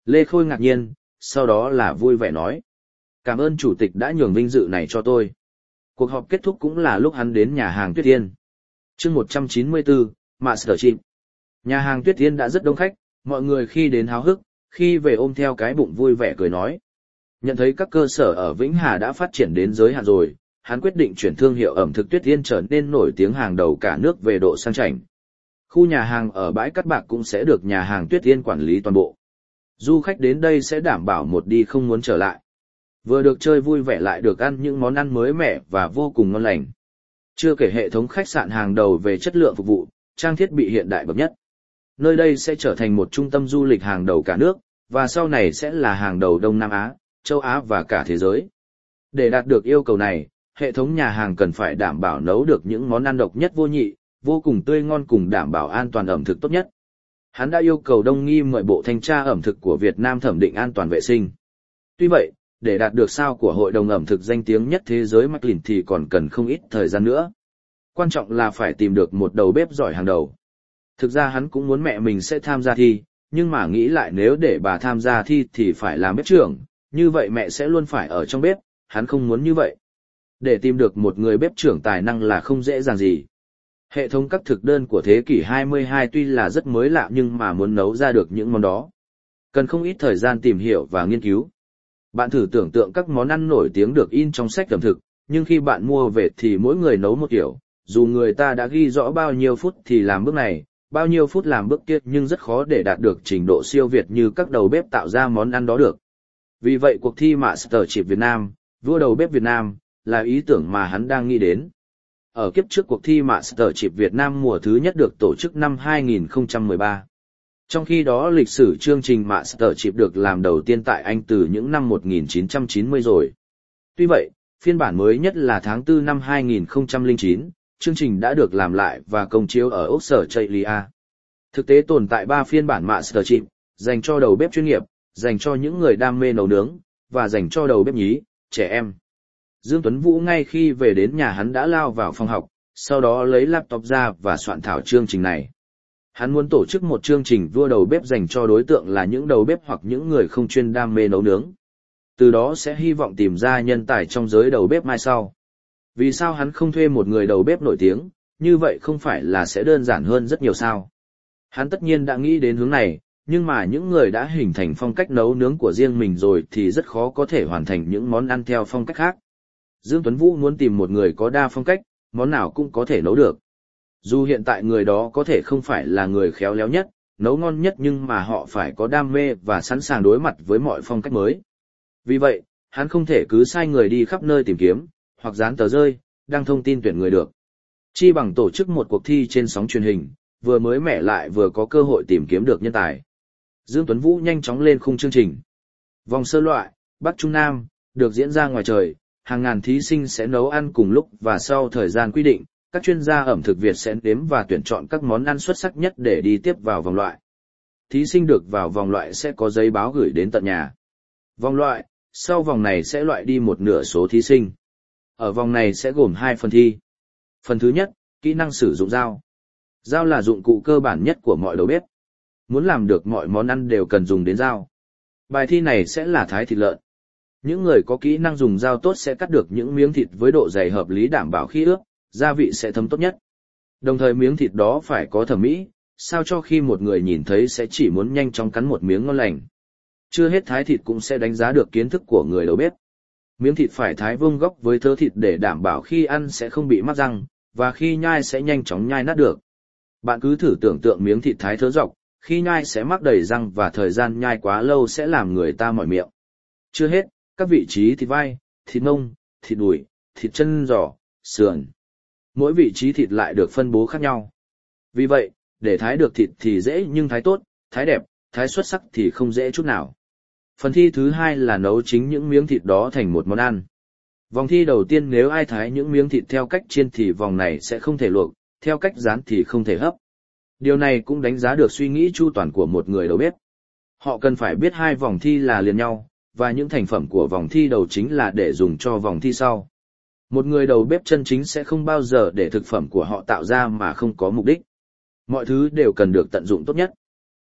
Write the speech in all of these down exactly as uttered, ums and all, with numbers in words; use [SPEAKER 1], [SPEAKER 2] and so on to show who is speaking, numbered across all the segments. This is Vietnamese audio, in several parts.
[SPEAKER 1] Lê Khôi ngạc nhiên, sau đó là vui vẻ nói. Cảm ơn chủ tịch đã nhường vinh dự này cho tôi. Cuộc họp kết thúc cũng là lúc hắn đến nhà hàng Tuyết Yên. chương một trăm chín mươi bốn, Master Chip. Nhà hàng Tuyết Yên đã rất đông khách, mọi người khi đến háo hức, khi về ôm theo cái bụng vui vẻ cười nói. Nhận thấy các cơ sở ở Vĩnh Hà đã phát triển đến giới hạn rồi, hắn quyết định chuyển thương hiệu ẩm thực Tuyết Yên trở nên nổi tiếng hàng đầu cả nước về độ sang chảnh. Khu nhà hàng ở bãi Cát Bạc cũng sẽ được nhà hàng Tuyết Yên quản lý toàn bộ. Du khách đến đây sẽ đảm bảo một đi không muốn trở lại. Vừa được chơi vui vẻ lại được ăn những món ăn mới mẻ và vô cùng ngon lành. Chưa kể hệ thống khách sạn hàng đầu về chất lượng phục vụ, trang thiết bị hiện đại bậc nhất. Nơi đây sẽ trở thành một trung tâm du lịch hàng đầu cả nước, và sau này sẽ là hàng đầu Đông Nam Á, châu Á và cả thế giới. Để đạt được yêu cầu này, hệ thống nhà hàng cần phải đảm bảo nấu được những món ăn độc nhất vô nhị, vô cùng tươi ngon cùng đảm bảo an toàn ẩm thực tốt nhất. Hắn đã yêu cầu Đông Nghi mời Bộ Thanh tra ẩm thực của Việt Nam thẩm định an toàn vệ sinh. Tuy vậy, để đạt được sao của Hội đồng ẩm thực danh tiếng nhất thế giới Michelin thì còn cần không ít thời gian nữa. Quan trọng là phải tìm được một đầu bếp giỏi hàng đầu. Thực ra hắn cũng muốn mẹ mình sẽ tham gia thi, nhưng mà nghĩ lại nếu để bà tham gia thi thì phải làm bếp trưởng, như vậy mẹ sẽ luôn phải ở trong bếp, hắn không muốn như vậy. Để tìm được một người bếp trưởng tài năng là không dễ dàng gì. Hệ thống các thực đơn của thế kỷ hai mươi hai tuy là rất mới lạ nhưng mà muốn nấu ra được những món đó, cần không ít thời gian tìm hiểu và nghiên cứu. Bạn thử tưởng tượng các món ăn nổi tiếng được in trong sách ẩm thực, nhưng khi bạn mua về thì mỗi người nấu một kiểu, dù người ta đã ghi rõ bao nhiêu phút thì làm bước này, bao nhiêu phút làm bước kia nhưng rất khó để đạt được trình độ siêu việt như các đầu bếp tạo ra món ăn đó được. Vì vậy cuộc thi Master Chef Việt Nam, vua đầu bếp Việt Nam, là ý tưởng mà hắn đang nghĩ đến. Ở kiếp trước cuộc thi Master Chef Việt Nam mùa thứ nhất được tổ chức năm hai nghìn không trăm mười ba. Trong khi đó lịch sử chương trình Master Chef được làm đầu tiên tại Anh từ những năm một nghìn chín trăm chín mươi rồi. Tuy vậy, phiên bản mới nhất là tháng tư năm hai nghìn không trăm lẻ chín, chương trình đã được làm lại và công chiếu ở Australia. Thực tế tồn tại ba phiên bản Master Chef, dành cho đầu bếp chuyên nghiệp, dành cho những người đam mê nấu nướng, và dành cho đầu bếp nhí, trẻ em. Dương Tuấn Vũ ngay khi về đến nhà hắn đã lao vào phòng học, sau đó lấy laptop ra và soạn thảo chương trình này. Hắn muốn tổ chức một chương trình vua đầu bếp dành cho đối tượng là những đầu bếp hoặc những người không chuyên đam mê nấu nướng. Từ đó sẽ hy vọng tìm ra nhân tài trong giới đầu bếp mai sau. Vì sao hắn không thuê một người đầu bếp nổi tiếng, như vậy không phải là sẽ đơn giản hơn rất nhiều sao? Hắn tất nhiên đã nghĩ đến hướng này, nhưng mà những người đã hình thành phong cách nấu nướng của riêng mình rồi thì rất khó có thể hoàn thành những món ăn theo phong cách khác. Dương Tuấn Vũ muốn tìm một người có đa phong cách, món nào cũng có thể nấu được. Dù hiện tại người đó có thể không phải là người khéo léo nhất, nấu ngon nhất nhưng mà họ phải có đam mê và sẵn sàng đối mặt với mọi phong cách mới. Vì vậy, hắn không thể cứ sai người đi khắp nơi tìm kiếm, hoặc dán tờ rơi, đăng thông tin tuyển người được. Chi bằng tổ chức một cuộc thi trên sóng truyền hình, vừa mới mẻ lại vừa có cơ hội tìm kiếm được nhân tài. Dương Tuấn Vũ nhanh chóng lên khung chương trình. Vòng sơ loại, Bắc Trung Nam, được diễn ra ngoài trời, hàng ngàn thí sinh sẽ nấu ăn cùng lúc và sau thời gian quy định, các chuyên gia ẩm thực Việt sẽ nếm và tuyển chọn các món ăn xuất sắc nhất để đi tiếp vào vòng loại. Thí sinh được vào vòng loại sẽ có giấy báo gửi đến tận nhà. Vòng loại, sau vòng này sẽ loại đi một nửa số thí sinh. Ở vòng này sẽ gồm hai phần thi. Phần thứ nhất, kỹ năng sử dụng dao. Dao là dụng cụ cơ bản nhất của mọi đầu bếp. Muốn làm được mọi món ăn đều cần dùng đến dao. Bài thi này sẽ là thái thịt lợn. Những người có kỹ năng dùng dao tốt sẽ cắt được những miếng thịt với độ dày hợp lý đảm bảo khi ướp, gia vị sẽ thấm tốt nhất. Đồng thời miếng thịt đó phải có thẩm mỹ, sao cho khi một người nhìn thấy sẽ chỉ muốn nhanh chóng cắn một miếng ngon lành. Chưa hết thái thịt cũng sẽ đánh giá được kiến thức của người đầu bếp. Miếng thịt phải thái vuông góc với thớ thịt để đảm bảo khi ăn sẽ không bị mắc răng, và khi nhai sẽ nhanh chóng nhai nát được. Bạn cứ thử tưởng tượng miếng thịt thái thớ dọc, khi nhai sẽ mắc đầy răng và thời gian nhai quá lâu sẽ làm người ta mỏi miệng. Chưa hết, các vị trí thịt vai, thịt mông, thịt đùi, thịt chân giò, sườn. Mỗi vị trí thịt lại được phân bố khác nhau. Vì vậy, để thái được thịt thì dễ nhưng thái tốt, thái đẹp, thái xuất sắc thì không dễ chút nào. Phần thi thứ hai là nấu chính những miếng thịt đó thành một món ăn. Vòng thi đầu tiên nếu ai thái những miếng thịt theo cách chiên thì vòng này sẽ không thể luộc, theo cách rán thì không thể hấp. Điều này cũng đánh giá được suy nghĩ chu toàn của một người đầu bếp. Họ cần phải biết hai vòng thi là liền nhau, và những thành phẩm của vòng thi đầu chính là để dùng cho vòng thi sau. Một người đầu bếp chân chính sẽ không bao giờ để thực phẩm của họ tạo ra mà không có mục đích. Mọi thứ đều cần được tận dụng tốt nhất.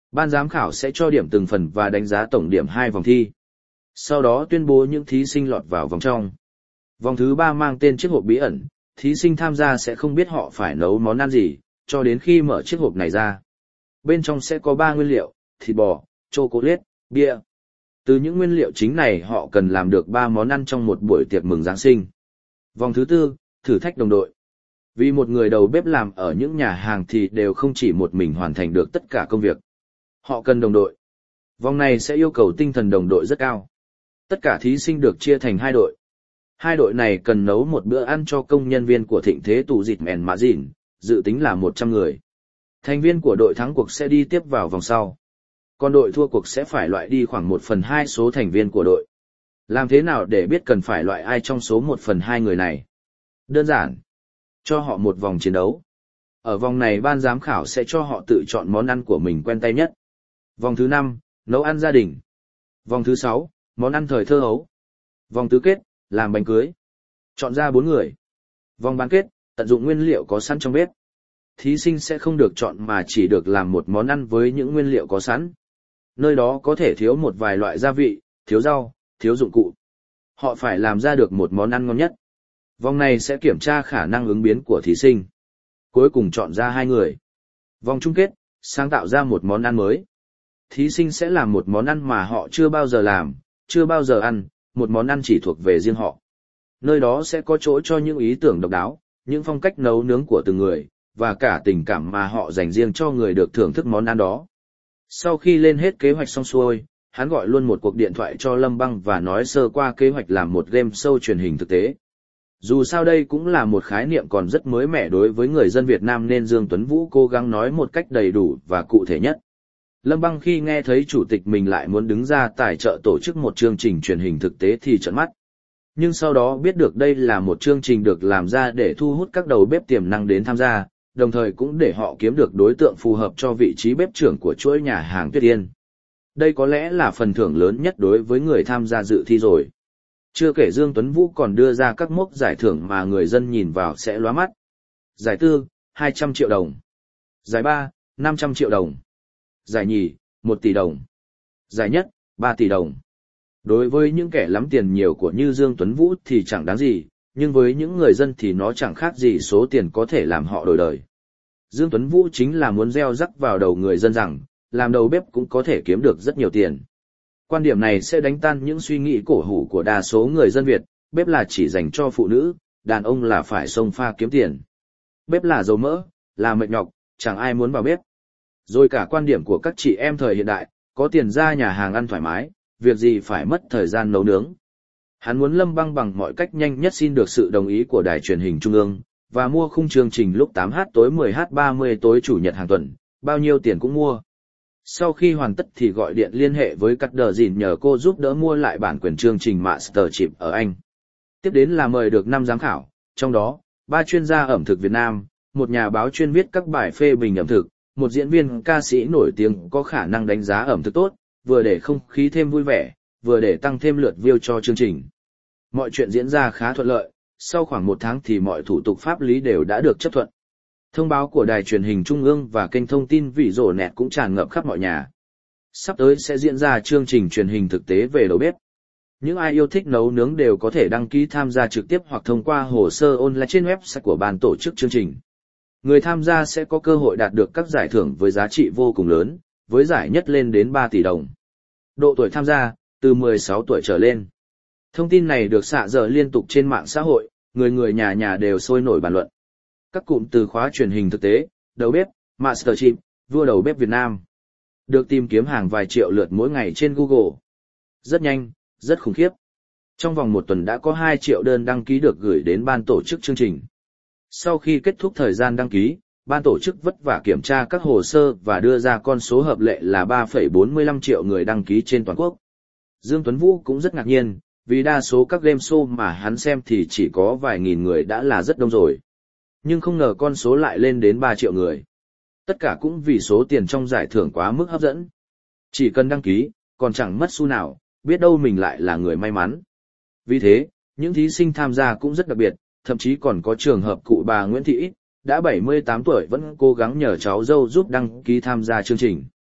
[SPEAKER 1] Ban giám khảo sẽ cho điểm từng phần và đánh giá tổng điểm hai vòng thi. Sau đó tuyên bố những thí sinh lọt vào vòng trong. Vòng thứ ba mang tên chiếc hộp bí ẩn, thí sinh tham gia sẽ không biết họ phải nấu món ăn gì, cho đến khi mở chiếc hộp này ra. Bên trong sẽ có ba nguyên liệu, thịt bò, chocolate, bia. Từ những nguyên liệu chính này họ cần làm được ba món ăn trong một buổi tiệc mừng Giáng sinh. Vòng thứ tư, thử thách đồng đội. Vì một người đầu bếp làm ở những nhà hàng thì đều không chỉ một mình hoàn thành được tất cả công việc. Họ cần đồng đội. Vòng này sẽ yêu cầu tinh thần đồng đội rất cao. Tất cả thí sinh được chia thành hai đội. Hai đội này cần nấu một bữa ăn cho công nhân viên của thịnh thế tù dịt mèn mã dịn, dự tính là một trăm người. Thành viên của đội thắng cuộc sẽ đi tiếp vào vòng sau. Còn đội thua cuộc sẽ phải loại đi khoảng một phần hai số thành viên của đội. Làm thế nào để biết cần phải loại ai trong số một phần hai người này? Đơn giản. Cho họ một vòng chiến đấu. Ở vòng này ban giám khảo sẽ cho họ tự chọn món ăn của mình quen tay nhất. Vòng thứ năm, nấu ăn gia đình. Vòng thứ sáu, món ăn thời thơ ấu. Vòng tứ kết, làm bánh cưới. Chọn ra bốn người. Vòng bán kết, tận dụng nguyên liệu có sẵn trong bếp. Thí sinh sẽ không được chọn mà chỉ được làm một món ăn với những nguyên liệu có sẵn. Nơi đó có thể thiếu một vài loại gia vị, thiếu rau, thiếu dụng cụ. Họ phải làm ra được một món ăn ngon nhất. Vòng này sẽ kiểm tra khả năng ứng biến của thí sinh. Cuối cùng chọn ra hai người. Vòng chung kết, sáng tạo ra một món ăn mới. Thí sinh sẽ làm một món ăn mà họ chưa bao giờ làm, chưa bao giờ ăn, một món ăn chỉ thuộc về riêng họ. Nơi đó sẽ có chỗ cho những ý tưởng độc đáo, những phong cách nấu nướng của từng người, và cả tình cảm mà họ dành riêng cho người được thưởng thức món ăn đó. Sau khi lên hết kế hoạch xong xuôi, hắn gọi luôn một cuộc điện thoại cho Lâm Băng và nói sơ qua kế hoạch làm một game show truyền hình thực tế. Dù sao đây cũng là một khái niệm còn rất mới mẻ đối với người dân Việt Nam nên Dương Tuấn Vũ cố gắng nói một cách đầy đủ và cụ thể nhất. Lâm Băng khi nghe thấy chủ tịch mình lại muốn đứng ra tài trợ tổ chức một chương trình truyền hình thực tế thì trợn mắt. Nhưng sau đó biết được đây là một chương trình được làm ra để thu hút các đầu bếp tiềm năng đến tham gia, đồng thời cũng để họ kiếm được đối tượng phù hợp cho vị trí bếp trưởng của chuỗi nhà hàng Tuyết Yên. Đây có lẽ là phần thưởng lớn nhất đối với người tham gia dự thi rồi. Chưa kể Dương Tuấn Vũ còn đưa ra các mốc giải thưởng mà người dân nhìn vào sẽ lóa mắt. Giải tư, hai trăm triệu đồng. Giải ba, năm trăm triệu đồng. Giải nhì, một tỷ đồng. Giải nhất, ba tỷ đồng. Đối với những kẻ lắm tiền nhiều của như Dương Tuấn Vũ thì chẳng đáng gì, nhưng với những người dân thì nó chẳng khác gì số tiền có thể làm họ đổi đời. Dương Tuấn Vũ chính là muốn gieo rắc vào đầu người dân rằng, làm đầu bếp cũng có thể kiếm được rất nhiều tiền. Quan điểm này sẽ đánh tan những suy nghĩ cổ hủ của đa số người dân Việt, bếp là chỉ dành cho phụ nữ, đàn ông là phải xông pha kiếm tiền. Bếp là dầu mỡ, là mệt nhọc, chẳng ai muốn vào bếp. Rồi cả quan điểm của các chị em thời hiện đại, có tiền ra nhà hàng ăn thoải mái, việc gì phải mất thời gian nấu nướng. Hắn muốn Lâm Băng bằng mọi cách nhanh nhất xin được sự đồng ý của đài truyền hình trung ương, và mua khung chương trình lúc tám giờ tối mười giờ ba mươi tối chủ nhật hàng tuần, bao nhiêu tiền cũng mua. Sau khi hoàn tất thì gọi điện liên hệ với Cắt Đờ Dìn nhờ cô giúp đỡ mua lại bản quyền chương trình MasterChef ở Anh. Tiếp đến là mời được năm giám khảo, trong đó, ba chuyên gia ẩm thực Việt Nam, một nhà báo chuyên viết các bài phê bình ẩm thực, một diễn viên ca sĩ nổi tiếng có khả năng đánh giá ẩm thực tốt, vừa để không khí thêm vui vẻ, vừa để tăng thêm lượt view cho chương trình. Mọi chuyện diễn ra khá thuận lợi, sau khoảng một tháng thì mọi thủ tục pháp lý đều đã được chấp thuận. Thông báo của đài truyền hình trung ương và kênh thông tin Vỉ Rổ Nẹt cũng tràn ngập khắp mọi nhà. Sắp tới sẽ diễn ra chương trình truyền hình thực tế về đầu bếp. Những ai yêu thích nấu nướng đều có thể đăng ký tham gia trực tiếp hoặc thông qua hồ sơ online trên website của ban tổ chức chương trình. Người tham gia sẽ có cơ hội đạt được các giải thưởng với giá trị vô cùng lớn, với giải nhất lên đến ba tỷ đồng. Độ tuổi tham gia, từ mười sáu tuổi trở lên. Thông tin này được xạ dở liên tục trên mạng xã hội, người người nhà nhà đều sôi nổi bàn luận. Các cụm từ khóa truyền hình thực tế, đầu bếp, MasterChef, vua đầu bếp Việt Nam, được tìm kiếm hàng vài triệu lượt mỗi ngày trên Google. Rất nhanh, rất khủng khiếp. Trong vòng một tuần đã có hai triệu đơn đăng ký được gửi đến ban tổ chức chương trình. Sau khi kết thúc thời gian đăng ký, ban tổ chức vất vả kiểm tra các hồ sơ và đưa ra con số hợp lệ là ba phẩy bốn mươi lăm triệu người đăng ký trên toàn quốc. Dương Tuấn Vũ cũng rất ngạc nhiên, vì đa số các game show mà hắn xem thì chỉ có vài nghìn người đã là rất đông rồi. Nhưng không ngờ con số lại lên đến ba triệu người. Tất cả cũng vì số tiền trong giải thưởng quá mức hấp dẫn. Chỉ cần đăng ký, còn chẳng mất xu nào, biết đâu mình lại là người may mắn. Vì thế, những thí sinh tham gia cũng rất đặc biệt, thậm chí còn có trường hợp cụ bà Nguyễn Thị Ít, đã bảy mươi tám tuổi vẫn cố gắng nhờ cháu dâu giúp đăng ký tham gia chương trình.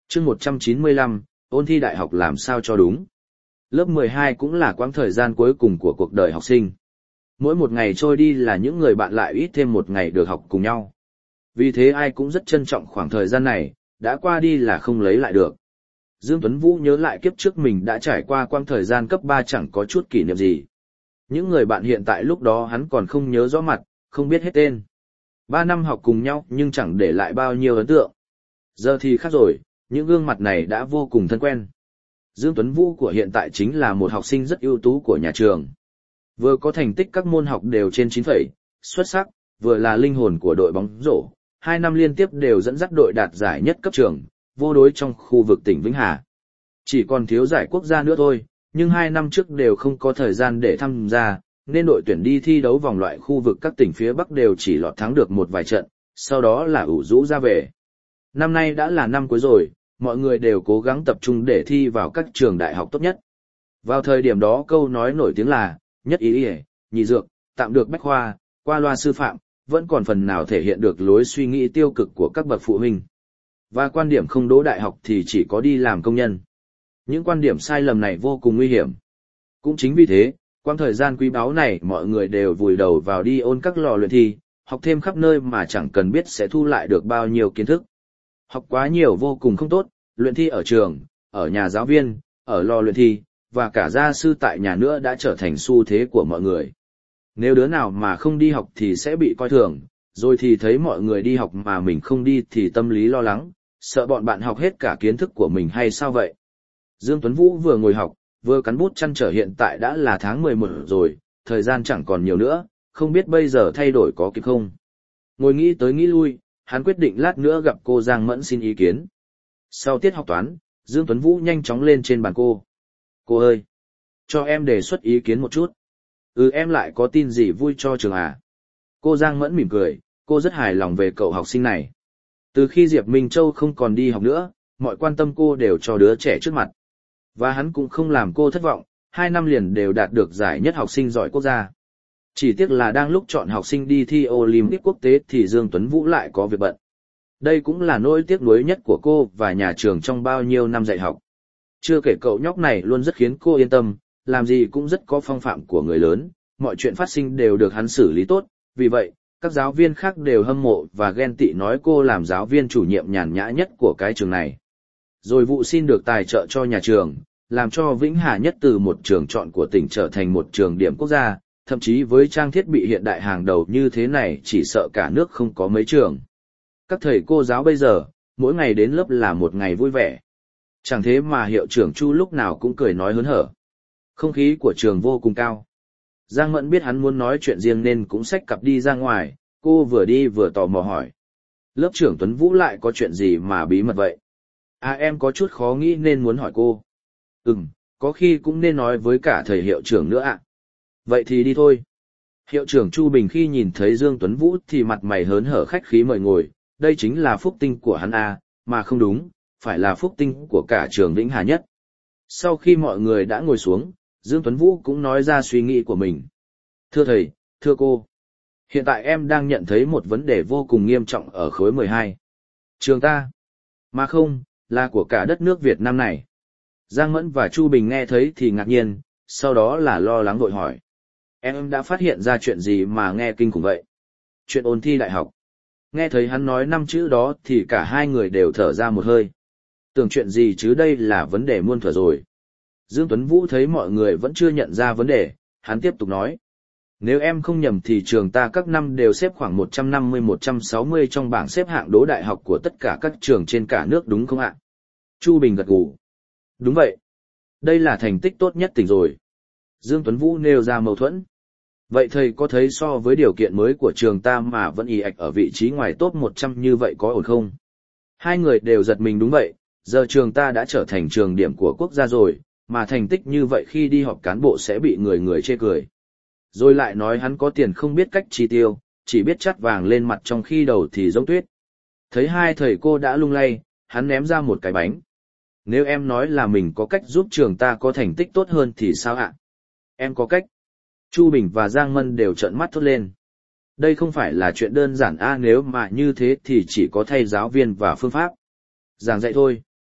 [SPEAKER 1] Chương một trăm chín mươi lăm, ôn thi đại học làm sao cho đúng. Lớp mười hai cũng là quãng thời gian cuối cùng của cuộc đời học sinh. Mỗi một ngày trôi đi là những người bạn lại ít thêm một ngày được học cùng nhau. Vì thế ai cũng rất trân trọng khoảng thời gian này, đã qua đi là không lấy lại được. Dương Tuấn Vũ nhớ lại kiếp trước mình đã trải qua quãng thời gian cấp ba chẳng có chút kỷ niệm gì. Những người bạn hiện tại lúc đó hắn còn không nhớ rõ mặt, không biết hết tên. Ba năm học cùng nhau nhưng chẳng để lại bao nhiêu ấn tượng. Giờ thì khác rồi, những gương mặt này đã vô cùng thân quen. Dương Tuấn Vũ của hiện tại chính là một học sinh rất ưu tú của nhà trường. Vừa có thành tích các môn học đều trên chín phẩy, xuất sắc, vừa là linh hồn của đội bóng rổ. Hai năm liên tiếp đều dẫn dắt đội đạt giải nhất cấp trường, vô đối trong khu vực tỉnh Vĩnh Hà. Chỉ còn thiếu giải quốc gia nữa thôi, nhưng hai năm trước đều không có thời gian để tham gia, nên đội tuyển đi thi đấu vòng loại khu vực các tỉnh phía Bắc đều chỉ lọt thắng được một vài trận, sau đó là ủ rũ ra về. Năm nay đã là năm cuối rồi, mọi người đều cố gắng tập trung để thi vào các trường đại học tốt nhất. Vào thời điểm đó câu nói nổi tiếng là, nhất ý y, nhị dược, tạm được bách khoa, qua loa sư phạm, vẫn còn phần nào thể hiện được lối suy nghĩ tiêu cực của các bậc phụ huynh. Và quan điểm không đỗ đại học thì chỉ có đi làm công nhân. Những quan điểm sai lầm này vô cùng nguy hiểm. Cũng chính vì thế, quãng thời gian quý báu này mọi người đều vùi đầu vào đi ôn các lò luyện thi, học thêm khắp nơi mà chẳng cần biết sẽ thu lại được bao nhiêu kiến thức. Học quá nhiều vô cùng không tốt, luyện thi ở trường, ở nhà giáo viên, ở lò luyện thi, và cả gia sư tại nhà nữa đã trở thành xu thế của mọi người. Nếu đứa nào mà không đi học thì sẽ bị coi thường, rồi thì thấy mọi người đi học mà mình không đi thì tâm lý lo lắng, sợ bọn bạn học hết cả kiến thức của mình hay sao vậy. Dương Tuấn Vũ vừa ngồi học, vừa cắn bút chăn trở hiện tại đã là tháng mười một rồi, thời gian chẳng còn nhiều nữa, không biết bây giờ thay đổi có kịp không. Ngồi nghĩ tới nghĩ lui, hắn quyết định lát nữa gặp cô Giang Mẫn xin ý kiến. Sau tiết học toán, Dương Tuấn Vũ nhanh chóng lên trên bàn cô. Cô ơi, cho em đề xuất ý kiến một chút. Ừ, em lại có tin gì vui cho trường à? Cô Giang Mẫn mỉm cười, cô rất hài lòng về cậu học sinh này. Từ khi Diệp Minh Châu không còn đi học nữa, mọi quan tâm cô đều cho đứa trẻ trước mặt. Và hắn cũng không làm cô thất vọng, hai năm liền đều đạt được giải nhất học sinh giỏi quốc gia. Chỉ tiếc là đang lúc chọn học sinh đi thi Olympic quốc tế thì Dương Tuấn Vũ lại có việc bận. Đây cũng là nỗi tiếc nuối nhất của cô và nhà trường trong bao nhiêu năm dạy học. Chưa kể cậu nhóc này luôn rất khiến cô yên tâm, làm gì cũng rất có phong phạm của người lớn, mọi chuyện phát sinh đều được hắn xử lý tốt, vì vậy, các giáo viên khác đều hâm mộ và ghen tị nói cô làm giáo viên chủ nhiệm nhàn nhã nhất của cái trường này. Rồi vụ xin được tài trợ cho nhà trường, làm cho Vĩnh Hà nhất từ một trường chọn của tỉnh trở thành một trường điểm quốc gia, thậm chí với trang thiết bị hiện đại hàng đầu như thế này chỉ sợ cả nước không có mấy trường. Các thầy cô giáo bây giờ, mỗi ngày đến lớp là một ngày vui vẻ. Chẳng thế mà hiệu trưởng Chu lúc nào cũng cười nói hớn hở. Không khí của trường vô cùng cao. Giang Mẫn biết hắn muốn nói chuyện riêng nên cũng xách cặp đi ra ngoài, cô vừa đi vừa tò mò hỏi. Lớp trưởng Tuấn Vũ lại có chuyện gì mà bí mật vậy? À, em có chút khó nghĩ nên muốn hỏi cô. Ừm, có khi cũng nên nói với cả thầy hiệu trưởng nữa ạ. Vậy thì đi thôi. Hiệu trưởng Chu Bình khi nhìn thấy Dương Tuấn Vũ thì mặt mày hớn hở khách khí mời ngồi, đây chính là phúc tinh của hắn à, mà không đúng, phải là phúc tinh của cả trường Vĩnh Hà nhất. Sau khi mọi người đã ngồi xuống, Dương Tuấn Vũ cũng nói ra suy nghĩ của mình. Thưa thầy, thưa cô, hiện tại em đang nhận thấy một vấn đề vô cùng nghiêm trọng ở khối mười hai. Trường ta, mà không, là của cả đất nước Việt Nam này. Giang Mẫn và Chu Bình nghe thấy thì ngạc nhiên, sau đó là lo lắng vội hỏi. Em đã phát hiện ra chuyện gì mà nghe kinh khủng vậy? Chuyện ôn thi đại học. Nghe thấy hắn nói năm chữ đó thì cả hai người đều thở ra một hơi. Tưởng chuyện gì chứ đây là vấn đề muôn thuở rồi. Dương Tuấn Vũ thấy mọi người vẫn chưa nhận ra vấn đề, hắn tiếp tục nói. Nếu em không nhầm thì trường ta các năm đều xếp khoảng một trăm năm mươi một trăm sáu mươi trong bảng xếp hạng đỗ đại học của tất cả các trường trên cả nước đúng không ạ? Chu Bình gật gù. Đúng vậy. Đây là thành tích tốt nhất tỉnh rồi. Dương Tuấn Vũ nêu ra mâu thuẫn. Vậy thầy có thấy so với điều kiện mới của trường ta mà vẫn ì ạch ở vị trí ngoài top một trăm như vậy có ổn không? Hai người đều giật mình. Đúng vậy, giờ trường ta đã trở thành trường điểm của quốc gia rồi, mà thành tích như vậy khi đi họp cán bộ sẽ bị người người chê cười. Rồi lại nói hắn có tiền không biết cách chi tiêu, chỉ biết chắt vàng lên mặt trong khi đầu thì giống tuyết. Thấy hai thầy cô đã lung lay, hắn ném ra một cái bánh. Nếu em nói là mình có cách giúp trường ta có thành tích tốt hơn thì sao ạ? Em có cách. Chu Bình và Giang Mân đều trợn mắt thốt lên. Đây không phải là chuyện đơn giản a, nếu mà như thế thì chỉ có thay giáo viên và phương pháp giảng dạy thôi.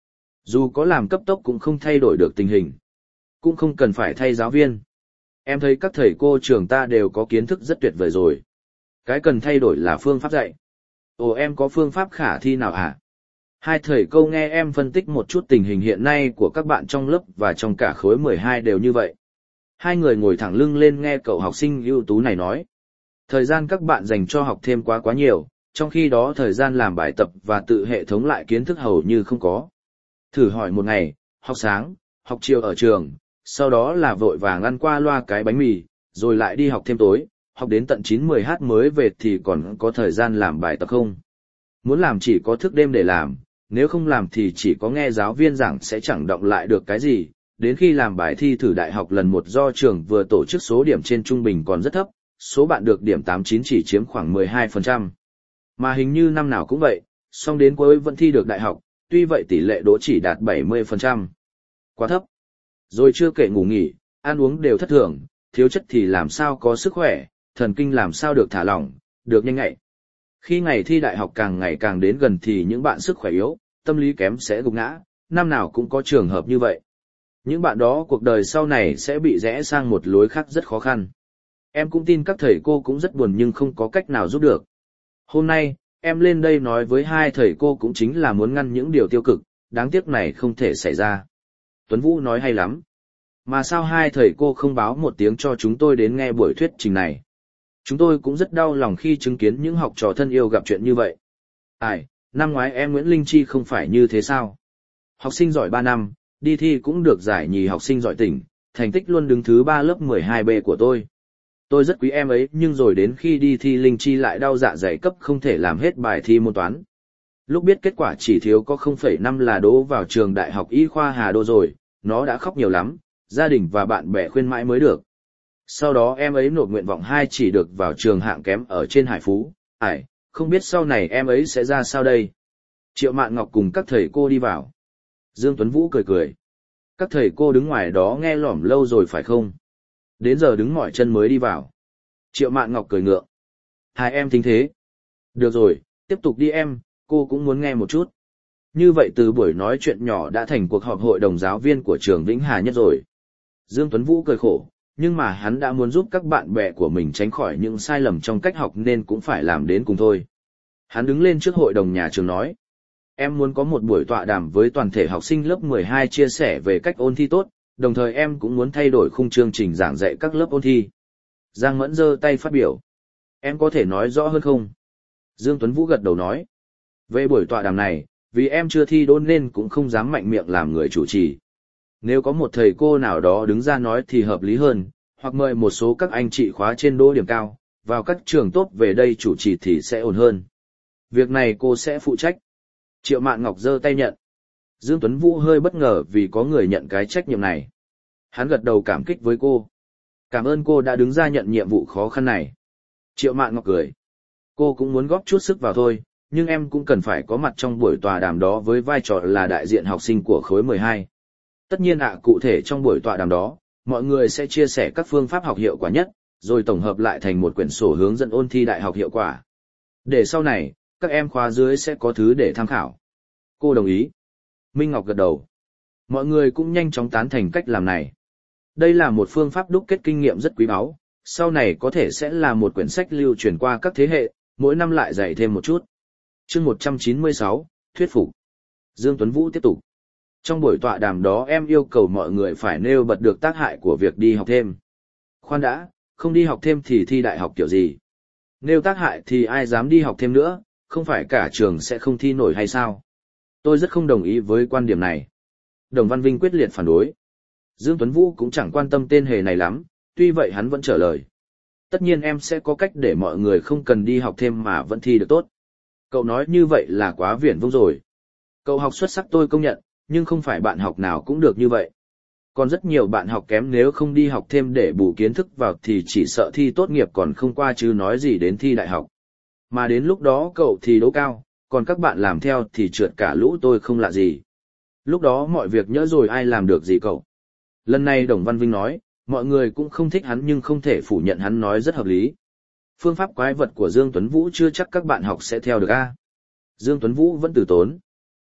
[SPEAKER 1] Dù có làm cấp tốc cũng không thay đổi được tình hình. Cũng không cần phải thay giáo viên. Em thấy các thầy cô trường ta đều có kiến thức rất tuyệt vời rồi. Cái cần thay đổi là phương pháp dạy. Ồ, em có phương pháp khả thi nào hả? Hai thầy cô nghe em phân tích một chút tình hình hiện nay của các bạn trong lớp và trong cả khối mười hai đều như vậy. Hai người ngồi thẳng lưng lên nghe cậu học sinh ưu tú này nói. Thời gian các bạn dành cho học thêm quá quá nhiều, trong khi đó thời gian làm bài tập và tự hệ thống lại kiến thức hầu như không có. Thử hỏi một ngày, học sáng, học chiều ở trường, sau đó là vội vàng ăn qua loa cái bánh mì, rồi lại đi học thêm tối, học đến tận chín mười h mới về thì còn có thời gian làm bài tập không? Muốn làm chỉ có thức đêm để làm, nếu không làm thì chỉ có nghe giáo viên giảng sẽ chẳng động lại được cái gì. Đến khi làm bài thi thử đại học lần một do trường vừa tổ chức số điểm trên trung bình còn rất thấp, số bạn được điểm tám chín chỉ chiếm khoảng mười hai phần trăm. Mà hình như năm nào cũng vậy, song đến cuối vẫn thi được đại học, tuy vậy tỷ lệ đỗ chỉ đạt bảy mươi phần trăm. Quá thấp. Rồi chưa kể ngủ nghỉ, ăn uống đều thất thường, thiếu chất thì làm sao có sức khỏe, thần kinh làm sao được thả lỏng, được nhanh nhạy. Khi ngày thi đại học càng ngày càng đến gần thì những bạn sức khỏe yếu, tâm lý kém sẽ gục ngã, năm nào cũng có trường hợp như vậy. Những bạn đó cuộc đời sau này sẽ bị rẽ sang một lối khác rất khó khăn. Em cũng tin các thầy cô cũng rất buồn nhưng không có cách nào giúp được. Hôm nay, em lên đây nói với hai thầy cô cũng chính là muốn ngăn những điều tiêu cực, đáng tiếc này không thể xảy ra. Tuấn Vũ nói hay lắm. Mà sao hai thầy cô không báo một tiếng cho chúng tôi đến nghe buổi thuyết trình này? Chúng tôi cũng rất đau lòng khi chứng kiến những học trò thân yêu gặp chuyện như vậy. Ai, năm ngoái em Nguyễn Linh Chi không phải như thế sao? Học sinh giỏi ba năm, đi thi cũng được giải nhì học sinh giỏi tỉnh, thành tích luôn đứng thứ ba lớp mười hai B của tôi. Tôi rất quý em ấy nhưng rồi đến khi đi thi Linh Chi lại đau dạ dày cấp không thể làm hết bài thi môn toán. Lúc biết kết quả chỉ thiếu có không phẩy năm là đỗ vào trường Đại học Y khoa Hà Đô rồi, nó đã khóc nhiều lắm, gia đình và bạn bè khuyên mãi mới được. Sau đó em ấy nộp nguyện vọng hai chỉ được vào trường hạng kém ở trên Hải Phú. Ải, không biết sau này em ấy sẽ ra sao đây? Triệu Mạn Ngọc cùng các thầy cô đi vào. Dương Tuấn Vũ cười cười. Các thầy cô đứng ngoài đó nghe lỏm lâu rồi phải không? Đến giờ đứng mỏi chân mới đi vào. Triệu Mạn Ngọc cười ngượng. Hai em tính thế. Được rồi, tiếp tục đi em, cô cũng muốn nghe một chút. Như vậy từ buổi nói chuyện nhỏ đã thành cuộc họp hội đồng giáo viên của trường Vĩnh Hà Nhất rồi. Dương Tuấn Vũ cười khổ, nhưng mà hắn đã muốn giúp các bạn bè của mình tránh khỏi những sai lầm trong cách học nên cũng phải làm đến cùng thôi. Hắn đứng lên trước hội đồng nhà trường nói. Em muốn có một buổi tọa đàm với toàn thể học sinh lớp mười hai chia sẻ về cách ôn thi tốt, đồng thời em cũng muốn thay đổi khung chương trình giảng dạy các lớp ôn thi. Giang Mẫn giơ tay phát biểu. Em có thể nói rõ hơn không? Dương Tuấn Vũ gật đầu nói. Về buổi tọa đàm này, vì em chưa thi đỗ nên cũng không dám mạnh miệng làm người chủ trì. Nếu có một thầy cô nào đó đứng ra nói thì hợp lý hơn, hoặc mời một số các anh chị khóa trên đỗ điểm cao, vào các trường tốt về đây chủ trì thì sẽ ổn hơn. Việc này cô sẽ phụ trách. Triệu Mạn Ngọc giơ tay nhận. Dương Tuấn Vũ hơi bất ngờ vì có người nhận cái trách nhiệm này. Hắn gật đầu cảm kích với cô. Cảm ơn cô đã đứng ra nhận nhiệm vụ khó khăn này. Triệu Mạn Ngọc cười. Cô cũng muốn góp chút sức vào thôi, nhưng em cũng cần phải có mặt trong buổi tọa đàm đó với vai trò là đại diện học sinh của khối mười hai. Tất nhiên ạ, cụ thể trong buổi tọa đàm đó, mọi người sẽ chia sẻ các phương pháp học hiệu quả nhất, rồi tổng hợp lại thành một quyển sổ hướng dẫn ôn thi đại học hiệu quả. Để sau này, các em khóa dưới sẽ có thứ để tham khảo. Cô đồng ý. Minh Ngọc gật đầu. Mọi người cũng nhanh chóng tán thành cách làm này. Đây là một phương pháp đúc kết kinh nghiệm rất quý báu, sau này có thể sẽ là một quyển sách lưu truyền qua các thế hệ, mỗi năm lại dạy thêm một chút. Chương một trăm chín mươi sáu, thuyết phục. Dương Tuấn Vũ tiếp tục. Trong buổi tọa đàm đó em yêu cầu mọi người phải nêu bật được tác hại của việc đi học thêm. Khoan đã, không đi học thêm thì thi đại học kiểu gì? Nêu tác hại thì ai dám đi học thêm nữa, không phải cả trường sẽ không thi nổi hay sao? Tôi rất không đồng ý với quan điểm này. Đồng Văn Vinh quyết liệt phản đối. Dương Tuấn Vũ cũng chẳng quan tâm tên hề này lắm, tuy vậy hắn vẫn trả lời. Tất nhiên em sẽ có cách để mọi người không cần đi học thêm mà vẫn thi được tốt. Cậu nói như vậy là quá viển vông rồi. Cậu học xuất sắc tôi công nhận, nhưng không phải bạn học nào cũng được như vậy. Còn rất nhiều bạn học kém nếu không đi học thêm để bù kiến thức vào thì chỉ sợ thi tốt nghiệp còn không qua chứ nói gì đến thi đại học. Mà đến lúc đó cậu thì đỗ cao, còn các bạn làm theo thì trượt cả lũ tôi không lạ gì. Lúc đó mọi việc nhỡ rồi ai làm được gì cậu. Lần này Đồng Văn Vinh nói, mọi người cũng không thích hắn nhưng không thể phủ nhận hắn nói rất hợp lý. Phương pháp quái vật của Dương Tuấn Vũ chưa chắc các bạn học sẽ theo được a. Dương Tuấn Vũ vẫn từ tốn.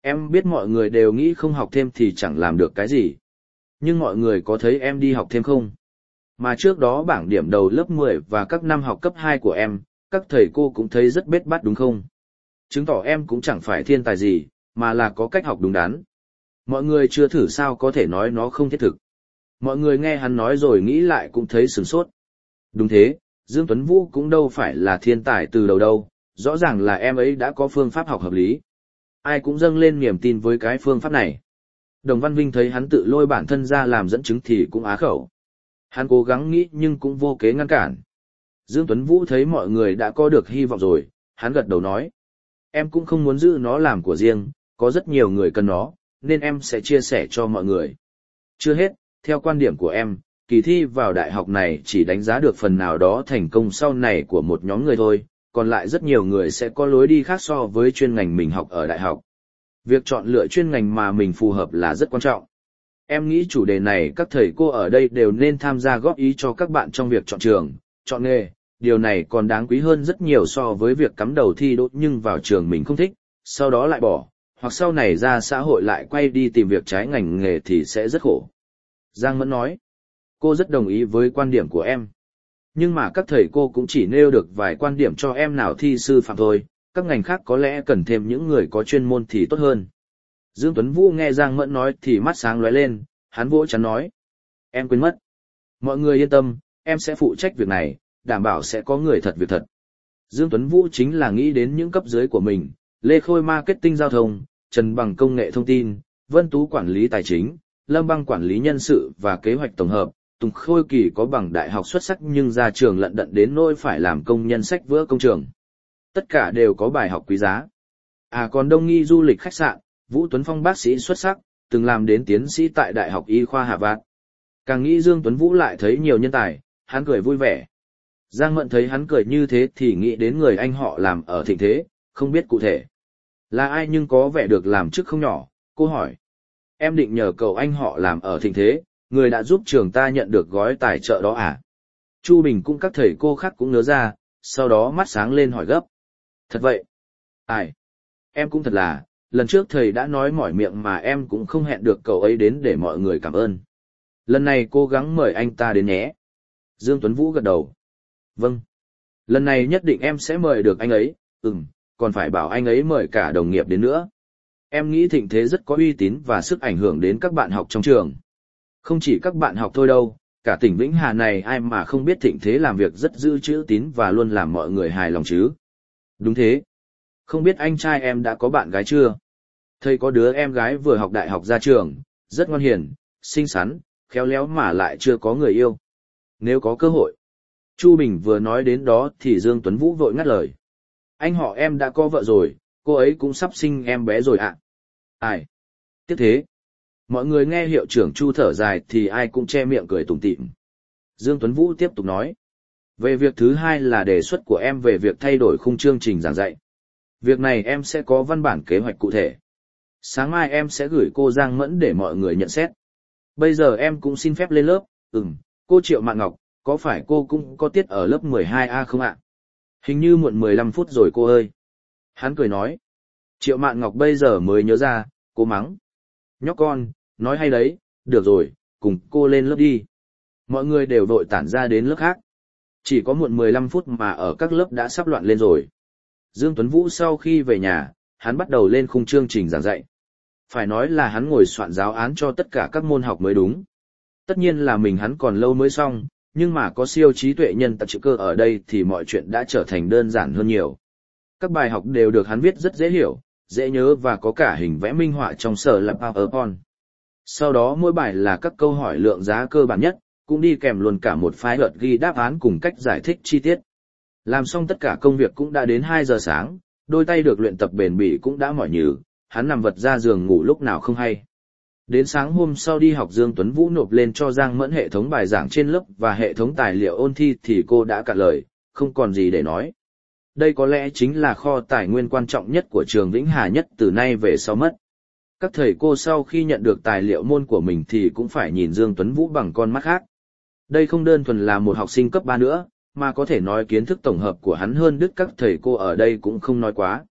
[SPEAKER 1] Em biết mọi người đều nghĩ không học thêm thì chẳng làm được cái gì. Nhưng mọi người có thấy em đi học thêm không? Mà trước đó bảng điểm đầu lớp mười và các năm học cấp hai của em, các thầy cô cũng thấy rất bết bát đúng không? Chứng tỏ em cũng chẳng phải thiên tài gì, mà là có cách học đúng đắn. Mọi người chưa thử sao có thể nói nó không thiết thực. Mọi người nghe hắn nói rồi nghĩ lại cũng thấy sửng sốt. Đúng thế, Dương Tuấn Vũ cũng đâu phải là thiên tài từ đầu đâu, rõ ràng là em ấy đã có phương pháp học hợp lý. Ai cũng dâng lên niềm tin với cái phương pháp này. Đồng Văn Vinh thấy hắn tự lôi bản thân ra làm dẫn chứng thì cũng á khẩu. Hắn cố gắng nghĩ nhưng cũng vô kế ngăn cản. Dương Tuấn Vũ thấy mọi người đã có được hy vọng rồi, hắn gật đầu nói. Em cũng không muốn giữ nó làm của riêng, có rất nhiều người cần nó, nên em sẽ chia sẻ cho mọi người. Chưa hết, theo quan điểm của em, kỳ thi vào đại học này chỉ đánh giá được phần nào đó thành công sau này của một nhóm người thôi, còn lại rất nhiều người sẽ có lối đi khác so với chuyên ngành mình học ở đại học. Việc chọn lựa chuyên ngành mà mình phù hợp là rất quan trọng. Em nghĩ chủ đề này các thầy cô ở đây đều nên tham gia góp ý cho các bạn trong việc chọn trường, chọn nghề. Điều này còn đáng quý hơn rất nhiều so với việc cắm đầu thi đỗ nhưng vào trường mình không thích, sau đó lại bỏ, hoặc sau này ra xã hội lại quay đi tìm việc trái ngành nghề thì sẽ rất khổ. Giang Mẫn nói, cô rất đồng ý với quan điểm của em. Nhưng mà các thầy cô cũng chỉ nêu được vài quan điểm cho em nào thi sư phạm thôi, các ngành khác có lẽ cần thêm những người có chuyên môn thì tốt hơn. Dương Tuấn Vũ nghe Giang Mẫn nói thì mắt sáng lóe lên, hắn vỗ chắn nói. Em quên mất. Mọi người yên tâm, em sẽ phụ trách việc này, đảm bảo sẽ có người thật việc thật. Dương Tuấn Vũ chính là nghĩ đến những cấp dưới của mình, Lê Khôi marketing giao thông, Trần Bằng công nghệ thông tin, Vân Tú quản lý tài chính, Lâm Băng quản lý nhân sự và kế hoạch tổng hợp, Tùng Khôi Kỳ có bằng đại học xuất sắc nhưng ra trường lận đận đến nỗi phải làm công nhân sách vữa công trường. Tất cả đều có bài học quý giá. À còn Đông Nghi du lịch khách sạn, Vũ Tuấn Phong bác sĩ xuất sắc, từng làm đến tiến sĩ tại Đại học Y khoa Harvard. Càng nghĩ Dương Tuấn Vũ lại thấy nhiều nhân tài, hắn cười vui vẻ. Giang Mẫn thấy hắn cười như thế thì nghĩ đến người anh họ làm ở Thịnh Thế, không biết cụ thể là ai nhưng có vẻ được làm chức không nhỏ. Cô hỏi, em định nhờ cậu anh họ làm ở Thịnh Thế, người đã giúp trường ta nhận được gói tài trợ đó à? Chu Bình cũng các thầy cô khác cũng nhớ ra, sau đó mắt sáng lên hỏi gấp. Thật vậy? Ai? Em cũng thật là, lần trước thầy đã nói mỏi miệng mà em cũng không hẹn được cậu ấy đến để mọi người cảm ơn. Lần này cố gắng mời anh ta đến nhé. Dương Tuấn Vũ gật đầu. Vâng. Lần này nhất định em sẽ mời được anh ấy, ừm, còn phải bảo anh ấy mời cả đồng nghiệp đến nữa. Em nghĩ Thịnh Thế rất có uy tín và sức ảnh hưởng đến các bạn học trong trường. Không chỉ các bạn học thôi đâu, cả tỉnh Vĩnh Hà này ai mà không biết Thịnh Thế làm việc rất giữ chữ tín và luôn làm mọi người hài lòng chứ. Đúng thế. Không biết anh trai em đã có bạn gái chưa? Thầy có đứa em gái vừa học đại học ra trường, rất ngoan hiền, xinh xắn, khéo léo mà lại chưa có người yêu. Nếu có cơ hội. Chu Bình vừa nói đến đó thì Dương Tuấn Vũ vội ngắt lời. Anh họ em đã có vợ rồi, cô ấy cũng sắp sinh em bé rồi ạ. À? Ai? Tiếc thế. Mọi người nghe hiệu trưởng Chu thở dài thì ai cũng che miệng cười tủm tỉm. Dương Tuấn Vũ tiếp tục nói. Về việc thứ hai là đề xuất của em về việc thay đổi khung chương trình giảng dạy. Việc này em sẽ có văn bản kế hoạch cụ thể. Sáng mai em sẽ gửi cô Giang Mẫn để mọi người nhận xét. Bây giờ em cũng xin phép lên lớp, ừm, cô Triệu Mạn Ngọc, có phải cô cũng có tiết ở lớp mười hai A không ạ? Hình như muộn mười lăm phút rồi cô ơi. Hắn cười nói. Triệu Mạn Ngọc bây giờ mới nhớ ra, cô mắng. Nhóc con, nói hay đấy, được rồi, cùng cô lên lớp đi. Mọi người đều vội tản ra đến lớp khác. Chỉ có muộn mười lăm phút mà ở các lớp đã sắp loạn lên rồi. Dương Tuấn Vũ sau khi về nhà, hắn bắt đầu lên khung chương trình giảng dạy. Phải nói là hắn ngồi soạn giáo án cho tất cả các môn học mới đúng. Tất nhiên là mình hắn còn lâu mới xong, nhưng mà có siêu trí tuệ nhân tạo chữ cơ ở đây thì mọi chuyện đã trở thành đơn giản hơn nhiều. Các bài học đều được hắn viết rất dễ hiểu, dễ nhớ và có cả hình vẽ minh họa trong sở là PowerPoint. Sau đó mỗi bài là các câu hỏi lượng giá cơ bản nhất, cũng đi kèm luôn cả một file luật ghi đáp án cùng cách giải thích chi tiết. Làm xong tất cả công việc cũng đã đến hai giờ sáng, đôi tay được luyện tập bền bỉ cũng đã mỏi nhừ, hắn nằm vật ra giường ngủ lúc nào không hay. Đến sáng hôm sau đi học Dương Tuấn Vũ nộp lên cho Giang Mẫn hệ thống bài giảng trên lớp và hệ thống tài liệu ôn thi thì cô đã cạn lời, không còn gì để nói. Đây có lẽ chính là kho tài nguyên quan trọng nhất của trường Vĩnh Hà nhất từ nay về sau mất. Các thầy cô sau khi nhận được tài liệu môn của mình thì cũng phải nhìn Dương Tuấn Vũ bằng con mắt khác. Đây không đơn thuần là một học sinh cấp ba nữa, mà có thể nói kiến thức tổng hợp của hắn hơn đứt các thầy cô ở đây cũng không nói quá.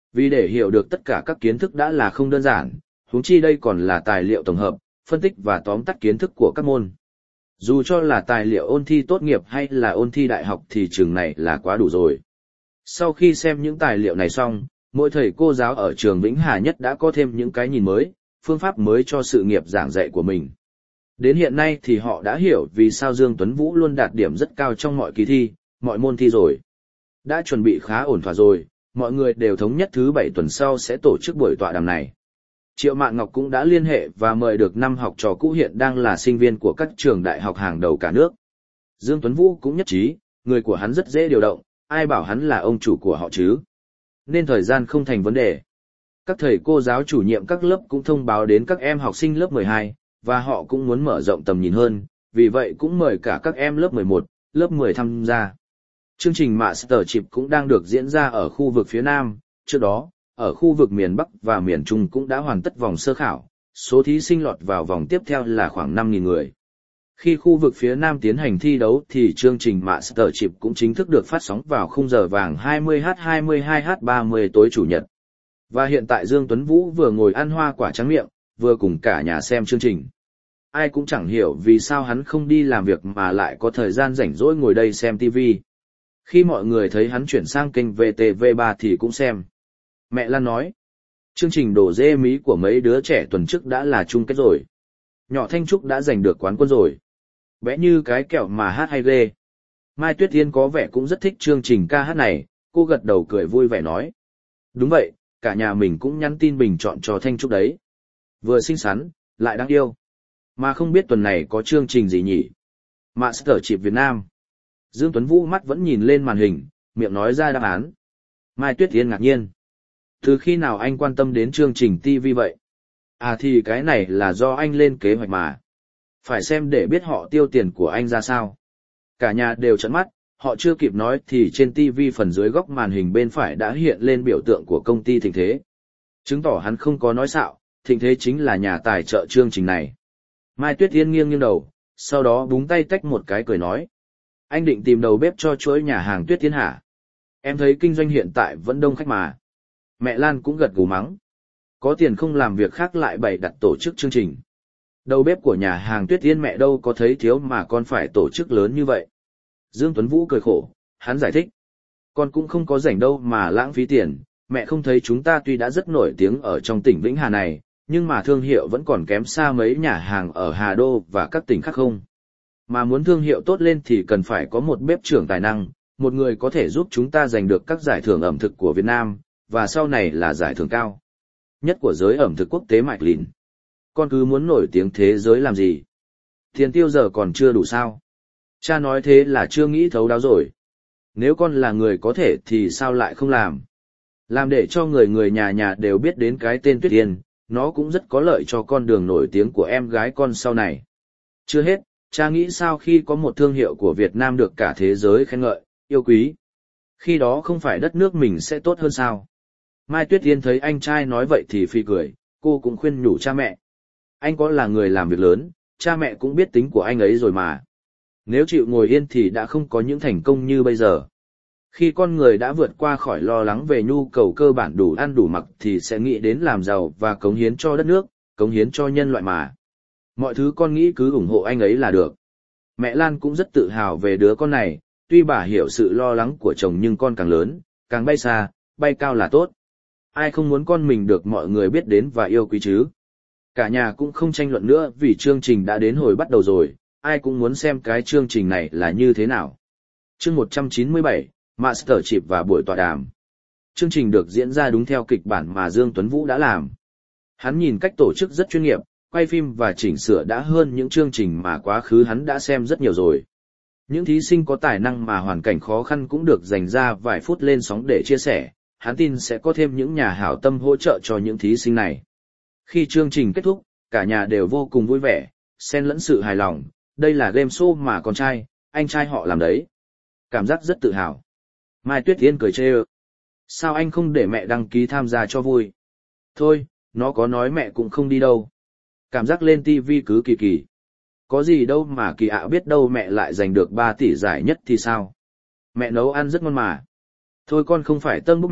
[SPEAKER 1] Vì để hiểu được tất cả các kiến thức đã là không đơn giản, huống chi đây còn là tài liệu tổng hợp, phân tích và tóm tắt kiến thức của các môn. Dù cho là tài liệu ôn thi tốt nghiệp hay là ôn thi đại học thì trường này là quá đủ rồi. Sau khi xem những tài liệu này xong, mỗi thầy cô giáo ở trường Vĩnh Hà Nhất đã có thêm những cái nhìn mới, phương pháp mới cho sự nghiệp giảng dạy của mình. Đến hiện nay thì họ đã hiểu vì sao Dương Tuấn Vũ luôn đạt điểm rất cao trong mọi kỳ thi, mọi môn thi rồi. Đã chuẩn bị khá ổn thỏa rồi, mọi người đều thống nhất thứ bảy tuần sau sẽ tổ chức buổi tọa đàm này. Triệu Mạn Ngọc cũng đã liên hệ và mời được năm học trò cũ hiện đang là sinh viên của các trường đại học hàng đầu cả nước. Dương Tuấn Vũ cũng nhất trí, người của hắn rất dễ điều động, ai bảo hắn là ông chủ của họ chứ. Nên thời gian không thành vấn đề. Các thầy cô giáo chủ nhiệm các lớp cũng thông báo đến các em học sinh lớp mười hai, và họ cũng muốn mở rộng tầm nhìn hơn, vì vậy cũng mời cả các em lớp mười một, lớp mười tham gia. Chương trình Masterchef cũng đang được diễn ra ở khu vực phía Nam, trước đó, ở khu vực miền Bắc và miền Trung cũng đã hoàn tất vòng sơ khảo, số thí sinh lọt vào vòng tiếp theo là khoảng năm nghìn người. Khi khu vực phía Nam tiến hành thi đấu thì chương trình Masterchef cũng chính thức được phát sóng vào khung giờ vàng hai mươi giờ hai mươi hai giờ ba mươi tối Chủ nhật. Và hiện tại Dương Tuấn Vũ vừa ngồi ăn hoa quả trắng miệng, vừa cùng cả nhà xem chương trình. Ai cũng chẳng hiểu vì sao hắn không đi làm việc mà lại có thời gian rảnh rỗi ngồi đây xem ti vi. Khi mọi người thấy hắn chuyển sang kênh vê tê vê ba thì cũng xem. Mẹ Lan nói, chương trình đổ dê mí của mấy đứa trẻ tuần trước đã là chung kết rồi. Nhỏ Thanh Trúc đã giành được quán quân rồi. Vẽ như cái kẹo mà hát hay ghê. Mai Tuyết Yên có vẻ cũng rất thích chương trình ca hát này, cô gật đầu cười vui vẻ nói. Đúng vậy, cả nhà mình cũng nhắn tin bình chọn cho Thanh Trúc đấy. Vừa xinh xắn, lại đáng yêu. Mà không biết tuần này có chương trình gì nhỉ? Masterchef Việt Nam. Dương Tuấn Vũ mắt vẫn nhìn lên màn hình, miệng nói ra đáp án. Mai Tuyết Yên ngạc nhiên. Từ khi nào anh quan tâm đến chương trình ti vi vậy? À thì cái này là do anh lên kế hoạch mà. Phải xem để biết họ tiêu tiền của anh ra sao. Cả nhà đều trợn mắt, họ chưa kịp nói thì trên ti vi phần dưới góc màn hình bên phải đã hiện lên biểu tượng của công ty Thịnh Thế. Chứng tỏ hắn không có nói xạo, Thịnh Thế chính là nhà tài trợ chương trình này. Mai Tuyết Yên nghiêng nghiêng đầu, sau đó búng tay tách một cái cười nói. Anh định tìm đầu bếp cho chuỗi nhà hàng Tuyết Yên hả? Em thấy kinh doanh hiện tại vẫn đông khách mà. Mẹ Lan cũng gật gù mắng. Có tiền không làm việc khác lại bày đặt tổ chức chương trình. Đầu bếp của nhà hàng Tuyết Yên mẹ đâu có thấy thiếu mà con phải tổ chức lớn như vậy. Dương Tuấn Vũ cười khổ, hắn giải thích. Con cũng không có rảnh đâu mà lãng phí tiền, mẹ không thấy chúng ta tuy đã rất nổi tiếng ở trong tỉnh Vĩnh Hà này, nhưng mà thương hiệu vẫn còn kém xa mấy nhà hàng ở Hà Đô và các tỉnh khác không. Mà muốn thương hiệu tốt lên thì cần phải có một bếp trưởng tài năng, một người có thể giúp chúng ta giành được các giải thưởng ẩm thực của Việt Nam, và sau này là giải thưởng cao nhất của giới ẩm thực quốc tế Mạch Lìn. Con cứ muốn nổi tiếng thế giới làm gì? Tiền tiêu giờ còn chưa đủ sao? Cha nói thế là chưa nghĩ thấu đáo rồi. Nếu con là người có thể thì sao lại không làm? Làm để cho người người nhà nhà đều biết đến cái tên Tuyết Yên, nó cũng rất có lợi cho con đường nổi tiếng của em gái con sau này. Chưa hết, cha nghĩ sao khi có một thương hiệu của Việt Nam được cả thế giới khen ngợi, yêu quý. Khi đó không phải đất nước mình sẽ tốt hơn sao? Mai Tuyết Yên thấy anh trai nói vậy thì phi cười, cô cũng khuyên nhủ cha mẹ. Anh có là người làm việc lớn, cha mẹ cũng biết tính của anh ấy rồi mà. Nếu chịu ngồi yên thì đã không có những thành công như bây giờ. Khi con người đã vượt qua khỏi lo lắng về nhu cầu cơ bản đủ ăn đủ mặc thì sẽ nghĩ đến làm giàu và cống hiến cho đất nước, cống hiến cho nhân loại mà. Mọi thứ con nghĩ cứ ủng hộ anh ấy là được. Mẹ Lan cũng rất tự hào về đứa con này, tuy bà hiểu sự lo lắng của chồng nhưng con càng lớn, càng bay xa, bay cao là tốt. Ai không muốn con mình được mọi người biết đến và yêu quý chứ? Cả nhà cũng không tranh luận nữa vì chương trình đã đến hồi bắt đầu rồi, ai cũng muốn xem cái chương trình này là như thế nào. Chương một trăm chín mươi bảy, Masterchef và buổi tọa đàm. Chương trình được diễn ra đúng theo kịch bản mà Dương Tuấn Vũ đã làm. Hắn nhìn cách tổ chức rất chuyên nghiệp, quay phim và chỉnh sửa đã hơn những chương trình mà quá khứ hắn đã xem rất nhiều rồi. Những thí sinh có tài năng mà hoàn cảnh khó khăn cũng được dành ra vài phút lên sóng để chia sẻ, hắn tin sẽ có thêm những nhà hảo tâm hỗ trợ cho những thí sinh này. Khi chương trình kết thúc, cả nhà đều vô cùng vui vẻ, xen lẫn sự hài lòng, đây là game show mà con trai, anh trai họ làm đấy. Cảm giác rất tự hào. Mai Tuyết Yên cười chê ơ. Sao anh không để mẹ đăng ký tham gia cho vui? Thôi, nó có nói mẹ cũng không đi đâu. Cảm giác lên tivi cứ kỳ kỳ. Có gì đâu mà kỳ ạ, biết đâu mẹ lại giành được ba tỷ giải nhất thì sao? Mẹ nấu ăn rất ngon mà. Thôi con không phải tâng bốc mẹ,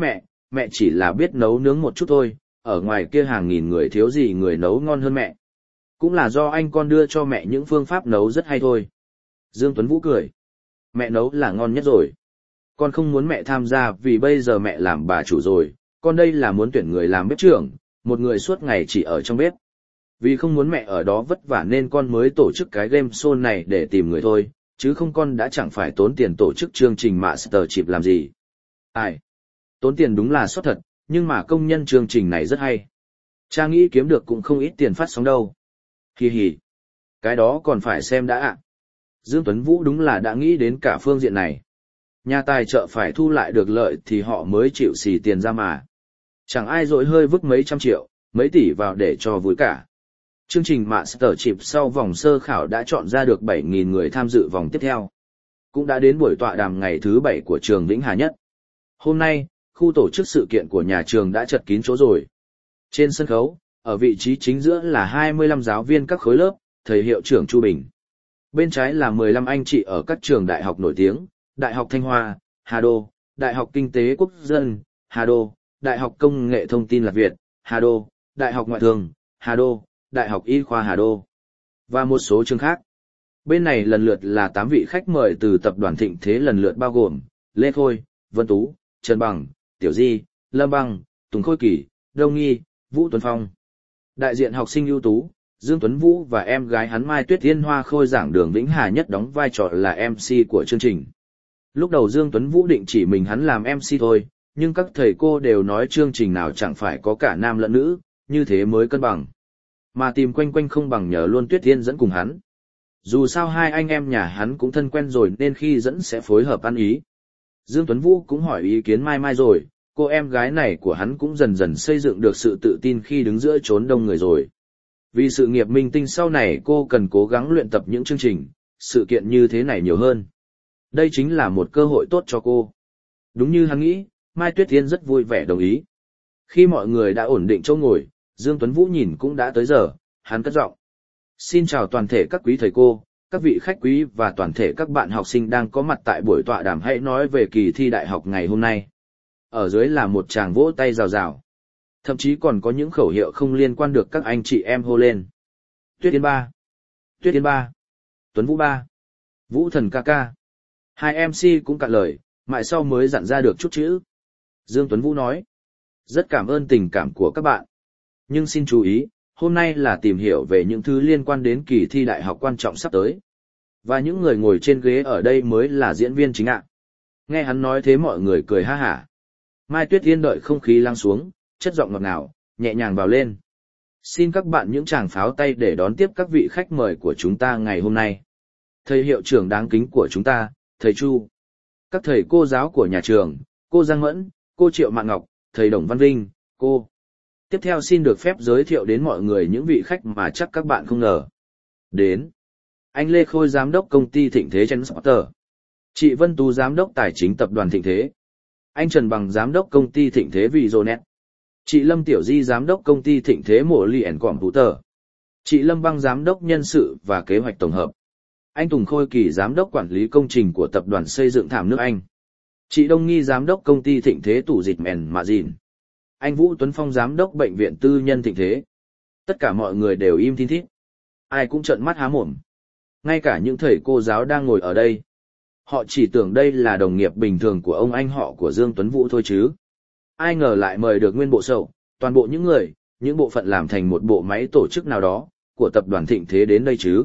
[SPEAKER 1] mẹ chỉ là biết nấu nướng một chút thôi, ở ngoài kia hàng nghìn người thiếu gì người nấu ngon hơn mẹ. Cũng là do anh con đưa cho mẹ những phương pháp nấu rất hay thôi. Dương Tuấn Vũ cười. Mẹ nấu là ngon nhất rồi. Con không muốn mẹ tham gia vì bây giờ mẹ làm bà chủ rồi, con đây là muốn tuyển người làm bếp trưởng, một người suốt ngày chỉ ở trong bếp. Vì không muốn mẹ ở đó vất vả nên con mới tổ chức cái game show này để tìm người thôi, chứ không con đã chẳng phải tốn tiền tổ chức chương trình MasterChef làm gì. Ai? Tốn tiền đúng là sót thật, nhưng mà công nhân chương trình này rất hay. Cha nghĩ kiếm được cũng không ít tiền phát sóng đâu. Hi hi. Cái đó còn phải xem đã ạ. Dương Tuấn Vũ đúng là đã nghĩ đến cả phương diện này. Nhà tài trợ phải thu lại được lợi thì họ mới chịu xì tiền ra mà. Chẳng ai dội hơi vứt mấy trăm triệu, mấy tỷ vào để cho vui cả. Chương trình MasterChef sau vòng sơ khảo đã chọn ra được bảy nghìn người tham dự vòng tiếp theo. Cũng đã đến buổi tọa đàm ngày thứ bảy của trường Vĩnh Hà Nhất. Hôm nay, khu tổ chức sự kiện của nhà trường đã chật kín chỗ rồi. Trên sân khấu, ở vị trí chính giữa là hai mươi lăm giáo viên các khối lớp, thầy hiệu trưởng Chu Bình. Bên trái là mười lăm anh chị ở các trường đại học nổi tiếng, Đại học Thanh Hoa, Hà Đô, Đại học Kinh tế Quốc dân, Hà Đô, Đại học Công nghệ Thông tin Lạc Việt, Hà Đô, Đại học Ngoại thương, Hà Đô, Đại học Y khoa Hà Đô, và một số trường khác. Bên này lần lượt là tám vị khách mời từ tập đoàn Thịnh Thế lần lượt bao gồm Lê Khôi, Vân Tú, Trần Bằng, Tiểu Di, Lâm Bằng, Tùng Khôi Kỳ, Đông Nghi, Vũ Tuấn Phong. Đại diện học sinh ưu tú, Dương Tuấn Vũ và em gái hắn Mai Tuyết Yên Hoa Khôi giảng đường Vĩnh Hà Nhất đóng vai trò là em xê của chương trình. Lúc đầu Dương Tuấn Vũ định chỉ mình hắn làm em xê thôi, nhưng các thầy cô đều nói chương trình nào chẳng phải có cả nam lẫn nữ, như thế mới cân bằng. Mà tìm quanh quanh không bằng nhờ luôn Tuyết Yên dẫn cùng hắn. Dù sao hai anh em nhà hắn cũng thân quen rồi nên khi dẫn sẽ phối hợp ăn ý. Dương Tuấn Vũ cũng hỏi ý kiến Mai Mai rồi, cô em gái này của hắn cũng dần dần xây dựng được sự tự tin khi đứng giữa chốn đông người rồi. Vì sự nghiệp minh tinh sau này cô cần cố gắng luyện tập những chương trình, sự kiện như thế này nhiều hơn. Đây chính là một cơ hội tốt cho cô. Đúng như hắn nghĩ, Mai Tuyết Yên rất vui vẻ đồng ý. Khi mọi người đã ổn định chỗ ngồi, Dương Tuấn Vũ nhìn cũng đã tới giờ, hắn cất giọng. Xin chào toàn thể các quý thầy cô, các vị khách quý và toàn thể các bạn học sinh đang có mặt tại buổi tọa đàm hãy nói về kỳ thi đại học ngày hôm nay. Ở dưới là một tràng vỗ tay rào rào. Thậm chí còn có những khẩu hiệu không liên quan được các anh chị em hô lên. Tuyết Yên ba. Tuyết Yên ba. Tuấn Vũ ba. Vũ Thần ca ca. Hai em xê cũng cạn lời, mãi sau mới dặn ra được chút chữ. Dương Tuấn Vũ nói. Rất cảm ơn tình cảm của các bạn. Nhưng xin chú ý, hôm nay là tìm hiểu về những thứ liên quan đến kỳ thi đại học quan trọng sắp tới. Và những người ngồi trên ghế ở đây mới là diễn viên chính ạ. Nghe hắn nói thế mọi người cười ha hả. Mai Tuyết Yên đợi không khí lắng xuống, chất giọng ngọt ngào, nhẹ nhàng vào lên. Xin các bạn những tràng pháo tay để đón tiếp các vị khách mời của chúng ta ngày hôm nay. Thầy hiệu trưởng đáng kính của chúng ta, thầy Chu. Các thầy cô giáo của nhà trường, cô Giang Mẫn, cô Triệu Mạn Ngọc, thầy Đồng Văn Vinh, cô. Tiếp theo xin được phép giới thiệu đến mọi người những vị khách mà chắc các bạn không ngờ. Đến. Anh Lê Khôi giám đốc công ty Thịnh Thế Transporter. Chị Vân Tú giám đốc tài chính tập đoàn Thịnh Thế. Anh Trần Bằng giám đốc công ty Thịnh Thế Visionet. Chị Lâm Tiểu Di giám đốc công ty Thịnh Thế Mộ Ly & Computer. Chị Lâm Băng giám đốc nhân sự và kế hoạch tổng hợp. Anh Tùng Khôi Kỳ giám đốc quản lý công trình của tập đoàn xây dựng Thảm Nước Anh. Chị Đông Nghi giám đốc công ty Thịnh Thế Tủ Dịch Mèn Mạ Dìn. Anh Vũ Tuấn Phong giám đốc bệnh viện tư nhân Thịnh Thế. Tất cả mọi người đều im thin thít. Ai cũng trợn mắt há mồm. Ngay cả những thầy cô giáo đang ngồi ở đây. Họ chỉ tưởng đây là đồng nghiệp bình thường của ông anh họ của Dương Tuấn Vũ thôi chứ. Ai ngờ lại mời được nguyên bộ sậu, toàn bộ những người, những bộ phận làm thành một bộ máy tổ chức nào đó, của tập đoàn Thịnh Thế đến đây chứ.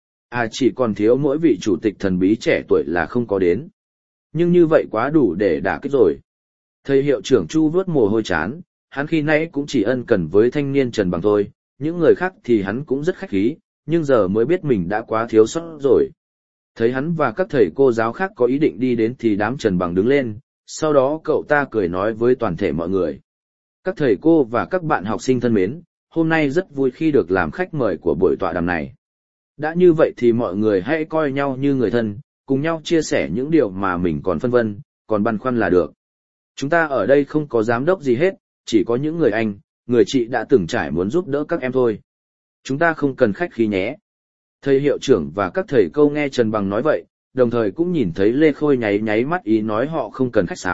[SPEAKER 1] À chỉ còn thiếu mỗi vị chủ tịch thần bí trẻ tuổi là không có đến. Nhưng như vậy quá đủ để đả kích rồi. Thầy hiệu trưởng Chu vuốt mồ hôi chán, hắn khi nãy cũng chỉ ân cần với thanh niên Trần Bằng thôi, những người khác thì hắn cũng rất khách khí, nhưng giờ mới biết mình đã quá thiếu sót rồi. Thấy hắn và các thầy cô giáo khác có ý định đi đến thì đám Trần Bằng đứng lên, sau đó cậu ta cười nói với toàn thể mọi người. Các thầy cô và các bạn học sinh thân mến, hôm nay rất vui khi được làm khách mời của buổi tọa đàm này. Đã như vậy thì mọi người hãy coi nhau như người thân, cùng nhau chia sẻ những điều mà mình còn phân vân, còn băn khoăn là được. Chúng ta ở đây không có giám đốc gì hết, chỉ có những người anh, người chị đã từng trải muốn giúp đỡ các em thôi. Chúng ta không cần khách khí nhé. Thầy hiệu trưởng và các thầy cô nghe Trần Bằng nói vậy, đồng thời cũng nhìn thấy Lê Khôi nháy nháy mắt ý nói họ không cần khách sáo,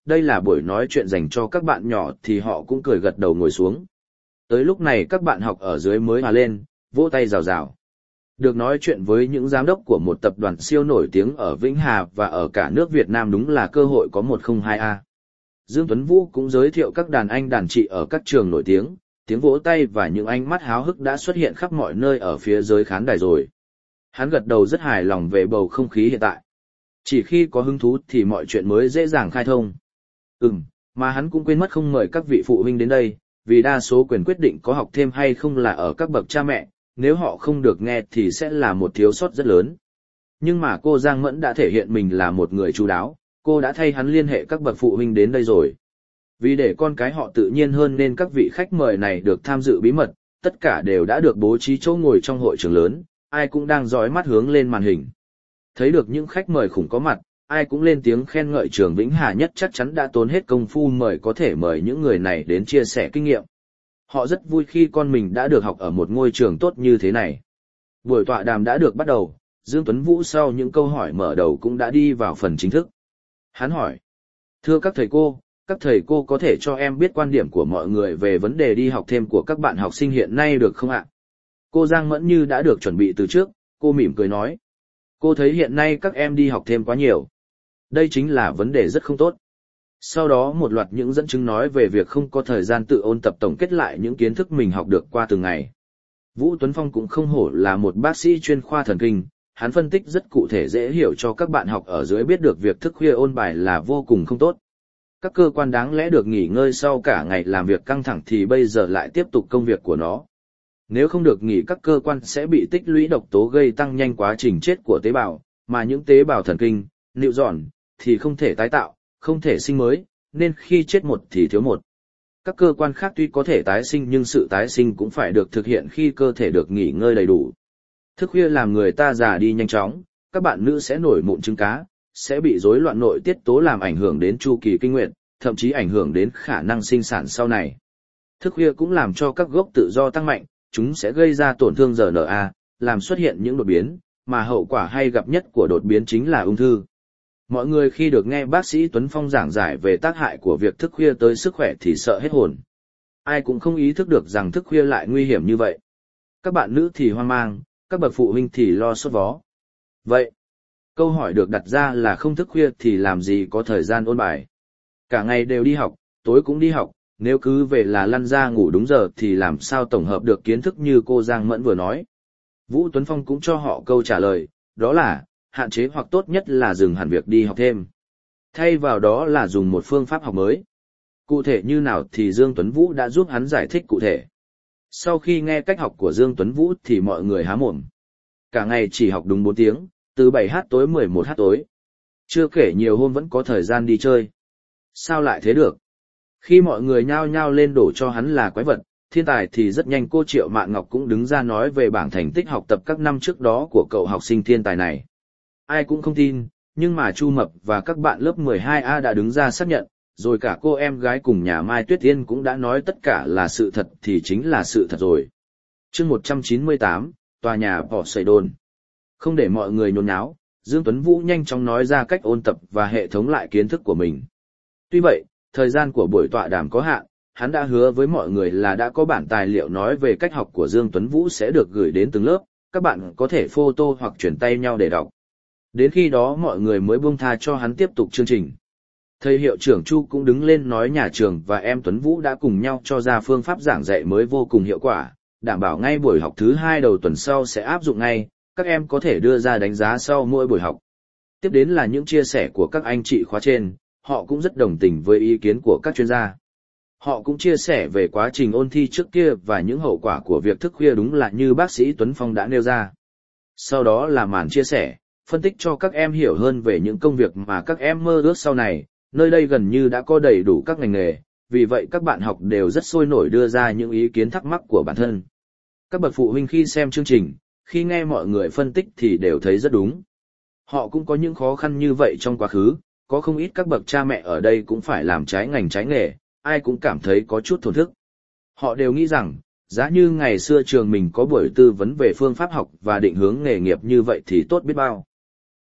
[SPEAKER 1] đây là buổi nói chuyện dành cho các bạn nhỏ thì họ cũng cười gật đầu ngồi xuống. Tới lúc này các bạn học ở dưới mới hòa lên, vỗ tay rào rào. Được nói chuyện với những giám đốc của một tập đoàn siêu nổi tiếng ở Vĩnh Hà và ở cả nước Việt Nam đúng là cơ hội có một không hai a. Dương Tuấn Vũ cũng giới thiệu các đàn anh đàn chị ở các trường nổi tiếng, tiếng vỗ tay và những ánh mắt háo hức đã xuất hiện khắp mọi nơi ở phía dưới khán đài rồi. Hắn gật đầu rất hài lòng về bầu không khí hiện tại. Chỉ khi có hứng thú thì mọi chuyện mới dễ dàng khai thông. Ừm, mà hắn cũng quên mất không mời các vị phụ huynh đến đây, vì đa số quyền quyết định có học thêm hay không là ở các bậc cha mẹ, nếu họ không được nghe thì sẽ là một thiếu sót rất lớn. Nhưng mà cô Giang Mẫn đã thể hiện mình là một người chu đáo, cô đã thay hắn liên hệ các bậc phụ huynh đến đây rồi. Vì để con cái họ tự nhiên hơn nên các vị khách mời này được tham dự bí mật, tất cả đều đã được bố trí chỗ ngồi trong hội trường lớn, ai cũng đang dõi mắt hướng lên màn hình. Thấy được những khách mời khủng có mặt, ai cũng lên tiếng khen ngợi trường Vĩnh Hà Nhất chắc chắn đã tốn hết công phu mời có thể mời những người này đến chia sẻ kinh nghiệm. Họ rất vui khi con mình đã được học ở một ngôi trường tốt như thế này. Buổi tọa đàm đã được bắt đầu, Dương Tuấn Vũ sau những câu hỏi mở đầu cũng đã đi vào phần chính thức. Hắn hỏi, thưa các thầy cô, các thầy cô có thể cho em biết quan điểm của mọi người về vấn đề đi học thêm của các bạn học sinh hiện nay được không ạ? Cô Giang Mẫn như đã được chuẩn bị từ trước, cô mỉm cười nói. Cô thấy hiện nay các em đi học thêm quá nhiều. Đây chính là vấn đề rất không tốt. Sau đó một loạt những dẫn chứng nói về việc không có thời gian tự ôn tập tổng kết lại những kiến thức mình học được qua từng ngày. Vũ Tuấn Phong cũng không hổ là một bác sĩ chuyên khoa thần kinh, hắn phân tích rất cụ thể dễ hiểu cho các bạn học ở dưới biết được việc thức khuya ôn bài là vô cùng không tốt. Các cơ quan đáng lẽ được nghỉ ngơi sau cả ngày làm việc căng thẳng thì bây giờ lại tiếp tục công việc của nó. Nếu không được nghỉ các cơ quan sẽ bị tích lũy độc tố gây tăng nhanh quá trình chết của tế bào, mà những tế bào thần kinh, nịu giòn, thì không thể tái tạo, không thể sinh mới, nên khi chết một thì thiếu một. Các cơ quan khác tuy có thể tái sinh nhưng sự tái sinh cũng phải được thực hiện khi cơ thể được nghỉ ngơi đầy đủ. Thức khuya làm người ta già đi nhanh chóng, các bạn nữ sẽ nổi mụn trứng cá, sẽ bị rối loạn nội tiết tố làm ảnh hưởng đến chu kỳ kinh nguyệt, thậm chí ảnh hưởng đến khả năng sinh sản sau này. Thức khuya cũng làm cho các gốc tự do tăng mạnh, chúng sẽ gây ra tổn thương rờ en a, làm xuất hiện những đột biến, mà hậu quả hay gặp nhất của đột biến chính là ung thư. Mọi người khi được nghe bác sĩ Tuấn Phong giảng giải về tác hại của việc thức khuya tới sức khỏe thì sợ hết hồn. Ai cũng không ý thức được rằng thức khuya lại nguy hiểm như vậy. Các bạn nữ thì hoang mang, các bậc phụ huynh thì lo sốt vó. Vậy, câu hỏi được đặt ra là không thức khuya thì làm gì có thời gian ôn bài. Cả ngày đều đi học, tối cũng đi học, nếu cứ về là lăn ra ngủ đúng giờ thì làm sao tổng hợp được kiến thức như cô Giang Mẫn vừa nói. Vũ Tuấn Phong cũng cho họ câu trả lời, đó là, hạn chế hoặc tốt nhất là dừng hẳn việc đi học thêm. Thay vào đó là dùng một phương pháp học mới. Cụ thể như nào thì Dương Tuấn Vũ đã giúp hắn giải thích cụ thể. Sau khi nghe cách học của Dương Tuấn Vũ thì mọi người há mồm. Cả ngày chỉ học đúng bốn tiếng, từ bảy giờ tối mười một giờ tối. Chưa kể nhiều hôm vẫn có thời gian đi chơi. Sao lại thế được? Khi mọi người nhao nhao lên đổ cho hắn là quái vật, thiên tài thì rất nhanh cô Triệu Mạn Ngọc cũng đứng ra nói về bảng thành tích học tập các năm trước đó của cậu học sinh thiên tài này. Ai cũng không tin, nhưng mà Chu Mập và các bạn lớp mười hai A đã đứng ra xác nhận, rồi cả cô em gái cùng nhà Mai Tuyết Yên cũng đã nói tất cả là sự thật thì chính là sự thật rồi. Chương một trăm chín mươi tám, tòa nhà bỏ sẩy đồn. Không để mọi người nhốn nháo, Dương Tuấn Vũ nhanh chóng nói ra cách ôn tập và hệ thống lại kiến thức của mình. Tuy vậy, thời gian của buổi tọa đàm có hạn, hắn đã hứa với mọi người là đã có bản tài liệu nói về cách học của Dương Tuấn Vũ sẽ được gửi đến từng lớp, các bạn có thể photo hoặc chuyển tay nhau để đọc. Đến khi đó mọi người mới buông tha cho hắn tiếp tục chương trình. Thầy hiệu trưởng Chu cũng đứng lên nói nhà trường và em Tuấn Vũ đã cùng nhau cho ra phương pháp giảng dạy mới vô cùng hiệu quả, đảm bảo ngay buổi học thứ hai đầu tuần sau sẽ áp dụng ngay, các em có thể đưa ra đánh giá sau mỗi buổi học. Tiếp đến là những chia sẻ của các anh chị khóa trên, họ cũng rất đồng tình với ý kiến của các chuyên gia. Họ cũng chia sẻ về quá trình ôn thi trước kia và những hậu quả của việc thức khuya đúng là như bác sĩ Tuấn Phong đã nêu ra. Sau đó là màn chia sẻ, phân tích cho các em hiểu hơn về những công việc mà các em mơ ước sau này, nơi đây gần như đã có đầy đủ các ngành nghề, vì vậy các bạn học đều rất sôi nổi đưa ra những ý kiến thắc mắc của bản thân. Các bậc phụ huynh khi xem chương trình, khi nghe mọi người phân tích thì đều thấy rất đúng. Họ cũng có những khó khăn như vậy trong quá khứ, có không ít các bậc cha mẹ ở đây cũng phải làm trái ngành trái nghề, ai cũng cảm thấy có chút thổn thức. Họ đều nghĩ rằng, giá như ngày xưa trường mình có buổi tư vấn về phương pháp học và định hướng nghề nghiệp như vậy thì tốt biết bao.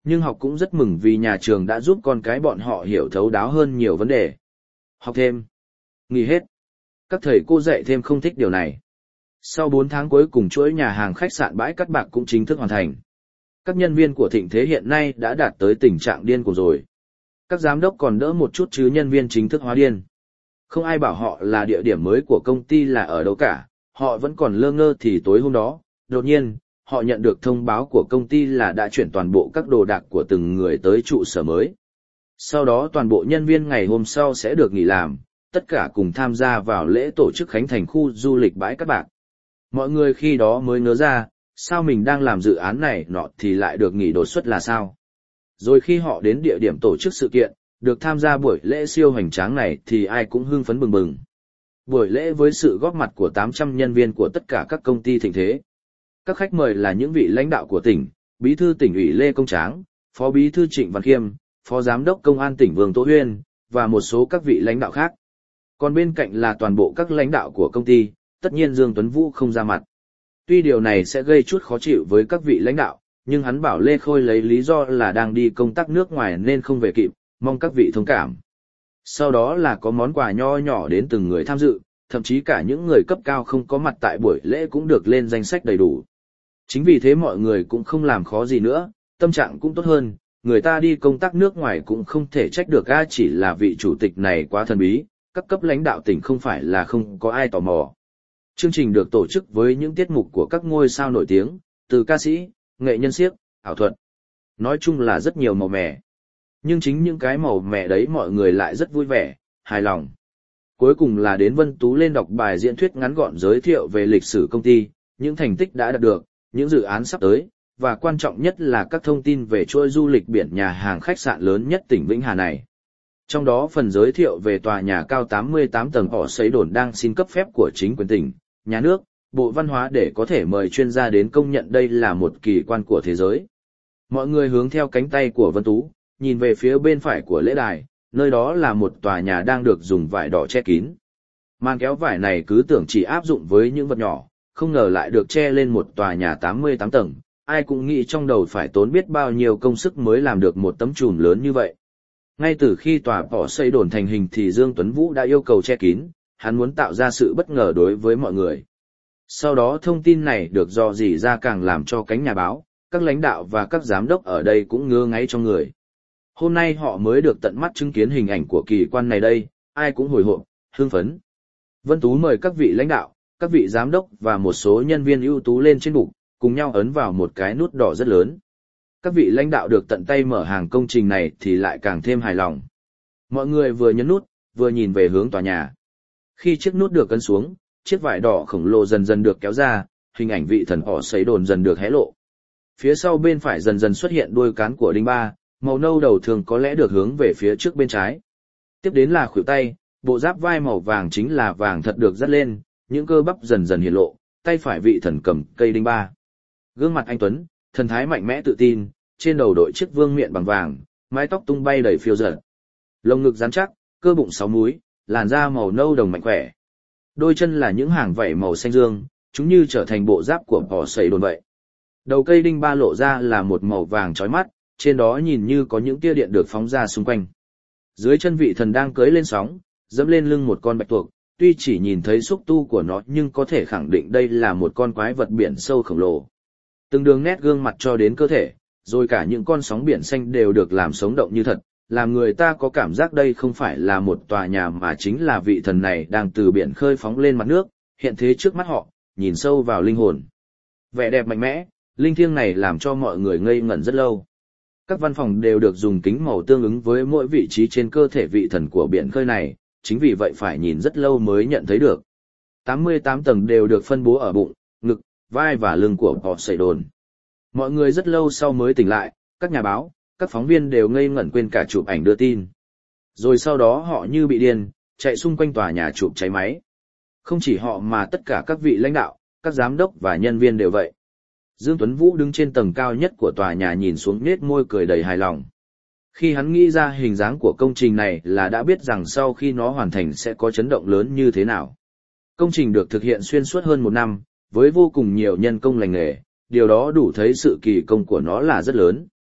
[SPEAKER 1] Nhưng học cũng rất mừng vì nhà trường đã giúp con cái bọn họ hiểu thấu đáo hơn nhiều vấn đề. Học thêm. Nghỉ hết. Các thầy cô dạy thêm không thích điều này. Sau bốn tháng cuối cùng chuỗi nhà hàng khách sạn bãi cát bạc cũng chính thức hoàn thành. Các nhân viên của Thịnh Thế hiện nay đã đạt tới tình trạng điên cuồng rồi. Các giám đốc còn đỡ một chút chứ nhân viên chính thức hóa điên. Không ai bảo họ là địa điểm mới của công ty là ở đâu cả, họ vẫn còn lơ ngơ thì tối hôm đó, đột nhiên, họ nhận được thông báo của công ty là đã chuyển toàn bộ các đồ đạc của từng người tới trụ sở mới. Sau đó toàn bộ nhân viên ngày hôm sau sẽ được nghỉ làm, tất cả cùng tham gia vào lễ tổ chức khánh thành khu du lịch bãi cát bạc. Mọi người khi đó mới nhớ ra, sao mình đang làm dự án này nọ thì lại được nghỉ đột xuất là sao. Rồi khi họ đến địa điểm tổ chức sự kiện, được tham gia buổi lễ siêu hoành tráng này thì ai cũng hưng phấn bừng bừng. Buổi lễ với sự góp mặt của tám trăm nhân viên của tất cả các công ty Thịnh Thế. Các khách mời là những vị lãnh đạo của tỉnh, Bí thư tỉnh ủy Lê Công Tráng, Phó Bí thư Trịnh Văn Khiêm, Phó Giám đốc Công an tỉnh Vương Tố Huyên, và một số các vị lãnh đạo khác. Còn bên cạnh là toàn bộ các lãnh đạo của công ty, tất nhiên Dương Tuấn Vũ không ra mặt. Tuy điều này sẽ gây chút khó chịu với các vị lãnh đạo, nhưng hắn bảo Lê Khôi lấy lý do là đang đi công tác nước ngoài nên không về kịp, mong các vị thông cảm. Sau đó là có món quà nho nhỏ đến từng người tham dự, thậm chí cả những người cấp cao không có mặt tại buổi lễ cũng được lên danh sách đầy đủ. Chính vì thế mọi người cũng không làm khó gì nữa, tâm trạng cũng tốt hơn, người ta đi công tác nước ngoài cũng không thể trách được a, chỉ là vị chủ tịch này quá thần bí, các cấp lãnh đạo tỉnh không phải là không có ai tò mò. Chương trình được tổ chức với những tiết mục của các ngôi sao nổi tiếng, từ ca sĩ, nghệ nhân xiếc, ảo thuật. Nói chung là rất nhiều màu mè. Nhưng chính những cái màu mè đấy mọi người lại rất vui vẻ, hài lòng. Cuối cùng là đến Vân Tú lên đọc bài diễn thuyết ngắn gọn giới thiệu về lịch sử công ty, những thành tích đã đạt được, những dự án sắp tới, và quan trọng nhất là các thông tin về chuỗi du lịch biển nhà hàng khách sạn lớn nhất tỉnh Vĩnh Hà này. Trong đó phần giới thiệu về tòa nhà cao tám mươi tám tầng họ xây đồn đang xin cấp phép của chính quyền tỉnh, nhà nước, Bộ Văn hóa để có thể mời chuyên gia đến công nhận đây là một kỳ quan của thế giới. Mọi người hướng theo cánh tay của Vân Tú, nhìn về phía bên phải của lễ đài, nơi đó là một tòa nhà đang được dùng vải đỏ che kín. Màn kéo vải này cứ tưởng chỉ áp dụng với những vật nhỏ, không ngờ lại được che lên một tòa nhà tám mươi tám tầng, ai cũng nghĩ trong đầu phải tốn biết bao nhiêu công sức mới làm được một tấm chùm lớn như vậy. Ngay từ khi tòa bỏ xây đồn thành hình thì Dương Tuấn Vũ đã yêu cầu che kín, hắn muốn tạo ra sự bất ngờ đối với mọi người. Sau đó thông tin này được dò dỉ ra càng làm cho cánh nhà báo, các lãnh đạo và các giám đốc ở đây cũng ngơ ngáy trong người. Hôm nay họ mới được tận mắt chứng kiến hình ảnh của kỳ quan này đây, ai cũng hồi hộp, hưng phấn. Vân Tú mời các vị lãnh đạo, các vị giám đốc và một số nhân viên ưu tú lên trên bục, cùng nhau ấn vào một cái nút đỏ rất lớn. Các vị lãnh đạo được tận tay mở hàng công trình này thì lại càng thêm hài lòng. Mọi người vừa nhấn nút, vừa nhìn về hướng tòa nhà. Khi chiếc nút được ấn xuống, chiếc vải đỏ khổng lồ dần dần được kéo ra, hình ảnh vị thần họ sấy đồn dần được hé lộ. Phía sau bên phải dần dần xuất hiện đuôi cán của đinh ba, màu nâu đầu thường có lẽ được hướng về phía trước bên trái. Tiếp đến là khuỷu tay, bộ giáp vai màu vàng chính là vàng thật được dắt lên, những cơ bắp dần dần hiện lộ, tay phải vị thần cầm cây đinh ba. Gương mặt anh tuấn, thần thái mạnh mẽ tự tin, trên đầu đội chiếc vương miện bằng vàng, mái tóc tung bay đầy phiêu dật. Lồng ngực rắn chắc, cơ bụng sáu múi, làn da màu nâu đồng mạnh khỏe. Đôi chân là những hàng vảy màu xanh dương, chúng như trở thành bộ giáp của bò sấy đồn vậy. Đầu cây đinh ba lộ ra là một màu vàng chói mắt, trên đó nhìn như có những tia điện được phóng ra xung quanh. Dưới chân vị thần đang cưỡi lên sóng, dẫm lên lưng một con bạch tuộc, tuy chỉ nhìn thấy xúc tu của nó nhưng có thể khẳng định đây là một con quái vật biển sâu khổng lồ. Từng đường nét gương mặt cho đến cơ thể, rồi cả những con sóng biển xanh đều được làm sống động như thật, làm người ta có cảm giác đây không phải là một tòa nhà mà chính là vị thần này đang từ biển khơi phóng lên mặt nước, hiện thế trước mắt họ, nhìn sâu vào linh hồn. Vẻ đẹp mạnh mẽ, linh thiêng này làm cho mọi người ngây ngẩn rất lâu. Các văn phòng đều được dùng kính màu tương ứng với mỗi vị trí trên cơ thể vị thần của biển khơi này, chính vì vậy phải nhìn rất lâu mới nhận thấy được. tám mươi tám tầng đều được phân bố ở bụng, ngực, vai và lưng của bò sấy đồn. Mọi người rất lâu sau mới tỉnh lại, các nhà báo, các phóng viên đều ngây ngẩn quên cả chụp ảnh đưa tin. Rồi sau đó họ như bị điên, chạy xung quanh tòa nhà chụp cháy máy. Không chỉ họ mà tất cả các vị lãnh đạo, các giám đốc và nhân viên đều vậy. Dương Tuấn Vũ đứng trên tầng cao nhất của tòa nhà nhìn xuống nết môi cười đầy hài lòng. Khi hắn nghĩ ra hình dáng của công trình này là đã biết rằng sau khi nó hoàn thành sẽ có chấn động lớn như thế nào. Công trình được thực hiện xuyên suốt hơn một năm, với vô cùng nhiều nhân công lành nghề, điều đó đủ thấy sự kỳ công của nó là rất lớn.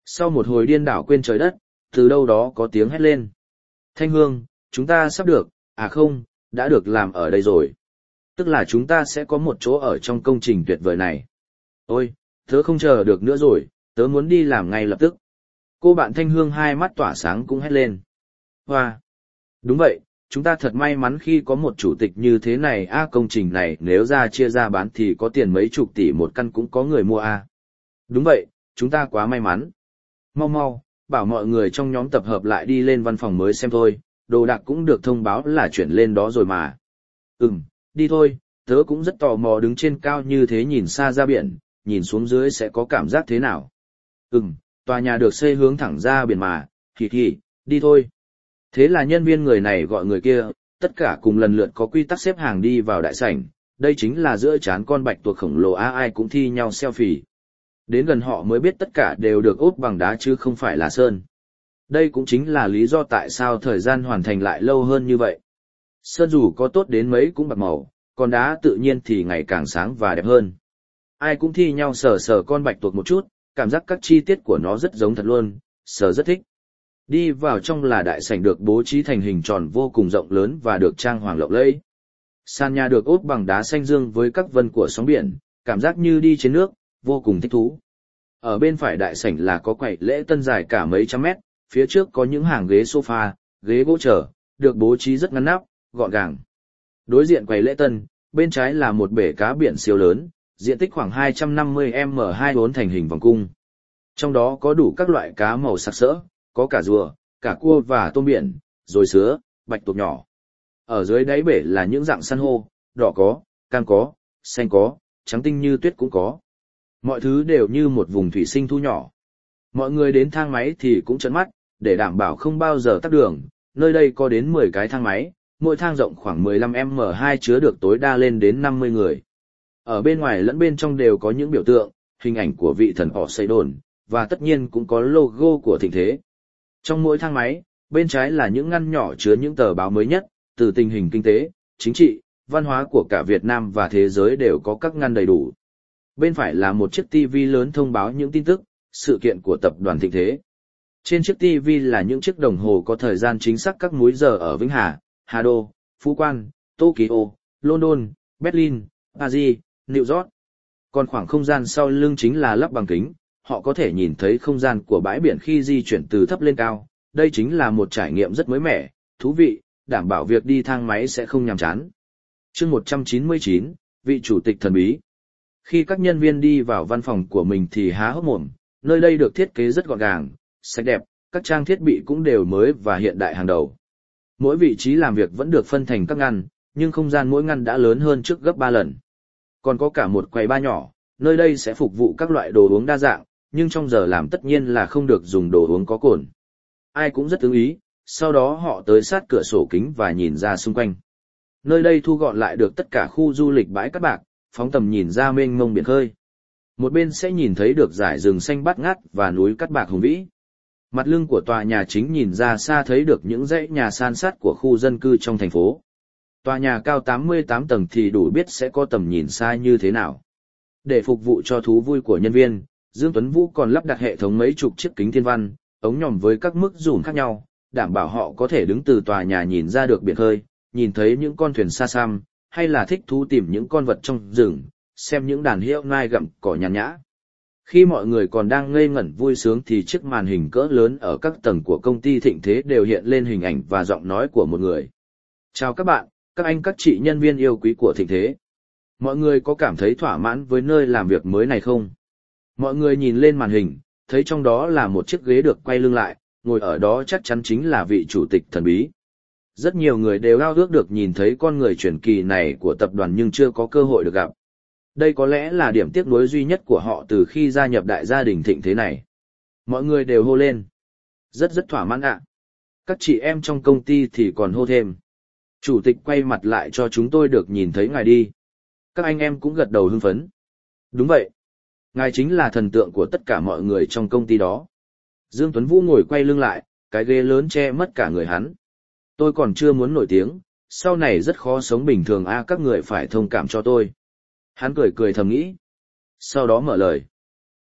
[SPEAKER 1] Sau một hồi điên đảo quên trời đất, từ đâu đó có tiếng hét lên. Thanh Hương, chúng ta sắp được, à không, đã được làm ở đây rồi. Tức là chúng ta sẽ có một chỗ ở trong công trình tuyệt vời này. Ôi, tớ không chờ được nữa rồi, tớ muốn đi làm ngay lập tức. Cô bạn Thanh Hương hai mắt tỏa sáng cũng hét lên. Hoa! Đúng vậy, chúng ta thật may mắn khi có một chủ tịch như thế này. A công trình này nếu ra chia ra bán thì có tiền mấy chục tỷ một căn cũng có người mua a. Đúng vậy, chúng ta quá may mắn. Mau mau, bảo mọi người trong nhóm tập hợp lại đi lên văn phòng mới xem thôi, đồ đạc cũng được thông báo là chuyển lên đó rồi mà. Ừm, đi thôi, tớ cũng rất tò mò đứng trên cao như thế nhìn xa ra biển, nhìn xuống dưới sẽ có cảm giác thế nào. Ừm, tòa nhà được xây hướng thẳng ra biển mà, thì thì, đi thôi. Thế là nhân viên người này gọi người kia, tất cả cùng lần lượt có quy tắc xếp hàng đi vào đại sảnh, đây chính là giữa trán con bạch tuộc khổng lồ, ai ai cũng thi nhau selfie. Đến gần họ mới biết tất cả đều được ốp bằng đá chứ không phải là sơn. Đây cũng chính là lý do tại sao thời gian hoàn thành lại lâu hơn như vậy. Sơn dù có tốt đến mấy cũng bạc màu, còn đá tự nhiên thì ngày càng sáng và đẹp hơn. Ai cũng thi nhau sờ sờ con bạch tuộc một chút, cảm giác các chi tiết của nó rất giống thật luôn, sờ rất thích. Đi vào trong là đại sảnh được bố trí thành hình tròn vô cùng rộng lớn và được trang hoàng lộng lẫy. Sàn nhà được ốp bằng đá xanh dương với các vân của sóng biển, cảm giác như đi trên nước, vô cùng thích thú. Ở bên phải đại sảnh là có quầy lễ tân dài cả mấy trăm mét, phía trước có những hàng ghế sofa, ghế gỗ trở, được bố trí rất ngăn nắp, gọn gàng. Đối diện quầy lễ tân, bên trái là một bể cá biển siêu lớn, diện tích khoảng hai trăm năm mươi mét vuông hai bốn thành hình vòng cung. Trong đó có đủ các loại cá màu sặc sỡ, có cả rùa, cả cua và tôm biển, rồi sứa, bạch tuộc nhỏ. Ở dưới đáy bể là những dạng san hô, đỏ có, cam có, xanh có, trắng tinh như tuyết cũng có. Mọi thứ đều như một vùng thủy sinh thu nhỏ. Mọi người đến thang máy thì cũng trợn mắt, để đảm bảo không bao giờ tắc đường, nơi đây có đến mười cái thang máy, mỗi thang rộng khoảng mười lăm mét vuông hai chứa được tối đa lên đến năm mươi người. Ở bên ngoài lẫn bên trong đều có những biểu tượng, hình ảnh của vị thần họ xây đồn, và tất nhiên cũng có logo của Thịnh Thế. Trong mỗi thang máy, bên trái là những ngăn nhỏ chứa những tờ báo mới nhất, từ tình hình kinh tế, chính trị, văn hóa của cả Việt Nam và thế giới đều có các ngăn đầy đủ. Bên phải là một chiếc ti vi lớn thông báo những tin tức, sự kiện của tập đoàn Thịnh Thế. Trên chiếc ti vi là những chiếc đồng hồ có thời gian chính xác các múi giờ ở Vĩnh Hà, Hà Đô, Phú Quan, Tokyo, London, Berlin, Paris, New York. Còn khoảng không gian sau lưng chính là lắp bằng kính, họ có thể nhìn thấy không gian của bãi biển khi di chuyển từ thấp lên cao. Đây chính là một trải nghiệm rất mới mẻ, thú vị, đảm bảo việc đi thang máy sẽ không nhàm chán. Chương một trăm chín mươi chín, vị chủ tịch thần bí. Khi các nhân viên đi vào văn phòng của mình thì há hốc mồm, nơi đây được thiết kế rất gọn gàng, sạch đẹp, các trang thiết bị cũng đều mới và hiện đại hàng đầu. Mỗi vị trí làm việc vẫn được phân thành các ngăn, nhưng không gian mỗi ngăn đã lớn hơn trước gấp ba lần. Còn có cả một quầy bar nhỏ, nơi đây sẽ phục vụ các loại đồ uống đa dạng, nhưng trong giờ làm tất nhiên là không được dùng đồ uống có cồn. Ai cũng rất ưng ý, sau đó họ tới sát cửa sổ kính và nhìn ra xung quanh. Nơi đây thu gọn lại được tất cả khu du lịch bãi cát bạc, phóng tầm nhìn ra mênh mông biển khơi. Một bên sẽ nhìn thấy được dải rừng xanh bát ngát và núi cát bạc hùng vĩ. Mặt lưng của tòa nhà chính nhìn ra xa thấy được những dãy nhà san sát của khu dân cư trong thành phố. Tòa nhà cao tám mươi tám tầng thì đủ biết sẽ có tầm nhìn xa như thế nào. Để phục vụ cho thú vui của nhân viên, Dương Tuấn Vũ còn lắp đặt hệ thống mấy chục chiếc kính thiên văn, ống nhòm với các mức zoom khác nhau, đảm bảo họ có thể đứng từ tòa nhà nhìn ra được biển khơi, nhìn thấy những con thuyền xa xăm, hay là thích thú tìm những con vật trong rừng, xem những đàn hươu nai gặm cỏ nhàn nhã. Khi mọi người còn đang ngây ngẩn vui sướng thì chiếc màn hình cỡ lớn ở các tầng của công ty Thịnh Thế đều hiện lên hình ảnh và giọng nói của một người. Chào các bạn, các anh các chị nhân viên yêu quý của Thịnh Thế. Mọi người có cảm thấy thỏa mãn với nơi làm việc mới này không? Mọi người nhìn lên màn hình, thấy trong đó là một chiếc ghế được quay lưng lại, ngồi ở đó chắc chắn chính là vị chủ tịch thần bí. Rất nhiều người đều ao ước được nhìn thấy con người truyền kỳ này của tập đoàn nhưng chưa có cơ hội được gặp. Đây có lẽ là điểm tiếc nuối duy nhất của họ từ khi gia nhập đại gia đình Thịnh Thế này. Mọi người đều hô lên. Rất rất thỏa mãn ạ. Các chị em trong công ty thì còn hô thêm. Chủ tịch quay mặt lại cho chúng tôi được nhìn thấy ngài đi. Các anh em cũng gật đầu hưng phấn. Đúng vậy. Ngài chính là thần tượng của tất cả mọi người trong công ty đó. Dương Tuấn Vũ ngồi quay lưng lại, cái ghế lớn che mất cả người hắn. Tôi còn chưa muốn nổi tiếng, sau này rất khó sống bình thường a, các người phải thông cảm cho tôi. Hắn cười cười thầm nghĩ. Sau đó mở lời.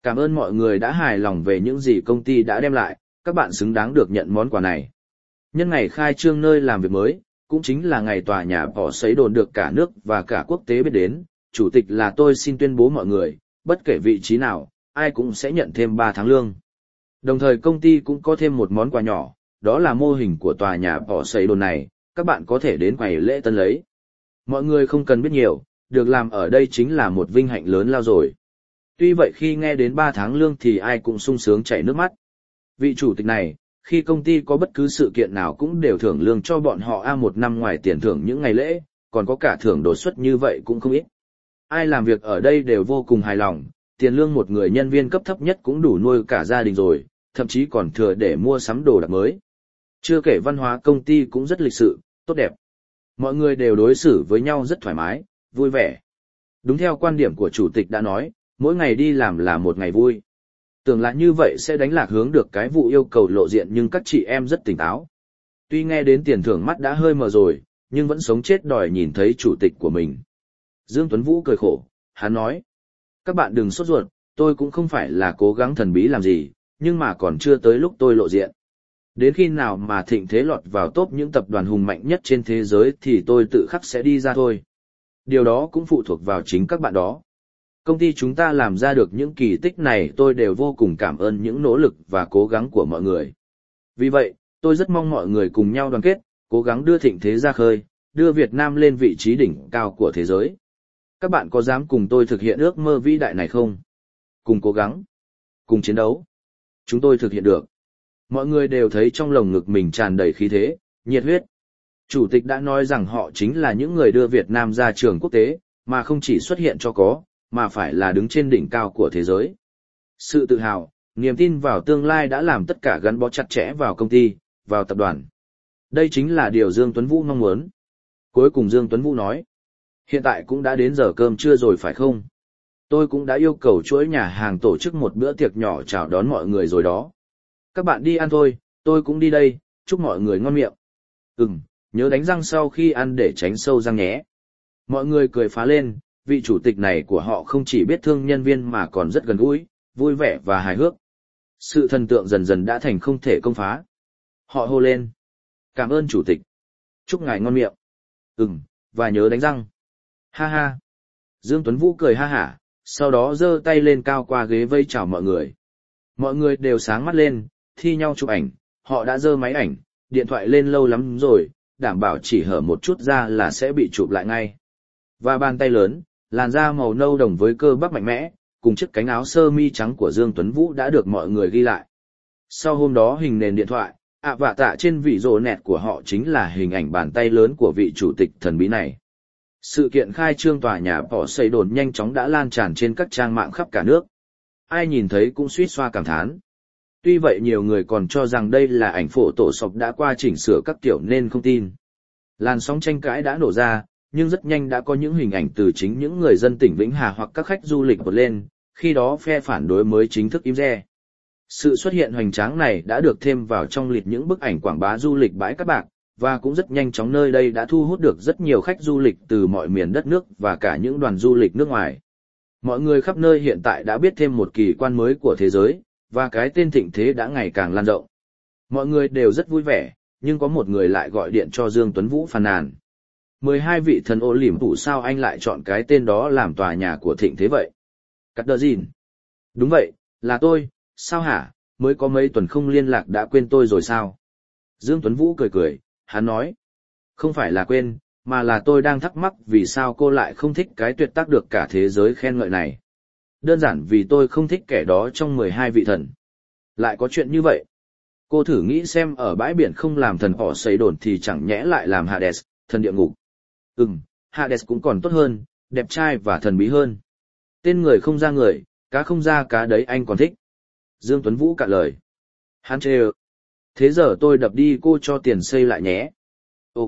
[SPEAKER 1] Cảm ơn mọi người đã hài lòng về những gì công ty đã đem lại, các bạn xứng đáng được nhận món quà này. Nhân ngày khai trương nơi làm việc mới, cũng chính là ngày tòa nhà bỏ sấy đồn được cả nước và cả quốc tế biết đến, chủ tịch là tôi xin tuyên bố mọi người, bất kể vị trí nào, ai cũng sẽ nhận thêm ba tháng lương. Đồng thời công ty cũng có thêm một món quà nhỏ, đó là mô hình của tòa nhà bỏ sấy đồn này, các bạn có thể đến quầy lễ tân lấy. Mọi người không cần biết nhiều, được làm ở đây chính là một vinh hạnh lớn lao rồi. Tuy vậy khi nghe đến ba tháng lương thì ai cũng sung sướng chảy nước mắt. Vị chủ tịch này, khi công ty có bất cứ sự kiện nào cũng đều thưởng lương cho bọn họ A một năm ngoài tiền thưởng những ngày lễ, còn có cả thưởng đột xuất như vậy cũng không ít. Ai làm việc ở đây đều vô cùng hài lòng, tiền lương một người nhân viên cấp thấp nhất cũng đủ nuôi cả gia đình rồi, thậm chí còn thừa để mua sắm đồ đạc mới. Chưa kể văn hóa công ty cũng rất lịch sự, tốt đẹp. Mọi người đều đối xử với nhau rất thoải mái, vui vẻ. Đúng theo quan điểm của chủ tịch đã nói, mỗi ngày đi làm là một ngày vui. Tưởng là như vậy sẽ đánh lạc hướng được cái vụ yêu cầu lộ diện nhưng các chị em rất tỉnh táo. Tuy nghe đến tiền thưởng mắt đã hơi mờ rồi, nhưng vẫn sống chết đòi nhìn thấy chủ tịch của mình. Dương Tuấn Vũ cười khổ, hắn nói. Các bạn đừng sốt ruột, tôi cũng không phải là cố gắng thần bí làm gì, nhưng mà còn chưa tới lúc tôi lộ diện. Đến khi nào mà thịnh thế lọt vào top những tập đoàn hùng mạnh nhất trên thế giới thì tôi tự khắc sẽ đi ra thôi. Điều đó cũng phụ thuộc vào chính các bạn đó. Công ty chúng ta làm ra được những kỳ tích này tôi đều vô cùng cảm ơn những nỗ lực và cố gắng của mọi người. Vì vậy, tôi rất mong mọi người cùng nhau đoàn kết, cố gắng đưa thịnh thế ra khơi, đưa Việt Nam lên vị trí đỉnh cao của thế giới. Các bạn có dám cùng tôi thực hiện ước mơ vĩ đại này không? Cùng cố gắng, cùng chiến đấu. Chúng tôi thực hiện được. Mọi người đều thấy trong lồng ngực mình tràn đầy khí thế, nhiệt huyết. Chủ tịch đã nói rằng họ chính là những người đưa Việt Nam ra trường quốc tế, mà không chỉ xuất hiện cho có, mà phải là đứng trên đỉnh cao của thế giới. Sự tự hào, niềm tin vào tương lai đã làm tất cả gắn bó chặt chẽ vào công ty, vào tập đoàn. Đây chính là điều Dương Tuấn Vũ mong muốn. Cuối cùng Dương Tuấn Vũ nói, hiện tại cũng đã đến giờ cơm trưa rồi phải không? Tôi cũng đã yêu cầu chuỗi nhà hàng tổ chức một bữa tiệc nhỏ chào đón mọi người rồi đó. Các bạn đi ăn thôi, tôi cũng đi đây, chúc mọi người ngon miệng. Ừm, nhớ đánh răng sau khi ăn để tránh sâu răng nhé. Mọi người cười phá lên, vị chủ tịch này của họ không chỉ biết thương nhân viên mà còn rất gần gũi, vui vẻ và hài hước. Sự thần tượng dần dần đã thành không thể công phá. Họ hô lên. Cảm ơn chủ tịch. Chúc ngài ngon miệng. Ừm, và nhớ đánh răng. Ha ha. Dương Tuấn Vũ cười ha hả, sau đó giơ tay lên cao qua ghế vây chào mọi người. Mọi người đều sáng mắt lên, thi nhau chụp ảnh, họ đã giơ máy ảnh, điện thoại lên lâu lắm rồi, đảm bảo chỉ hở một chút ra là sẽ bị chụp lại ngay. Và bàn tay lớn, làn da màu nâu đồng với cơ bắp mạnh mẽ, cùng chiếc cánh áo sơ mi trắng của Dương Tuấn Vũ đã được mọi người ghi lại. Sau hôm đó hình nền điện thoại, ạ vạ tạ trên vị rồ nẹt của họ chính là hình ảnh bàn tay lớn của vị chủ tịch thần bí này. Sự kiện khai trương tòa nhà bỏ xây đồn nhanh chóng đã lan tràn trên các trang mạng khắp cả nước. Ai nhìn thấy cũng suýt xoa cảm thán. Tuy vậy nhiều người còn cho rằng đây là ảnh phổ tổ sọc đã qua chỉnh sửa các kiểu nên không tin. Làn sóng tranh cãi đã nổ ra, nhưng rất nhanh đã có những hình ảnh từ chính những người dân tỉnh Vĩnh Hà hoặc các khách du lịch bật lên, khi đó phe phản đối mới chính thức im re. Sự xuất hiện hoành tráng này đã được thêm vào trong liệt những bức ảnh quảng bá du lịch bãi Cát Bạc, và cũng rất nhanh chóng nơi đây đã thu hút được rất nhiều khách du lịch từ mọi miền đất nước và cả những đoàn du lịch nước ngoài. Mọi người khắp nơi hiện tại đã biết thêm một kỳ quan mới của thế giới, và cái tên thịnh thế đã ngày càng lan rộng. Mọi người đều rất vui vẻ, nhưng có một người lại gọi điện cho Dương Tuấn Vũ phàn nàn. mười hai vị thần ô liềm phủ sao anh lại chọn cái tên đó làm tòa nhà của thịnh thế vậy? Cắt đờ gìn. Đúng vậy, là tôi, sao hả, mới có mấy tuần không liên lạc đã quên tôi rồi sao? Dương Tuấn Vũ cười cười, hắn nói. Không phải là quên, mà là tôi đang thắc mắc vì sao cô lại không thích cái tuyệt tác được cả thế giới khen ngợi này. Đơn giản vì tôi không thích kẻ đó trong mười hai vị thần. Lại có chuyện như vậy. Cô thử nghĩ xem ở bãi biển không làm thần họ xây đồn thì chẳng nhẽ lại làm Hades, thần địa ngục. Ừm, Hades cũng còn tốt hơn, đẹp trai và thần bí hơn. Tên người không ra người, cá không ra cá đấy anh còn thích. Dương Tuấn Vũ cạn lời. Hắn chê ơ. Thế giờ tôi đập đi cô cho tiền xây lại nhé. Ok.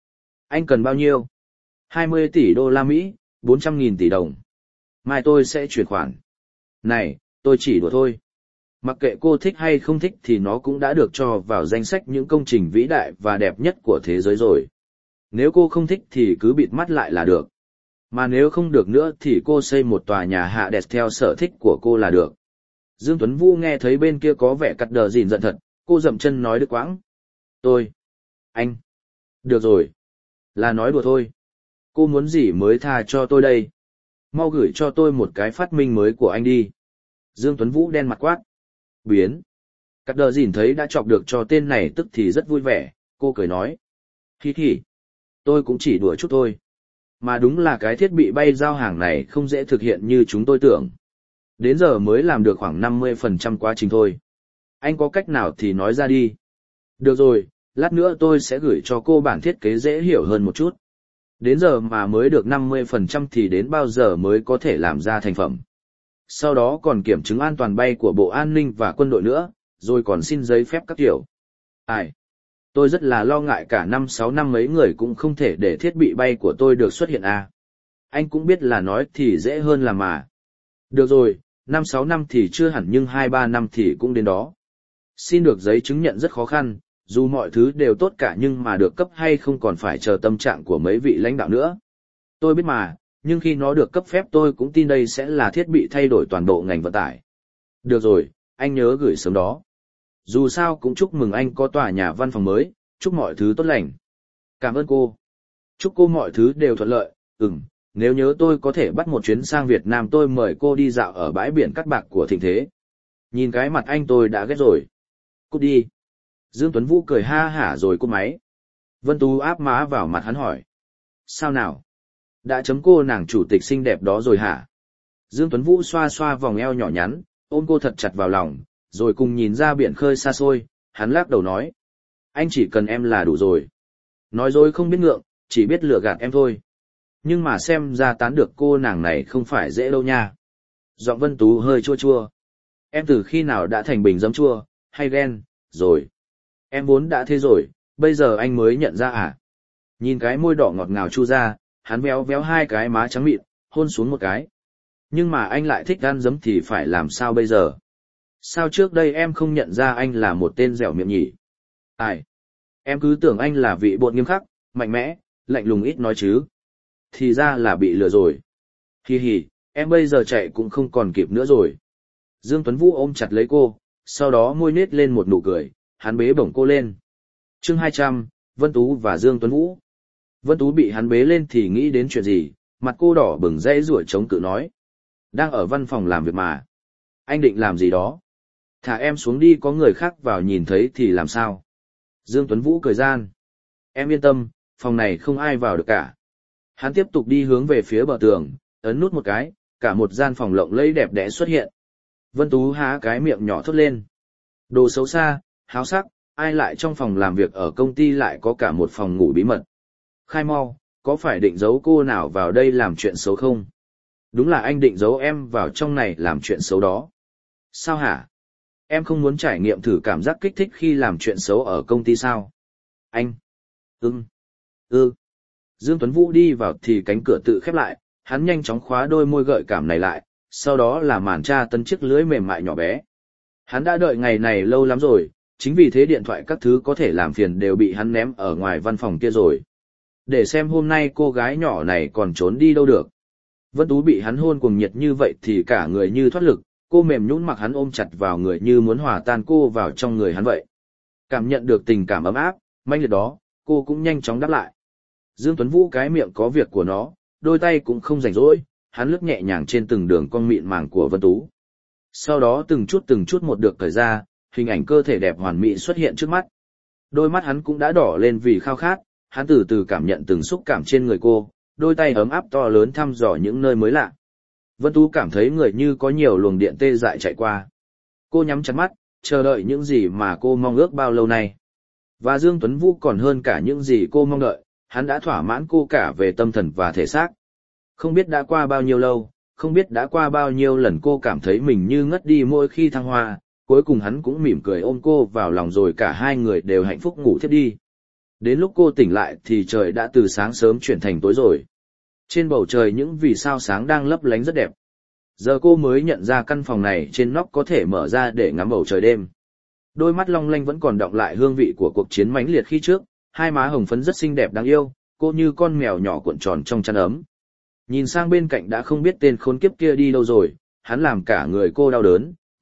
[SPEAKER 1] Anh cần bao nhiêu? hai mươi tỷ đô la Mỹ, bốn trăm nghìn tỷ đồng. Mai tôi sẽ chuyển khoản. Này, tôi chỉ đùa thôi. Mặc kệ cô thích hay không thích thì nó cũng đã được cho vào danh sách những công trình vĩ đại và đẹp nhất của thế giới rồi. Nếu cô không thích thì cứ bịt mắt lại là được. Mà nếu không được nữa thì cô xây một tòa nhà Hades theo sở thích của cô là được. Dương Tuấn Vũ nghe thấy bên kia có vẻ cắt đờ dìn giận thật, cô dậm chân nói đứt quãng. Tôi, anh, được rồi, là nói đùa thôi. Cô muốn gì mới tha cho tôi đây? Mau gửi cho tôi một cái phát minh mới của anh đi. Dương Tuấn Vũ đen mặt quát. Biến. Cắt đờ dìn thấy đã chọc được cho tên này tức thì rất vui vẻ, cô cười nói. Hì hì, tôi cũng chỉ đùa chút thôi. Mà đúng là cái thiết bị bay giao hàng này không dễ thực hiện như chúng tôi tưởng. Đến giờ mới làm được khoảng năm mươi phần trăm quá trình thôi. Anh có cách nào thì nói ra đi. Được rồi, lát nữa tôi sẽ gửi cho cô bản thiết kế dễ hiểu hơn một chút. Đến giờ mà mới được năm mươi phần trăm thì đến bao giờ mới có thể làm ra thành phẩm. Sau đó còn kiểm chứng an toàn bay của Bộ An ninh và quân đội nữa, rồi còn xin giấy phép các kiểu. Ai? Tôi rất là lo ngại cả năm sáu năm mấy người cũng không thể để thiết bị bay của tôi được xuất hiện à. Anh cũng biết là nói thì dễ hơn là mà. Được rồi, năm sáu năm thì chưa hẳn nhưng hai ba năm thì cũng đến đó. Xin được giấy chứng nhận rất khó khăn, dù mọi thứ đều tốt cả nhưng mà được cấp hay không còn phải chờ tâm trạng của mấy vị lãnh đạo nữa. Tôi biết mà, nhưng khi nó được cấp phép tôi cũng tin đây sẽ là thiết bị thay đổi toàn bộ ngành vận tải. Được rồi, anh nhớ gửi sớm đó. Dù sao cũng chúc mừng anh có tòa nhà văn phòng mới, chúc mọi thứ tốt lành. Cảm ơn cô. Chúc cô mọi thứ đều thuận lợi, ừm, nếu nhớ tôi có thể bắt một chuyến sang Việt Nam tôi mời cô đi dạo ở bãi biển Cát Bạc của Thịnh Thế. Nhìn cái mặt anh tôi đã ghét rồi. Cút đi. Dương Tuấn Vũ cười ha hả rồi cúp máy. Vân Tú áp má vào mặt hắn hỏi. Sao nào? Đã chấm cô nàng chủ tịch xinh đẹp đó rồi hả? Dương Tuấn Vũ xoa xoa vòng eo nhỏ nhắn, ôm cô thật chặt vào lòng, rồi cùng nhìn ra biển khơi xa xôi, hắn lắc đầu nói. Anh chỉ cần em là đủ rồi. Nói dối không biết ngượng, chỉ biết lừa gạt em thôi. Nhưng mà xem ra tán được cô nàng này không phải dễ đâu nha. Giọng Vân Tú hơi chua chua. Em từ khi nào đã thành bình giấm chua, hay ghen, rồi. Em vốn đã thế rồi, bây giờ anh mới nhận ra à? Nhìn cái môi đỏ ngọt ngào chu ra, hắn véo véo hai cái má trắng mịn, hôn xuống một cái. Nhưng mà anh lại thích ăn giấm thì phải làm sao bây giờ? Sao trước đây em không nhận ra anh là một tên dẻo miệng nhỉ? Ai? Em cứ tưởng anh là vị bột nghiêm khắc, mạnh mẽ, lạnh lùng ít nói chứ. Thì ra là bị lừa rồi. Hi hi, em bây giờ chạy cũng không còn kịp nữa rồi. Dương Tuấn Vũ ôm chặt lấy cô, sau đó môi nết lên một nụ cười, hắn bế bổng cô lên. Chương hai trăm, Vân Tú và Dương Tuấn Vũ. Vân Tú bị hắn bế lên thì nghĩ đến chuyện gì, mặt cô đỏ bừng dãy rủa chống cự nói. Đang ở văn phòng làm việc mà. Anh định làm gì đó? Thả em xuống đi có người khác vào nhìn thấy thì làm sao? Dương Tuấn Vũ cười gian. Em yên tâm, phòng này không ai vào được cả. Hắn tiếp tục đi hướng về phía bờ tường, ấn nút một cái, cả một gian phòng lộng lẫy đẹp đẽ xuất hiện. Vân Tú há cái miệng nhỏ thốt lên. Đồ xấu xa, háo sắc, ai lại trong phòng làm việc ở công ty lại có cả một phòng ngủ bí mật. Khai mau, có phải định giấu cô nào vào đây làm chuyện xấu không? Đúng là anh định giấu em vào trong này làm chuyện xấu đó. Sao hả? Em không muốn trải nghiệm thử cảm giác kích thích khi làm chuyện xấu ở công ty sao? Anh. Ừm. Ừ. Dương Tuấn Vũ đi vào thì cánh cửa tự khép lại, hắn nhanh chóng khóa đôi môi gợi cảm này lại, sau đó là màn tra tấn chiếc lưỡi mềm mại nhỏ bé. Hắn đã đợi ngày này lâu lắm rồi, chính vì thế điện thoại các thứ có thể làm phiền đều bị hắn ném ở ngoài văn phòng kia rồi. Để xem hôm nay cô gái nhỏ này còn trốn đi đâu được. Vân Tú bị hắn hôn cuồng nhiệt như vậy thì cả người như thoát lực, cô mềm nhũn mặc hắn ôm chặt vào người như muốn hòa tan cô vào trong người hắn vậy. Cảm nhận được tình cảm ấm áp, mãnh liệt đó, cô cũng nhanh chóng đáp lại. Dương Tuấn Vũ cái miệng có việc của nó, đôi tay cũng không rảnh rỗi, hắn lướt nhẹ nhàng trên từng đường cong mịn màng của Vân Tú. Sau đó từng chút từng chút một được cởi ra, hình ảnh cơ thể đẹp hoàn mỹ xuất hiện trước mắt. Đôi mắt hắn cũng đã đỏ lên vì khao khát, hắn từ từ cảm nhận từng xúc cảm trên người cô, đôi tay ấm áp to lớn thăm dò những nơi mới lạ. Vân Tú cảm thấy người như có nhiều luồng điện tê dại chạy qua. Cô nhắm chặt mắt, chờ đợi những gì mà cô mong ước bao lâu nay. Và Dương Tuấn Vũ còn hơn cả những gì cô mong đợi, hắn đã thỏa mãn cô cả về tâm thần và thể xác. Không biết đã qua bao nhiêu lâu, không biết đã qua bao nhiêu lần cô cảm thấy mình như ngất đi mỗi khi thăng hoa, cuối cùng hắn cũng mỉm cười ôm cô vào lòng rồi cả hai người đều hạnh phúc ngủ thiếp đi. Đến lúc cô tỉnh lại thì trời đã từ sáng sớm chuyển thành tối rồi. Trên bầu trời những vì sao sáng đang lấp lánh rất đẹp. Giờ cô mới nhận ra căn phòng này trên nóc có thể mở ra để ngắm bầu trời đêm. Đôi mắt long lanh vẫn còn đọng lại hương vị của cuộc chiến mãnh liệt khi trước, hai má hồng phấn rất xinh đẹp đáng yêu, cô như con mèo nhỏ cuộn tròn trong chăn ấm. Nhìn sang bên cạnh đã không biết tên khốn kiếp kia đi đâu rồi, hắn làm cả người cô đau đớn,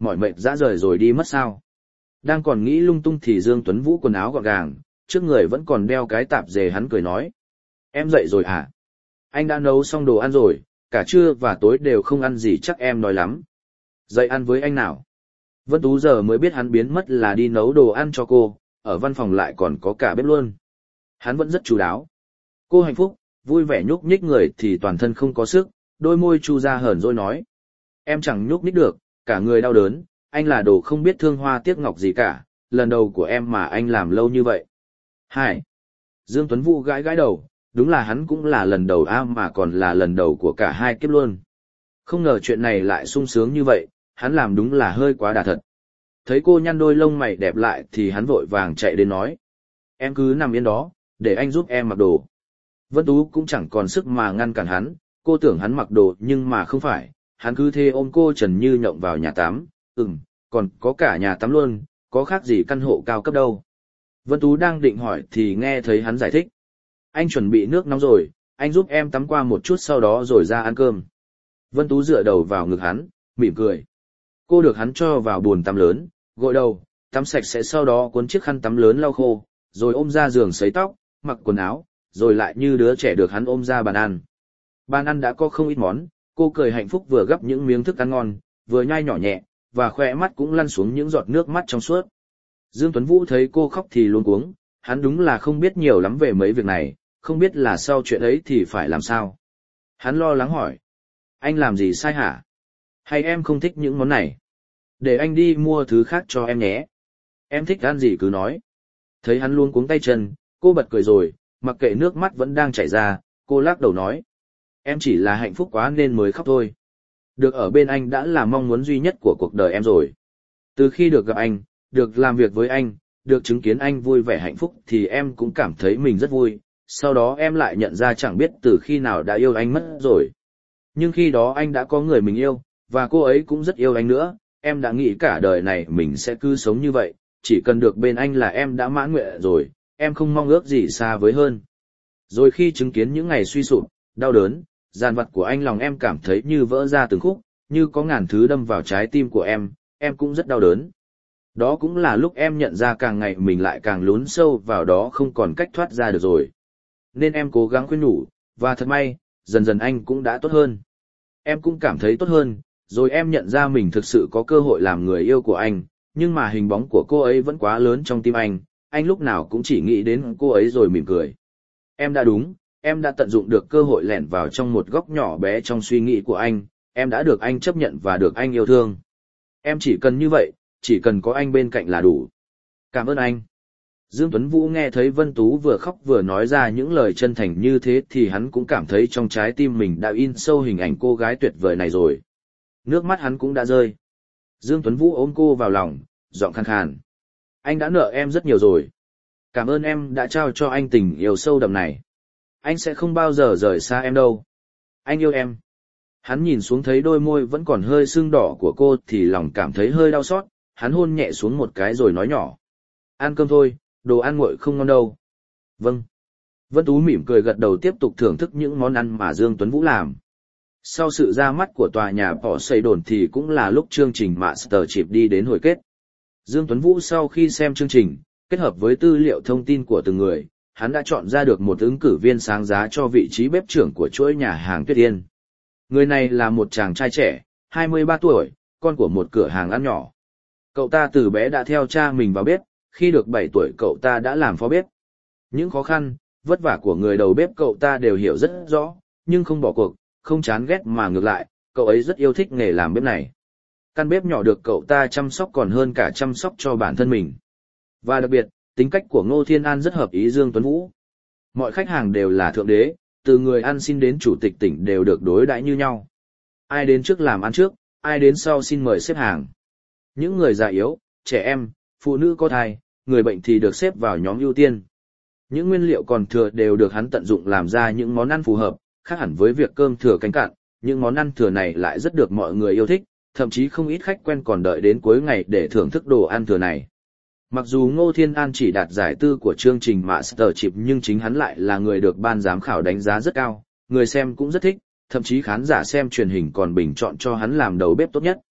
[SPEAKER 1] mỏi mệt dã rời rồi đi mất sao. Đang còn nghĩ lung tung thì Dương Tuấn Vũ quần áo gọn gàng, trước người vẫn còn đeo cái tạp dề, hắn cười nói. Em dậy rồi à? Anh đã nấu xong đồ ăn rồi, cả trưa và tối đều không ăn gì chắc em nói lắm. Dậy ăn với anh nào. Vân Tú giờ mới biết hắn biến mất là đi nấu đồ ăn cho cô, ở văn phòng lại còn có cả bếp luôn. Hắn vẫn rất chu đáo. Cô hạnh phúc, vui vẻ nhúc nhích người thì toàn thân không có sức, đôi môi chu ra hờn dỗi nói. Em chẳng nhúc nhích được, cả người đau đớn, anh là đồ không biết thương hoa tiếc ngọc gì cả, lần đầu của em mà anh làm lâu như vậy. Hai. Dương Tuấn Vũ gãi gãi đầu, đúng là hắn cũng là lần đầu a mà còn là lần đầu của cả hai kiếp luôn. Không ngờ chuyện này lại sung sướng như vậy, hắn làm đúng là hơi quá đà thật. Thấy cô nhăn đôi lông mày đẹp lại thì hắn vội vàng chạy đến nói. Em cứ nằm yên đó, để anh giúp em mặc đồ. Vân Tú cũng chẳng còn sức mà ngăn cản hắn, cô tưởng hắn mặc đồ nhưng mà không phải, hắn cứ thế ôm cô trần như nhộng vào nhà tắm, ừm, còn có cả nhà tắm luôn, có khác gì căn hộ cao cấp đâu. Vân Tú đang định hỏi thì nghe thấy hắn giải thích. Anh chuẩn bị nước nóng rồi, anh giúp em tắm qua một chút sau đó rồi ra ăn cơm. Vân Tú dựa đầu vào ngực hắn, mỉm cười. Cô được hắn cho vào bồn tắm lớn, gội đầu, tắm sạch sẽ sau đó cuốn chiếc khăn tắm lớn lau khô, rồi ôm ra giường sấy tóc, mặc quần áo, rồi lại như đứa trẻ được hắn ôm ra bàn ăn. Bàn ăn đã có không ít món, cô cười hạnh phúc vừa gắp những miếng thức ăn ngon, vừa nhai nhỏ nhẹ, và khoe mắt cũng lăn xuống những giọt nước mắt trong suốt. Dương Tuấn Vũ thấy cô khóc thì luống cuống, hắn đúng là không biết nhiều lắm về mấy việc này, không biết là sau chuyện ấy thì phải làm sao. Hắn lo lắng hỏi. Anh làm gì sai hả? Hay em không thích những món này? Để anh đi mua thứ khác cho em nhé. Em thích ăn gì cứ nói. Thấy hắn luống cuống tay chân, cô bật cười rồi, mặc kệ nước mắt vẫn đang chảy ra, cô lắc đầu nói. Em chỉ là hạnh phúc quá nên mới khóc thôi. Được ở bên anh đã là mong muốn duy nhất của cuộc đời em rồi. Từ khi được gặp anh, được làm việc với anh, được chứng kiến anh vui vẻ hạnh phúc thì em cũng cảm thấy mình rất vui. Sau đó em lại nhận ra chẳng biết từ khi nào đã yêu anh mất rồi. Nhưng khi đó anh đã có người mình yêu, và cô ấy cũng rất yêu anh nữa, em đã nghĩ cả đời này mình sẽ cứ sống như vậy, chỉ cần được bên anh là em đã mãn nguyện rồi, em không mong ước gì xa với hơn. Rồi khi chứng kiến những ngày suy sụp, đau đớn, dàn vặt của anh lòng em cảm thấy như vỡ ra từng khúc, như có ngàn thứ đâm vào trái tim của em, em cũng rất đau đớn. Đó cũng là lúc em nhận ra càng ngày mình lại càng lún sâu vào đó không còn cách thoát ra được rồi. Nên em cố gắng khuyên nhủ, và thật may, dần dần anh cũng đã tốt hơn. Em cũng cảm thấy tốt hơn, rồi em nhận ra mình thực sự có cơ hội làm người yêu của anh, nhưng mà hình bóng của cô ấy vẫn quá lớn trong tim anh, anh lúc nào cũng chỉ nghĩ đến cô ấy rồi mỉm cười. Em đã đúng, em đã tận dụng được cơ hội lẻn vào trong một góc nhỏ bé trong suy nghĩ của anh, em đã được anh chấp nhận và được anh yêu thương. Em chỉ cần như vậy, chỉ cần có anh bên cạnh là đủ. Cảm ơn anh. Dương Tuấn Vũ nghe thấy Vân Tú vừa khóc vừa nói ra những lời chân thành như thế thì hắn cũng cảm thấy trong trái tim mình đã in sâu hình ảnh cô gái tuyệt vời này rồi. Nước mắt hắn cũng đã rơi. Dương Tuấn Vũ ôm cô vào lòng, giọng khàn khàn. Anh đã nợ em rất nhiều rồi. Cảm ơn em đã trao cho anh tình yêu sâu đậm này. Anh sẽ không bao giờ rời xa em đâu. Anh yêu em. Hắn nhìn xuống thấy đôi môi vẫn còn hơi sưng đỏ của cô thì lòng cảm thấy hơi đau xót, hắn hôn nhẹ xuống một cái rồi nói nhỏ. Ăn cơm thôi, đồ ăn nguội không ngon đâu. Vâng. Vân Tú mỉm cười gật đầu tiếp tục thưởng thức những món ăn mà Dương Tuấn Vũ làm. Sau sự ra mắt của tòa nhà bỏ xây đồn thì cũng là lúc chương trình MasterChef đi đến hồi kết. Dương Tuấn Vũ sau khi xem chương trình, kết hợp với tư liệu thông tin của từng người, hắn đã chọn ra được một ứng cử viên sáng giá cho vị trí bếp trưởng của chuỗi nhà hàng Tuyết Yên. Người này là một chàng trai trẻ, hai mươi ba tuổi, con của một cửa hàng ăn nhỏ. Cậu ta từ bé đã theo cha mình vào bếp, khi được bảy tuổi cậu ta đã làm phó bếp. Những khó khăn, vất vả của người đầu bếp cậu ta đều hiểu rất rõ, nhưng không bỏ cuộc, không chán ghét mà ngược lại, cậu ấy rất yêu thích nghề làm bếp này. Căn bếp nhỏ được cậu ta chăm sóc còn hơn cả chăm sóc cho bản thân mình. Và đặc biệt, tính cách của Ngô Thiên An rất hợp ý Dương Tuấn Vũ. Mọi khách hàng đều là thượng đế, từ người ăn xin đến chủ tịch tỉnh đều được đối đãi như nhau. Ai đến trước làm ăn trước, ai đến sau xin mời xếp hàng. Những người già yếu, trẻ em, phụ nữ có thai, người bệnh thì được xếp vào nhóm ưu tiên. Những nguyên liệu còn thừa đều được hắn tận dụng làm ra những món ăn phù hợp, khác hẳn với việc cơm thừa canh cạn, những món ăn thừa này lại rất được mọi người yêu thích, thậm chí không ít khách quen còn đợi đến cuối ngày để thưởng thức đồ ăn thừa này. Mặc dù Ngô Thiên An chỉ đạt giải tư của chương trình MasterChef nhưng chính hắn lại là người được ban giám khảo đánh giá rất cao, người xem cũng rất thích, thậm chí khán giả xem truyền hình còn bình chọn cho hắn làm đầu bếp tốt nhất.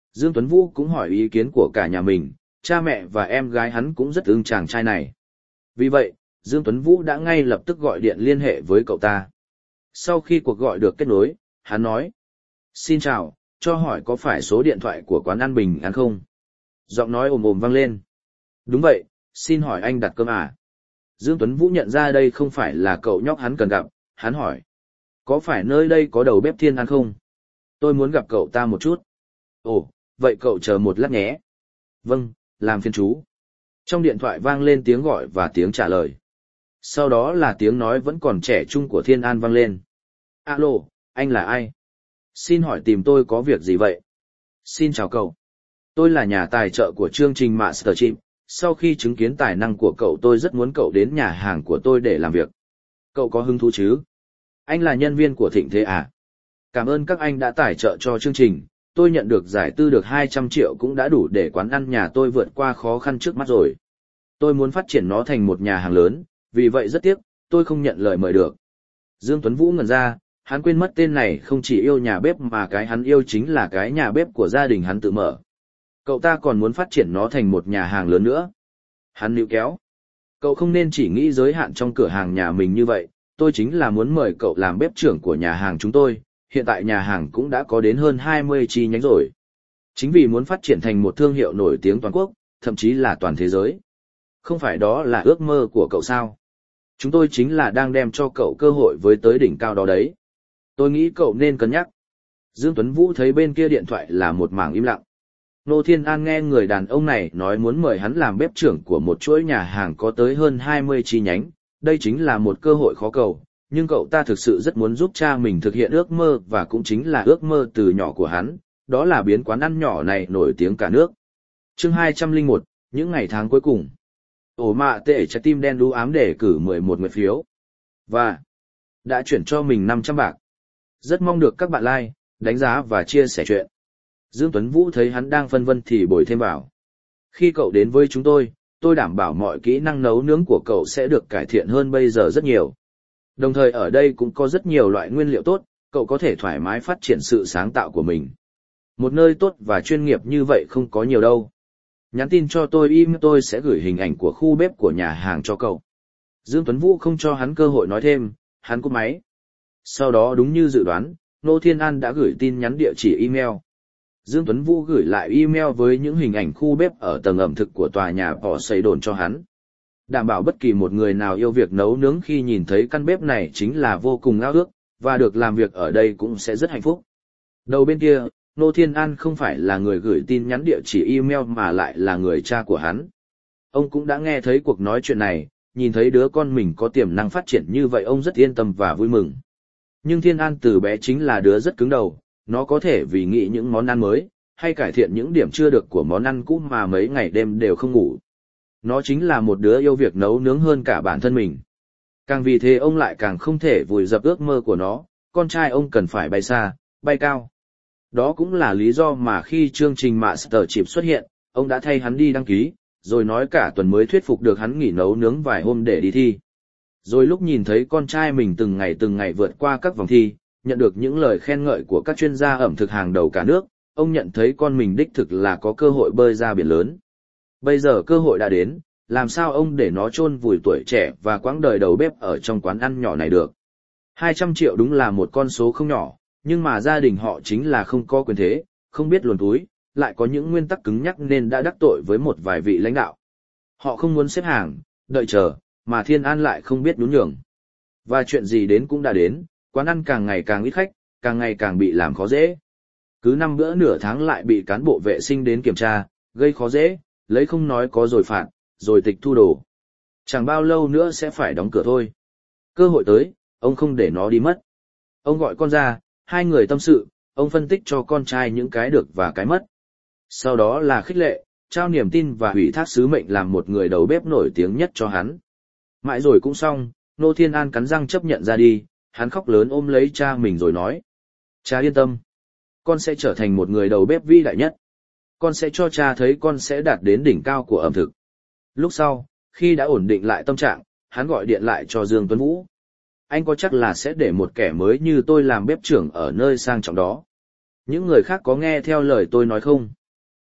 [SPEAKER 1] Dương Tuấn Vũ cũng hỏi ý kiến của cả nhà mình, cha mẹ và em gái hắn cũng rất ưng chàng trai này. Vì vậy, Dương Tuấn Vũ đã ngay lập tức gọi điện liên hệ với cậu ta. Sau khi cuộc gọi được kết nối, hắn nói: "Xin chào, cho hỏi có phải số điện thoại của quán ăn Bình An không?" Giọng nói ồm ồm vang lên. "Đúng vậy, xin hỏi anh đặt cơm à?" Dương Tuấn Vũ nhận ra đây không phải là cậu nhóc hắn cần gặp, hắn hỏi: "Có phải nơi đây có đầu bếp Thiên An không? Tôi muốn gặp cậu ta một chút." "Ồ, vậy cậu chờ một lát nhé." "Vâng, làm phiền chú." Trong điện thoại vang lên tiếng gọi và tiếng trả lời. Sau đó là tiếng nói vẫn còn trẻ trung của Thiên An vang lên. "Alo, anh là ai? Xin hỏi tìm tôi có việc gì vậy?" "Xin chào cậu. Tôi là nhà tài trợ của chương trình MasterChef. Sau khi chứng kiến tài năng của cậu tôi rất muốn cậu đến nhà hàng của tôi để làm việc. Cậu có hứng thú chứ? Anh là nhân viên của Thịnh Thế à? Cảm ơn các anh đã tài trợ cho chương trình. Tôi nhận được giải tư được hai trăm triệu cũng đã đủ để quán ăn nhà tôi vượt qua khó khăn trước mắt rồi. Tôi muốn phát triển nó thành một nhà hàng lớn, vì vậy rất tiếc, tôi không nhận lời mời được." Dương Tuấn Vũ ngẩn ra, hắn quên mất tên này không chỉ yêu nhà bếp mà cái hắn yêu chính là cái nhà bếp của gia đình hắn tự mở. Cậu ta còn muốn phát triển nó thành một nhà hàng lớn nữa. Hắn níu kéo: "Cậu không nên chỉ nghĩ giới hạn trong cửa hàng nhà mình như vậy, tôi chính là muốn mời cậu làm bếp trưởng của nhà hàng chúng tôi, hiện tại nhà hàng cũng đã có đến hơn hai mươi chi nhánh rồi. Chính vì muốn phát triển thành một thương hiệu nổi tiếng toàn quốc, thậm chí là toàn thế giới. Không phải đó là ước mơ của cậu sao? Chúng tôi chính là đang đem cho cậu cơ hội với tới đỉnh cao đó đấy. Tôi nghĩ cậu nên cân nhắc." Dương Tuấn Vũ thấy bên kia điện thoại là một mảng im lặng. Nô Thiên An nghe người đàn ông này nói muốn mời hắn làm bếp trưởng của một chuỗi nhà hàng có tới hơn hai mươi chi nhánh, đây chính là một cơ hội khó cầu, nhưng cậu ta thực sự rất muốn giúp cha mình thực hiện ước mơ và cũng chính là ước mơ từ nhỏ của hắn, đó là biến quán ăn nhỏ này nổi tiếng cả nước. Chương hai trăm lẻ một, những ngày tháng cuối cùng. Ổ mạ tệ trái tim đen đú ám để cử mười một nguyện phiếu. Và đã chuyển cho mình năm trăm bạc. Rất mong được các bạn like, đánh giá và chia sẻ chuyện. Dương Tuấn Vũ thấy hắn đang phân vân thì bồi thêm vào: "Khi cậu đến với chúng tôi, tôi đảm bảo mọi kỹ năng nấu nướng của cậu sẽ được cải thiện hơn bây giờ rất nhiều. Đồng thời ở đây cũng có rất nhiều loại nguyên liệu tốt, cậu có thể thoải mái phát triển sự sáng tạo của mình. Một nơi tốt và chuyên nghiệp như vậy không có nhiều đâu. Nhắn tin cho tôi, email tôi sẽ gửi hình ảnh của khu bếp của nhà hàng cho cậu." Dương Tuấn Vũ không cho hắn cơ hội nói thêm, hắn cúp máy. Sau đó đúng như dự đoán, Nô Thiên An đã gửi tin nhắn địa chỉ email. Dương Tuấn Vũ gửi lại email với những hình ảnh khu bếp ở tầng ẩm thực của tòa nhà bỏ xây đồn cho hắn. Đảm bảo bất kỳ một người nào yêu việc nấu nướng khi nhìn thấy căn bếp này chính là vô cùng ao ước, và được làm việc ở đây cũng sẽ rất hạnh phúc. Đầu bên kia, Nô Thiên An không phải là người gửi tin nhắn địa chỉ email mà lại là người cha của hắn. Ông cũng đã nghe thấy cuộc nói chuyện này, nhìn thấy đứa con mình có tiềm năng phát triển như vậy ông rất yên tâm và vui mừng. Nhưng Thiên An từ bé chính là đứa rất cứng đầu, nó có thể vì nghĩ những món ăn mới, hay cải thiện những điểm chưa được của món ăn cũ mà mấy ngày đêm đều không ngủ. Nó chính là một đứa yêu việc nấu nướng hơn cả bản thân mình. Càng vì thế ông lại càng không thể vùi dập ước mơ của nó, con trai ông cần phải bay xa, bay cao. Đó cũng là lý do mà khi chương trình MasterChef xuất hiện, ông đã thay hắn đi đăng ký, rồi nói cả tuần mới thuyết phục được hắn nghỉ nấu nướng vài hôm để đi thi. Rồi lúc nhìn thấy con trai mình từng ngày từng ngày vượt qua các vòng thi, nhận được những lời khen ngợi của các chuyên gia ẩm thực hàng đầu cả nước, ông nhận thấy con mình đích thực là có cơ hội bơi ra biển lớn. Bây giờ cơ hội đã đến, làm sao ông để nó chôn vùi tuổi trẻ và quãng đời đầu bếp ở trong quán ăn nhỏ này được. hai trăm triệu đúng là một con số không nhỏ, nhưng mà gia đình họ chính là không có quyền thế, không biết luồn túi, lại có những nguyên tắc cứng nhắc nên đã đắc tội với một vài vị lãnh đạo. Họ không muốn xếp hàng, đợi chờ, mà Thiên An lại không biết nhún nhường. Và chuyện gì đến cũng đã đến, quán ăn càng ngày càng ít khách, càng ngày càng bị làm khó dễ. Cứ năm bữa nửa tháng lại bị cán bộ vệ sinh đến kiểm tra, gây khó dễ, lấy không nói có rồi phạt, rồi tịch thu đồ. Chẳng bao lâu nữa sẽ phải đóng cửa thôi. Cơ hội tới, ông không để nó đi mất. Ông gọi con ra, hai người tâm sự, ông phân tích cho con trai những cái được và cái mất. Sau đó là khích lệ, trao niềm tin và ủy thác sứ mệnh làm một người đầu bếp nổi tiếng nhất cho hắn. Mãi rồi cũng xong, Nô Thiên An cắn răng chấp nhận ra đi, hắn khóc lớn ôm lấy cha mình rồi nói. Cha yên tâm, con sẽ trở thành một người đầu bếp vĩ đại nhất. Con sẽ cho cha thấy con sẽ đạt đến đỉnh cao của ẩm thực. Lúc sau, khi đã ổn định lại tâm trạng, hắn gọi điện lại cho Dương Tuấn Vũ. Anh có chắc là sẽ để một kẻ mới như tôi làm bếp trưởng ở nơi sang trọng đó? Những người khác có nghe theo lời tôi nói không?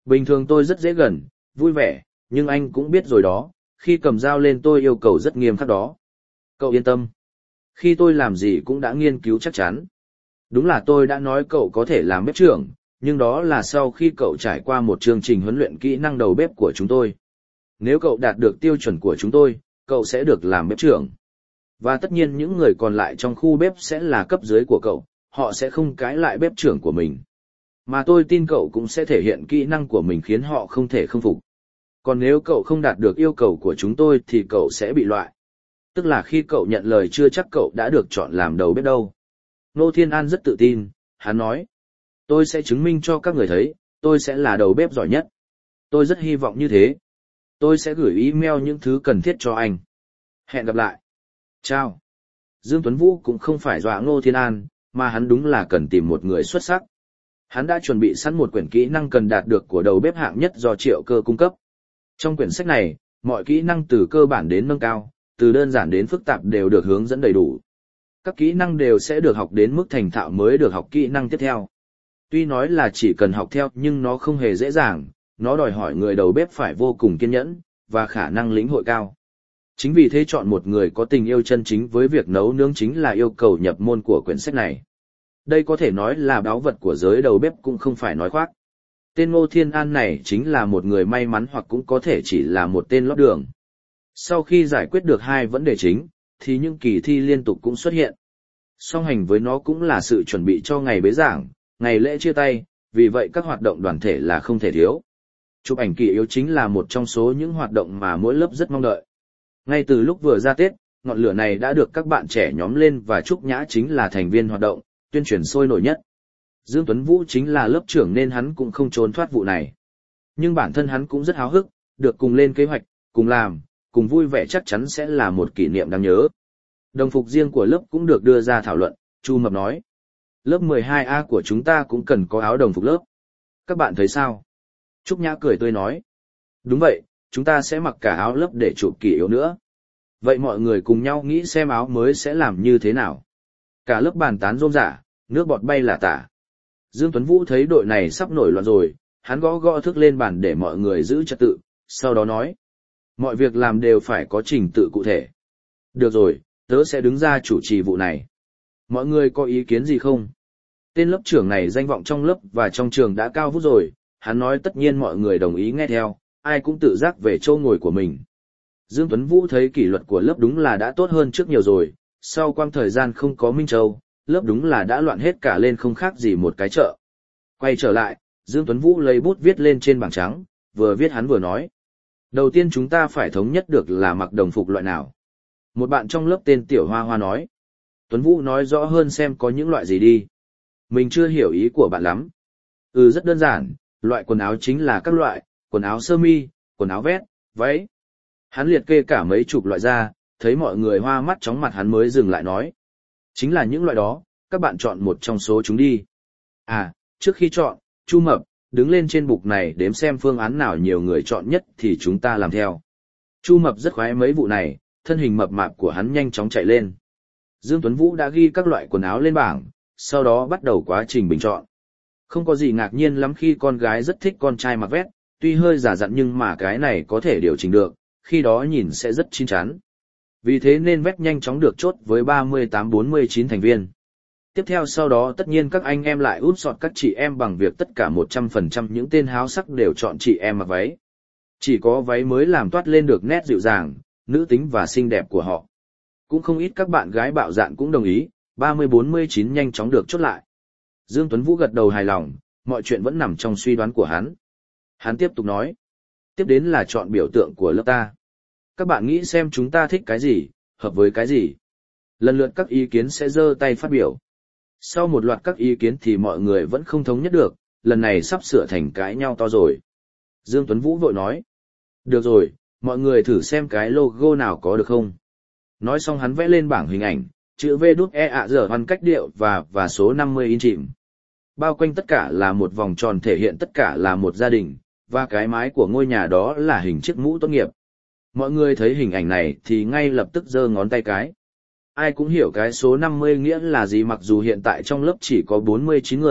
[SPEAKER 1] Bình thường tôi rất dễ gần, vui vẻ, nhưng anh cũng biết rồi đó, khi cầm dao lên tôi yêu cầu rất nghiêm khắc đó. Cậu yên tâm. Khi tôi làm gì cũng đã nghiên cứu chắc chắn. Đúng là tôi đã nói cậu có thể làm bếp trưởng, nhưng đó là sau khi cậu trải qua một chương trình huấn luyện kỹ năng đầu bếp của chúng tôi. Nếu cậu đạt được tiêu chuẩn của chúng tôi, cậu sẽ được làm bếp trưởng. Và tất nhiên những người còn lại trong khu bếp sẽ là cấp dưới của cậu, họ sẽ không cãi lại bếp trưởng của mình. Mà tôi tin cậu cũng sẽ thể hiện kỹ năng của mình khiến họ không thể khâm phục. Còn nếu cậu không đạt được yêu cầu của chúng tôi thì cậu sẽ bị loại. Tức là khi cậu nhận lời chưa chắc cậu đã được chọn làm đầu bếp đâu. Ngô Thiên An rất tự tin, hắn nói. Tôi sẽ chứng minh cho các người thấy, tôi sẽ là đầu bếp giỏi nhất. Tôi rất hy vọng như thế. Tôi sẽ gửi email những thứ cần thiết cho anh. Hẹn gặp lại. Chào. Dương Tuấn Vũ cũng không phải dọa Ngô Thiên An, mà hắn đúng là cần tìm một người xuất sắc. Hắn đã chuẩn bị sẵn một quyển kỹ năng cần đạt được của đầu bếp hạng nhất do Triệu Cơ cung cấp. Trong quyển sách này, mọi kỹ năng từ cơ bản đến nâng cao, từ đơn giản đến phức tạp đều được hướng dẫn đầy đủ. Các kỹ năng đều sẽ được học đến mức thành thạo mới được học kỹ năng tiếp theo. Tuy nói là chỉ cần học theo nhưng nó không hề dễ dàng, nó đòi hỏi người đầu bếp phải vô cùng kiên nhẫn, và khả năng lĩnh hội cao. Chính vì thế chọn một người có tình yêu chân chính với việc nấu nướng chính là yêu cầu nhập môn của quyển sách này. Đây có thể nói là báu vật của giới đầu bếp cũng không phải nói khoác. Tên Ngô Thiên An này chính là một người may mắn hoặc cũng có thể chỉ là một tên lót đường. Sau khi giải quyết được hai vấn đề chính, thì những kỳ thi liên tục cũng xuất hiện. Song hành với nó cũng là sự chuẩn bị cho ngày bế giảng, ngày lễ chia tay, vì vậy các hoạt động đoàn thể là không thể thiếu. Chụp ảnh kỷ yếu chính là một trong số những hoạt động mà mỗi lớp rất mong đợi. Ngay từ lúc vừa ra Tết, ngọn lửa này đã được các bạn trẻ nhóm lên và Trúc Nhã chính là thành viên hoạt động, tuyên truyền sôi nổi nhất. Dương Tuấn Vũ chính là lớp trưởng nên hắn cũng không trốn thoát vụ này. Nhưng bản thân hắn cũng rất háo hức, được cùng lên kế hoạch, cùng làm, cùng vui vẻ chắc chắn sẽ là một kỷ niệm đáng nhớ. Đồng phục riêng của lớp cũng được đưa ra thảo luận, Chu Mập nói. Lớp mười hai A của chúng ta cũng cần có áo đồng phục lớp. Các bạn thấy sao? Trúc Nhã cười tươi nói. Đúng vậy, chúng ta sẽ mặc cả áo lớp để chụp kỷ yếu nữa. Vậy mọi người cùng nhau nghĩ xem áo mới sẽ làm như thế nào. Cả lớp bàn tán rôm rả, nước bọt bay là tả. Dương Tuấn Vũ thấy đội này sắp nổi loạn rồi, hắn gõ gõ thức lên bàn để mọi người giữ trật tự, sau đó nói. Mọi việc làm đều phải có trình tự cụ thể. Được rồi, tớ sẽ đứng ra chủ trì vụ này. Mọi người có ý kiến gì không? Tên lớp trưởng này danh vọng trong lớp và trong trường đã cao vút rồi, hắn nói tất nhiên mọi người đồng ý nghe theo, ai cũng tự giác về chỗ ngồi của mình. Dương Tuấn Vũ thấy kỷ luật của lớp đúng là đã tốt hơn trước nhiều rồi, sau quãng thời gian không có Minh Châu, lớp đúng là đã loạn hết cả lên không khác gì một cái chợ. Quay trở lại, Dương Tuấn Vũ lấy bút viết lên trên bảng trắng, vừa viết hắn vừa nói. Đầu tiên chúng ta phải thống nhất được là mặc đồng phục loại nào. Một bạn trong lớp tên Tiểu Hoa Hoa nói. Tuấn Vũ nói rõ hơn xem có những loại gì đi. Mình chưa hiểu ý của bạn lắm. Ừ, rất đơn giản, loại quần áo chính là các loại, quần áo sơ mi, quần áo vest, váy. Hắn liệt kê cả mấy chục loại ra, thấy mọi người hoa mắt chóng mặt hắn mới dừng lại nói. Chính là những loại đó, các bạn chọn một trong số chúng đi. À, trước khi chọn, Chu Mập, đứng lên trên bục này đếm xem phương án nào nhiều người chọn nhất thì chúng ta làm theo. Chu Mập rất khoái mấy vụ này, thân hình mập mạp của hắn nhanh chóng chạy lên. Dương Tuấn Vũ đã ghi các loại quần áo lên bảng, sau đó bắt đầu quá trình bình chọn. Không có gì ngạc nhiên lắm khi con gái rất thích con trai mặc vest, tuy hơi giả dặn nhưng mà cái này có thể điều chỉnh được, khi đó nhìn sẽ rất chín chắn. Vì thế nên vest nhanh chóng được chốt với ba mươi tám bốn mươi chín thành viên. Tiếp theo sau đó tất nhiên các anh em lại út sọt các chị em bằng việc tất cả một trăm phần trăm những tên háo sắc đều chọn chị em mặc váy. Chỉ có váy mới làm toát lên được nét dịu dàng, nữ tính và xinh đẹp của họ. Cũng không ít các bạn gái bạo dạn cũng đồng ý, ba mươi bốn mươi chín nhanh chóng được chốt lại. Dương Tuấn Vũ gật đầu hài lòng, mọi chuyện vẫn nằm trong suy đoán của hắn. Hắn tiếp tục nói, tiếp đến là chọn biểu tượng của lớp ta. Các bạn nghĩ xem chúng ta thích cái gì, hợp với cái gì. Lần lượt các ý kiến sẽ giơ tay phát biểu. Sau một loạt các ý kiến thì mọi người vẫn không thống nhất được, lần này sắp sửa thành cãi nhau to rồi. Dương Tuấn Vũ vội nói, được rồi, mọi người thử xem cái logo nào có được không. Nói xong hắn vẽ lên bảng hình ảnh, chữ V đút E ạ giờ hoàn cách điệu và và số năm mươi in chìm. Bao quanh tất cả là một vòng tròn thể hiện tất cả là một gia đình, và cái mái của ngôi nhà đó là hình chiếc mũ tốt nghiệp. Mọi người thấy hình ảnh này thì ngay lập tức giơ ngón tay cái. Ai cũng hiểu cái số năm mươi nghĩa là gì, mặc dù hiện tại trong lớp chỉ có bốn mươi chín người,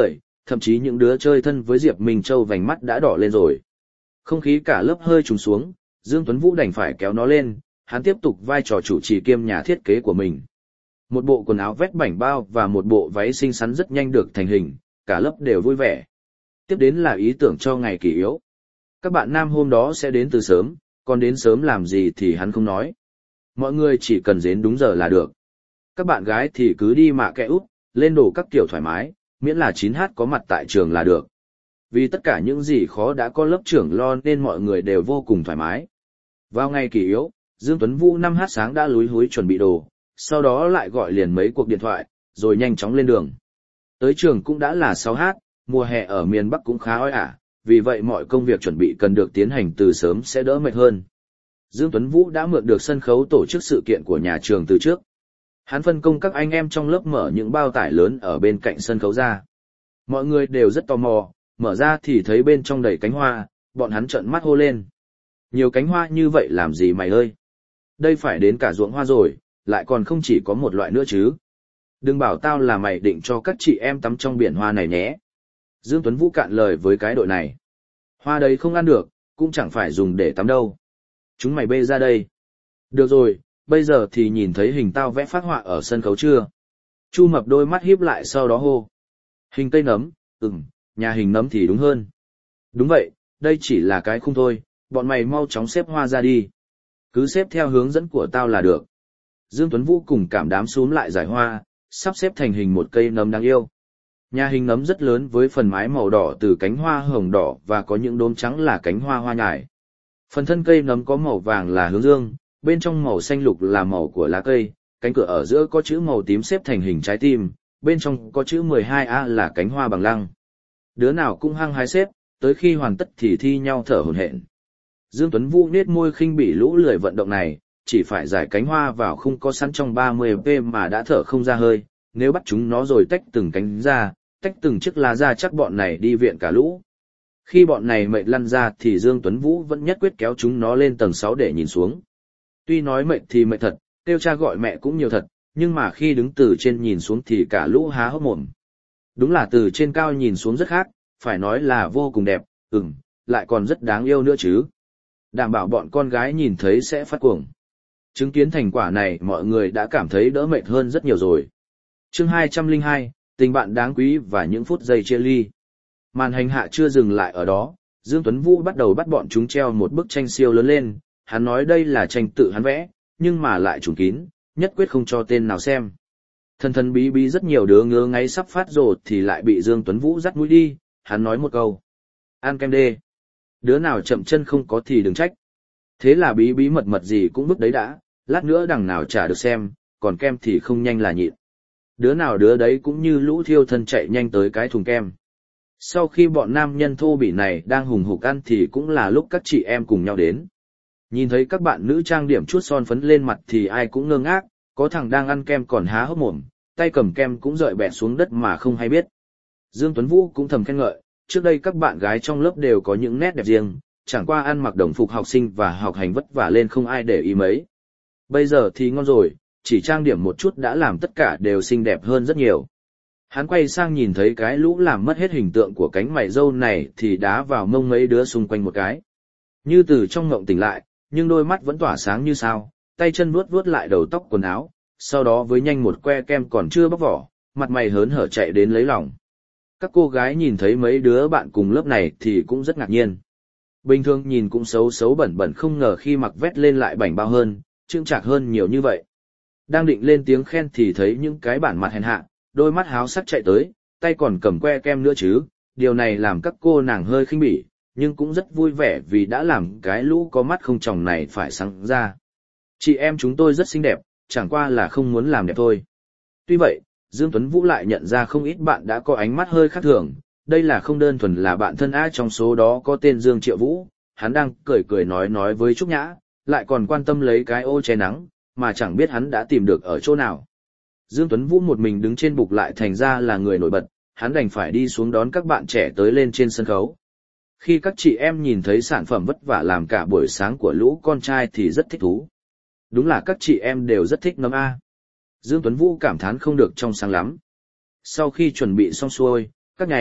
[SPEAKER 1] thậm chí những đứa chơi thân với Diệp Minh Châu vành mắt đã đỏ lên rồi. Không khí cả lớp hơi trùng xuống, Dương Tuấn Vũ đành phải kéo nó lên, hắn tiếp tục vai trò chủ trì kiêm nhà thiết kế của mình. Một bộ quần áo vét bảnh bao và một bộ váy xinh xắn rất nhanh được thành hình, cả lớp đều vui vẻ. Tiếp đến là ý tưởng cho ngày kỷ yếu. Các bạn nam hôm đó sẽ đến từ sớm, còn đến sớm làm gì thì hắn không nói. Mọi người chỉ cần đến đúng giờ là được. Các bạn gái thì cứ đi mạ kệ úp, lên đồ các kiểu thoải mái, miễn là chín h có mặt tại trường là được. Vì tất cả những gì khó đã có lớp trưởng lo nên mọi người đều vô cùng thoải mái. Vào ngày kỷ yếu, Dương Tuấn Vũ năm h sáng đã lúi húi chuẩn bị đồ, sau đó lại gọi liền mấy cuộc điện thoại, rồi nhanh chóng lên đường. Tới trường cũng đã là sáu h, mùa hè ở miền Bắc cũng khá oi ả, vì vậy mọi công việc chuẩn bị cần được tiến hành từ sớm sẽ đỡ mệt hơn. Dương Tuấn Vũ đã mượn được sân khấu tổ chức sự kiện của nhà trường từ trước. Hắn phân công các anh em trong lớp mở những bao tải lớn ở bên cạnh sân khấu ra. Mọi người đều rất tò mò, mở ra thì thấy bên trong đầy cánh hoa, bọn hắn trợn mắt hô lên. Nhiều cánh hoa như vậy làm gì mày ơi? Đây phải đến cả ruộng hoa rồi, lại còn không chỉ có một loại nữa chứ. Đừng bảo tao là mày định cho các chị em tắm trong biển hoa này nhé. Dương Tuấn Vũ cạn lời với cái đội này. Hoa đấy không ăn được, cũng chẳng phải dùng để tắm đâu. Chúng mày bê ra đây. Được rồi, bây giờ thì nhìn thấy hình tao vẽ phác họa ở sân khấu chưa? Chu Mập đôi mắt híp lại sau đó hô. Hình cây nấm, ừm, nhà hình nấm thì đúng hơn. Đúng vậy, đây chỉ là cái khung thôi, bọn mày mau chóng xếp hoa ra đi. Cứ xếp theo hướng dẫn của tao là được. Dương Tuấn Vũ cùng cảm đám xúm lại giải hoa, sắp xếp thành hình một cây nấm đáng yêu. Nhà hình nấm rất lớn với phần mái màu đỏ từ cánh hoa hồng đỏ và có những đốm trắng là cánh hoa hoa nhài. Phần thân cây nấm có màu vàng là hướng dương, bên trong màu xanh lục là màu của lá cây, cánh cửa ở giữa có chữ màu tím xếp thành hình trái tim, bên trong có chữ mười hai A là cánh hoa bằng lăng. Đứa nào cũng hăng hái xếp, tới khi hoàn tất thì thi nhau thở hổn hển. Dương Tuấn Vũ nết môi khinh bỉ lũ lười vận động này, chỉ phải giải cánh hoa vào không có sẵn trong ba mươi p mà đã thở không ra hơi, nếu bắt chúng nó rồi tách từng cánh ra, tách từng chiếc lá ra chắc bọn này đi viện cả lũ. Khi bọn này mệt lăn ra thì Dương Tuấn Vũ vẫn nhất quyết kéo chúng nó lên tầng sáu để nhìn xuống. Tuy nói mệt thì mệt thật, kêu cha gọi mẹ cũng nhiều thật, nhưng mà khi đứng từ trên nhìn xuống thì cả lũ há hốc mồm. Đúng là từ trên cao nhìn xuống rất khác, phải nói là vô cùng đẹp, ừm, lại còn rất đáng yêu nữa chứ. Đảm bảo bọn con gái nhìn thấy sẽ phát cuồng. Chứng kiến thành quả này mọi người đã cảm thấy đỡ mệt hơn rất nhiều rồi. Chương hai trăm lẻ hai, tình bạn đáng quý và những phút giây chia ly. Màn hành hạ chưa dừng lại ở đó, Dương Tuấn Vũ bắt đầu bắt bọn chúng treo một bức tranh siêu lớn lên, hắn nói đây là tranh tự hắn vẽ, nhưng mà lại trùng kín, nhất quyết không cho tên nào xem. Thần thần bí bí rất nhiều đứa ngứa ngáy sắp phát rồ thì lại bị Dương Tuấn Vũ dắt mũi đi, hắn nói một câu. Ăn kem đê. Đứa nào chậm chân không có thì đừng trách. Thế là bí bí mật mật gì cũng bức đấy đã, lát nữa đằng nào chả được xem, còn kem thì không nhanh là nhịn. Đứa nào đứa đấy cũng như lũ thiêu thân chạy nhanh tới cái thùng kem. Sau khi bọn nam nhân thô bỉ này đang hùng hục ăn thì cũng là lúc các chị em cùng nhau đến. Nhìn thấy các bạn nữ trang điểm chút son phấn lên mặt thì ai cũng ngơ ngác, có thằng đang ăn kem còn há hốc mồm, tay cầm kem cũng rơi bẹt xuống đất mà không hay biết. Dương Tuấn Vũ cũng thầm khen ngợi, trước đây các bạn gái trong lớp đều có những nét đẹp riêng, chẳng qua ăn mặc đồng phục học sinh và học hành vất vả lên không ai để ý mấy. Bây giờ thì ngon rồi, chỉ trang điểm một chút đã làm tất cả đều xinh đẹp hơn rất nhiều. Hắn quay sang nhìn thấy cái lũ làm mất hết hình tượng của cánh mày râu này thì đá vào mông mấy đứa xung quanh một cái. Như từ trong ngộng tỉnh lại, nhưng đôi mắt vẫn tỏa sáng như sao, tay chân vuốt vuốt lại đầu tóc quần áo, sau đó với nhanh một que kem còn chưa bóc vỏ, mặt mày hớn hở chạy đến lấy lòng. Các cô gái nhìn thấy mấy đứa bạn cùng lớp này thì cũng rất ngạc nhiên. Bình thường nhìn cũng xấu xấu bẩn bẩn không ngờ khi mặc vét lên lại bảnh bao hơn, chững chạc hơn nhiều như vậy. Đang định lên tiếng khen thì thấy những cái bản mặt hèn hạ, đôi mắt háo sắc chạy tới, tay còn cầm que kem nữa chứ, điều này làm các cô nàng hơi khinh bỉ, nhưng cũng rất vui vẻ vì đã làm cái lũ có mắt không tròng này phải sáng ra. Chị em chúng tôi rất xinh đẹp, chẳng qua là không muốn làm đẹp thôi. Tuy vậy, Dương Tuấn Vũ lại nhận ra không ít bạn đã có ánh mắt hơi khác thường, đây là không đơn thuần là bạn thân ai trong số đó có tên Dương Triệu Vũ, hắn đang cười cười nói nói với Trúc Nhã, lại còn quan tâm lấy cái ô che nắng, mà chẳng biết hắn đã tìm được ở chỗ nào. Dương Tuấn Vũ một mình đứng trên bục lại thành ra là người nổi bật, hắn đành phải đi xuống đón các bạn trẻ tới lên trên sân khấu. Khi các chị em nhìn thấy sản phẩm vất vả làm cả buổi sáng của lũ con trai thì rất thích thú. Đúng là các chị em đều rất thích nấm A. Dương Tuấn Vũ cảm thán không được trong sáng lắm. Sau khi chuẩn bị xong xuôi, các nháy,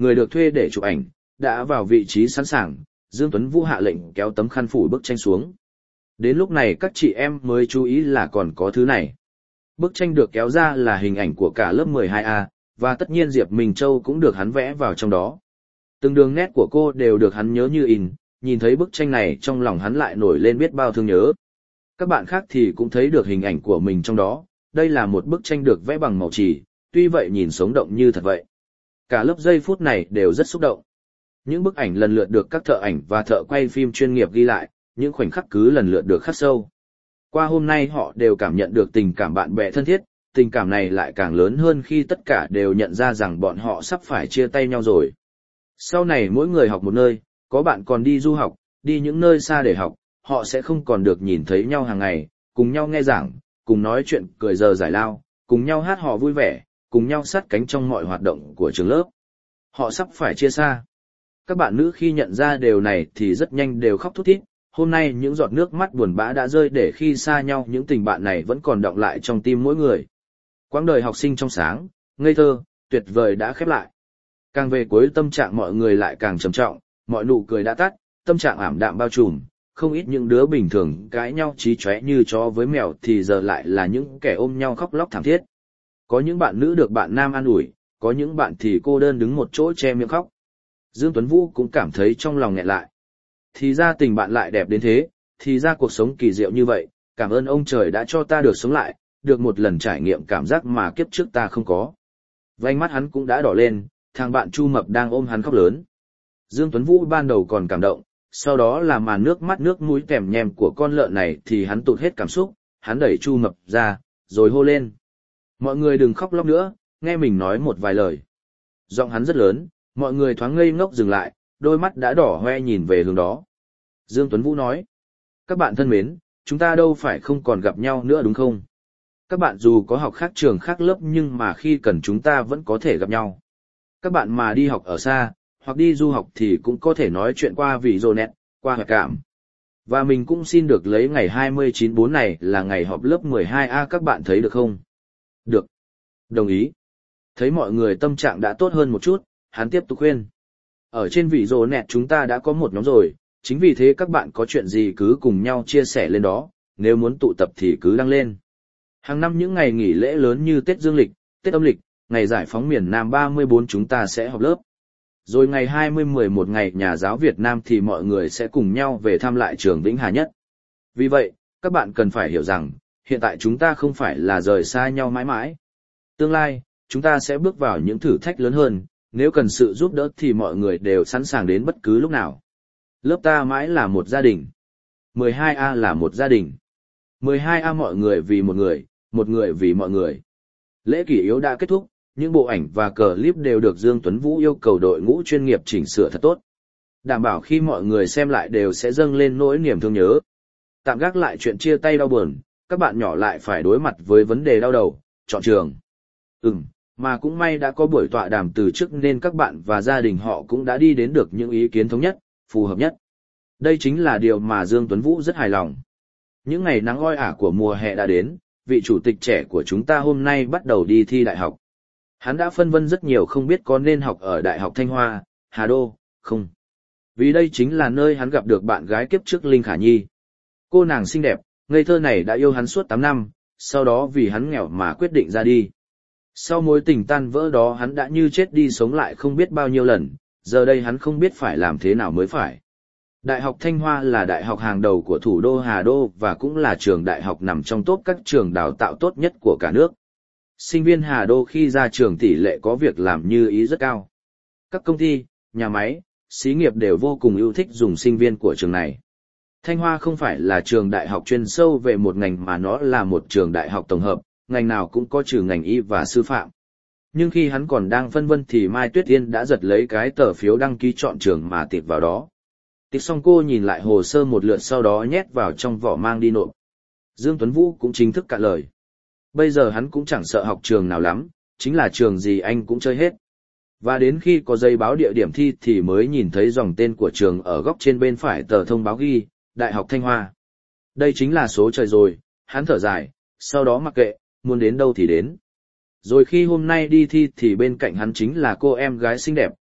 [SPEAKER 1] người được thuê để chụp ảnh, đã vào vị trí sẵn sàng, Dương Tuấn Vũ hạ lệnh kéo tấm khăn phủ bức tranh xuống. Đến lúc này các chị em mới chú ý là còn có thứ này. Bức tranh được kéo ra là hình ảnh của cả lớp mười hai A, và tất nhiên Diệp Minh Châu cũng được hắn vẽ vào trong đó. Từng đường nét của cô đều được hắn nhớ như in, nhìn thấy bức tranh này trong lòng hắn lại nổi lên biết bao thương nhớ. Các bạn khác thì cũng thấy được hình ảnh của mình trong đó, đây là một bức tranh được vẽ bằng màu chì, tuy vậy nhìn sống động như thật vậy. Cả lớp giây phút này đều rất xúc động. Những bức ảnh lần lượt được các thợ ảnh và thợ quay phim chuyên nghiệp ghi lại, những khoảnh khắc cứ lần lượt được khắc sâu. Qua hôm nay họ đều cảm nhận được tình cảm bạn bè thân thiết, tình cảm này lại càng lớn hơn khi tất cả đều nhận ra rằng bọn họ sắp phải chia tay nhau rồi. Sau này mỗi người học một nơi, có bạn còn đi du học, đi những nơi xa để học, họ sẽ không còn được nhìn thấy nhau hàng ngày, cùng nhau nghe giảng, cùng nói chuyện cười giờ giải lao, cùng nhau hát hò vui vẻ, cùng nhau sát cánh trong mọi hoạt động của trường lớp. Họ sắp phải chia xa. Các bạn nữ khi nhận ra điều này thì rất nhanh đều khóc thút thít, hôm nay những giọt nước mắt buồn bã đã rơi để khi xa nhau những tình bạn này vẫn còn đọng lại trong tim mỗi người. Quãng đời học sinh trong sáng, ngây thơ, tuyệt vời đã khép lại. Càng về cuối tâm trạng mọi người lại càng trầm trọng, mọi nụ cười đã tắt, tâm trạng ảm đạm bao trùm, không ít những đứa bình thường cãi nhau chí chóe như chó với mèo thì giờ lại là những kẻ ôm nhau khóc lóc thảm thiết. Có những bạn nữ được bạn nam an ủi, có những bạn thì cô đơn đứng một chỗ che miệng khóc. Dương Tuấn Vũ cũng cảm thấy trong lòng nghẹn lại. Thì ra tình bạn lại đẹp đến thế, thì ra cuộc sống kỳ diệu như vậy, cảm ơn ông trời đã cho ta được sống lại, được một lần trải nghiệm cảm giác mà kiếp trước ta không có. Vành mắt hắn cũng đã đỏ lên, thằng bạn Chu Mập đang ôm hắn khóc lớn. Dương Tuấn Vũ ban đầu còn cảm động, sau đó là màn nước mắt nước mũi kèm nhem của con lợn này thì hắn tụt hết cảm xúc, hắn đẩy Chu Mập ra, rồi hô lên. Mọi người đừng khóc lóc nữa, nghe mình nói một vài lời. Giọng hắn rất lớn, mọi người thoáng ngây ngốc dừng lại, đôi mắt đã đỏ hoe nhìn về hướng đó. Dương Tuấn Vũ nói, các bạn thân mến, chúng ta đâu phải không còn gặp nhau nữa đúng không? Các bạn dù có học khác trường khác lớp nhưng mà khi cần chúng ta vẫn có thể gặp nhau. Các bạn mà đi học ở xa, hoặc đi du học thì cũng có thể nói chuyện qua video net, qua hoạt cảm. Và mình cũng xin được lấy ngày hai mươi chín bốn này là ngày họp lớp mười hai A, các bạn thấy được không? Được. Đồng ý. Thấy mọi người tâm trạng đã tốt hơn một chút, hắn tiếp tục khuyên. Ở trên video net chúng ta đã có một nhóm rồi, chính vì thế các bạn có chuyện gì cứ cùng nhau chia sẻ lên đó, nếu muốn tụ tập thì cứ đăng lên. Hàng năm những ngày nghỉ lễ lớn như Tết Dương lịch, Tết âm lịch, ngày giải phóng miền Nam ba mươi bốn chúng ta sẽ họp lớp. Rồi ngày hai mươi mười một ngày nhà giáo Việt Nam thì mọi người sẽ cùng nhau về thăm lại trường Vĩnh Hà Nhất. Vì vậy, các bạn cần phải hiểu rằng, hiện tại chúng ta không phải là rời xa nhau mãi mãi. Tương lai, chúng ta sẽ bước vào những thử thách lớn hơn, nếu cần sự giúp đỡ thì mọi người đều sẵn sàng đến bất cứ lúc nào. Lớp ta mãi là một gia đình. mười hai A là một gia đình. mười hai A mọi người vì một người, một người vì mọi người. Lễ kỷ yếu đã kết thúc, những bộ ảnh và clip đều được Dương Tuấn Vũ yêu cầu đội ngũ chuyên nghiệp chỉnh sửa thật tốt. Đảm bảo khi mọi người xem lại đều sẽ dâng lên nỗi niềm thương nhớ. Tạm gác lại chuyện chia tay đau buồn, các bạn nhỏ lại phải đối mặt với vấn đề đau đầu, chọn trường. Ừm, mà cũng may đã có buổi tọa đàm từ trước nên các bạn và gia đình họ cũng đã đi đến được những ý kiến thống nhất, phù hợp nhất. Đây chính là điều mà Dương Tuấn Vũ rất hài lòng. Những ngày nắng oi ả của mùa hè đã đến, vị chủ tịch trẻ của chúng ta hôm nay bắt đầu đi thi đại học. Hắn đã phân vân rất nhiều không biết có nên học ở Đại học Thanh Hoa, Hà Đô, không. Vì đây chính là nơi hắn gặp được bạn gái kiếp trước Linh Khả Nhi. Cô nàng xinh đẹp, ngây thơ này đã yêu hắn suốt tám năm, sau đó vì hắn nghèo mà quyết định ra đi. Sau mối tình tan vỡ đó hắn đã như chết đi sống lại không biết bao nhiêu lần, giờ đây hắn không biết phải làm thế nào mới phải. Đại học Thanh Hoa là đại học hàng đầu của thủ đô Hà Đô và cũng là trường đại học nằm trong top các trường đào tạo tốt nhất của cả nước. Sinh viên Hà Đô khi ra trường tỷ lệ có việc làm như ý rất cao. Các công ty, nhà máy, xí nghiệp đều vô cùng yêu thích dùng sinh viên của trường này. Thanh Hoa không phải là trường đại học chuyên sâu về một ngành mà nó là một trường đại học tổng hợp, ngành nào cũng có trừ ngành y và sư phạm. Nhưng khi hắn còn đang phân vân thì Mai Tuyết Yên đã giật lấy cái tờ phiếu đăng ký chọn trường mà tịp vào đó. Tịp xong cô nhìn lại hồ sơ một lượt sau đó nhét vào trong vỏ mang đi nộp. Dương Tuấn Vũ cũng chính thức cạn lời. Bây giờ hắn cũng chẳng sợ học trường nào lắm, chính là trường gì anh cũng chơi hết. Và đến khi có giấy báo địa điểm thi thì mới nhìn thấy dòng tên của trường ở góc trên bên phải tờ thông báo ghi, Đại học Thanh Hoa. Đây chính là số trời rồi, hắn thở dài, sau đó mặc kệ, muốn đến đâu thì đến. Rồi khi hôm nay đi thi thì bên cạnh hắn chính là cô em gái xinh đẹp,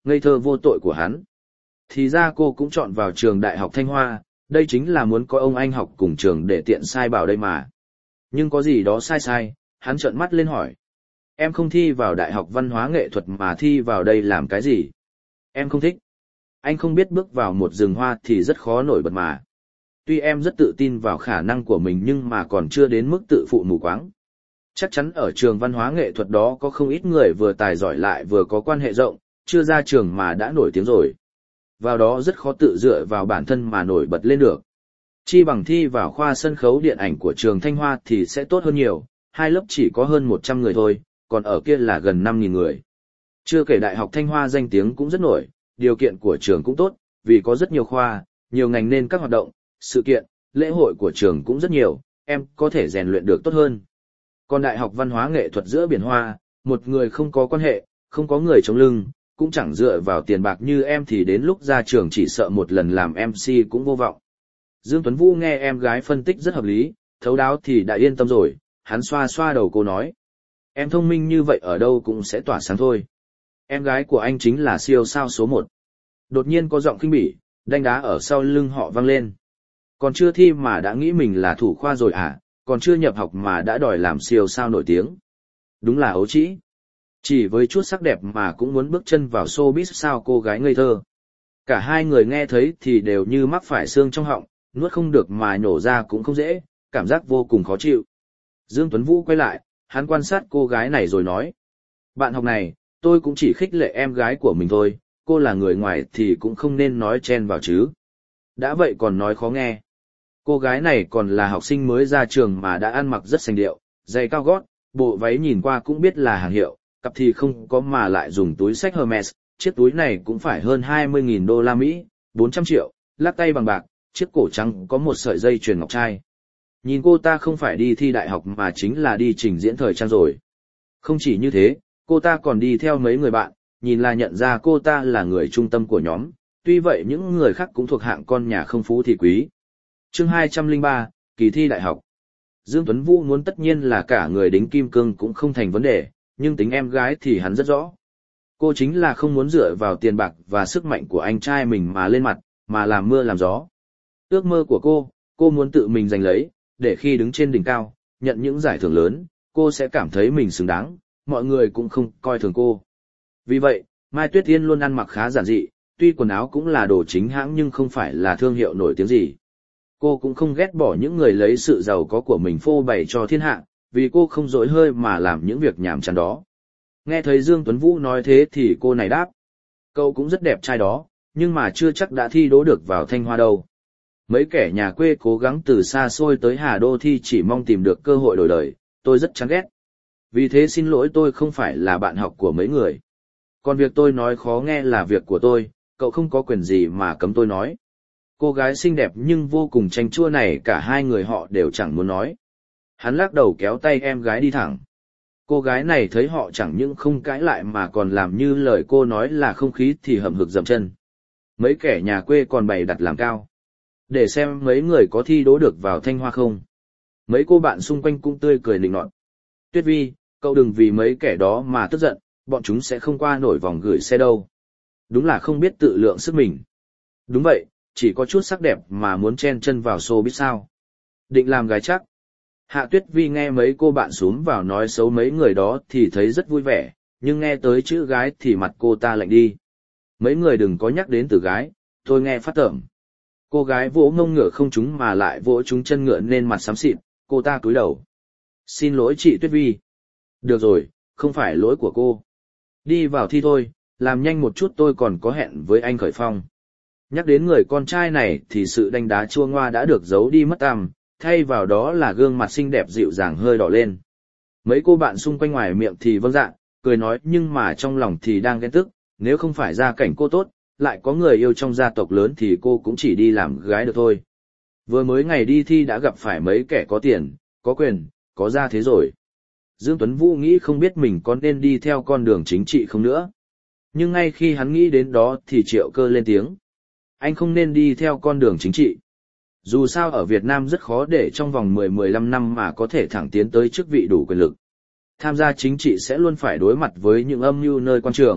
[SPEAKER 1] ngây thơ vô tội của hắn. Thì ra cô cũng chọn vào trường Đại học Thanh Hoa, đây chính là muốn có ông anh học cùng trường để tiện sai bảo đây mà. Nhưng có gì đó sai sai, hắn trợn mắt lên hỏi. Em không thi vào Đại học Văn hóa Nghệ thuật mà thi vào đây làm cái gì? Em không thích. Anh không biết bước vào một rừng hoa thì rất khó nổi bật mà. Tuy em rất tự tin vào khả năng của mình nhưng mà còn chưa đến mức tự phụ mù quáng. Chắc chắn ở trường văn hóa nghệ thuật đó có không ít người vừa tài giỏi lại vừa có quan hệ rộng, chưa ra trường mà đã nổi tiếng rồi. Vào đó rất khó tự dựa vào bản thân mà nổi bật lên được. Chi bằng thi vào khoa sân khấu điện ảnh của trường Thanh Hoa thì sẽ tốt hơn nhiều, hai lớp chỉ có hơn một trăm người thôi, còn ở kia là gần năm nghìn người. Chưa kể Đại học Thanh Hoa danh tiếng cũng rất nổi, điều kiện của trường cũng tốt, vì có rất nhiều khoa, nhiều ngành nên các hoạt động, sự kiện, lễ hội của trường cũng rất nhiều, em có thể rèn luyện được tốt hơn. Còn Đại học Văn hóa Nghệ thuật giữa biển Hoa, một người không có quan hệ, không có người chống lưng, cũng chẳng dựa vào tiền bạc như em thì đến lúc ra trường chỉ sợ một lần làm em xê cũng vô vọng. Dương Tuấn Vũ nghe em gái phân tích rất hợp lý, thấu đáo thì đã yên tâm rồi, hắn xoa xoa đầu cô nói. Em thông minh như vậy ở đâu cũng sẽ tỏa sáng thôi. Em gái của anh chính là siêu sao số một. Đột nhiên có giọng khinh bỉ, đanh đá ở sau lưng họ vang lên. Còn chưa thi mà đã nghĩ mình là thủ khoa rồi à, còn chưa nhập học mà đã đòi làm siêu sao nổi tiếng. Đúng là ấu trĩ. Chỉ với chút sắc đẹp mà cũng muốn bước chân vào showbiz sao cô gái ngây thơ. Cả hai người nghe thấy thì đều như mắc phải xương trong họng, nuốt không được mà nhổ ra cũng không dễ, cảm giác vô cùng khó chịu. Dương Tuấn Vũ quay lại, hắn quan sát cô gái này rồi nói. Bạn học này, tôi cũng chỉ khích lệ em gái của mình thôi, cô là người ngoài thì cũng không nên nói chen vào chứ. Đã vậy còn nói khó nghe. Cô gái này còn là học sinh mới ra trường mà đã ăn mặc rất sành điệu, giày cao gót, bộ váy nhìn qua cũng biết là hàng hiệu, cặp thì không có mà lại dùng túi xách Hermes, chiếc túi này cũng phải hơn hai mươi nghìn đô la Mỹ, bốn trăm triệu, lắc tay bằng bạc, chiếc cổ trắng có một sợi dây chuyền ngọc trai. Nhìn cô ta không phải đi thi đại học mà chính là đi trình diễn thời trang rồi. Không chỉ như thế, cô ta còn đi theo mấy người bạn, nhìn là nhận ra cô ta là người trung tâm của nhóm, tuy vậy những người khác cũng thuộc hạng con nhà không phú thì quý. Chương hai trăm lẻ ba, kỳ thi đại học. Dương Tuấn Vũ muốn tất nhiên là cả người đính kim cương cũng không thành vấn đề, nhưng tính em gái thì hắn rất rõ. Cô chính là không muốn dựa vào tiền bạc và sức mạnh của anh trai mình mà lên mặt, mà làm mưa làm gió. Ước mơ của cô, cô muốn tự mình giành lấy, để khi đứng trên đỉnh cao, nhận những giải thưởng lớn, cô sẽ cảm thấy mình xứng đáng, mọi người cũng không coi thường cô. Vì vậy, Mai Tuyết Yên luôn ăn mặc khá giản dị, tuy quần áo cũng là đồ chính hãng nhưng không phải là thương hiệu nổi tiếng gì. Cô cũng không ghét bỏ những người lấy sự giàu có của mình phô bày cho thiên hạ, vì cô không dỗi hơi mà làm những việc nhàm chán đó. Nghe thấy Dương Tuấn Vũ nói thế thì cô này đáp. Cậu cũng rất đẹp trai đó, nhưng mà chưa chắc đã thi đỗ được vào Thanh Hoa đâu. Mấy kẻ nhà quê cố gắng từ xa xôi tới Hà Đô thi chỉ mong tìm được cơ hội đổi đời, tôi rất chán ghét. Vì thế xin lỗi, tôi không phải là bạn học của mấy người. Còn việc tôi nói khó nghe là việc của tôi, cậu không có quyền gì mà cấm tôi nói. Cô gái xinh đẹp nhưng vô cùng chanh chua này cả hai người họ đều chẳng muốn nói. Hắn lắc đầu kéo tay em gái đi thẳng. Cô gái này thấy họ chẳng những không cãi lại mà còn làm như lời cô nói là không khí thì hậm hực dậm chân. Mấy kẻ nhà quê còn bày đặt làm cao. Để xem mấy người có thi đỗ được vào Thanh Hoa không. Mấy cô bạn xung quanh cũng tươi cười nịnh nọt. Tuyết Vi, cậu đừng vì mấy kẻ đó mà tức giận, bọn chúng sẽ không qua nổi vòng gửi xe đâu. Đúng là không biết tự lượng sức mình. Đúng vậy, chỉ có chút sắc đẹp mà muốn chen chân vào xô biết sao. Định làm gái chắc. Hạ Tuyết Vi nghe mấy cô bạn xúm vào nói xấu mấy người đó thì thấy rất vui vẻ, nhưng nghe tới chữ gái thì mặt cô ta lạnh đi. Mấy người đừng có nhắc đến từ gái, tôi nghe phát tởm. Cô gái vỗ mông ngựa không trúng mà lại vỗ trúng chân ngựa nên mặt xám xịt, cô ta cúi đầu. Xin lỗi chị Tuyết Vi. Được rồi, không phải lỗi của cô. Đi vào thi thôi, làm nhanh một chút, tôi còn có hẹn với anh Khởi Phong. Nhắc đến người con trai này thì sự đánh đá chua ngoa đã được giấu đi mất tăm, thay vào đó là gương mặt xinh đẹp dịu dàng hơi đỏ lên. Mấy cô bạn xung quanh ngoài miệng thì vâng dạ, cười nói nhưng mà trong lòng thì đang ghen tức, nếu không phải gia cảnh cô tốt, lại có người yêu trong gia tộc lớn thì cô cũng chỉ đi làm gái được thôi. Vừa mới ngày đi thi đã gặp phải mấy kẻ có tiền, có quyền, có gia thế rồi. Dương Tuấn Vũ nghĩ không biết mình có nên đi theo con đường chính trị không nữa. Nhưng ngay khi hắn nghĩ đến đó thì Triệu Cơ lên tiếng. Anh không nên đi theo con đường chính trị. Dù sao ở Việt Nam rất khó để trong vòng mười đến mười lăm năm mà có thể thẳng tiến tới chức vị đủ quyền lực. Tham gia chính trị sẽ luôn phải đối mặt với những âm mưu nơi quan trường,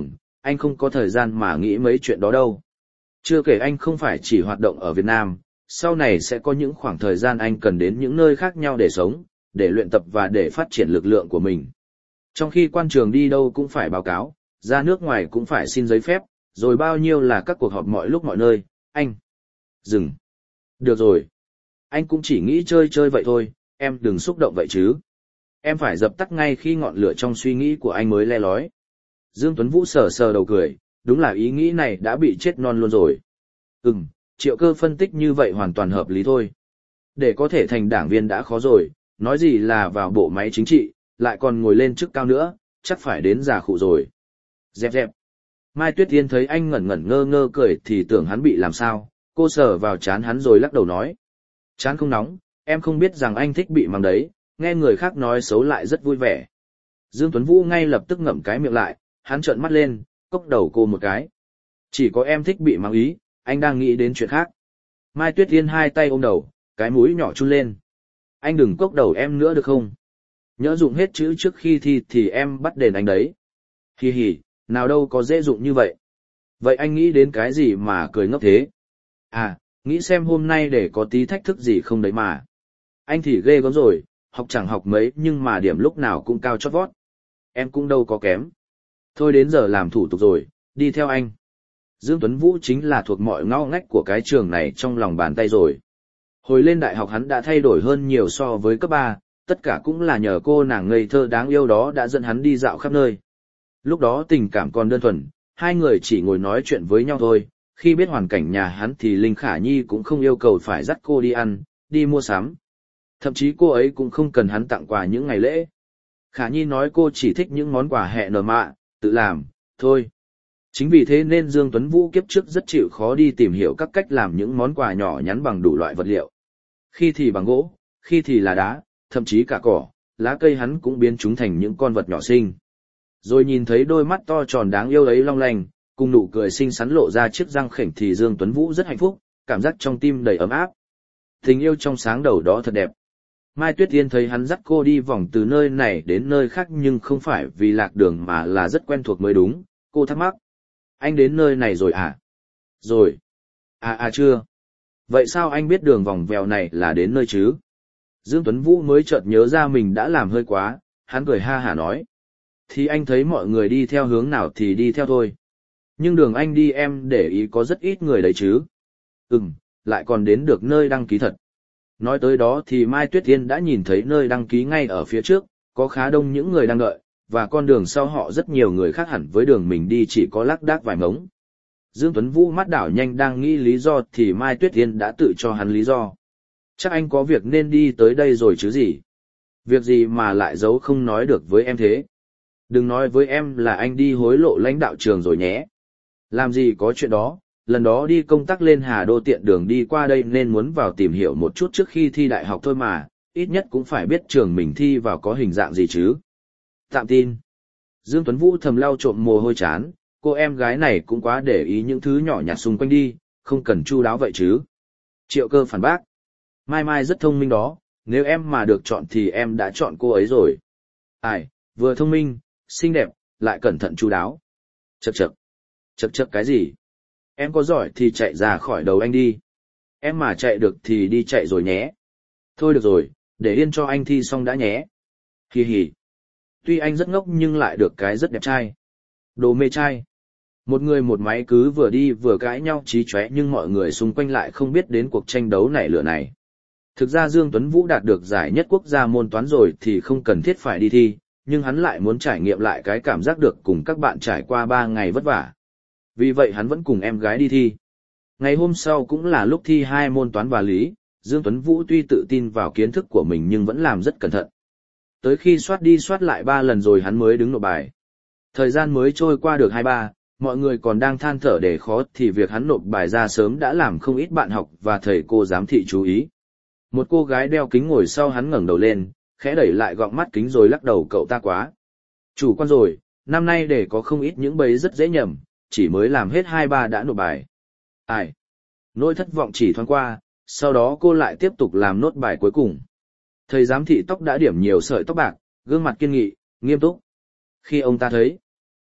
[SPEAKER 1] anh không có thời gian mà nghĩ mấy chuyện đó đâu. Chưa kể anh không phải chỉ hoạt động ở Việt Nam, sau này sẽ có những khoảng thời gian anh cần đến những nơi khác nhau để sống, để luyện tập và để phát triển lực lượng của mình. Trong khi quan trường đi đâu cũng phải báo cáo, ra nước ngoài cũng phải xin giấy phép, rồi bao nhiêu là các cuộc họp mọi lúc mọi nơi, anh. Dừng. Được rồi. Anh cũng chỉ nghĩ chơi chơi vậy thôi, em đừng xúc động vậy chứ. Em phải dập tắt ngay khi ngọn lửa trong suy nghĩ của anh mới le lói. Dương Tuấn Vũ sờ sờ đầu cười, đúng là ý nghĩ này đã bị chết non luôn rồi. Ừm, Triệu Cơ phân tích như vậy hoàn toàn hợp lý thôi. Để có thể thành đảng viên đã khó rồi, nói gì là vào bộ máy chính trị, lại còn ngồi lên chức cao nữa, chắc phải đến già khụ rồi. Dẹp dẹp. Mai Tuyết Yên thấy anh ngẩn ngẩn ngơ ngơ cười thì tưởng hắn bị làm sao, cô sờ vào trán hắn rồi lắc đầu nói. Trán không nóng, em không biết rằng anh thích bị mắng đấy, nghe người khác nói xấu lại rất vui vẻ. Dương Tuấn Vũ ngay lập tức ngậm cái miệng lại, hắn trợn mắt lên, cốc đầu cô một cái. Chỉ có em thích bị mắng ý, anh đang nghĩ đến chuyện khác. Mai Tuyết Yên hai tay ôm đầu, cái mũi nhỏ chun lên. Anh đừng cốc đầu em nữa được không? Nhỡ dụng hết chữ trước khi thi thì em bắt đền anh đấy. Hì hì, nào đâu có dễ dụng như vậy. Vậy anh nghĩ đến cái gì mà cười ngốc thế? À, nghĩ xem hôm nay để có tí thách thức gì không đấy mà. Anh thì ghê gớm rồi, học chẳng học mấy nhưng mà điểm lúc nào cũng cao chót vót. Em cũng đâu có kém. Thôi đến giờ làm thủ tục rồi, đi theo anh. Dương Tuấn Vũ chính là thuộc mọi ngõ ngách của cái trường này trong lòng bàn tay rồi. Hồi lên đại học hắn đã thay đổi hơn nhiều so với cấp ba, tất cả cũng là nhờ cô nàng ngây thơ đáng yêu đó đã dẫn hắn đi dạo khắp nơi. Lúc đó tình cảm còn đơn thuần, hai người chỉ ngồi nói chuyện với nhau thôi, khi biết hoàn cảnh nhà hắn thì Linh Khả Nhi cũng không yêu cầu phải dắt cô đi ăn, đi mua sắm. Thậm chí cô ấy cũng không cần hắn tặng quà những ngày lễ. Khả Nhi nói cô chỉ thích những món quà hẹ nở mạ, tự làm, thôi. Chính vì thế nên Dương Tuấn Vũ kiếp trước rất chịu khó đi tìm hiểu các cách làm những món quà nhỏ nhắn bằng đủ loại vật liệu. Khi thì bằng gỗ, khi thì là đá, thậm chí cả cỏ, lá cây hắn cũng biến chúng thành những con vật nhỏ xinh. Rồi nhìn thấy đôi mắt to tròn đáng yêu ấy long lanh, cùng nụ cười xinh xắn lộ ra chiếc răng khểnh thì Dương Tuấn Vũ rất hạnh phúc, cảm giác trong tim đầy ấm áp. Tình yêu trong sáng đầu đó thật đẹp. Mai Tuyết Yên thấy hắn dắt cô đi vòng từ nơi này đến nơi khác nhưng không phải vì lạc đường mà là rất quen thuộc mới đúng, cô thắc mắc. Anh đến nơi này rồi à? Rồi. À à chưa. Vậy sao anh biết đường vòng vèo này là đến nơi chứ? Dương Tuấn Vũ mới chợt nhớ ra mình đã làm hơi quá, hắn cười ha hả nói. Thì anh thấy mọi người đi theo hướng nào thì đi theo thôi. Nhưng đường anh đi em để ý có rất ít người đấy chứ. Ừm, lại còn đến được nơi đăng ký thật. Nói tới đó thì Mai Tuyết Yên đã nhìn thấy nơi đăng ký ngay ở phía trước, có khá đông những người đang đợi, và con đường sau họ rất nhiều người khác hẳn với đường mình đi chỉ có lác đác vài mống. Dương Tuấn Vũ mắt đảo nhanh đang nghĩ lý do thì Mai Tuyết Yên đã tự cho hắn lý do. Chắc anh có việc nên đi tới đây rồi chứ gì. Việc gì mà lại giấu không nói được với em thế. Đừng nói với em là anh đi hối lộ lãnh đạo trường rồi nhé. Làm gì có chuyện đó, lần đó đi công tác lên Hà Đô tiện đường đi qua đây nên muốn vào tìm hiểu một chút trước khi thi đại học thôi mà, ít nhất cũng phải biết trường mình thi vào có hình dạng gì chứ. Tạm tin. Dương Tuấn Vũ thầm lau trộm mồ hôi chán, cô em gái này cũng quá để ý những thứ nhỏ nhặt xung quanh đi, không cần chu đáo vậy chứ. Triệu Cơ phản bác. Mai Mai rất thông minh đó, nếu em mà được chọn thì em đã chọn cô ấy rồi. Ai, vừa thông minh, xinh đẹp, lại cẩn thận chu đáo. Chậc chậc. Chậc chậc cái gì? Em có giỏi thì chạy ra khỏi đầu anh đi. Em mà chạy được thì đi chạy rồi nhé. Thôi được rồi, để yên cho anh thi xong đã nhé. Hì hì. Tuy anh rất ngốc nhưng lại được cái rất đẹp trai. Đồ mê trai. Một người một máy cứ vừa đi vừa cãi nhau chí chóe nhưng mọi người xung quanh lại không biết đến cuộc tranh đấu nảy lửa này. Thực ra Dương Tuấn Vũ đạt được giải nhất quốc gia môn toán rồi thì không cần thiết phải đi thi, nhưng hắn lại muốn trải nghiệm lại cái cảm giác được cùng các bạn trải qua ba ngày vất vả. Vì vậy hắn vẫn cùng em gái đi thi. Ngày hôm sau cũng là lúc thi hai môn toán và lý, Dương Tuấn Vũ tuy tự tin vào kiến thức của mình nhưng vẫn làm rất cẩn thận. Tới khi soát đi soát lại ba lần rồi hắn mới đứng nộp bài. Thời gian mới trôi qua được hai ba, mọi người còn đang than thở để khó thì việc hắn nộp bài ra sớm đã làm không ít bạn học và thầy cô giám thị chú ý. Một cô gái đeo kính ngồi sau hắn ngẩng đầu lên, khẽ đẩy lại gọng mắt kính rồi lắc đầu cậu ta quá. Chủ quan rồi, năm nay để có không ít những bấy rất dễ nhầm, chỉ mới làm hết hai ba đã nộp bài. Ai? Nỗi thất vọng chỉ thoáng qua, sau đó cô lại tiếp tục làm nốt bài cuối cùng. Thầy giám thị tóc đã điểm nhiều sợi tóc bạc, gương mặt kiên nghị, nghiêm túc. Khi ông ta thấy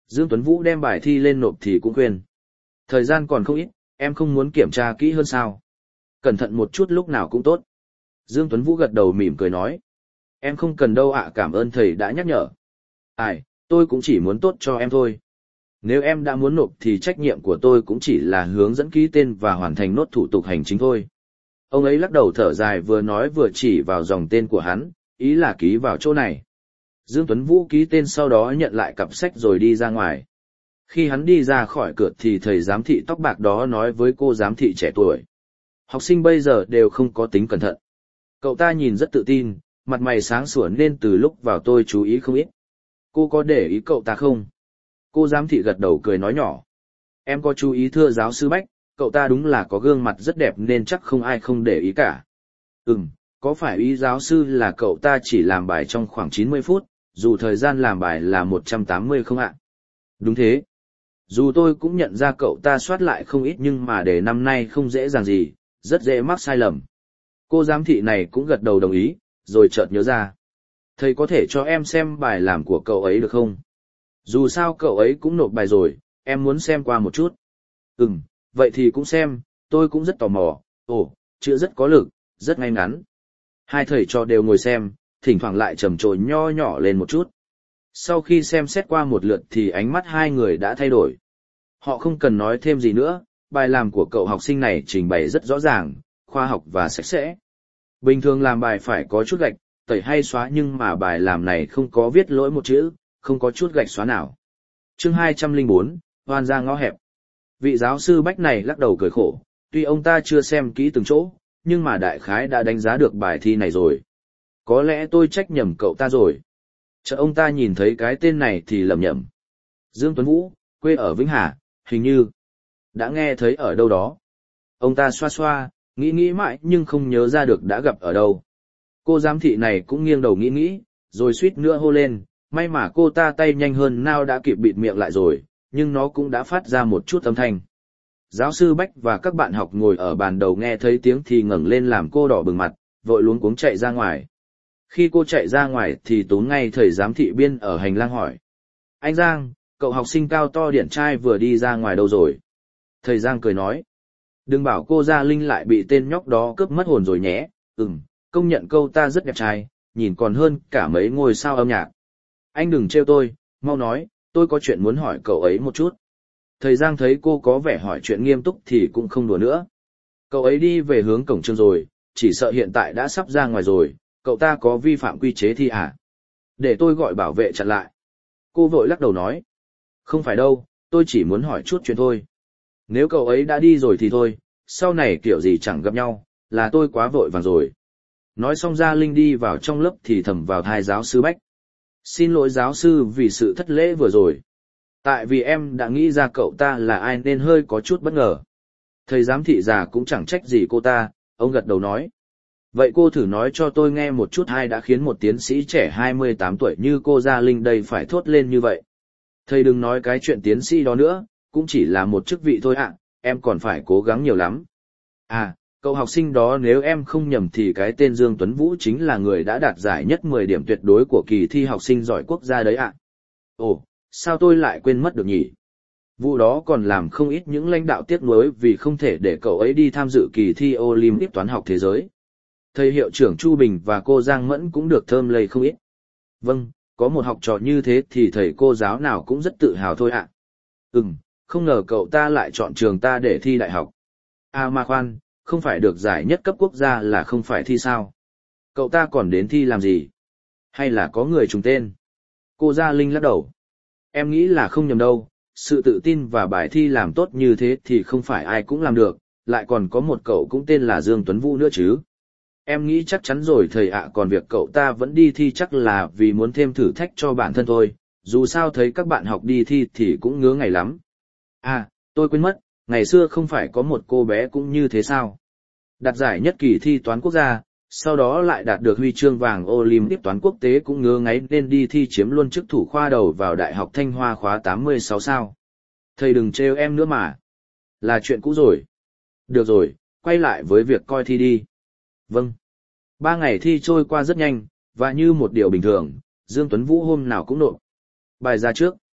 [SPEAKER 1] Dương Tuấn Vũ đem bài thi lên nộp thì cũng khuyên. Thời gian còn không ít, em không muốn kiểm tra kỹ hơn sao? Cẩn thận một chút lúc nào cũng tốt. Dương Tuấn Vũ gật đầu mỉm cười nói. Em không cần đâu ạ, cảm ơn thầy đã nhắc nhở. Ai, tôi cũng chỉ muốn tốt cho em thôi. Nếu em đã muốn nộp thì trách nhiệm của tôi cũng chỉ là hướng dẫn ký tên và hoàn thành nốt thủ tục hành chính thôi. Ông ấy lắc đầu thở dài vừa nói vừa chỉ vào dòng tên của hắn, ý là ký vào chỗ này. Dương Tuấn Vũ ký tên sau đó nhận lại cặp sách rồi đi ra ngoài. Khi hắn đi ra khỏi cửa thì thầy giám thị tóc bạc đó nói với cô giám thị trẻ tuổi. Học sinh bây giờ đều không có tính cẩn thận. Cậu ta nhìn rất tự tin, mặt mày sáng sủa nên từ lúc vào tôi chú ý không ít. Cô có để ý cậu ta không? Cô giám thị gật đầu cười nói nhỏ. Em có chú ý thưa giáo sư Bách, cậu ta đúng là có gương mặt rất đẹp nên chắc không ai không để ý cả. Ừm, có phải ý giáo sư là cậu ta chỉ làm bài trong khoảng chín mươi phút, dù thời gian làm bài là một trăm tám mươi không ạ? Đúng thế. Dù tôi cũng nhận ra cậu ta soát lại không ít nhưng mà đề năm nay không dễ dàng gì, rất dễ mắc sai lầm. Cô giám thị này cũng gật đầu đồng ý, rồi chợt nhớ ra. Thầy có thể cho em xem bài làm của cậu ấy được không? Dù sao cậu ấy cũng nộp bài rồi, em muốn xem qua một chút. Ừm, vậy thì cũng xem, tôi cũng rất tò mò. Ồ, chữ rất có lực, rất ngay ngắn. Hai thầy trò đều ngồi xem, thỉnh thoảng lại trầm trồ nho nhỏ lên một chút. Sau khi xem xét qua một lượt thì ánh mắt hai người đã thay đổi. Họ không cần nói thêm gì nữa, bài làm của cậu học sinh này trình bày rất rõ ràng, khoa học và sạch sẽ. Bình thường làm bài phải có chút gạch, tẩy hay xóa nhưng mà bài làm này không có viết lỗi một chữ, không có chút gạch xóa nào. Chương hai trăm lẻ bốn, Hoan ra ngõ hẹp. Vị giáo sư Bách này lắc đầu cười khổ, tuy ông ta chưa xem kỹ từng chỗ, nhưng mà đại khái đã đánh giá được bài thi này rồi. Có lẽ tôi trách nhầm cậu ta rồi. Chợt ông ta nhìn thấy cái tên này thì lầm nhầm. Dương Tuấn Vũ, quê ở Vĩnh Hà, hình như đã nghe thấy ở đâu đó. Ông ta xoa xoa, nghĩ nghĩ mãi nhưng không nhớ ra được đã gặp ở đâu. Cô giám thị này cũng nghiêng đầu nghĩ nghĩ, rồi suýt nữa hô lên, may mà cô ta tay nhanh hơn nào đã kịp bịt miệng lại rồi, nhưng nó cũng đã phát ra một chút âm thanh. Giáo sư Bách và các bạn học ngồi ở bàn đầu nghe thấy tiếng thì ngẩng lên làm cô đỏ bừng mặt, vội luống cuống chạy ra ngoài. Khi cô chạy ra ngoài thì tốn ngay thầy giám thị biên ở hành lang hỏi. Anh Giang, cậu học sinh cao to điển trai vừa đi ra ngoài đâu rồi? Thầy Giang cười nói. Đừng bảo cô Gia Linh lại bị tên nhóc đó cướp mất hồn rồi nhé. Ừm, công nhận câu ta rất đẹp trai, nhìn còn hơn cả mấy ngôi sao âm nhạc. Anh đừng trêu tôi, mau nói, tôi có chuyện muốn hỏi cậu ấy một chút. Thầy Giang thấy cô có vẻ hỏi chuyện nghiêm túc thì cũng không đùa nữa. Cậu ấy đi về hướng cổng trường rồi, chỉ sợ hiện tại đã sắp ra ngoài rồi, cậu ta có vi phạm quy chế thi à? Để tôi gọi bảo vệ chặn lại. Cô vội lắc đầu nói. Không phải đâu, tôi chỉ muốn hỏi chút chuyện thôi. Nếu cậu ấy đã đi rồi thì thôi, sau này kiểu gì chẳng gặp nhau, là tôi quá vội vàng rồi. Nói xong Gia Linh đi vào trong lớp thì thầm vào tai giáo sư Bách. Xin lỗi giáo sư vì sự thất lễ vừa rồi. Tại vì em đã nghĩ ra cậu ta là ai nên hơi có chút bất ngờ. Thầy giám thị già cũng chẳng trách gì cô ta, ông gật đầu nói. Vậy cô thử nói cho tôi nghe một chút ai đã khiến một tiến sĩ trẻ hai mươi tám tuổi như cô Gia Linh đây phải thốt lên như vậy. Thầy đừng nói cái chuyện tiến sĩ đó nữa, cũng chỉ là một chức vị thôi ạ, em còn phải cố gắng nhiều lắm. À, cậu học sinh đó nếu em không nhầm thì cái tên Dương Tuấn Vũ chính là người đã đạt giải nhất mười điểm tuyệt đối của kỳ thi học sinh giỏi quốc gia đấy ạ. Ồ, sao tôi lại quên mất được nhỉ? Vụ đó còn làm không ít những lãnh đạo tiếc nuối vì không thể để cậu ấy đi tham dự kỳ thi Olympic toán học thế giới. Thầy hiệu trưởng Chu Bình và cô Giang Mẫn cũng được thơm lây không ít. Vâng, có một học trò như thế thì thầy cô giáo nào cũng rất tự hào thôi ạ. Ừm, không ngờ cậu ta lại chọn trường ta để thi đại học. À mà khoan, không phải được giải nhất cấp quốc gia là không phải thi sao? Cậu ta còn đến thi làm gì? Hay là có người trùng tên? Cô Gia Linh lắc đầu. Em nghĩ là không nhầm đâu, sự tự tin và bài thi làm tốt như thế thì không phải ai cũng làm được, lại còn có một cậu cũng tên là Dương Tuấn Vũ nữa chứ. Em nghĩ chắc chắn rồi thầy ạ, còn việc cậu ta vẫn đi thi chắc là vì muốn thêm thử thách cho bản thân thôi, dù sao thấy các bạn học đi thi thì cũng ngứa ngày lắm. À, tôi quên mất, ngày xưa không phải có một cô bé cũng như thế sao? Đạt giải nhất kỳ thi toán quốc gia, sau đó lại đạt được huy chương vàng Olympic toán quốc tế cũng ngứa ngáy nên đi thi chiếm luôn chức thủ khoa đầu vào Đại học Thanh Hoa khóa tám mươi sáu sao. Thầy đừng trêu em nữa mà. Là chuyện cũ rồi. Được rồi, quay lại với việc coi thi đi. Vâng. Ba ngày thi trôi qua rất nhanh, và như một điều bình thường, Dương Tuấn Vũ hôm nào cũng nộp bài ra trước.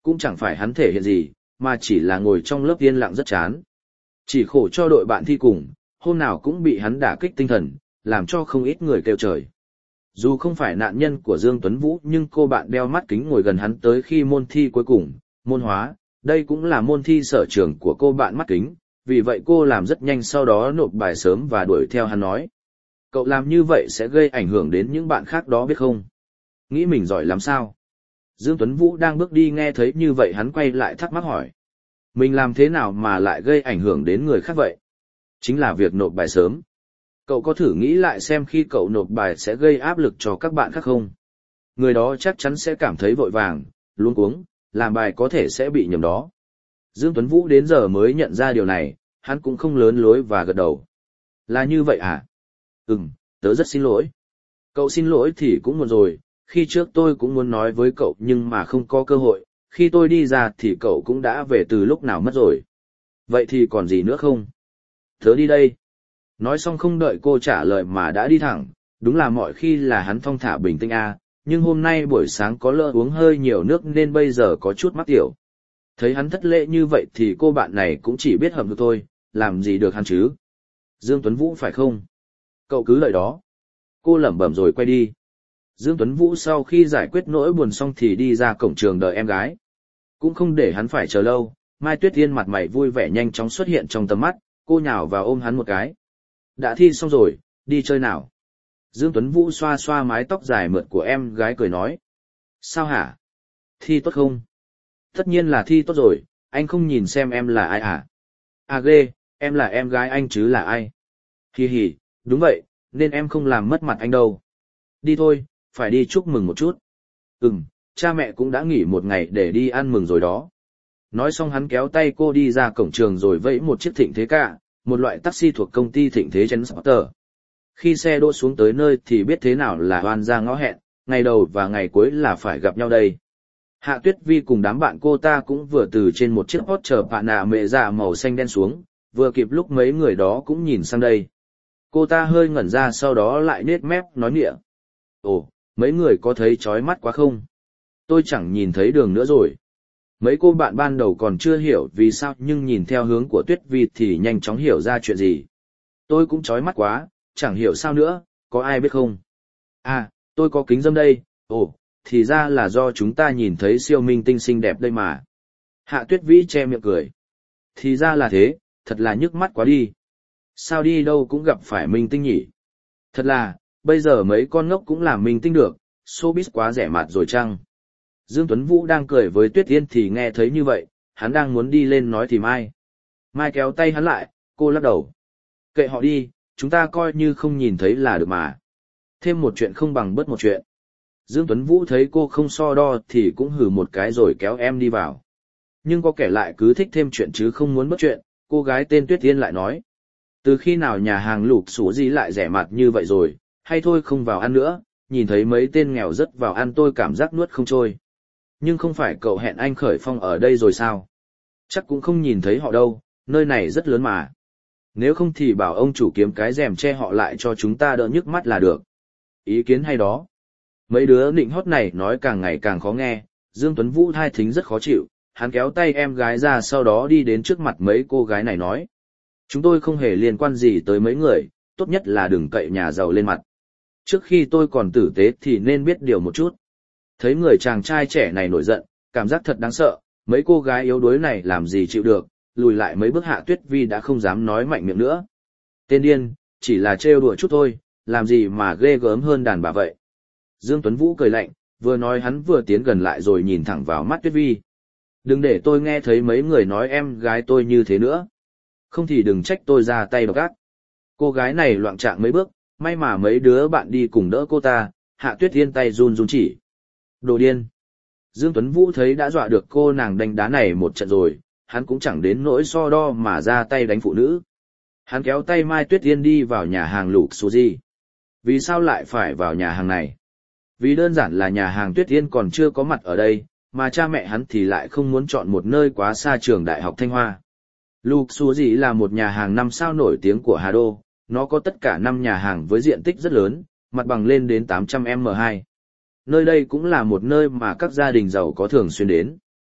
[SPEAKER 1] cũng chẳng phải hắn thể hiện gì, mà chỉ là ngồi trong lớp yên lặng rất chán. Chỉ khổ cho đội bạn thi cùng, hôm nào cũng bị hắn đả kích tinh thần, làm cho không ít người kêu trời. Dù không phải nạn nhân của Dương Tuấn Vũ nhưng cô bạn đeo mắt kính ngồi gần hắn tới khi môn thi cuối cùng, môn hóa, đây cũng là môn thi sở trường của cô bạn mắt kính, vì vậy cô làm rất nhanh sau đó nộp bài sớm và đuổi theo hắn nói. Cậu làm như vậy sẽ gây ảnh hưởng đến những bạn khác đó biết không? Nghĩ mình giỏi lắm sao? Dương Tuấn Vũ đang bước đi nghe thấy như vậy hắn quay lại thắc mắc hỏi. Mình làm thế nào mà lại gây ảnh hưởng đến người khác vậy? Chính là việc nộp bài sớm. Cậu có thử nghĩ lại xem khi cậu nộp bài sẽ gây áp lực cho các bạn khác không? Người đó chắc chắn sẽ cảm thấy vội vàng, luống cuống, làm bài có thể sẽ bị nhầm đó. Dương Tuấn Vũ đến giờ mới nhận ra điều này, hắn cũng không lớn lối và gật đầu. Là như vậy à? Ừm, tớ rất xin lỗi. Cậu xin lỗi thì cũng muộn rồi, khi trước tôi cũng muốn nói với cậu nhưng mà không có cơ hội, khi tôi đi ra thì cậu cũng đã về từ lúc nào mất rồi. Vậy thì còn gì nữa không? Tớ đi đây. Nói xong không đợi cô trả lời mà đã đi thẳng, đúng là mọi khi là hắn thong thả bình tĩnh a, nhưng hôm nay buổi sáng có lỡ uống hơi nhiều nước nên bây giờ có chút mắc tiểu. Thấy hắn thất lễ như vậy thì cô bạn này cũng chỉ biết hầm được thôi, làm gì được hắn chứ. Dương Tuấn Vũ phải không? Cậu cứ lợi đó. Cô lẩm bẩm rồi quay đi. Dương Tuấn Vũ sau khi giải quyết nỗi buồn xong thì đi ra cổng trường đợi em gái. Cũng không để hắn phải chờ lâu, Mai Tuyết Yên mặt mày vui vẻ nhanh chóng xuất hiện trong tầm mắt, cô nhào vào ôm hắn một cái. Đã thi xong rồi, đi chơi nào? Dương Tuấn Vũ xoa xoa mái tóc dài mượt của em gái cười nói. Sao hả? Thi tốt không? Tất nhiên là thi tốt rồi, anh không nhìn xem em là ai hả? À ghê, em là em gái anh chứ là ai? Hi hi, đúng vậy, nên em không làm mất mặt anh đâu. Đi thôi, phải đi chúc mừng một chút. Ừm, cha mẹ cũng đã nghỉ một ngày để đi ăn mừng rồi đó. Nói xong hắn kéo tay cô đi ra cổng trường rồi vẫy một chiếc Thịnh Thế Cả, một loại taxi thuộc công ty Thịnh Thế Transporter. Khi xe đỗ xuống tới nơi thì biết thế nào là oan ra ngõ hẹn, ngày đầu và ngày cuối là phải gặp nhau đây. Hạ Tuyết Vi cùng đám bạn cô ta cũng vừa từ trên một chiếc hot chờ bạn nạ mẹ dạ màu xanh đen xuống, vừa kịp lúc mấy người đó cũng nhìn sang đây. Cô ta hơi ngẩn ra sau đó lại nết mép nói nghĩa. Ồ, mấy người có thấy chói mắt quá không? Tôi chẳng nhìn thấy đường nữa rồi. Mấy cô bạn ban đầu còn chưa hiểu vì sao nhưng nhìn theo hướng của Tuyết Vi thì nhanh chóng hiểu ra chuyện gì. Tôi cũng chói mắt quá, chẳng hiểu sao nữa, có ai biết không? À, tôi có kính râm đây, ồ, thì ra là do chúng ta nhìn thấy siêu minh tinh xinh đẹp đây mà. Hạ Tuyết Vĩ che miệng cười. Thì ra là thế, thật là nhức mắt quá đi. Sao đi đâu cũng gặp phải minh tinh nhỉ? Thật là, bây giờ mấy con ngốc cũng làm minh tinh được, showbiz quá rẻ mạt rồi chăng? Dương Tuấn Vũ đang cười với Tuyết Yên thì nghe thấy như vậy, hắn đang muốn đi lên nói thì Mai. Mai kéo tay hắn lại, cô lắc đầu. Kệ họ đi, chúng ta coi như không nhìn thấy là được mà. Thêm một chuyện không bằng bớt một chuyện. Dương Tuấn Vũ thấy cô không so đo thì cũng hừ một cái rồi kéo em đi vào. Nhưng có kẻ lại cứ thích thêm chuyện chứ không muốn bớt chuyện, cô gái tên Tuyết Yên lại nói. Từ khi nào nhà hàng lục sủ gì lại rẻ mạt như vậy rồi, hay thôi không vào ăn nữa, nhìn thấy mấy tên nghèo rất vào ăn tôi cảm giác nuốt không trôi. Nhưng không phải cậu hẹn anh Khởi Phong ở đây rồi sao? Chắc cũng không nhìn thấy họ đâu, nơi này rất lớn mà. Nếu không thì bảo ông chủ kiếm cái rèm che họ lại cho chúng ta đỡ nhức mắt là được. Ý kiến hay đó. Mấy đứa nịnh hót này nói càng ngày càng khó nghe, Dương Tuấn Vũ thai thính rất khó chịu, hắn kéo tay em gái ra sau đó đi đến trước mặt mấy cô gái này nói. Chúng tôi không hề liên quan gì tới mấy người, tốt nhất là đừng cậy nhà giàu lên mặt. Trước khi tôi còn tử tế thì nên biết điều một chút. Thấy người chàng trai trẻ này nổi giận, cảm giác thật đáng sợ, mấy cô gái yếu đuối này làm gì chịu được, lùi lại mấy bước. Hạ Tuyết Vi đã không dám nói mạnh miệng nữa. Tên điên, chỉ là trêu đùa chút thôi, làm gì mà ghê gớm hơn đàn bà vậy. Dương Tuấn Vũ cười lạnh, vừa nói hắn vừa tiến gần lại rồi nhìn thẳng vào mắt Tuyết Vi. Đừng để tôi nghe thấy mấy người nói em gái tôi như thế nữa. Không thì đừng trách tôi ra tay độc ác. Cô gái này loạng trạng mấy bước, may mà mấy đứa bạn đi cùng đỡ cô ta, Hạ Tuyết Yên tay run run chỉ. Đồ điên. Dương Tuấn Vũ thấy đã dọa được cô nàng đánh đá này một trận rồi, hắn cũng chẳng đến nỗi so đo mà ra tay đánh phụ nữ. Hắn kéo tay Mai Tuyết Yên đi vào nhà hàng Lục Suzy. Vì sao lại phải vào nhà hàng này? Vì đơn giản là nhà hàng Tuyết Yên còn chưa có mặt ở đây, mà cha mẹ hắn thì lại không muốn chọn một nơi quá xa trường Đại học Thanh Hoa. Lục Suzy là một nhà hàng năm sao nổi tiếng của Hà Đô, nó có tất cả năm nhà hàng với diện tích rất lớn, mặt bằng lên đến tám trăm mét vuông hai. Nơi đây cũng là một nơi mà các gia đình giàu có thường xuyên đến.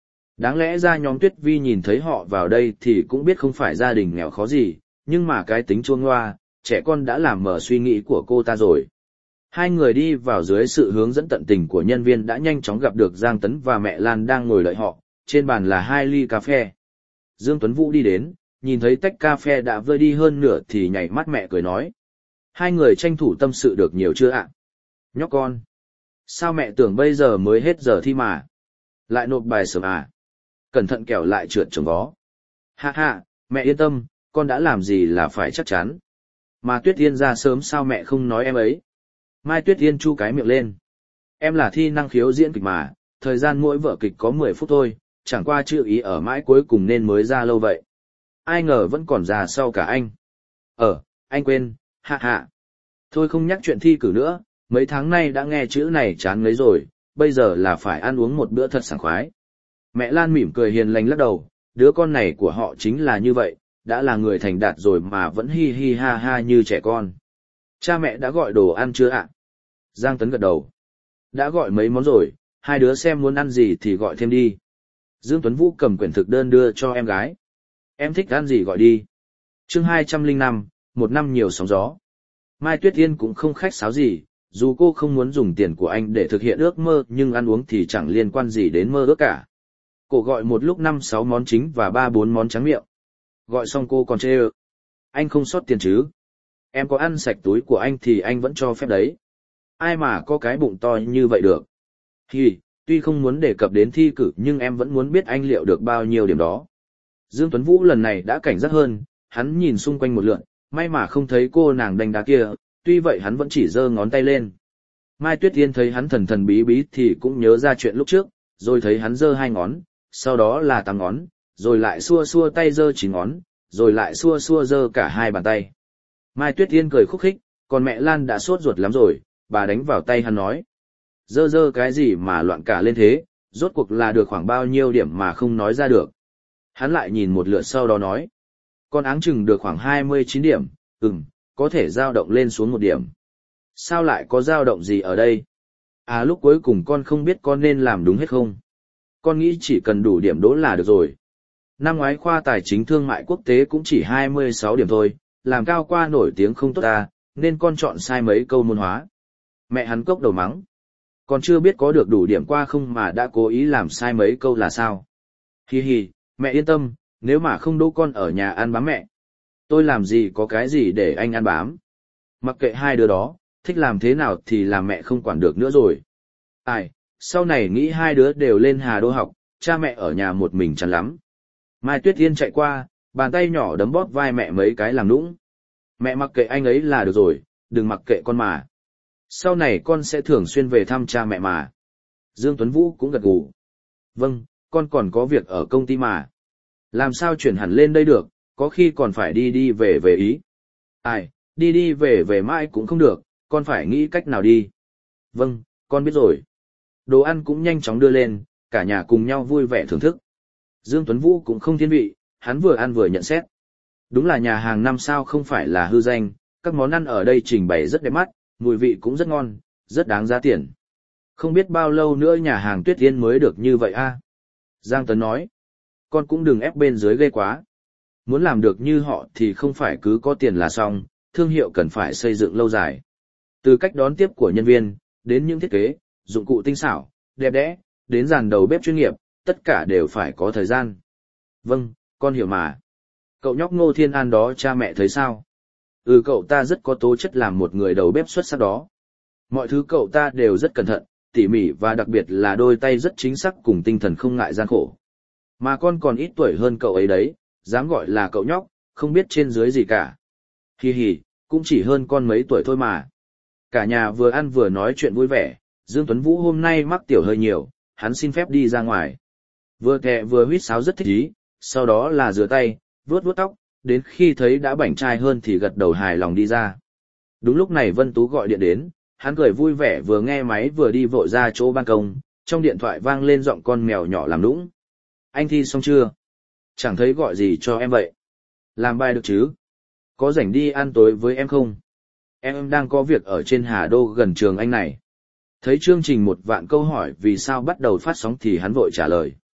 [SPEAKER 1] Đáng lẽ ra nhóm Tuyết Vi nhìn thấy họ vào đây thì cũng biết không phải gia đình nghèo khó gì, nhưng mà cái tính chuông loa, trẻ con đã làm mở suy nghĩ của cô ta rồi. Hai người đi vào dưới sự hướng dẫn tận tình của nhân viên đã nhanh chóng gặp được Giang Tấn và mẹ Lan đang ngồi đợi họ, trên bàn là hai ly cà phê. Dương Tuấn Vũ đi đến, nhìn thấy tách cà phê đã vơi đi hơn nửa thì nhảy mắt mẹ cười nói. Hai người tranh thủ tâm sự được nhiều chưa ạ? Nhóc con. Sao mẹ tưởng bây giờ mới hết giờ thi mà? Lại nộp bài sớm à? Cẩn thận kẻo lại trượt trồng vó. Ha ha, mẹ yên tâm, con đã làm gì là phải chắc chắn. Mà Tuyết Yên ra sớm sao mẹ không nói em ấy? Mai Tuyết Yên chu cái miệng lên. Em là thi năng khiếu diễn kịch mà, thời gian mỗi vở kịch có mười phút thôi, chẳng qua chữ ý ở mãi cuối cùng nên mới ra lâu vậy. Ai ngờ vẫn còn già sau cả anh. Ờ, anh quên, hạ hạ. Thôi không nhắc chuyện thi cử nữa, mấy tháng nay đã nghe chữ này chán ngấy rồi, bây giờ là phải ăn uống một bữa thật sảng khoái. Mẹ Lan mỉm cười hiền lành lắc đầu, đứa con này của họ chính là như vậy, đã là người thành đạt rồi mà vẫn hi hi ha ha như trẻ con. Cha mẹ đã gọi đồ ăn chưa ạ? Giang Tấn gật đầu. Đã gọi mấy món rồi, hai đứa xem muốn ăn gì thì gọi thêm đi. Dương Tuấn Vũ cầm quyển thực đơn đưa cho em gái. Em thích ăn gì gọi đi. Chương hai trăm lẻ năm, một năm nhiều sóng gió. Mai Tuyết Yên cũng không khách sáo gì, dù cô không muốn dùng tiền của anh để thực hiện ước mơ nhưng ăn uống thì chẳng liên quan gì đến mơ ước cả. Cô gọi một lúc năm sáu món chính và ba bốn món tráng miệng. Gọi xong cô còn chê ơ. Anh không sót tiền chứ? Em có ăn sạch túi của anh thì anh vẫn cho phép đấy. Ai mà có cái bụng to như vậy được. Thì, tuy không muốn đề cập đến thi cử nhưng em vẫn muốn biết anh liệu được bao nhiêu điểm đó. Dương Tuấn Vũ lần này đã cảnh giác hơn, hắn nhìn xung quanh một lượt, may mà không thấy cô nàng đánh đá kia, tuy vậy hắn vẫn chỉ giơ ngón tay lên. Mai Tuyết Yên thấy hắn thần thần bí bí thì cũng nhớ ra chuyện lúc trước, rồi thấy hắn giơ hai ngón, sau đó là tám ngón, rồi lại xua xua tay giơ chín ngón, rồi lại xua xua giơ cả hai bàn tay. Mai Tuyết Yên cười khúc khích, còn mẹ Lan đã sốt ruột lắm rồi, bà đánh vào tay hắn nói. Giơ giơ cái gì mà loạn cả lên thế, rốt cuộc là được khoảng bao nhiêu điểm mà không nói ra được. Hắn lại nhìn một lượt sau đó nói. Con áng chừng được khoảng hai mươi chín điểm, ừm, có thể dao động lên xuống một điểm. Sao lại có dao động gì ở đây? À lúc cuối cùng con không biết con nên làm đúng hết không? Con nghĩ chỉ cần đủ điểm đỗ là được rồi. Năm ngoái khoa tài chính thương mại quốc tế cũng chỉ hai mươi sáu điểm thôi, làm cao qua nổi tiếng không tốt ta, nên con chọn sai mấy câu môn hóa. Mẹ hắn cốc đầu mắng. Còn chưa biết có được đủ điểm qua không mà đã cố ý làm sai mấy câu là sao? Hi hi, mẹ yên tâm, nếu mà không đỗ con ở nhà ăn bám mẹ. Tôi làm gì có cái gì để anh ăn bám. Mặc kệ hai đứa đó, thích làm thế nào thì làm mẹ không quản được nữa rồi. Ai, sau này nghĩ hai đứa đều lên Hà Đô học, cha mẹ ở nhà một mình chán lắm. Mai Tuyết Yên chạy qua, bàn tay nhỏ đấm bóp vai mẹ mấy cái làm nũng. Mẹ mặc kệ anh ấy là được rồi, đừng mặc kệ con mà. Sau này con sẽ thường xuyên về thăm cha mẹ mà. Dương Tuấn Vũ cũng gật gù. Vâng, con còn có việc ở công ty mà. Làm sao chuyển hẳn lên đây được, có khi còn phải đi đi về về ý. Ai, đi đi về về mãi cũng không được, con phải nghĩ cách nào đi. Vâng, con biết rồi. Đồ ăn cũng nhanh chóng đưa lên, cả nhà cùng nhau vui vẻ thưởng thức. Dương Tuấn Vũ cũng không thiên vị, hắn vừa ăn vừa nhận xét. Đúng là nhà hàng năm sao không phải là hư danh, các món ăn ở đây trình bày rất đẹp mắt, mùi vị cũng rất ngon, rất đáng giá tiền. Không biết bao lâu nữa nhà hàng Tuyết Yên mới được như vậy a? Giang Tấn nói. Con cũng đừng ép bên dưới ghê quá. Muốn làm được như họ thì không phải cứ có tiền là xong, thương hiệu cần phải xây dựng lâu dài. Từ cách đón tiếp của nhân viên, đến những thiết kế, dụng cụ tinh xảo, đẹp đẽ, đến dàn đầu bếp chuyên nghiệp, tất cả đều phải có thời gian. Vâng, con hiểu mà. Cậu nhóc Ngô Thiên An đó cha mẹ thấy sao? Ừ, cậu ta rất có tố chất làm một người đầu bếp xuất sắc đó. Mọi thứ cậu ta đều rất cẩn thận, tỉ mỉ và đặc biệt là đôi tay rất chính xác cùng tinh thần không ngại gian khổ. Mà con còn ít tuổi hơn cậu ấy đấy, dám gọi là cậu nhóc, không biết trên dưới gì cả. Hi hi, cũng chỉ hơn con mấy tuổi thôi mà. Cả nhà vừa ăn vừa nói chuyện vui vẻ, Dương Tuấn Vũ hôm nay mắc tiểu hơi nhiều, hắn xin phép đi ra ngoài. Vừa kẹ vừa huýt sáo rất thích ý, sau đó là rửa tay, vuốt vuốt tóc, đến khi thấy đã bảnh trai hơn thì gật đầu hài lòng đi ra. Đúng lúc này Vân Tú gọi điện đến, hắn cười vui vẻ vừa nghe máy vừa đi vội ra chỗ ban công, trong điện thoại vang lên giọng con mèo nhỏ làm nũng. Anh thi xong chưa? Chẳng thấy gọi gì cho em vậy. Làm bài được chứ? Có rảnh đi ăn tối với em không? Em đang có việc ở trên Hà Đô gần trường anh này. Thấy chương trình một vạn câu hỏi vì sao bắt đầu phát sóng thì hắn vội trả lời.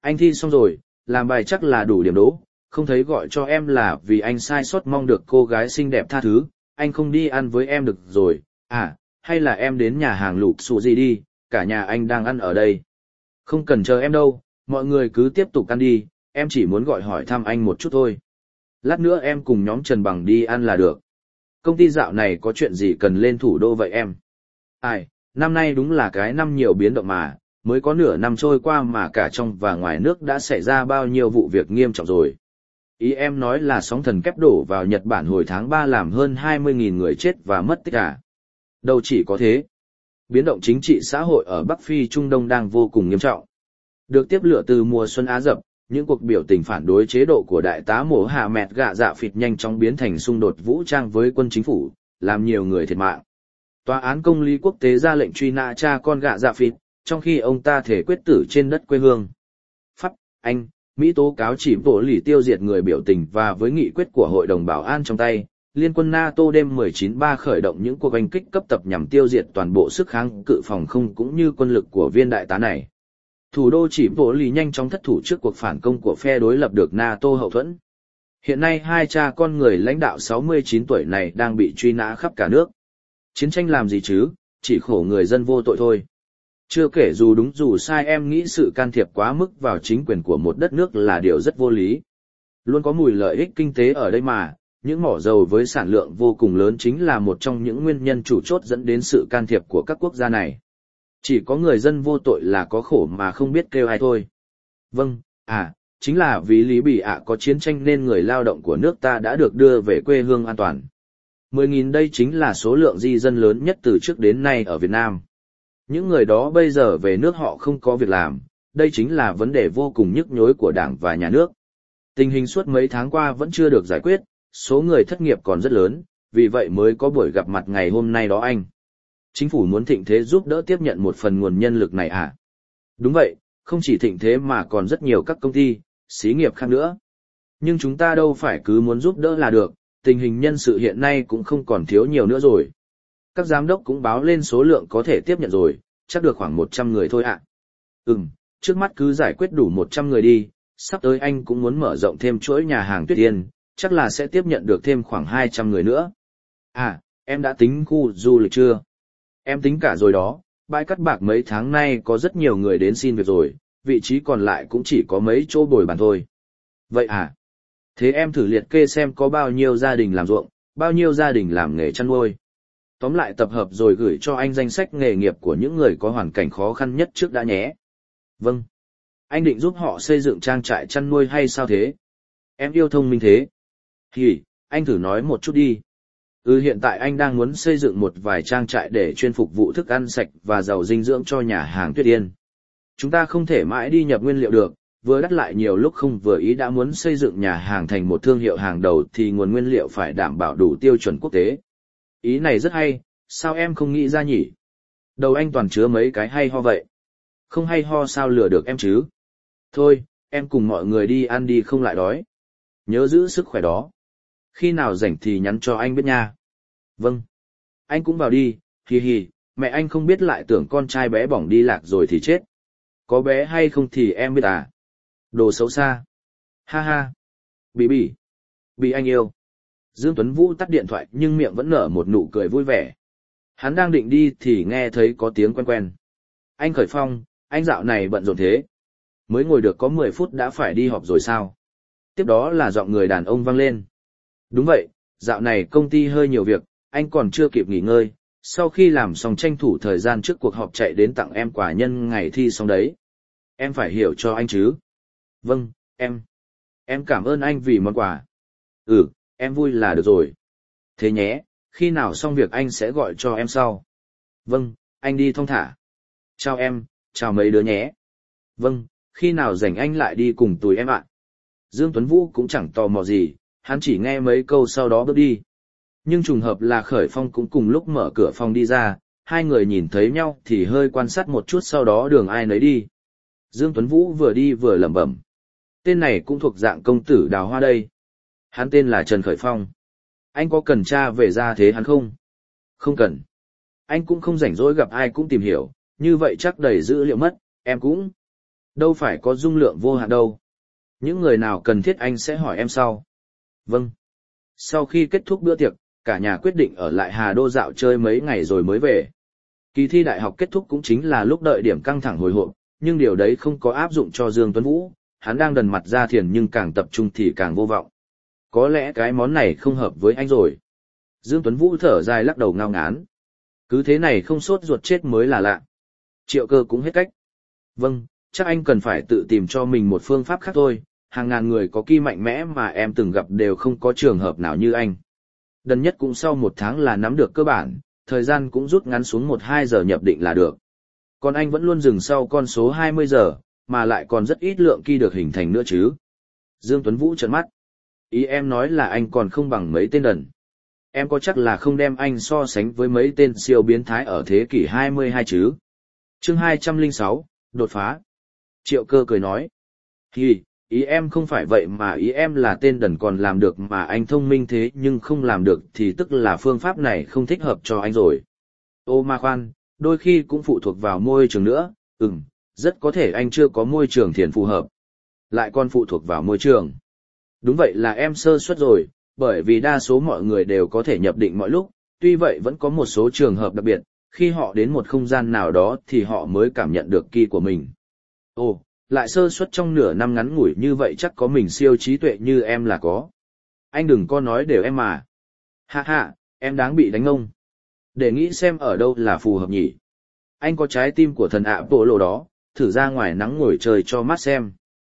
[SPEAKER 1] Anh thi xong rồi, làm bài chắc là đủ điểm đỗ, không thấy gọi cho em là vì anh sai sót mong được cô gái xinh đẹp tha thứ, anh không đi ăn với em được rồi, à, hay là em đến nhà hàng lục xù gì đi, cả nhà anh đang ăn ở đây. Không cần chờ em đâu, mọi người cứ tiếp tục ăn đi, em chỉ muốn gọi hỏi thăm anh một chút thôi. Lát nữa em cùng nhóm Trần Bằng đi ăn là được. Công ty dạo này có chuyện gì cần lên thủ đô vậy em? Ai, năm nay đúng là cái năm nhiều biến động mà, mới có nửa năm trôi qua mà cả trong và ngoài nước đã xảy ra bao nhiêu vụ việc nghiêm trọng rồi. Ý em nói là sóng thần kép đổ vào Nhật Bản hồi tháng ba làm hơn hai mươi nghìn người chết và mất tích à? Đâu chỉ có thế. Biến động chính trị xã hội ở Bắc Phi Trung Đông đang vô cùng nghiêm trọng. Được tiếp lửa từ mùa xuân Á Dập, những cuộc biểu tình phản đối chế độ của đại tá Mổ Hà Mẹt Gạ Dạ Phịt nhanh chóng biến thành xung đột vũ trang với quân chính phủ, làm nhiều người thiệt mạng. Tòa án công lý quốc tế ra lệnh truy nã cha con Gạ Dạ Phịt, trong khi ông ta thể quyết tử trên đất quê hương. Pháp, Anh, Mỹ tố cáo chỉ bộ lì tiêu diệt người biểu tình và với nghị quyết của Hội đồng Bảo an trong tay, Liên quân NATO đêm mười chín ba khởi động những cuộc oanh kích cấp tập nhằm tiêu diệt toàn bộ sức kháng cự phòng không cũng như quân lực của viên đại tá này. Thủ đô chỉ bộ lì nhanh chóng thất thủ trước cuộc phản công của phe đối lập được NATO hậu thuẫn. Hiện nay hai cha con người lãnh đạo sáu mươi chín tuổi này đang bị truy nã khắp cả nước. Chiến tranh làm gì chứ, chỉ khổ người dân vô tội thôi. Chưa kể dù đúng dù sai em nghĩ sự can thiệp quá mức vào chính quyền của một đất nước là điều rất vô lý. Luôn có mùi lợi ích kinh tế ở đây mà, những mỏ dầu với sản lượng vô cùng lớn chính là một trong những nguyên nhân chủ chốt dẫn đến sự can thiệp của các quốc gia này. Chỉ có người dân vô tội là có khổ mà không biết kêu ai thôi. Vâng, à, chính là vì Lý Bỉ ạ có chiến tranh nên người lao động của nước ta đã được đưa về quê hương an toàn. mười nghìn đây chính là số lượng di dân lớn nhất từ trước đến nay ở Việt Nam. Những người đó bây giờ về nước họ không có việc làm, đây chính là vấn đề vô cùng nhức nhối của Đảng và Nhà nước. Tình hình suốt mấy tháng qua vẫn chưa được giải quyết, số người thất nghiệp còn rất lớn, vì vậy mới có buổi gặp mặt ngày hôm nay đó anh. Chính phủ muốn Thịnh Thế giúp đỡ tiếp nhận một phần nguồn nhân lực này à? Đúng vậy, không chỉ Thịnh Thế mà còn rất nhiều các công ty, xí nghiệp khác nữa. Nhưng chúng ta đâu phải cứ muốn giúp đỡ là được, tình hình nhân sự hiện nay cũng không còn thiếu nhiều nữa rồi. Các giám đốc cũng báo lên số lượng có thể tiếp nhận rồi, chắc được khoảng một trăm người thôi ạ. À. Ừm, trước mắt cứ giải quyết đủ một trăm người đi, sắp tới anh cũng muốn mở rộng thêm chuỗi nhà hàng Tuyết Yên, chắc là sẽ tiếp nhận được thêm khoảng hai trăm người nữa. À, em đã tính khu du lịch chưa? Em tính cả rồi đó, bãi cắt bạc mấy tháng nay có rất nhiều người đến xin việc rồi, vị trí còn lại cũng chỉ có mấy chỗ bồi bàn thôi. Vậy à? Thế em thử liệt kê xem có bao nhiêu gia đình làm ruộng, bao nhiêu gia đình làm nghề chăn nuôi. Tóm lại tập hợp rồi gửi cho anh danh sách nghề nghiệp của những người có hoàn cảnh khó khăn nhất trước đã nhé. Vâng. Anh định giúp họ xây dựng trang trại chăn nuôi hay sao thế? Em yêu thông minh thế. Hì, anh thử nói một chút đi. Ừ, hiện tại anh đang muốn xây dựng một vài trang trại để chuyên phục vụ thức ăn sạch và giàu dinh dưỡng cho nhà hàng Tuyết Yên. Chúng ta không thể mãi đi nhập nguyên liệu được, vừa đắt lại nhiều lúc không vừa ý. Đã muốn xây dựng nhà hàng thành một thương hiệu hàng đầu thì nguồn nguyên liệu phải đảm bảo đủ tiêu chuẩn quốc tế. Ý này rất hay, sao em không nghĩ ra nhỉ? Đầu anh toàn chứa mấy cái hay ho vậy. Không hay ho sao lừa được em chứ? Thôi, em cùng mọi người đi ăn đi không lại đói. Nhớ giữ sức khỏe đó. Khi nào rảnh thì nhắn cho anh biết nha. Vâng. Anh cũng vào đi, hì hì, mẹ anh không biết lại tưởng con trai bé bỏng đi lạc rồi thì chết. Có bé hay không thì em biết à? Đồ xấu xa. Ha ha. Bỉ bỉ. Bỉ anh yêu. Dương Tuấn Vũ tắt điện thoại nhưng miệng vẫn nở một nụ cười vui vẻ. Hắn đang định đi thì nghe thấy có tiếng quen quen. Anh Khởi Phong, anh dạo này bận rộn thế. Mới ngồi được có mười phút đã phải đi họp rồi sao? Tiếp đó là giọng người đàn ông vang lên. Đúng vậy, dạo này công ty hơi nhiều việc, anh còn chưa kịp nghỉ ngơi. Sau khi làm xong tranh thủ thời gian trước cuộc họp chạy đến tặng em quà nhân ngày thi xong đấy. Em phải hiểu cho anh chứ. Vâng, em. Em cảm ơn anh vì món quà. Ừ, em vui là được rồi. Thế nhé, khi nào xong việc anh sẽ gọi cho em sau. Vâng, anh đi thong thả. Chào em, chào mấy đứa nhé. Vâng, khi nào rảnh anh lại đi cùng tụi em ạ. Dương Tuấn Vũ cũng chẳng tò mò gì, hắn chỉ nghe mấy câu sau đó bước đi. Nhưng trùng hợp là Khởi Phong cũng cùng lúc mở cửa phòng đi ra, hai người nhìn thấy nhau thì hơi quan sát một chút sau đó đường ai nấy đi. Dương Tuấn Vũ vừa đi vừa lẩm bẩm. Tên này cũng thuộc dạng công tử đào hoa đây. Hắn tên là Trần Khởi Phong. Anh có cần tra về gia thế hắn không? Không cần. Anh cũng không rảnh rỗi gặp ai cũng tìm hiểu, như vậy chắc đầy dữ liệu mất, em cũng. đâu phải có dung lượng vô hạn đâu. Những người nào cần thiết anh sẽ hỏi em sau. Vâng. Sau khi kết thúc bữa tiệc, cả nhà quyết định ở lại Hà Đô dạo chơi mấy ngày rồi mới về. Kỳ thi đại học kết thúc cũng chính là lúc đợi điểm căng thẳng hồi hộp, nhưng điều đấy không có áp dụng cho Dương Tuấn Vũ, hắn đang đần mặt ra thiền nhưng càng tập trung thì càng vô vọng. Có lẽ cái món này không hợp với anh rồi. Dương Tuấn Vũ thở dài lắc đầu ngao ngán. Cứ thế này không sốt ruột chết mới là lạ. Triệu Cơ cũng hết cách. Vâng, chắc anh cần phải tự tìm cho mình một phương pháp khác thôi, hàng ngàn người có ki mạnh mẽ mà em từng gặp đều không có trường hợp nào như anh. Đần nhất cũng sau một tháng là nắm được cơ bản, thời gian cũng rút ngắn xuống một hai giờ nhập định là được. Còn anh vẫn luôn dừng sau con số hai mươi giờ, mà lại còn rất ít lượng ki được hình thành nữa chứ. Dương Tuấn Vũ trợn mắt. Ý em nói là anh còn không bằng mấy tên đần. Em có chắc là không đem anh so sánh với mấy tên siêu biến thái ở thế kỷ hai mươi hai chứ? Chương hai trăm lẻ sáu, đột phá. Triệu Cơ cười nói. Hi, ý em không phải vậy mà ý em là tên đần còn làm được mà anh thông minh thế nhưng không làm được thì tức là phương pháp này không thích hợp cho anh rồi. Ô mà khoan, đôi khi cũng phụ thuộc vào môi trường nữa, ừm, rất có thể anh chưa có môi trường thiền phù hợp. Lại còn phụ thuộc vào môi trường. Đúng vậy là em sơ suất rồi, bởi vì đa số mọi người đều có thể nhập định mọi lúc, tuy vậy vẫn có một số trường hợp đặc biệt, khi họ đến một không gian nào đó thì họ mới cảm nhận được ki của mình. Ồ, lại sơ suất trong nửa năm ngắn ngủi như vậy chắc có mình siêu trí tuệ như em là có. Anh đừng có nói đều em mà. Ha ha, em đáng bị đánh ông. Để nghĩ xem ở đâu là phù hợp nhỉ. Anh có trái tim của thần ạ bộ lộ đó, thử ra ngoài nắng ngồi trời cho mắt xem.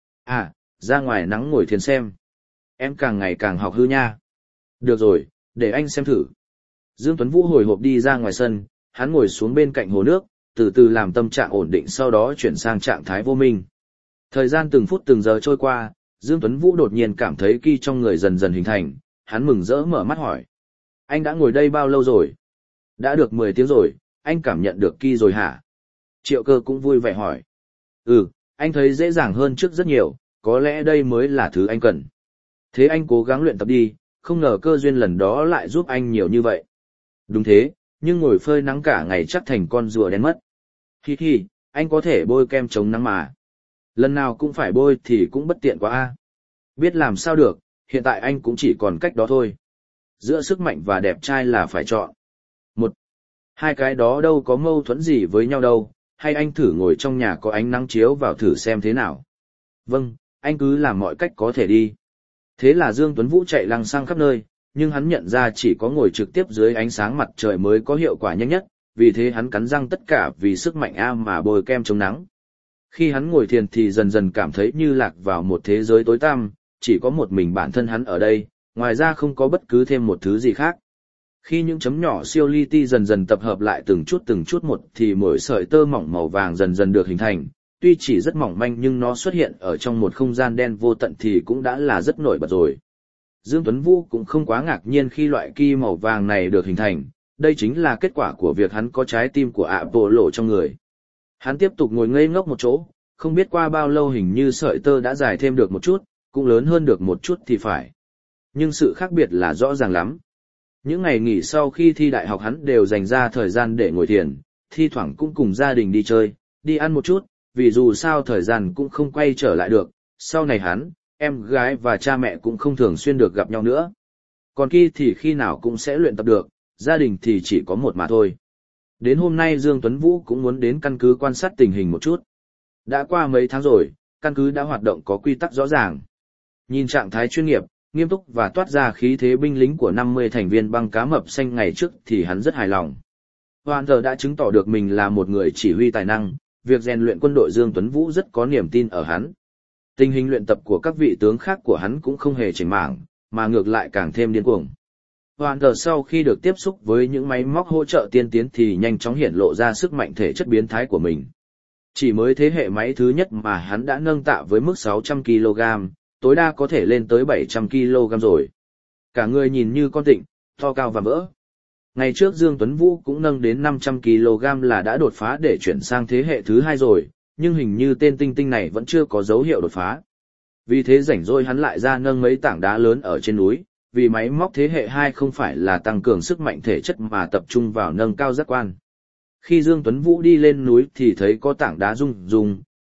[SPEAKER 1] À, ra ngoài nắng ngồi thiền xem. Em càng ngày càng học hư nha. Được rồi, để anh xem thử. Dương Tuấn Vũ hồi hộp đi ra ngoài sân, hắn ngồi xuống bên cạnh hồ nước, từ từ làm tâm trạng ổn định sau đó chuyển sang trạng thái vô minh. Thời gian từng phút từng giờ trôi qua, Dương Tuấn Vũ đột nhiên cảm thấy ki trong người dần dần hình thành, hắn mừng rỡ mở mắt hỏi. Anh đã ngồi đây bao lâu rồi? Đã được mười tiếng rồi, anh cảm nhận được ki rồi hả? Triệu Cơ cũng vui vẻ hỏi. Ừ, anh thấy dễ dàng hơn trước rất nhiều, có lẽ đây mới là thứ anh cần. Thế anh cố gắng luyện tập đi, không ngờ cơ duyên lần đó lại giúp anh nhiều như vậy. Đúng thế, nhưng ngồi phơi nắng cả ngày chắc thành con rùa đen mất. Hi hi, anh có thể bôi kem chống nắng mà. Lần nào cũng phải bôi thì cũng bất tiện quá a. Biết làm sao được, hiện tại anh cũng chỉ còn cách đó thôi. Giữa sức mạnh và đẹp trai là phải chọn. Một, hai cái đó đâu có mâu thuẫn gì với nhau đâu, hay anh thử ngồi trong nhà có ánh nắng chiếu vào thử xem thế nào. Vâng, anh cứ làm mọi cách có thể đi. Thế là Dương Tuấn Vũ chạy lăng xăng khắp nơi, nhưng hắn nhận ra chỉ có ngồi trực tiếp dưới ánh sáng mặt trời mới có hiệu quả nhanh nhất, vì thế hắn cắn răng tất cả vì sức mạnh A mà bôi kem chống nắng. Khi hắn ngồi thiền thì dần dần cảm thấy như lạc vào một thế giới tối tăm, chỉ có một mình bản thân hắn ở đây, ngoài ra không có bất cứ thêm một thứ gì khác. Khi những chấm nhỏ siêu li ti dần dần tập hợp lại từng chút từng chút một thì mỗi sợi tơ mỏng màu vàng dần dần được hình thành, tuy chỉ rất mỏng manh nhưng nó xuất hiện ở trong một không gian đen vô tận thì cũng đã là rất nổi bật rồi. Dương Tuấn Vũ cũng không quá ngạc nhiên khi loại ki màu vàng này được hình thành, đây chính là kết quả của việc hắn có trái tim của ạ bộ lộ trong người. Hắn tiếp tục ngồi ngây ngốc một chỗ, không biết qua bao lâu hình như sợi tơ đã dài thêm được một chút, cũng lớn hơn được một chút thì phải. Nhưng sự khác biệt là rõ ràng lắm. Những ngày nghỉ sau khi thi đại học hắn đều dành ra thời gian để ngồi thiền, thi thoảng cũng cùng gia đình đi chơi, đi ăn một chút, vì dù sao thời gian cũng không quay trở lại được, sau này hắn, em gái và cha mẹ cũng không thường xuyên được gặp nhau nữa. Còn Ki thì khi nào cũng sẽ luyện tập được, gia đình thì chỉ có một mà thôi. Đến hôm nay Dương Tuấn Vũ cũng muốn đến căn cứ quan sát tình hình một chút. Đã qua mấy tháng rồi, căn cứ đã hoạt động có quy tắc rõ ràng. Nhìn trạng thái chuyên nghiệp, nghiêm túc và toát ra khí thế binh lính của năm mươi thành viên băng cá mập xanh ngày trước thì hắn rất hài lòng. Hoàn giờ đã chứng tỏ được mình là một người chỉ huy tài năng, việc rèn luyện quân đội Dương Tuấn Vũ rất có niềm tin ở hắn. Tình hình luyện tập của các vị tướng khác của hắn cũng không hề chỉnh mảng, mà ngược lại càng thêm điên cuồng. Hoàn giờ sau khi được tiếp xúc với những máy móc hỗ trợ tiên tiến thì nhanh chóng hiển lộ ra sức mạnh thể chất biến thái của mình. Chỉ mới thế hệ máy thứ nhất mà hắn đã nâng tạ với mức sáu trăm ki lô gam, tối đa có thể lên tới bảy trăm ki lô gam rồi. Cả người nhìn như con tịnh, to cao và vỡ. Ngày trước Dương Tuấn Vũ cũng nâng đến năm trăm ki lô gam là đã đột phá để chuyển sang thế hệ thứ hai rồi, nhưng hình như tên tinh tinh này vẫn chưa có dấu hiệu đột phá. Vì thế rảnh rỗi hắn lại ra nâng mấy tảng đá lớn ở trên núi, vì máy móc thế hệ hai không phải là tăng cường sức mạnh thể chất mà tập trung vào nâng cao giác quan. Khi Dương Tuấn Vũ đi lên núi thì thấy có tảng đá rung rung,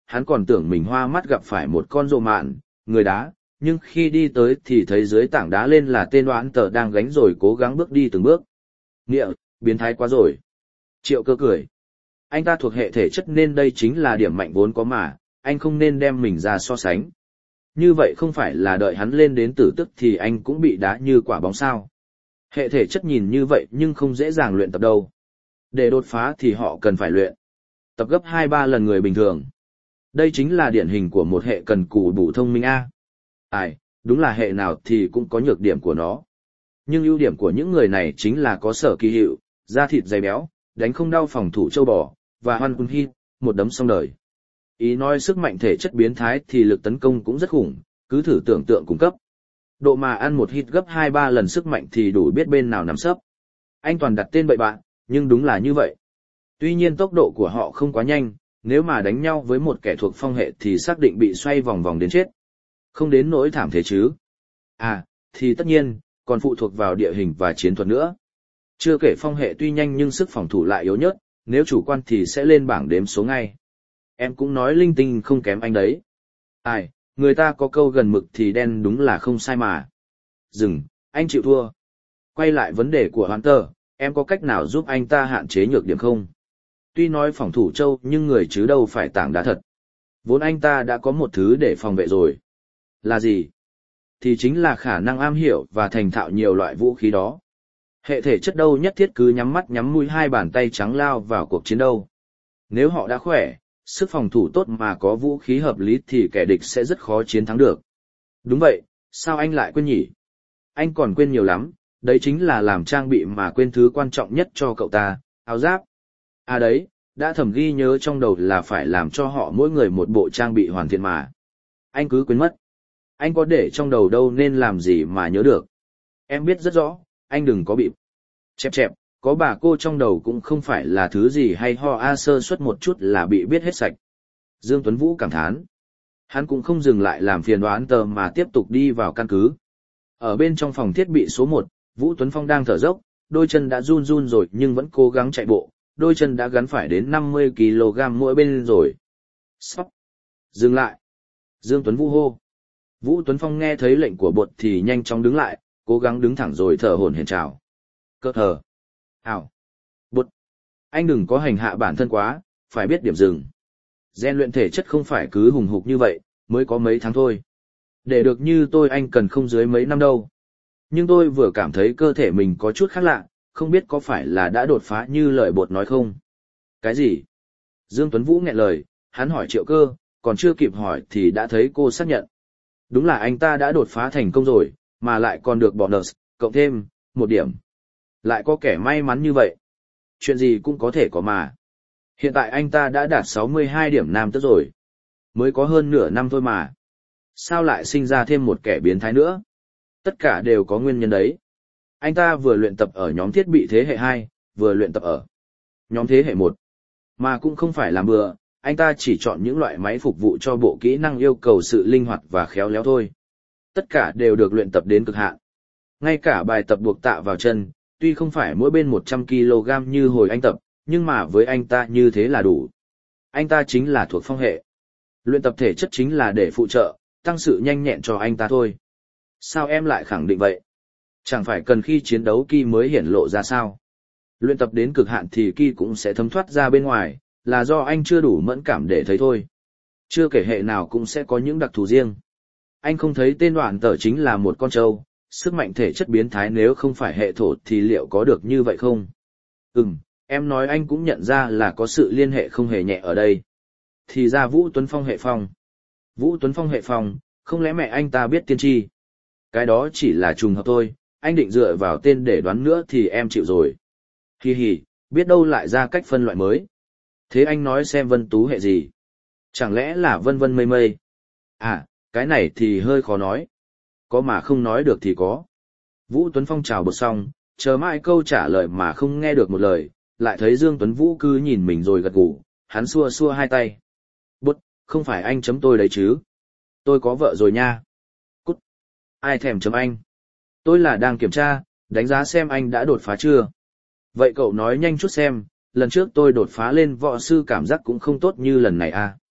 [SPEAKER 1] hắn còn tưởng mình hoa mắt gặp phải một con rồ mạn, người đá, nhưng khi đi tới thì thấy dưới tảng đá lên là tên đoán tờ đang gánh rồi cố gắng bước đi từng bước. Nghĩa, biến thái quá rồi. Triệu Cơ cười. Anh ta thuộc hệ thể chất nên đây chính là điểm mạnh vốn có mà, anh không nên đem mình ra so sánh. Như vậy không phải là đợi hắn lên đến tử tức thì anh cũng bị đá như quả bóng sao. Hệ thể chất nhìn như vậy nhưng không dễ dàng luyện tập đâu. Để đột phá thì họ cần phải luyện tập gấp hai ba lần người bình thường. Đây chính là điển hình của một hệ cần cù đủ thông minh A. Ai, đúng là hệ nào thì cũng có nhược điểm của nó. Nhưng ưu điểm của những người này chính là có sở kỳ hiệu, da thịt dày béo, đánh không đau phòng thủ châu bò, và hoan cung hít, một đấm xong đời. Ý nói sức mạnh thể chất biến thái thì lực tấn công cũng rất khủng, cứ thử tưởng tượng cung cấp. Độ mà ăn một hit gấp hai ba lần sức mạnh thì đủ biết bên nào nằm sấp. Anh toàn đặt tên bậy bạn, nhưng đúng là như vậy. Tuy nhiên tốc độ của họ không quá nhanh, nếu mà đánh nhau với một kẻ thuộc phong hệ thì xác định bị xoay vòng vòng đến chết. Không đến nỗi thảm thế chứ. À, thì tất nhiên, còn phụ thuộc vào địa hình và chiến thuật nữa. Chưa kể phong hệ tuy nhanh nhưng sức phòng thủ lại yếu nhất, nếu chủ quan thì sẽ lên bảng đếm số ngay. Em cũng nói linh tinh không kém anh đấy. Ai, người ta có câu gần mực thì đen đúng là không sai mà. Dừng, anh chịu thua. Quay lại vấn đề của Hunter, em có cách nào giúp anh ta hạn chế nhược điểm không? Tuy nói phòng thủ châu nhưng người chứ đâu phải tảng đá thật. Vốn anh ta đã có một thứ để phòng vệ rồi. Là gì? Thì chính là khả năng am hiểu và thành thạo nhiều loại vũ khí đó. Hệ thể chất đâu nhất thiết cứ nhắm mắt nhắm mũi hai bàn tay trắng lao vào cuộc chiến đâu. Nếu họ đã khỏe, sức phòng thủ tốt mà có vũ khí hợp lý thì kẻ địch sẽ rất khó chiến thắng được. Đúng vậy, sao anh lại quên nhỉ? Anh còn quên nhiều lắm, đấy chính là làm trang bị mà quên thứ quan trọng nhất cho cậu ta, áo giáp. À đấy, đã thầm ghi nhớ trong đầu là phải làm cho họ mỗi người một bộ trang bị hoàn thiện mà. Anh cứ quên mất. Anh có để trong đầu đâu nên làm gì mà nhớ được. Em biết rất rõ, anh đừng có bịp. Chẹp chẹp, có bà cô trong đầu cũng không phải là thứ gì hay ho a sơ suất một chút là bị biết hết sạch. Dương Tuấn Vũ cảm thán. Hắn cũng không dừng lại làm phiền đoán tờ mà tiếp tục đi vào căn cứ. Ở bên trong phòng thiết bị số một, Vũ Tuấn Phong đang thở dốc, đôi chân đã run run rồi nhưng vẫn cố gắng chạy bộ, đôi chân đã gắn phải đến năm mươi ki lô gam mỗi bên rồi. Stop. Dừng lại. Dương Tuấn Vũ hô. Vũ Tuấn Phong nghe thấy lệnh của bột thì nhanh chóng đứng lại, cố gắng đứng thẳng rồi thở hổn hển chào. Cơ thở. Ảo. Bột. Anh đừng có hành hạ bản thân quá, phải biết điểm dừng. Rèn luyện thể chất không phải cứ hùng hục như vậy, mới có mấy tháng thôi. Để được như tôi anh cần không dưới mấy năm đâu. Nhưng tôi vừa cảm thấy cơ thể mình có chút khác lạ, không biết có phải là đã đột phá như lời bột nói không? Cái gì? Dương Tuấn Vũ nghẹn lời, hắn hỏi Triệu Cơ, còn chưa kịp hỏi thì đã thấy cô xác nhận. Đúng là anh ta đã đột phá thành công rồi, mà lại còn được bonus, cộng thêm, một điểm. Lại có kẻ may mắn như vậy. Chuyện gì cũng có thể có mà. Hiện tại anh ta đã đạt sáu mươi hai điểm nam tức rồi. Mới có hơn nửa năm thôi mà. Sao lại sinh ra thêm một kẻ biến thái nữa? Tất cả đều có nguyên nhân đấy. Anh ta vừa luyện tập ở nhóm thiết bị thế hệ hai, vừa luyện tập ở nhóm thế hệ một. Mà cũng không phải làm bừa, anh ta chỉ chọn những loại máy phục vụ cho bộ kỹ năng yêu cầu sự linh hoạt và khéo léo thôi. Tất cả đều được luyện tập đến cực hạn. Ngay cả bài tập buộc tạ vào chân, tuy không phải mỗi bên một trăm ki lô gam như hồi anh tập, nhưng mà với anh ta như thế là đủ. Anh ta chính là thuộc phong hệ. Luyện tập thể chất chính là để phụ trợ, tăng sự nhanh nhẹn cho anh ta thôi. Sao em lại khẳng định vậy? Chẳng phải cần khi chiến đấu ki mới hiển lộ ra sao? Luyện tập đến cực hạn thì ki cũng sẽ thấm thoát ra bên ngoài, là do anh chưa đủ mẫn cảm để thấy thôi. Chưa kể hệ nào cũng sẽ có những đặc thù riêng. Anh không thấy tên đoạn tờ chính là một con trâu, sức mạnh thể chất biến thái nếu không phải hệ thổ thì liệu có được như vậy không? Ừm, em nói anh cũng nhận ra là có sự liên hệ không hề nhẹ ở đây. Thì ra Vũ Tuấn Phong hệ phong. Vũ Tuấn Phong hệ phong, không lẽ mẹ anh ta biết tiên tri? Cái đó chỉ là trùng hợp thôi, anh định dựa vào tên để đoán nữa thì em chịu rồi. Hi hi, biết đâu lại ra cách phân loại mới. Thế anh nói xem Vân Tú hệ gì? Chẳng lẽ là vân vân mây mây? À, cái này thì hơi khó nói. Có mà không nói được thì có. Vũ Tuấn Phong chào bột xong, chờ mãi câu trả lời mà không nghe được một lời, lại thấy Dương Tuấn Vũ cứ nhìn mình rồi gật gù, hắn xua xua hai tay. Bút, không phải anh chấm tôi đấy chứ? Tôi có vợ rồi nha. Cút. Ai thèm chấm anh? Tôi là đang kiểm tra, đánh giá xem anh đã đột phá chưa. Vậy cậu nói nhanh chút xem, lần trước tôi đột phá lên võ sư cảm giác cũng không tốt như lần này à.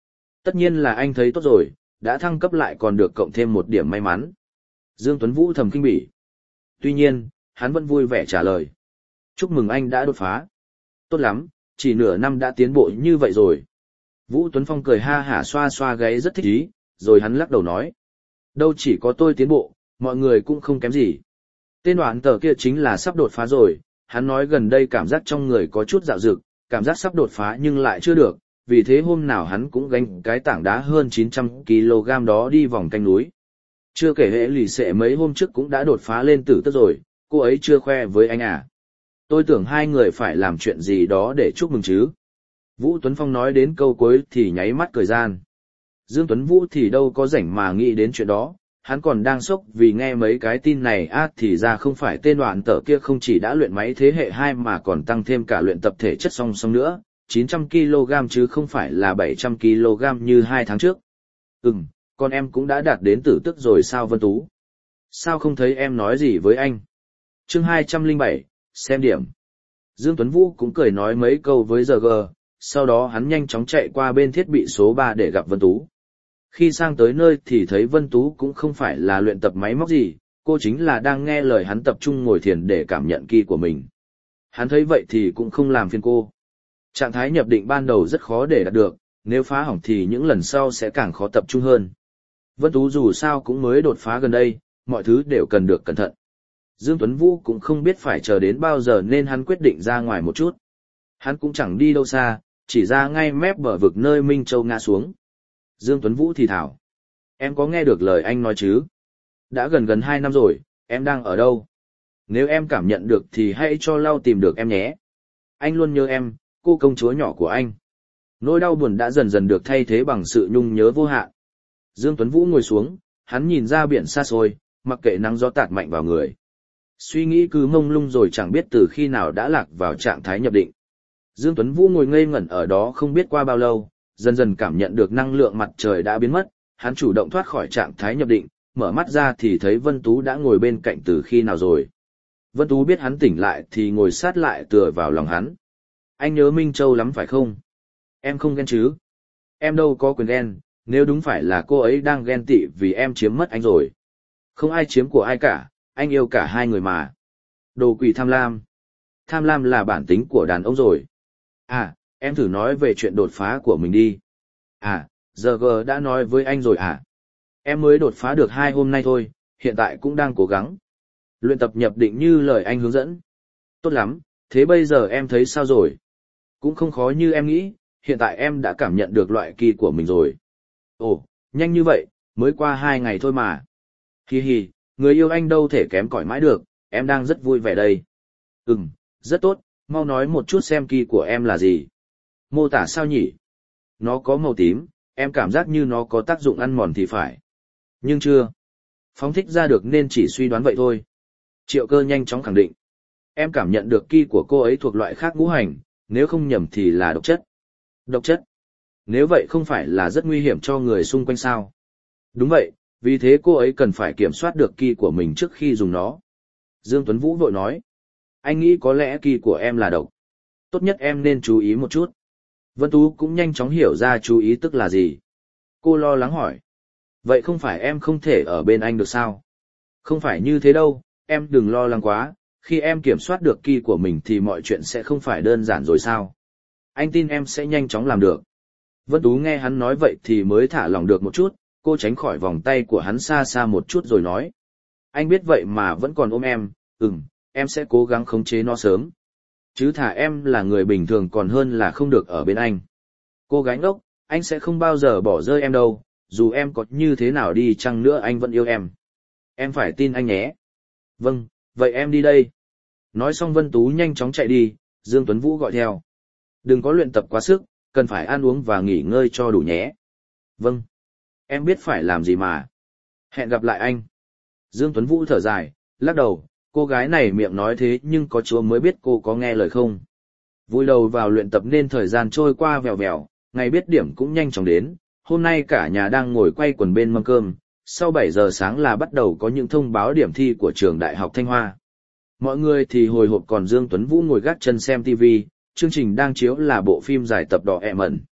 [SPEAKER 1] Tất nhiên là anh thấy tốt rồi, đã thăng cấp lại còn được cộng thêm một điểm may mắn. Dương Tuấn Vũ thầm kinh bỉ. Tuy nhiên, hắn vẫn vui vẻ trả lời. Chúc mừng anh đã đột phá. Tốt lắm, chỉ nửa năm đã tiến bộ như vậy rồi. Vũ Tuấn Phong cười ha hả xoa xoa gáy rất thích ý, rồi hắn lắc đầu nói. Đâu chỉ có tôi tiến bộ, mọi người cũng không kém gì. Tên đoạn tờ kia chính là sắp đột phá rồi, hắn nói gần đây cảm giác trong người có chút dạo dực, cảm giác sắp đột phá nhưng lại chưa được, vì thế hôm nào hắn cũng gánh cái tảng đá hơn chín trăm ki lô gam đó đi vòng canh núi. Chưa kể hệ lì xệ mấy hôm trước cũng đã đột phá lên tử tức rồi, cô ấy chưa khoe với anh à. Tôi tưởng hai người phải làm chuyện gì đó để chúc mừng chứ. Vũ Tuấn Phong nói đến câu cuối thì nháy mắt cười gian. Dương Tuấn Vũ thì đâu có rảnh mà nghĩ đến chuyện đó, hắn còn đang sốc vì nghe mấy cái tin này á thì ra không phải tên đoạn tở kia không chỉ đã luyện máy thế hệ hai mà còn tăng thêm cả luyện tập thể chất song song nữa, chín trăm ki lô gam chứ không phải là bảy trăm ki lô gam như hai tháng trước. Ừm, con em cũng đã đạt đến tử tức rồi sao Vân Tú? Sao không thấy em nói gì với anh? Chương hai trăm lẻ bảy, xem điểm. Dương Tuấn Vũ cũng cười nói mấy câu với giê giê, sau đó hắn nhanh chóng chạy qua bên thiết bị số ba để gặp Vân Tú. Khi sang tới nơi thì thấy Vân Tú cũng không phải là luyện tập máy móc gì, cô chính là đang nghe lời hắn tập trung ngồi thiền để cảm nhận ki của mình. Hắn thấy vậy thì cũng không làm phiền cô. Trạng thái nhập định ban đầu rất khó để đạt được, nếu phá hỏng thì những lần sau sẽ càng khó tập trung hơn. Vân Tú dù sao cũng mới đột phá gần đây, mọi thứ đều cần được cẩn thận. Dương Tuấn Vũ cũng không biết phải chờ đến bao giờ nên hắn quyết định ra ngoài một chút. Hắn cũng chẳng đi đâu xa, chỉ ra ngay mép bờ vực nơi Minh Châu ngã xuống. Dương Tuấn Vũ thì thảo. Em có nghe được lời anh nói chứ? Đã gần gần hai năm rồi, em đang ở đâu? Nếu em cảm nhận được thì hãy cho Lau tìm được em nhé. Anh luôn nhớ em, cô công chúa nhỏ của anh. Nỗi đau buồn đã dần dần được thay thế bằng sự nhung nhớ vô hạn. Dương Tuấn Vũ ngồi xuống, hắn nhìn ra biển xa xôi, mặc kệ nắng gió tạt mạnh vào người. Suy nghĩ cứ mông lung rồi chẳng biết từ khi nào đã lạc vào trạng thái nhập định. Dương Tuấn Vũ ngồi ngây ngẩn ở đó không biết qua bao lâu, dần dần cảm nhận được năng lượng mặt trời đã biến mất, hắn chủ động thoát khỏi trạng thái nhập định, mở mắt ra thì thấy Vân Tú đã ngồi bên cạnh từ khi nào rồi. Vân Tú biết hắn tỉnh lại thì ngồi sát lại tựa vào lòng hắn. Anh nhớ Minh Châu lắm phải không? Em không ghen chứ? Em đâu có quyền ghen, nếu đúng phải là cô ấy đang ghen tị vì em chiếm mất anh rồi. Không ai chiếm của ai cả, anh yêu cả hai người mà. Đồ quỷ tham lam. Tham lam là bản tính của đàn ông rồi. À, em thử nói về chuyện đột phá của mình đi. À, giờ G đã nói với anh rồi à? Em mới đột phá được hai hôm nay thôi, hiện tại cũng đang cố gắng. Luyện tập nhập định như lời anh hướng dẫn. Tốt lắm, thế bây giờ em thấy sao rồi? Cũng không khó như em nghĩ, hiện tại em đã cảm nhận được loại kỳ của mình rồi. Ồ, nhanh như vậy, mới qua hai ngày thôi mà. Hi hi, người yêu anh đâu thể kém cỏi mãi được, em đang rất vui vẻ đây. Ừm, rất tốt, mau nói một chút xem kỳ của em là gì. Mô tả sao nhỉ? Nó có màu tím, em cảm giác như nó có tác dụng ăn mòn thì phải. Nhưng chưa phóng thích ra được nên chỉ suy đoán vậy thôi. Triệu Cơ nhanh chóng khẳng định. Em cảm nhận được ki của cô ấy thuộc loại khác ngũ hành, nếu không nhầm thì là độc chất. Độc chất? Nếu vậy không phải là rất nguy hiểm cho người xung quanh sao? Đúng vậy, vì thế cô ấy cần phải kiểm soát được ki của mình trước khi dùng nó. Dương Tuấn Vũ vội nói. Anh nghĩ có lẽ ki của em là độc. Tốt nhất em nên chú ý một chút. Vân Tú cũng nhanh chóng hiểu ra chú ý tức là gì. Cô lo lắng hỏi. Vậy không phải em không thể ở bên anh được sao? Không phải như thế đâu, em đừng lo lắng quá, khi em kiểm soát được ki của mình thì mọi chuyện sẽ không phải đơn giản rồi sao? Anh tin em sẽ nhanh chóng làm được. Vân Tú nghe hắn nói vậy thì mới thả lòng được một chút, cô tránh khỏi vòng tay của hắn xa xa một chút rồi nói. Anh biết vậy mà vẫn còn ôm em, ừm, em sẽ cố gắng khống chế nó sớm. Chứ thả em là người bình thường còn hơn là không được ở bên anh. Cô gái ngốc, anh sẽ không bao giờ bỏ rơi em đâu, dù em có như thế nào đi chăng nữa anh vẫn yêu em. Em phải tin anh nhé. Vâng, vậy em đi đây. Nói xong Vân Tú nhanh chóng chạy đi, Dương Tuấn Vũ gọi theo. Đừng có luyện tập quá sức, cần phải ăn uống và nghỉ ngơi cho đủ nhé. Vâng, em biết phải làm gì mà. Hẹn gặp lại anh. Dương Tuấn Vũ thở dài, lắc đầu, cô gái này miệng nói thế nhưng có chúa mới biết cô có nghe lời không. Vui đầu vào luyện tập nên thời gian trôi qua vèo vèo, ngày biết điểm cũng nhanh chóng đến. Hôm nay cả nhà đang ngồi quay quần bên mâm cơm, sau bảy giờ sáng là bắt đầu có những thông báo điểm thi của trường Đại học Thanh Hoa. Mọi người thì hồi hộp còn Dương Tuấn Vũ ngồi gác chân xem ti vi, chương trình đang chiếu là bộ phim dài tập đỏ ẹ mẩn.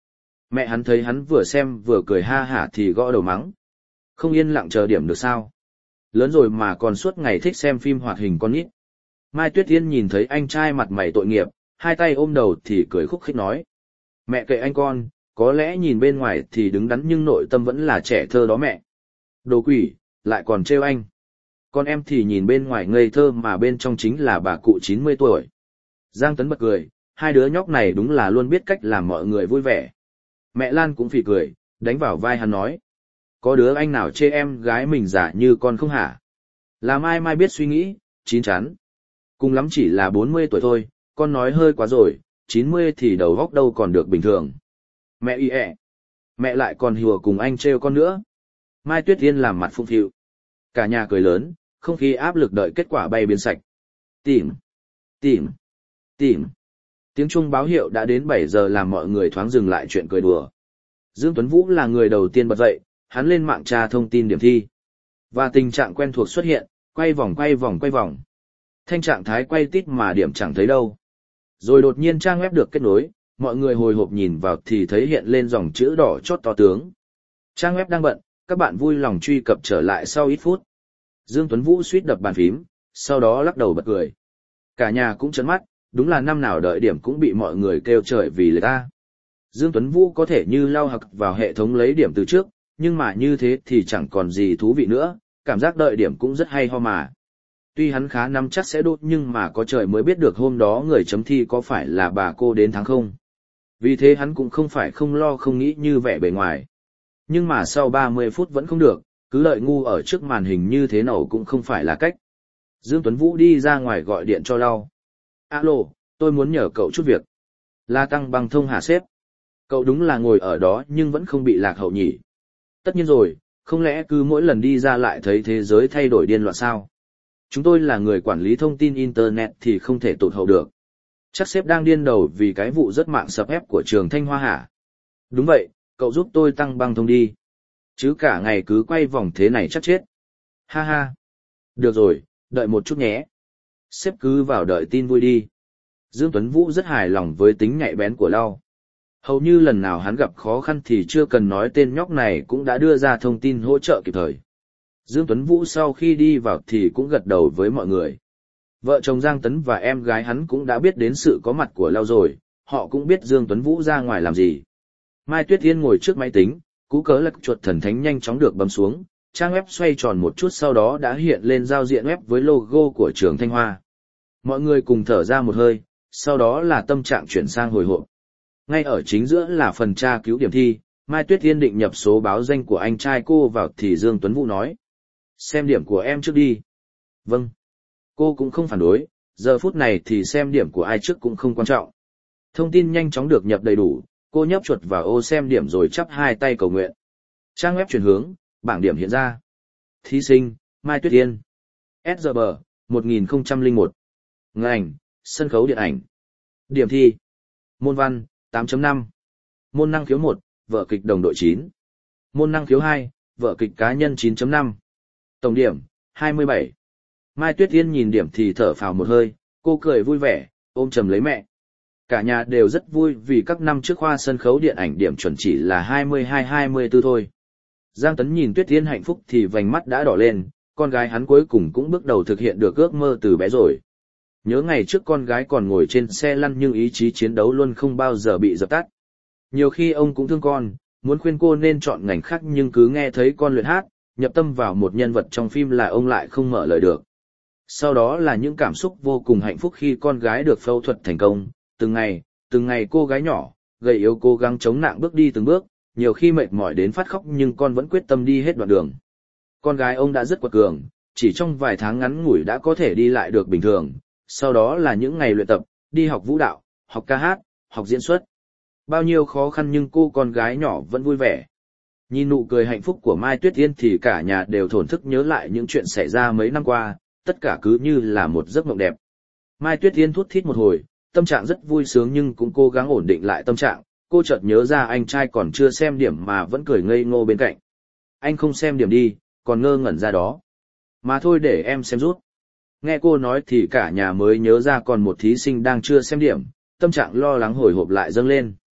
[SPEAKER 1] Mẹ hắn thấy hắn vừa xem vừa cười ha hả thì gõ đầu mắng. Không yên lặng chờ điểm được sao? Lớn rồi mà còn suốt ngày thích xem phim hoạt hình con nít. Mai Tuyết Yên nhìn thấy anh trai mặt mày tội nghiệp, hai tay ôm đầu thì cười khúc khích nói. Mẹ kệ anh con, có lẽ nhìn bên ngoài thì đứng đắn nhưng nội tâm vẫn là trẻ thơ đó mẹ. Đồ quỷ, lại còn trêu anh. Con em thì nhìn bên ngoài ngây thơ mà bên trong chính là bà cụ chín mươi tuổi. Giang Tấn bật cười, hai đứa nhóc này đúng là luôn biết cách làm mọi người vui vẻ. Mẹ Lan cũng phì cười, đánh vào vai hắn nói. Có đứa anh nào chê em gái mình giả như con không hả? Làm ai mai biết suy nghĩ, chín chắn. Cùng lắm chỉ là bốn mươi tuổi thôi, con nói hơi quá rồi, chín mươi thì đầu góc đâu còn được bình thường. Mẹ y ẹ. Mẹ lại còn hùa cùng anh trêu con nữa. Mai Tuyết Yên làm mặt phụng phịu. Cả nhà cười lớn, không khí áp lực đợi kết quả bay biến sạch. Tìm, tìm, tìm. Tiếng chuông báo hiệu đã đến bảy giờ làm mọi người thoáng dừng lại chuyện cười đùa. Dương Tuấn Vũ là người đầu tiên bật dậy, hắn lên mạng tra thông tin điểm thi. Và tình trạng quen thuộc xuất hiện, quay vòng quay vòng quay vòng. Thanh trạng thái quay tít mà điểm chẳng thấy đâu. Rồi đột nhiên trang web được kết nối, mọi người hồi hộp nhìn vào thì thấy hiện lên dòng chữ đỏ chót to tướng. Trang web đang bận, các bạn vui lòng truy cập trở lại sau ít phút. Dương Tuấn Vũ suýt đập bàn phím, sau đó lắc đầu bật cười. Cả nhà cũng trấn mắt, đúng là năm nào đợi điểm cũng bị mọi người kêu trời vì lời ta. Dương Tuấn Vũ có thể như lao hặc vào hệ thống lấy điểm từ trước, nhưng mà như thế thì chẳng còn gì thú vị nữa, cảm giác đợi điểm cũng rất hay ho mà. Tuy hắn khá nắm chắc sẽ đốt nhưng mà có trời mới biết được hôm đó người chấm thi có phải là bà cô đến thắng không. Vì thế hắn cũng không phải không lo không nghĩ như vẻ bề ngoài. Nhưng mà sau ba mươi phút vẫn không được, cứ lợi ngu ở trước màn hình như thế nào cũng không phải là cách. Dương Tuấn Vũ đi ra ngoài gọi điện cho Lau. Alo, tôi muốn nhờ cậu chút việc. La Tăng Băng thông hả sếp? Cậu đúng là ngồi ở đó nhưng vẫn không bị lạc hậu nhỉ? Tất nhiên rồi, không lẽ cứ mỗi lần đi ra lại thấy thế giới thay đổi điên loạn sao? Chúng tôi là người quản lý thông tin Internet thì không thể tụt hậu được. Chắc sếp đang điên đầu vì cái vụ rớt mạng sập ép của trường Thanh Hoa hả? Đúng vậy, cậu giúp tôi tăng băng thông đi. Chứ cả ngày cứ quay vòng thế này chắc chết. Ha ha. Được rồi, đợi một chút nhé. Sếp cứ vào đợi tin vui đi. Dương Tuấn Vũ rất hài lòng với tính nhạy bén của Lau. Hầu như lần nào hắn gặp khó khăn thì chưa cần nói tên nhóc này cũng đã đưa ra thông tin hỗ trợ kịp thời. Dương Tuấn Vũ sau khi đi vào thì cũng gật đầu với mọi người. Vợ chồng Giang Tấn và em gái hắn cũng đã biết đến sự có mặt của Lau rồi, họ cũng biết Dương Tuấn Vũ ra ngoài làm gì. Mai Tuyết Yên ngồi trước máy tính, cú cớ lật chuột thần thánh nhanh chóng được bấm xuống, trang web xoay tròn một chút sau đó đã hiện lên giao diện web với logo của trường Thanh Hoa. Mọi người cùng thở ra một hơi, sau đó là tâm trạng chuyển sang hồi hộp. Ngay ở chính giữa là phần tra cứu điểm thi, Mai Tuyết Yên định nhập số báo danh của anh trai cô vào thì Dương Tuấn Vũ nói. Xem điểm của em trước đi. Vâng. Cô cũng không phản đối, giờ phút này thì xem điểm của ai trước cũng không quan trọng. Thông tin nhanh chóng được nhập đầy đủ, cô nhấp chuột vào ô xem điểm rồi chắp hai tay cầu nguyện. Trang web chuyển hướng, bảng điểm hiện ra. Thí sinh, Mai Tuyết Yên. ét giê bê, một nghìn không trăm lẻ một. Ngành, sân khấu điện ảnh. Điểm thi. Môn văn, tám chấm năm. Môn năng khiếu một, vở kịch đồng đội chín. Môn năng khiếu hai, vở kịch cá nhân chín chấm năm. Tổng điểm, hai mươi bảy. Mai Tuyết Yên nhìn điểm thì thở phào một hơi, cô cười vui vẻ, ôm chầm lấy mẹ. Cả nhà đều rất vui vì các năm trước khoa sân khấu điện ảnh điểm chuẩn chỉ là hai mươi hai hai mươi tư thôi. Giang Tấn nhìn Tuyết Yên hạnh phúc thì vành mắt đã đỏ lên, con gái hắn cuối cùng cũng bước đầu thực hiện được ước mơ từ bé rồi. Nhớ ngày trước con gái còn ngồi trên xe lăn nhưng ý chí chiến đấu luôn không bao giờ bị dập tắt. Nhiều khi ông cũng thương con, muốn khuyên cô nên chọn ngành khác nhưng cứ nghe thấy con luyện hát, nhập tâm vào một nhân vật trong phim là ông lại không mở lời được. Sau đó là những cảm xúc vô cùng hạnh phúc khi con gái được phẫu thuật thành công, từng ngày, từng ngày cô gái nhỏ, gầy yếu cố gắng chống nặng bước đi từng bước, nhiều khi mệt mỏi đến phát khóc nhưng con vẫn quyết tâm đi hết đoạn đường. Con gái ông đã rất quật cường, chỉ trong vài tháng ngắn ngủi đã có thể đi lại được bình thường, sau đó là những ngày luyện tập, đi học vũ đạo, học ca hát, học diễn xuất. Bao nhiêu khó khăn nhưng cô con gái nhỏ vẫn vui vẻ. Nhìn nụ cười hạnh phúc của Mai Tuyết Yên thì cả nhà đều thổn thức nhớ lại những chuyện xảy ra mấy năm qua, tất cả cứ như là một giấc mộng đẹp. Mai Tuyết Yên thút thít một hồi, tâm trạng rất vui sướng nhưng cũng cố gắng ổn định lại tâm trạng, cô chợt nhớ ra anh trai còn chưa xem điểm mà vẫn cười ngây ngô bên cạnh. Anh không xem điểm đi, còn ngơ ngẩn ra đó. Mà thôi để em xem rút. Nghe cô nói thì cả nhà mới nhớ ra còn một thí sinh đang chưa xem điểm, tâm trạng lo lắng hồi hộp lại dâng lên.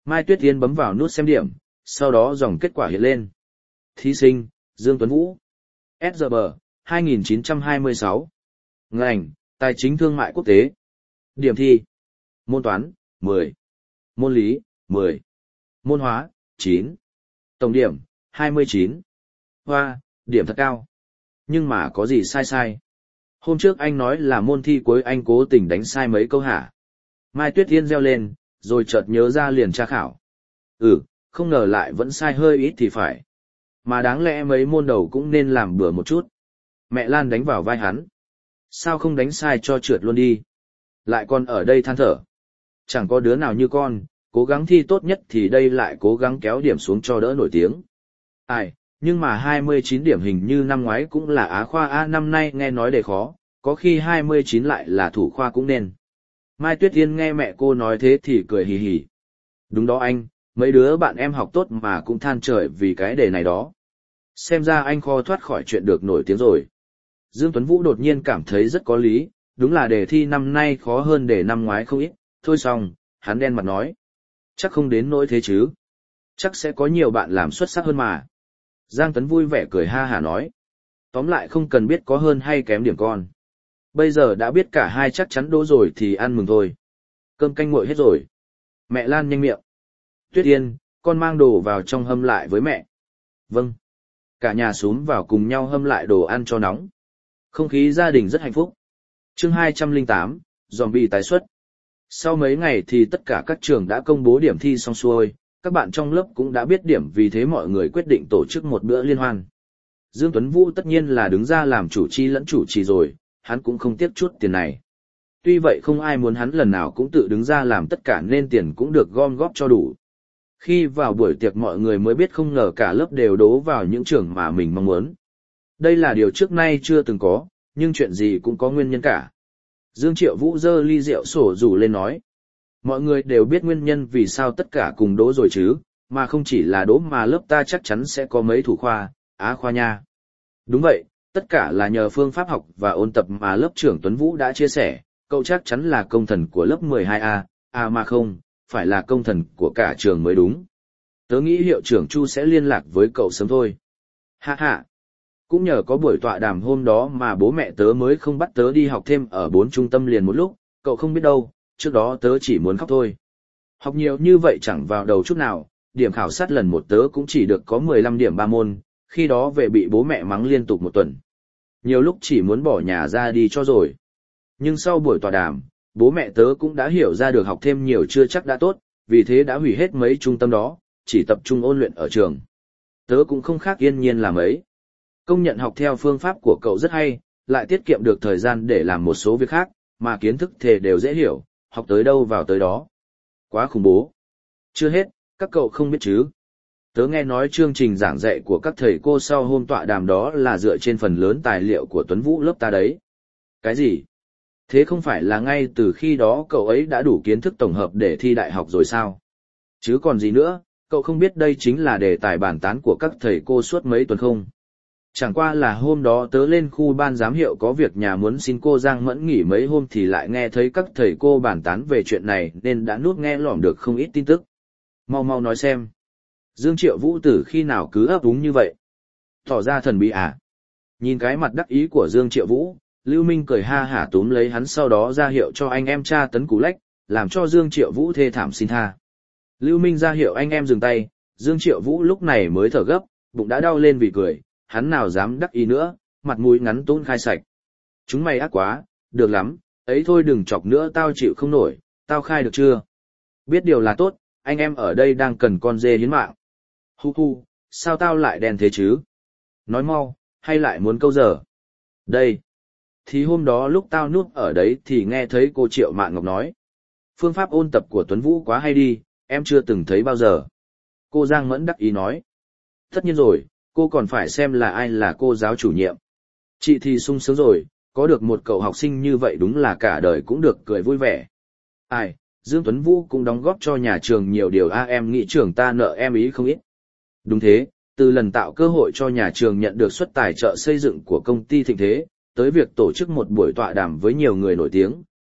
[SPEAKER 1] Mai Tuyết Yên bấm vào nút xem điểm, sau đó dòng kết quả hiện lên. Thí sinh, Dương Tuấn Vũ. ét giê bê, hai nghìn chín trăm hai mươi sáu. Ngành, Tài chính Thương mại Quốc tế. Điểm thi. Môn toán, mười. Môn lý, mười. Môn hóa, chín. Tổng điểm, hai mươi chín. Hoa, điểm thật cao. Nhưng mà có gì sai sai? Hôm trước anh nói là môn thi cuối anh cố tình đánh sai mấy câu hả? Mai Tuyết Yên reo lên, rồi chợt nhớ ra liền tra khảo. Ừ, không ngờ lại vẫn sai hơi ít thì phải. Mà đáng lẽ mấy môn đầu cũng nên làm bừa một chút. Mẹ Lan đánh vào vai hắn. Sao không đánh sai cho trượt luôn đi? Lại còn ở đây than thở. Chẳng có đứa nào như con, cố gắng thi tốt nhất thì đây lại cố gắng kéo điểm xuống cho đỡ nổi tiếng. Ai, nhưng mà hai mươi chín điểm hình như năm ngoái cũng là Á khoa A, năm nay nghe nói đề khó, có khi hai mươi chín lại là thủ khoa cũng nên. Mai Tuyết Yên nghe mẹ cô nói thế thì cười hì hì. Đúng đó anh, mấy đứa bạn em học tốt mà cũng than trời vì cái đề này đó. Xem ra anh khó thoát khỏi chuyện được nổi tiếng rồi. Dương Tuấn Vũ đột nhiên cảm thấy rất có lý, đúng là đề thi năm nay khó hơn đề năm ngoái không ít. Thôi xong, hắn đen mặt nói. Chắc không đến nỗi thế chứ. Chắc sẽ có nhiều bạn làm xuất sắc hơn mà. Giang Tấn vui vẻ cười ha hả nói. Tóm lại không cần biết có hơn hay kém điểm con. Bây giờ đã biết cả hai chắc chắn đỗ rồi thì ăn mừng thôi. Cơm canh nguội hết rồi. Mẹ Lan nhanh miệng. Tuyết Yên, con mang đồ vào trong hâm lại với mẹ. Vâng. Cả nhà xúm vào cùng nhau hâm lại đồ ăn cho nóng. Không khí gia đình rất hạnh phúc. Chương hai trăm lẻ tám, zombie tái xuất. Sau mấy ngày thì tất cả các trường đã công bố điểm thi xong xuôi, các bạn trong lớp cũng đã biết điểm, vì thế mọi người quyết định tổ chức một bữa liên hoan. Dương Tuấn Vũ tất nhiên là đứng ra làm chủ chi lẫn chủ trì rồi, hắn cũng không tiếc chút tiền này. Tuy vậy không ai muốn hắn lần nào cũng tự đứng ra làm tất cả nên tiền cũng được gom góp cho đủ. Khi vào buổi tiệc mọi người mới biết không ngờ cả lớp đều đỗ vào những trường mà mình mong muốn. Đây là điều trước nay chưa từng có, nhưng chuyện gì cũng có nguyên nhân cả. Dương Triệu Vũ giơ ly rượu sổ rủ lên nói. Mọi người đều biết nguyên nhân vì sao tất cả cùng đỗ rồi chứ, mà không chỉ là đỗ mà lớp ta chắc chắn sẽ có mấy thủ khoa, Á khoa nha. Đúng vậy, tất cả là nhờ phương pháp học và ôn tập mà lớp trưởng Tuấn Vũ đã chia sẻ, cậu chắc chắn là công thần của lớp mười hai A, à mà không, phải là công thần của cả trường mới đúng. Tớ nghĩ hiệu trưởng Chu sẽ liên lạc với cậu sớm thôi. Ha ha. Cũng nhờ có buổi tọa đàm hôm đó mà bố mẹ tớ mới không bắt tớ đi học thêm ở bốn trung tâm liền một lúc, cậu không biết đâu, trước đó tớ chỉ muốn khóc thôi. Học nhiều như vậy chẳng vào đầu chút nào, điểm khảo sát lần một tớ cũng chỉ được có mười lăm điểm ba môn, khi đó về bị bố mẹ mắng liên tục một tuần. Nhiều lúc chỉ muốn bỏ nhà ra đi cho rồi. Nhưng sau buổi tọa đàm, bố mẹ tớ cũng đã hiểu ra được học thêm nhiều chưa chắc đã tốt, vì thế đã hủy hết mấy trung tâm đó, chỉ tập trung ôn luyện ở trường. Tớ cũng không khác yên nhiên làm ấy. Công nhận học theo phương pháp của cậu rất hay, lại tiết kiệm được thời gian để làm một số việc khác, mà kiến thức thề đều dễ hiểu, học tới đâu vào tới đó. Quá khủng bố. Chưa hết, các cậu không biết chứ. Tớ nghe nói chương trình giảng dạy của các thầy cô sau hôm tọa đàm đó là dựa trên phần lớn tài liệu của Tuấn Vũ lớp ta đấy. Cái gì? Thế không phải là ngay từ khi đó cậu ấy đã đủ kiến thức tổng hợp để thi đại học rồi sao? Chứ còn gì nữa, cậu không biết đây chính là đề tài bàn tán của các thầy cô suốt mấy tuần không? Chẳng qua là hôm đó tớ lên khu ban giám hiệu có việc nhà muốn xin cô Giang Mẫn nghỉ mấy hôm thì lại nghe thấy các thầy cô bàn tán về chuyện này nên đã nuốt nghe lỏm được không ít tin tức. Mau mau nói xem. Dương Triệu Vũ từ khi nào cứ ấp úng như vậy? Tỏ ra thần bí à? Nhìn cái mặt đắc ý của Dương Triệu Vũ, Lưu Minh cười ha hả túm lấy hắn sau đó ra hiệu cho anh em tra tấn cú lách, làm cho Dương Triệu Vũ thê thảm xin tha. Lưu Minh ra hiệu anh em dừng tay, Dương Triệu Vũ lúc này mới thở gấp, bụng đã đau lên vì cười, hắn nào dám đắc ý nữa, mặt mũi ngắn tún khai sạch. Chúng mày ác quá, được lắm, ấy thôi đừng chọc nữa tao chịu không nổi, tao khai được chưa? Biết điều là tốt, anh em ở đây đang cần con dê hiến mạng. Hu hu, sao tao lại đen thế chứ? Nói mau, hay lại muốn câu giờ? Đây. Thì hôm đó lúc tao núp ở đấy thì nghe thấy cô Triệu Mạn Ngọc nói. Phương pháp ôn tập của Tuấn Vũ quá hay đi, em chưa từng thấy bao giờ. Cô Giang Mẫn đắc ý nói. Tất nhiên rồi, cô còn phải xem là ai là cô giáo chủ nhiệm. Chị thì sung sướng rồi, có được một cậu học sinh như vậy đúng là cả đời cũng được cười vui vẻ. Ai, Dương Tuấn Vũ cũng đóng góp cho nhà trường nhiều điều a em nghĩ trường ta nợ em ý không ít. Đúng thế, từ lần tạo cơ hội cho nhà trường nhận được suất tài trợ xây dựng của công ty Thịnh Thế, tới việc tổ chức một buổi tọa đàm với nhiều người nổi tiếng,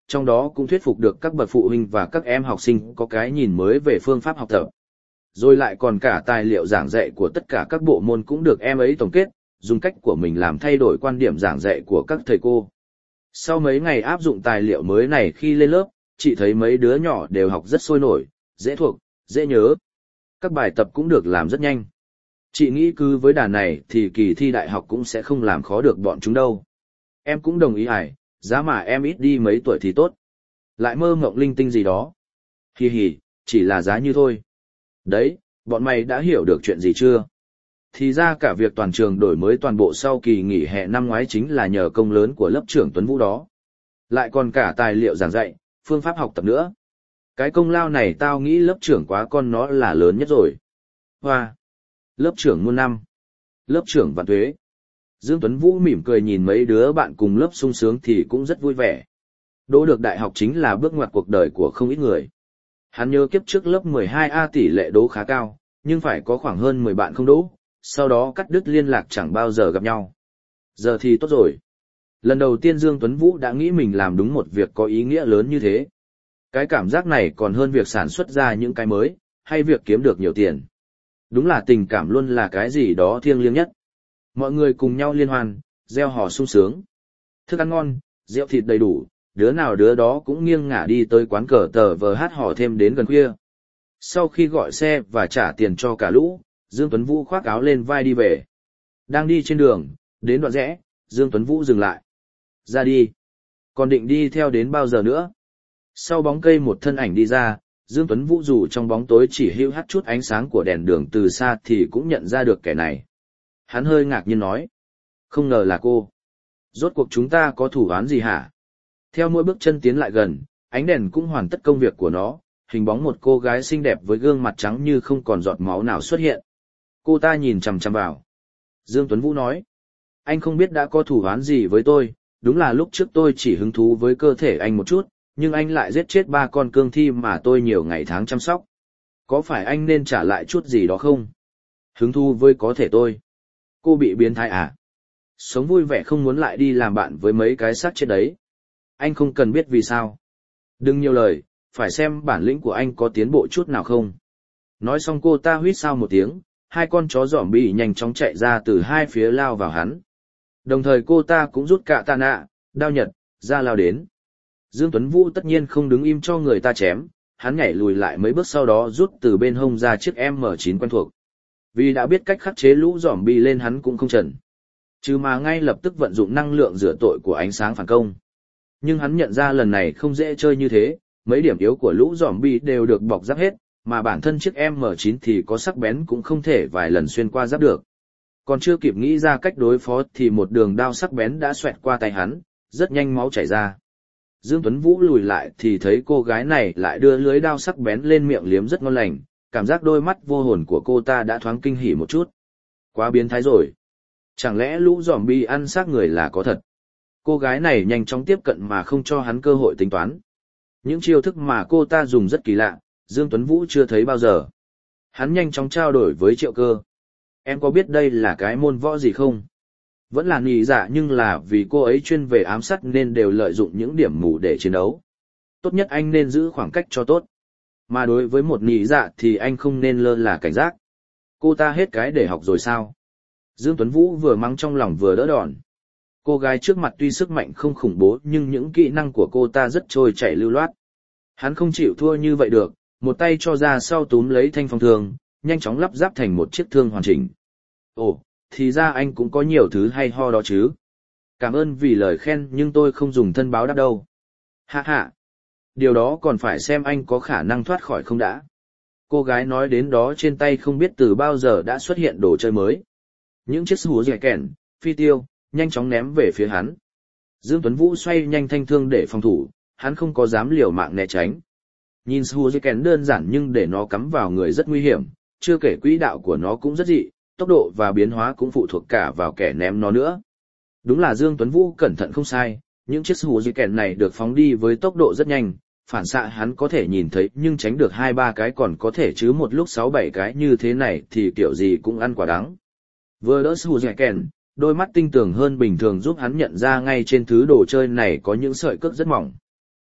[SPEAKER 1] trong đó cũng thuyết phục được các bậc phụ huynh và các em học sinh có cái nhìn mới về phương pháp học tập. Rồi lại còn cả tài liệu giảng dạy của tất cả các bộ môn cũng được em ấy tổng kết, dùng cách của mình làm thay đổi quan điểm giảng dạy của các thầy cô. Sau mấy ngày áp dụng tài liệu mới này khi lên lớp, chị thấy mấy đứa nhỏ đều học rất sôi nổi, dễ thuộc, dễ nhớ. Các bài tập cũng được làm rất nhanh. Chị nghĩ cứ với đà này thì kỳ thi đại học cũng sẽ không làm khó được bọn chúng đâu. Em cũng đồng ý ải, giá mà em ít đi mấy tuổi thì tốt. Lại mơ mộng linh tinh gì đó. Hì hì, chỉ là giá như thôi. Đấy, bọn mày đã hiểu được chuyện gì chưa? Thì ra cả việc toàn trường đổi mới toàn bộ sau kỳ nghỉ hè năm ngoái chính là nhờ công lớn của lớp trưởng Tuấn Vũ đó. Lại còn cả tài liệu giảng dạy, phương pháp học tập nữa. Cái công lao này tao nghĩ lớp trưởng quá con nó là lớn nhất rồi. Hoa! Lớp trưởng muôn năm. Lớp trưởng vạn tuế. Dương Tuấn Vũ mỉm cười nhìn mấy đứa bạn cùng lớp sung sướng thì cũng rất vui vẻ. Đỗ được đại học chính là bước ngoặt cuộc đời của không ít người. Hắn nhớ kiếp trước lớp mười hai A tỷ lệ đỗ khá cao, nhưng phải có khoảng hơn mười bạn không đỗ, sau đó cắt đứt liên lạc chẳng bao giờ gặp nhau. Giờ thì tốt rồi. Lần đầu tiên Dương Tuấn Vũ đã nghĩ mình làm đúng một việc có ý nghĩa lớn như thế. Cái cảm giác này còn hơn việc sản xuất ra những cái mới, hay việc kiếm được nhiều tiền. Đúng là tình cảm luôn là cái gì đó thiêng liêng nhất. Mọi người cùng nhau liên hoan, reo hò sung sướng. Thức ăn ngon, rượu thịt đầy đủ, đứa nào đứa đó cũng nghiêng ngả đi tới quán cờ tờ vờ hát hò thêm đến gần khuya. Sau khi gọi xe và trả tiền cho cả lũ, Dương Tuấn Vũ khoác áo lên vai đi về. Đang đi trên đường, đến đoạn rẽ, Dương Tuấn Vũ dừng lại. Ra đi. Còn định đi theo đến bao giờ nữa? Sau bóng cây một thân ảnh đi ra, Dương Tuấn Vũ dù trong bóng tối chỉ hữu hắt chút ánh sáng của đèn đường từ xa thì cũng nhận ra được kẻ này. Hắn hơi ngạc nhiên nói. Không ngờ là cô. Rốt cuộc chúng ta có thủ án gì hả? Theo mỗi bước chân tiến lại gần, ánh đèn cũng hoàn tất công việc của nó, hình bóng một cô gái xinh đẹp với gương mặt trắng như không còn giọt máu nào xuất hiện. Cô ta nhìn chằm chằm vào. Dương Tuấn Vũ nói. Anh không biết đã có thủ án gì với tôi, đúng là lúc trước tôi chỉ hứng thú với cơ thể anh một chút, nhưng anh lại giết chết ba con cương thi mà tôi nhiều ngày tháng chăm sóc. Có phải anh nên trả lại chút gì đó không? Hứng thú với có thể tôi. Cô bị biến thái à? Sống vui vẻ không muốn lại đi làm bạn với mấy cái xác chết đấy. Anh không cần biết vì sao. Đừng nhiều lời, phải xem bản lĩnh của anh có tiến bộ chút nào không. Nói xong cô ta huýt sao một tiếng, hai con chó giỏm bị nhanh chóng chạy ra từ hai phía lao vào hắn. Đồng thời cô ta cũng rút cạ tạ nạ, đao nhật, ra lao đến. Dương Tuấn Vũ tất nhiên không đứng im cho người ta chém, hắn nhảy lùi lại mấy bước sau đó rút từ bên hông ra chiếc M chín quen thuộc. Vì đã biết cách khắc chế lũ giỏm bị lên hắn cũng không chần. Chứ mà ngay lập tức vận dụng năng lượng rửa tội của ánh sáng phản công. Nhưng hắn nhận ra lần này không dễ chơi như thế, mấy điểm yếu của lũ giỏm bị đều được bọc giáp hết, mà bản thân chiếc M chín thì có sắc bén cũng không thể vài lần xuyên qua giáp được. Còn chưa kịp nghĩ ra cách đối phó thì một đường đao sắc bén đã xoẹt qua tay hắn, rất nhanh máu chảy ra. Dương Tuấn Vũ lùi lại thì thấy cô gái này lại đưa lưới đao sắc bén lên miệng liếm rất ngon lành, cảm giác đôi mắt vô hồn của cô ta đã thoáng kinh hỉ một chút. Quá biến thái rồi. Chẳng lẽ lũ zombie ăn xác người là có thật? Cô gái này nhanh chóng tiếp cận mà không cho hắn cơ hội tính toán. Những chiêu thức mà cô ta dùng rất kỳ lạ, Dương Tuấn Vũ chưa thấy bao giờ. Hắn nhanh chóng trao đổi với Triệu Cơ. Em có biết đây là cái môn võ gì không? Vẫn là nhị dạ nhưng là vì cô ấy chuyên về ám sát nên đều lợi dụng những điểm mù để chiến đấu. Tốt nhất anh nên giữ khoảng cách cho tốt. Mà đối với một nhị dạ thì anh không nên lơ là cảnh giác. Cô ta hết cái để học rồi sao? Dương Tuấn Vũ vừa mắng trong lòng vừa đỡ đòn. Cô gái trước mặt tuy sức mạnh không khủng bố nhưng những kỹ năng của cô ta rất trôi chảy lưu loát. Hắn không chịu thua như vậy được, một tay cho ra sau túm lấy thanh phong thương, nhanh chóng lắp ráp thành một chiếc thương hoàn chỉnh. Ồ, thì ra anh cũng có nhiều thứ hay ho đó chứ. Cảm ơn vì lời khen nhưng tôi không dùng thân báo đáp đâu. Ha ha. Điều đó còn phải xem anh có khả năng thoát khỏi không đã. Cô gái nói đến đó trên tay không biết từ bao giờ đã xuất hiện đồ chơi mới. Những chiếc hú dẻ kèn, phi tiêu, nhanh chóng ném về phía hắn. Dương Tuấn Vũ xoay nhanh thanh thương để phòng thủ, hắn không có dám liều mạng né tránh. Nhìn hú dẻ kèn đơn giản nhưng để nó cắm vào người rất nguy hiểm, chưa kể quỹ đạo của nó cũng rất dị, tốc độ và biến hóa cũng phụ thuộc cả vào kẻ ném nó nữa. Đúng là Dương Tuấn Vũ cẩn thận không sai, những chiếc hú dẻ kèn này được phóng đi với tốc độ rất nhanh, phản xạ hắn có thể nhìn thấy nhưng tránh được hai ba cái còn có thể chứ một lúc sáu bảy cái như thế này thì kiểu gì cũng ăn quả đắng. Vừa đỡ hú dẻ kèn, đôi mắt tinh tường hơn bình thường giúp hắn nhận ra ngay trên thứ đồ chơi này có những sợi cước rất mỏng.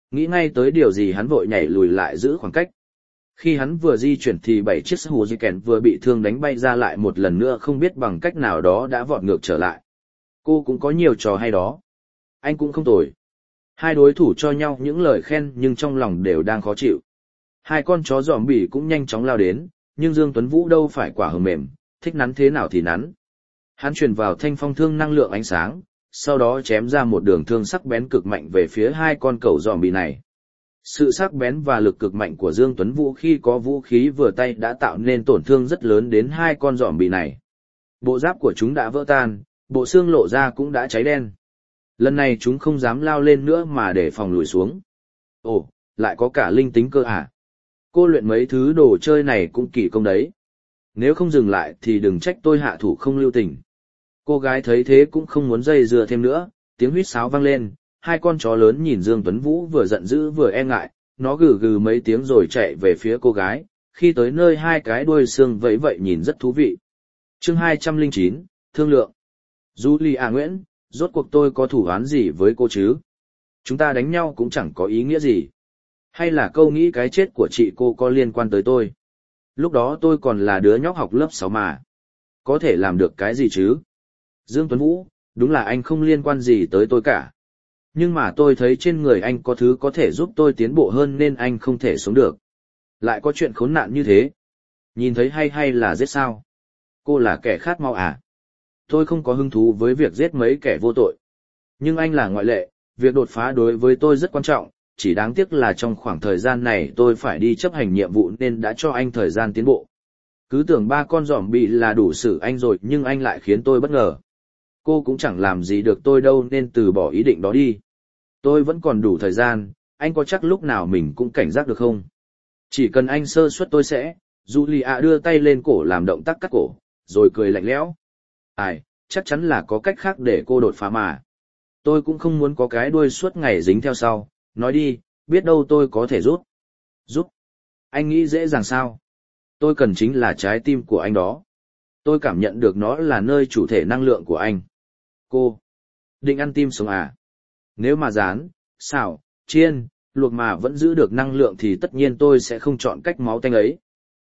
[SPEAKER 1] Nghĩ ngay tới điều gì hắn vội nhảy lùi lại giữ khoảng cách. Khi hắn vừa di chuyển thì bảy chiếc hù di kèn vừa bị thương đánh bay ra lại một lần nữa không biết bằng cách nào đó đã vọt ngược trở lại. Cô cũng có nhiều trò hay đó. Anh cũng không tồi. Hai đối thủ cho nhau những lời khen nhưng trong lòng đều đang khó chịu. Hai con chó giòm bỉ cũng nhanh chóng lao đến, nhưng Dương Tuấn Vũ đâu phải quả hờ mềm, thích nắn thế nào thì nắn. Hắn truyền vào thanh phong thương năng lượng ánh sáng, sau đó chém ra một đường thương sắc bén cực mạnh về phía hai con cẩu giòm bỉ này. Sự sắc bén và lực cực mạnh của Dương Tuấn Vũ khi có vũ khí vừa tay đã tạo nên tổn thương rất lớn đến hai con giòm bỉ này. Bộ giáp của chúng đã vỡ tan, bộ xương lộ ra cũng đã cháy đen. Lần này chúng không dám lao lên nữa mà để phòng lùi xuống. Ồ, lại có cả linh tính cơ à? Cô luyện mấy thứ đồ chơi này cũng kỳ công đấy. Nếu không dừng lại thì đừng trách tôi hạ thủ không lưu tình. Cô gái thấy thế cũng không muốn dây dưa thêm nữa, tiếng huýt sáo vang lên, hai con chó lớn nhìn Dương Tuấn Vũ vừa giận dữ vừa e ngại, nó gừ gừ mấy tiếng rồi chạy về phía cô gái, khi tới nơi hai cái đuôi xương vẫy vậy nhìn rất thú vị. Chương hai trăm lẻ chín, Thương lượng. Julia Nguyễn, rốt cuộc tôi có thủ án gì với cô chứ? Chúng ta đánh nhau cũng chẳng có ý nghĩa gì. Hay là câu nghĩ cái chết của chị cô có liên quan tới tôi? Lúc đó tôi còn là đứa nhóc học lớp sáu mà. Có thể làm được cái gì chứ? Dương Tuấn Vũ, đúng là anh không liên quan gì tới tôi cả. Nhưng mà tôi thấy trên người anh có thứ có thể giúp tôi tiến bộ hơn nên anh không thể sống được. Lại có chuyện khốn nạn như thế. Nhìn thấy hay hay là giết sao? Cô là kẻ khát máu à? Tôi không có hứng thú với việc giết mấy kẻ vô tội. Nhưng anh là ngoại lệ, việc đột phá đối với tôi rất quan trọng, chỉ đáng tiếc là trong khoảng thời gian này tôi phải đi chấp hành nhiệm vụ nên đã cho anh thời gian tiến bộ. Cứ tưởng ba con giòm bị là đủ xử anh rồi nhưng anh lại khiến tôi bất ngờ. Cô cũng chẳng làm gì được tôi đâu nên từ bỏ ý định đó đi. Tôi vẫn còn đủ thời gian, anh có chắc lúc nào mình cũng cảnh giác được không? Chỉ cần anh sơ suất tôi sẽ... Julia đưa tay lên cổ làm động tác cắt cổ, rồi cười lạnh lẽo. Ai, chắc chắn là có cách khác để cô đột phá mà. Tôi cũng không muốn có cái đuôi suốt ngày dính theo sau, nói đi, biết đâu tôi có thể giúp. Giúp? Anh nghĩ dễ dàng sao? Tôi cần chính là trái tim của anh đó. Tôi cảm nhận được nó là nơi chủ thể năng lượng của anh. Cô, định ăn tim sống à? Nếu mà rán, xào, chiên, luộc mà vẫn giữ được năng lượng thì tất nhiên tôi sẽ không chọn cách máu tanh ấy.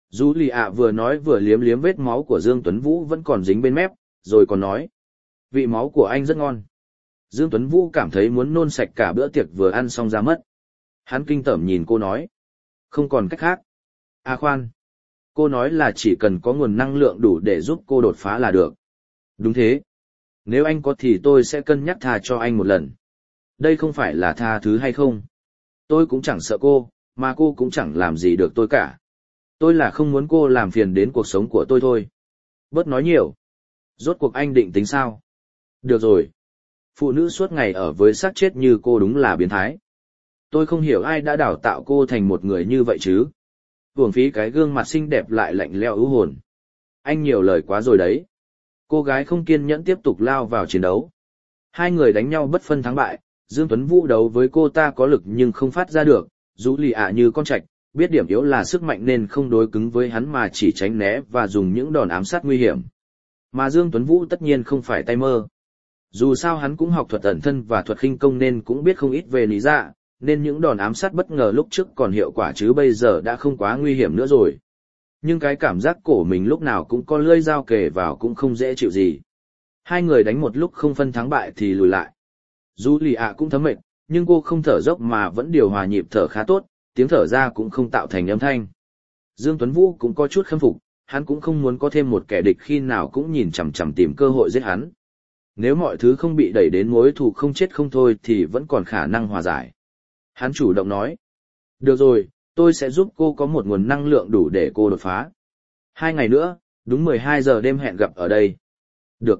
[SPEAKER 1] Julia vừa nói vừa liếm liếm vết máu của Dương Tuấn Vũ vẫn còn dính bên mép, rồi còn nói. Vị máu của anh rất ngon. Dương Tuấn Vũ cảm thấy muốn nôn sạch cả bữa tiệc vừa ăn xong ra mất. Hắn kinh tởm nhìn cô nói. Không còn cách khác. À khoan. Cô nói là chỉ cần có nguồn năng lượng đủ để giúp cô đột phá là được. Đúng thế. Nếu anh có thì tôi sẽ cân nhắc tha cho anh một lần. Đây không phải là tha thứ hay không. Tôi cũng chẳng sợ cô, mà cô cũng chẳng làm gì được tôi cả. Tôi là không muốn cô làm phiền đến cuộc sống của tôi thôi. Bớt nói nhiều. Rốt cuộc anh định tính sao? Được rồi. Phụ nữ suốt ngày ở với xác chết như cô đúng là biến thái. Tôi không hiểu ai đã đào tạo cô thành một người như vậy chứ. Uổng phí cái gương mặt xinh đẹp lại lạnh lẽo ưu hồn. Anh nhiều lời quá rồi đấy. Cô gái không kiên nhẫn tiếp tục lao vào chiến đấu. Hai người đánh nhau bất phân thắng bại. Dương Tuấn Vũ đấu với cô ta có lực nhưng không phát ra được. Dù lì ạ như con trạch, biết điểm yếu là sức mạnh nên không đối cứng với hắn mà chỉ tránh né và dùng những đòn ám sát nguy hiểm. Mà Dương Tuấn Vũ tất nhiên không phải tay mơ. Dù sao hắn cũng học thuật ẩn thân và thuật khinh công nên cũng biết không ít về lý dạ, nên những đòn ám sát bất ngờ lúc trước còn hiệu quả chứ bây giờ đã không quá nguy hiểm nữa rồi. Nhưng cái cảm giác cổ mình lúc nào cũng có lưỡi dao kề vào cũng không dễ chịu gì. Hai người đánh một lúc không phân thắng bại thì lùi lại. Julia cũng thấm mệt, nhưng cô không thở dốc mà vẫn điều hòa nhịp thở khá tốt, tiếng thở ra cũng không tạo thành âm thanh. Dương Tuấn Vũ cũng có chút khâm phục, hắn cũng không muốn có thêm một kẻ địch khi nào cũng nhìn chằm chằm tìm cơ hội giết hắn. Nếu mọi thứ không bị đẩy đến mối thù không chết không thôi thì vẫn còn khả năng hòa giải. Hắn chủ động nói. Được rồi, tôi sẽ giúp cô có một nguồn năng lượng đủ để cô đột phá. Hai ngày nữa, đúng mười hai giờ đêm hẹn gặp ở đây. Được.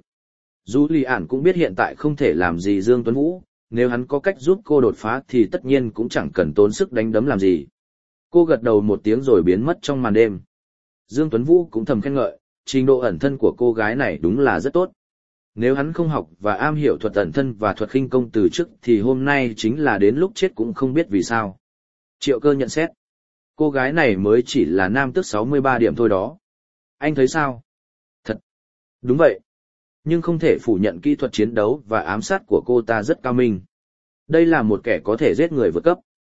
[SPEAKER 1] Julian cũng biết hiện tại không thể làm gì Dương Tuấn Vũ, nếu hắn có cách giúp cô đột phá thì tất nhiên cũng chẳng cần tốn sức đánh đấm làm gì. Cô gật đầu một tiếng rồi biến mất trong màn đêm. Dương Tuấn Vũ cũng thầm khen ngợi, trình độ ẩn thân của cô gái này đúng là rất tốt. Nếu hắn không học và am hiểu thuật ẩn thân và thuật khinh công từ trước thì hôm nay chính là đến lúc chết cũng không biết vì sao. Triệu Cơ nhận xét. Cô gái này mới chỉ là nam tước sáu mươi ba điểm thôi đó. Anh thấy sao? Thật. Đúng vậy. Nhưng không thể phủ nhận kỹ thuật chiến đấu và ám sát của cô ta rất cao minh. Đây là một kẻ có thể giết người vượt cấp.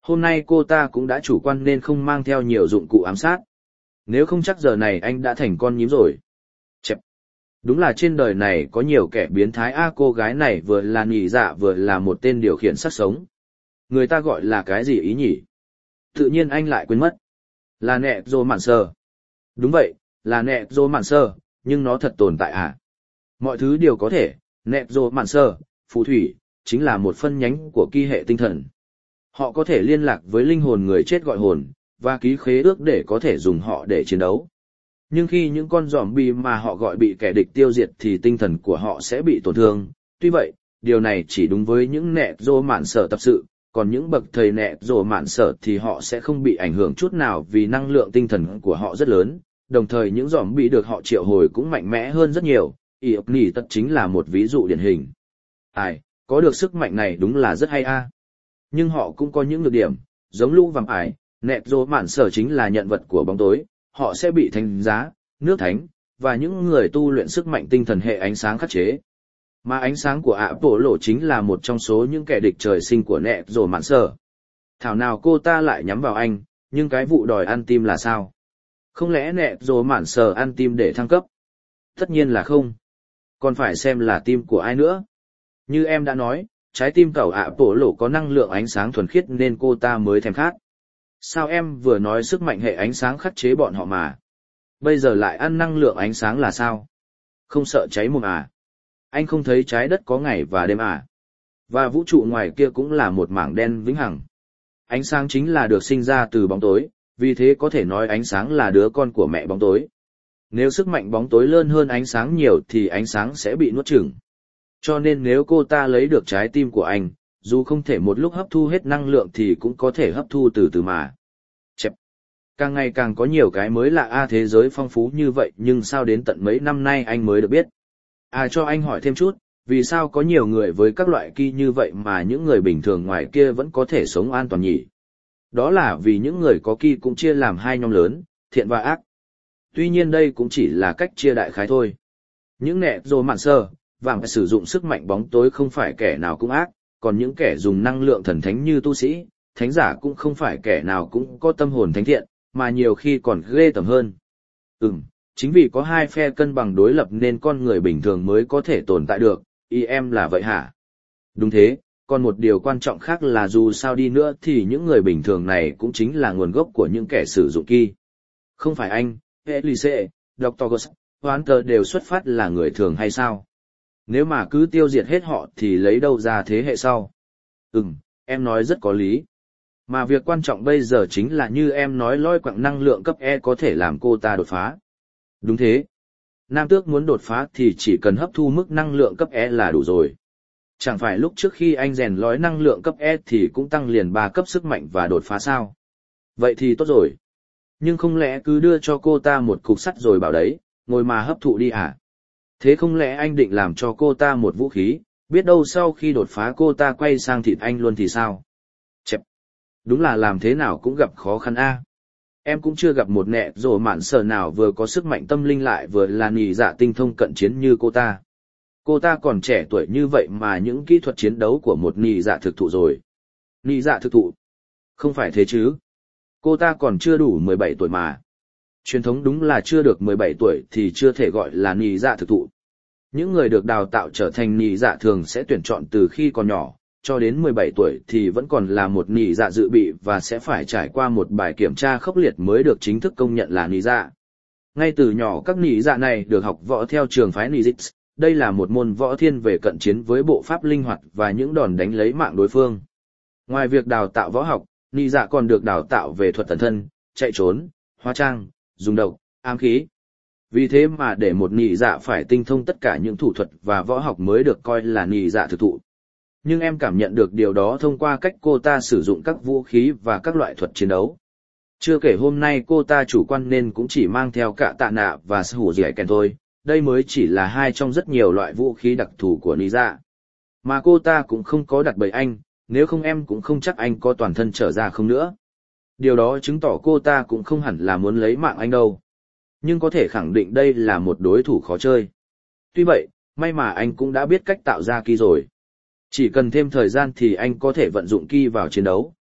[SPEAKER 1] Hôm nay cô ta cũng đã chủ quan nên không mang theo nhiều dụng cụ ám sát. Nếu không chắc giờ này anh đã thành con nhím rồi. Chẹp. Đúng là trên đời này có nhiều kẻ biến thái a, cô gái này vừa là nhị dạ vừa là một tên điều khiển sát sống. Người ta gọi là cái gì ý nhỉ? Tự nhiên anh lại quên mất. Là nẹ rô mạn sơ. Đúng vậy, là nẹ rô mạn sơ, nhưng nó thật tồn tại à? Mọi thứ đều có thể, nẹ rô mạn sơ, phù thủy, chính là một phân nhánh của kỳ hệ tinh thần. Họ có thể liên lạc với linh hồn người chết gọi hồn, và ký khế ước để có thể dùng họ để chiến đấu. Nhưng khi những con zombie mà họ gọi bị kẻ địch tiêu diệt thì tinh thần của họ sẽ bị tổn thương. Tuy vậy, điều này chỉ đúng với những nẹ rô mạn sở tập sự, còn những bậc thầy nẹ rô mạn sở thì họ sẽ không bị ảnh hưởng chút nào vì năng lượng tinh thần của họ rất lớn, đồng thời những zombie được họ triệu hồi cũng mạnh mẽ hơn rất nhiều. Iộc Nỉ Tật chính là một ví dụ điển hình. Ai, có được sức mạnh này đúng là rất hay a. Nhưng họ cũng có những nhược điểm, giống lũ vàng ải, nẹt rô mạn sở chính là nhận vật của bóng tối, họ sẽ bị thánh giá, nước thánh, và những người tu luyện sức mạnh tinh thần hệ ánh sáng khắc chế. Mà ánh sáng của ạ bộ lộ chính là một trong số những kẻ địch trời sinh của nẹt rô mạn sở. Thảo nào cô ta lại nhắm vào anh, nhưng cái vụ đòi ăn tim là sao? Không lẽ nẹt rô mạn sở ăn tim để thăng cấp? Tất nhiên là không. Còn phải xem là tim của ai nữa. Như em đã nói, trái tim cẩu ạ bộ lộ có năng lượng ánh sáng thuần khiết nên cô ta mới thèm khát. Sao em vừa nói sức mạnh hệ ánh sáng khắc chế bọn họ mà? Bây giờ lại ăn năng lượng ánh sáng là sao? Không sợ cháy mồm à? Anh không thấy trái đất có ngày và đêm à? Và vũ trụ ngoài kia cũng là một mảng đen vĩnh hằng. Ánh sáng chính là được sinh ra từ bóng tối, vì thế có thể nói ánh sáng là đứa con của mẹ bóng tối. Nếu sức mạnh bóng tối lớn hơn ánh sáng nhiều thì ánh sáng sẽ bị nuốt chửng. Cho nên nếu cô ta lấy được trái tim của anh, dù không thể một lúc hấp thu hết năng lượng thì cũng có thể hấp thu từ từ mà. Chẹp. Càng ngày càng có nhiều cái mới lạ a, thế giới phong phú như vậy nhưng sao đến tận mấy năm nay anh mới được biết. À cho anh hỏi thêm chút, vì sao có nhiều người với các loại ki như vậy mà những người bình thường ngoài kia vẫn có thể sống an toàn nhỉ? Đó là vì những người có ki cũng chia làm hai nhóm lớn, thiện và ác. Tuy nhiên đây cũng chỉ là cách chia đại khái thôi. Những nẹ rô mạn sơ, vàng sử dụng sức mạnh bóng tối không phải kẻ nào cũng ác, còn những kẻ dùng năng lượng thần thánh như tu sĩ, thánh giả cũng không phải kẻ nào cũng có tâm hồn thánh thiện, mà nhiều khi còn ghê tởm hơn. Ừm, chính vì có hai phe cân bằng đối lập nên con người bình thường mới có thể tồn tại được, ý em là vậy hả? Đúng thế, còn một điều quan trọng khác là dù sao đi nữa thì những người bình thường này cũng chính là nguồn gốc của những kẻ sử dụng ki. Không phải anh, Elise, doctor Goss, Hunter đều xuất phát là người thường hay sao? Nếu mà cứ tiêu diệt hết họ thì lấy đâu ra thế hệ sau? Ừm, em nói rất có lý. Mà việc quan trọng bây giờ chính là như em nói lôi quặng năng lượng cấp E có thể làm cô ta đột phá. Đúng thế. Nam tước muốn đột phá thì chỉ cần hấp thu mức năng lượng cấp E là đủ rồi. Chẳng phải lúc trước khi anh rèn lói năng lượng cấp E thì cũng tăng liền ba cấp sức mạnh và đột phá sao? Vậy thì tốt rồi. Nhưng không lẽ cứ đưa cho cô ta một cục sắt rồi bảo đấy, ngồi mà hấp thụ đi à? Thế không lẽ anh định làm cho cô ta một vũ khí, biết đâu sau khi đột phá cô ta quay sang thịt anh luôn thì sao? Chẹp! Đúng là làm thế nào cũng gặp khó khăn a. Em cũng chưa gặp một nẹ rồ mạn sở nào vừa có sức mạnh tâm linh lại vừa là nhị dạ tinh thông cận chiến như cô ta. Cô ta còn trẻ tuổi như vậy mà những kỹ thuật chiến đấu của một nhị dạ thực thụ rồi. Nhị dạ thực thụ? Không phải thế chứ. Cô ta còn chưa đủ mười bảy tuổi mà. Truyền thống đúng là chưa được mười bảy tuổi thì chưa thể gọi là nhị dạ thực thụ. Những người được đào tạo trở thành nhị dạ thường sẽ tuyển chọn từ khi còn nhỏ, cho đến mười bảy tuổi thì vẫn còn là một nhị dạ dự bị và sẽ phải trải qua một bài kiểm tra khốc liệt mới được chính thức công nhận là nhị dạ. Ngay từ nhỏ các nhị dạ này được học võ theo trường phái Nijitsu, đây là một môn võ thiên về cận chiến với bộ pháp linh hoạt và những đòn đánh lấy mạng đối phương. Ngoài việc đào tạo võ học, nhị dạ còn được đào tạo về thuật tẩn thân, chạy trốn, hóa trang, dùng độc, ám khí. Vì thế mà để một nhị dạ phải tinh thông tất cả những thủ thuật và võ học mới được coi là nhị dạ thực thụ. Nhưng em cảm nhận được điều đó thông qua cách cô ta sử dụng các vũ khí và các loại thuật chiến đấu. Chưa kể hôm nay cô ta chủ quan nên cũng chỉ mang theo cả tạ nạ và sư hủ dẻ kèn thôi, đây mới chỉ là hai trong rất nhiều loại vũ khí đặc thù của nhị dạ. Mà cô ta cũng không có đặt bẫy anh, nếu không em cũng không chắc anh có toàn thân trở ra không nữa. Điều đó chứng tỏ cô ta cũng không hẳn là muốn lấy mạng anh đâu. Nhưng có thể khẳng định đây là một đối thủ khó chơi. Tuy vậy, may mà anh cũng đã biết cách tạo ra ki rồi. Chỉ cần thêm thời gian thì anh có thể vận dụng ki vào chiến đấu,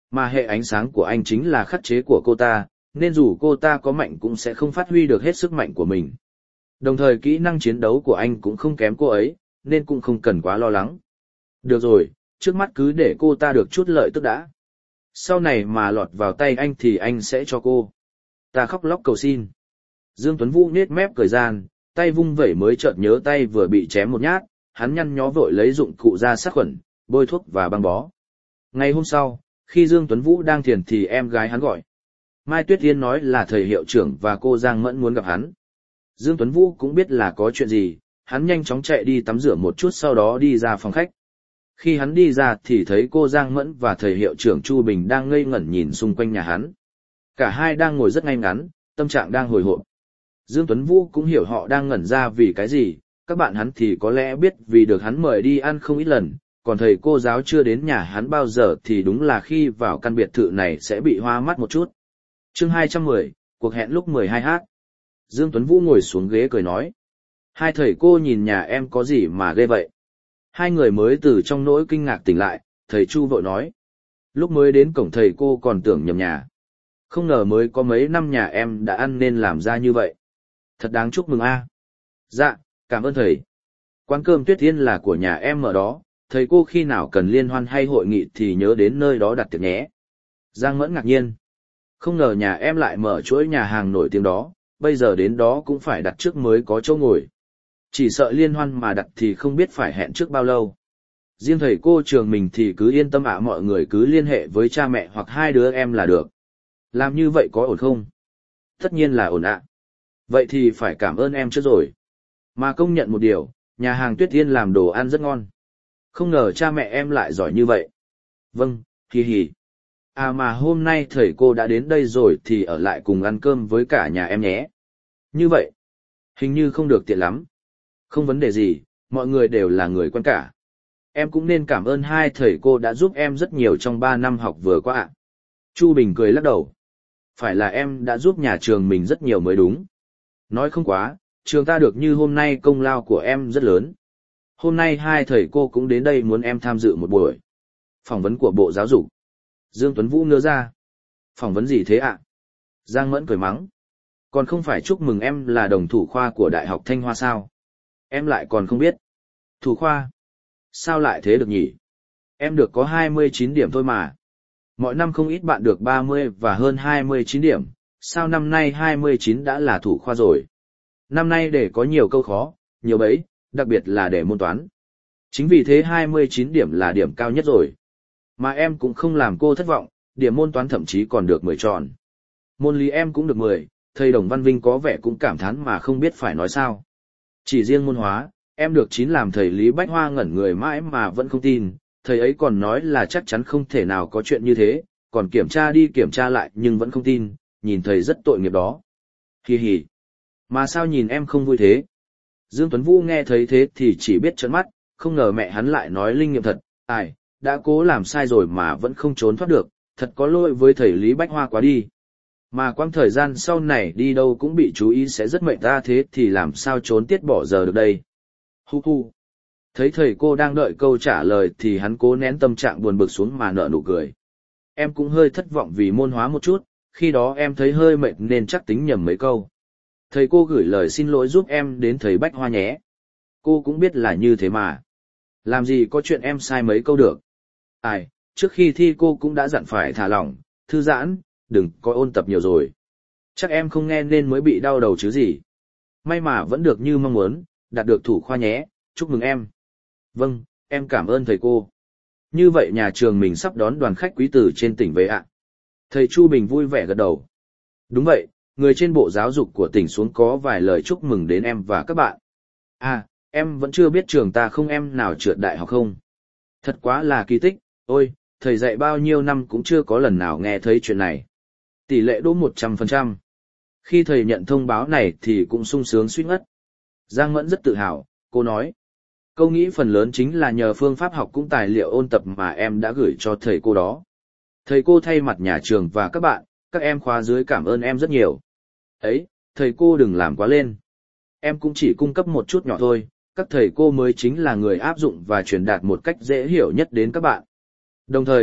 [SPEAKER 1] mà hệ ánh sáng của anh chính là khắc chế của cô ta, nên dù cô ta có mạnh cũng sẽ không phát huy được hết sức mạnh của mình. Đồng thời kỹ năng chiến đấu của anh cũng không kém cô ấy, nên cũng không cần quá lo lắng. Được rồi, trước mắt cứ để cô ta được chút lợi tức đã. Sau này mà lọt vào tay anh thì anh sẽ cho cô. Ta khóc lóc cầu xin. Dương Tuấn Vũ nết mép cười gian, tay vung vẩy mới chợt nhớ tay vừa bị chém một nhát, hắn nhăn nhó vội lấy dụng cụ ra sát khuẩn, bôi thuốc và băng bó. Ngày hôm sau, khi Dương Tuấn Vũ đang thiền thì em gái hắn gọi. Mai Tuyết Yên nói là thầy hiệu trưởng và cô Giang Mẫn muốn gặp hắn. Dương Tuấn Vũ cũng biết là có chuyện gì, hắn nhanh chóng chạy đi tắm rửa một chút sau đó đi ra phòng khách. Khi hắn đi ra thì thấy cô Giang Mẫn và thầy hiệu trưởng Chu Bình đang ngây ngẩn nhìn xung quanh nhà hắn. Cả hai đang ngồi rất ngay ngắn, tâm trạng đang hồi hộp. Dương Tuấn Vũ cũng hiểu họ đang ngẩn ra vì cái gì, các bạn hắn thì có lẽ biết vì được hắn mời đi ăn không ít lần, còn thầy cô giáo chưa đến nhà hắn bao giờ thì đúng là khi vào căn biệt thự này sẽ bị hoa mắt một chút. Chương hai trăm mười, cuộc hẹn lúc mười hai h. Dương Tuấn Vũ ngồi xuống ghế cười nói. Hai thầy cô nhìn nhà em có gì mà ghê vậy? Hai người mới từ trong nỗi kinh ngạc tỉnh lại, thầy Chu vội nói. Lúc mới đến cổng thầy cô còn tưởng nhầm nhà. Không ngờ mới có mấy năm nhà em đã ăn nên làm ra như vậy. Thật đáng chúc mừng a. Dạ, cảm ơn thầy. Quán cơm Tuyết Yên là của nhà em ở đó, thầy cô khi nào cần liên hoan hay hội nghị thì nhớ đến nơi đó đặt tiệc nhé. Giang Mẫn ngạc nhiên. Không ngờ nhà em lại mở chuỗi nhà hàng nổi tiếng đó, bây giờ đến đó cũng phải đặt trước mới có chỗ ngồi. Chỉ sợ liên hoan mà đặt thì không biết phải hẹn trước bao lâu. Riêng thầy cô trường mình thì cứ yên tâm ạ, mọi người cứ liên hệ với cha mẹ hoặc hai đứa em là được. Làm như vậy có ổn không? Tất nhiên là ổn ạ. Vậy thì phải cảm ơn em trước rồi. Mà công nhận một điều, nhà hàng Tuyết Yên làm đồ ăn rất ngon. Không ngờ cha mẹ em lại giỏi như vậy. Vâng, hì hì. À mà hôm nay thầy cô đã đến đây rồi thì ở lại cùng ăn cơm với cả nhà em nhé. Như vậy, hình như không được tiện lắm. Không vấn đề gì, mọi người đều là người quen cả. Em cũng nên cảm ơn hai thầy cô đã giúp em rất nhiều trong ba năm học vừa qua ạ. Chu Bình cười lắc đầu. Phải là em đã giúp nhà trường mình rất nhiều mới đúng. Nói không quá, trường ta được như hôm nay công lao của em rất lớn. Hôm nay hai thầy cô cũng đến đây muốn em tham dự một buổi phỏng vấn của Bộ Giáo dục. Dương Tuấn Vũ ngớ ra. Phỏng vấn gì thế ạ? Giang Mẫn cười mắng. Còn không phải chúc mừng em là đồng thủ khoa của Đại học Thanh Hoa sao? Em lại còn không biết. Thủ khoa? Sao lại thế được nhỉ? Em được có hai mươi chín điểm thôi mà. Mọi năm không ít bạn được ba mươi và hơn hai mươi chín điểm. Sao năm nay hai mươi chín đã là thủ khoa rồi? Năm nay để có nhiều câu khó, nhiều bẫy, đặc biệt là để môn toán. Chính vì thế hai mươi chín điểm là điểm cao nhất rồi. Mà em cũng không làm cô thất vọng, điểm môn toán thậm chí còn được mười tròn. Môn lý em cũng được mười, thầy Đồng Văn Vinh có vẻ cũng cảm thán mà không biết phải nói sao. Chỉ riêng môn hóa, em được chín làm thầy Lý Bách Hoa ngẩn người mãi mà vẫn không tin, thầy ấy còn nói là chắc chắn không thể nào có chuyện như thế, còn kiểm tra đi kiểm tra lại nhưng vẫn không tin, nhìn thầy rất tội nghiệp đó. Hi hi. Mà sao nhìn em không vui thế? Dương Tuấn Vũ nghe thấy thế thì chỉ biết trợn mắt, không ngờ mẹ hắn lại nói linh nghiệm thật, ai, đã cố làm sai rồi mà vẫn không trốn thoát được, thật có lỗi với thầy Lý Bách Hoa quá đi. Mà quãng thời gian sau này đi đâu cũng bị chú ý sẽ rất mệt ta, thế thì làm sao trốn tiết bỏ giờ được đây. Hu hu. Thấy thầy cô đang đợi câu trả lời thì hắn cố nén tâm trạng buồn bực xuống mà nở nụ cười. Em cũng hơi thất vọng vì môn hóa một chút, khi đó em thấy hơi mệt nên chắc tính nhầm mấy câu. Thầy cô gửi lời xin lỗi giúp em đến thầy Bách Hoa nhé. Cô cũng biết là như thế mà. Làm gì có chuyện em sai mấy câu được. Ai, trước khi thi cô cũng đã dặn phải thả lỏng, thư giãn, đừng có ôn tập nhiều rồi. Chắc em không nghe nên mới bị đau đầu chứ gì. May mà vẫn được như mong muốn, đạt được thủ khoa nhé, chúc mừng em. Vâng, em cảm ơn thầy cô. Như vậy nhà trường mình sắp đón đoàn khách quý từ trên tỉnh về ạ. Thầy Chu Bình vui vẻ gật đầu. Đúng vậy, người trên Bộ Giáo dục của tỉnh xuống có vài lời chúc mừng đến em và các bạn. À, em vẫn chưa biết trường ta không em nào trượt đại học không? Thật quá là kỳ tích, ôi, thầy dạy bao nhiêu năm cũng chưa có lần nào nghe thấy chuyện này. Tỷ lệ đỗ một trăm phần trăm. Khi thầy nhận thông báo này thì cũng sung sướng suýt ngất. Giang Mẫn rất tự hào, cô nói. Câu nghĩ phần lớn chính là nhờ phương pháp học cũng tài liệu ôn tập mà em đã gửi cho thầy cô đó. Thầy cô thay mặt nhà trường và các bạn, các em khóa dưới cảm ơn em rất nhiều. Ấy, thầy cô đừng làm quá lên. Em cũng chỉ cung cấp một chút nhỏ thôi, các thầy cô mới chính là người áp dụng và truyền đạt một cách dễ hiểu nhất đến các bạn. Đồng thời,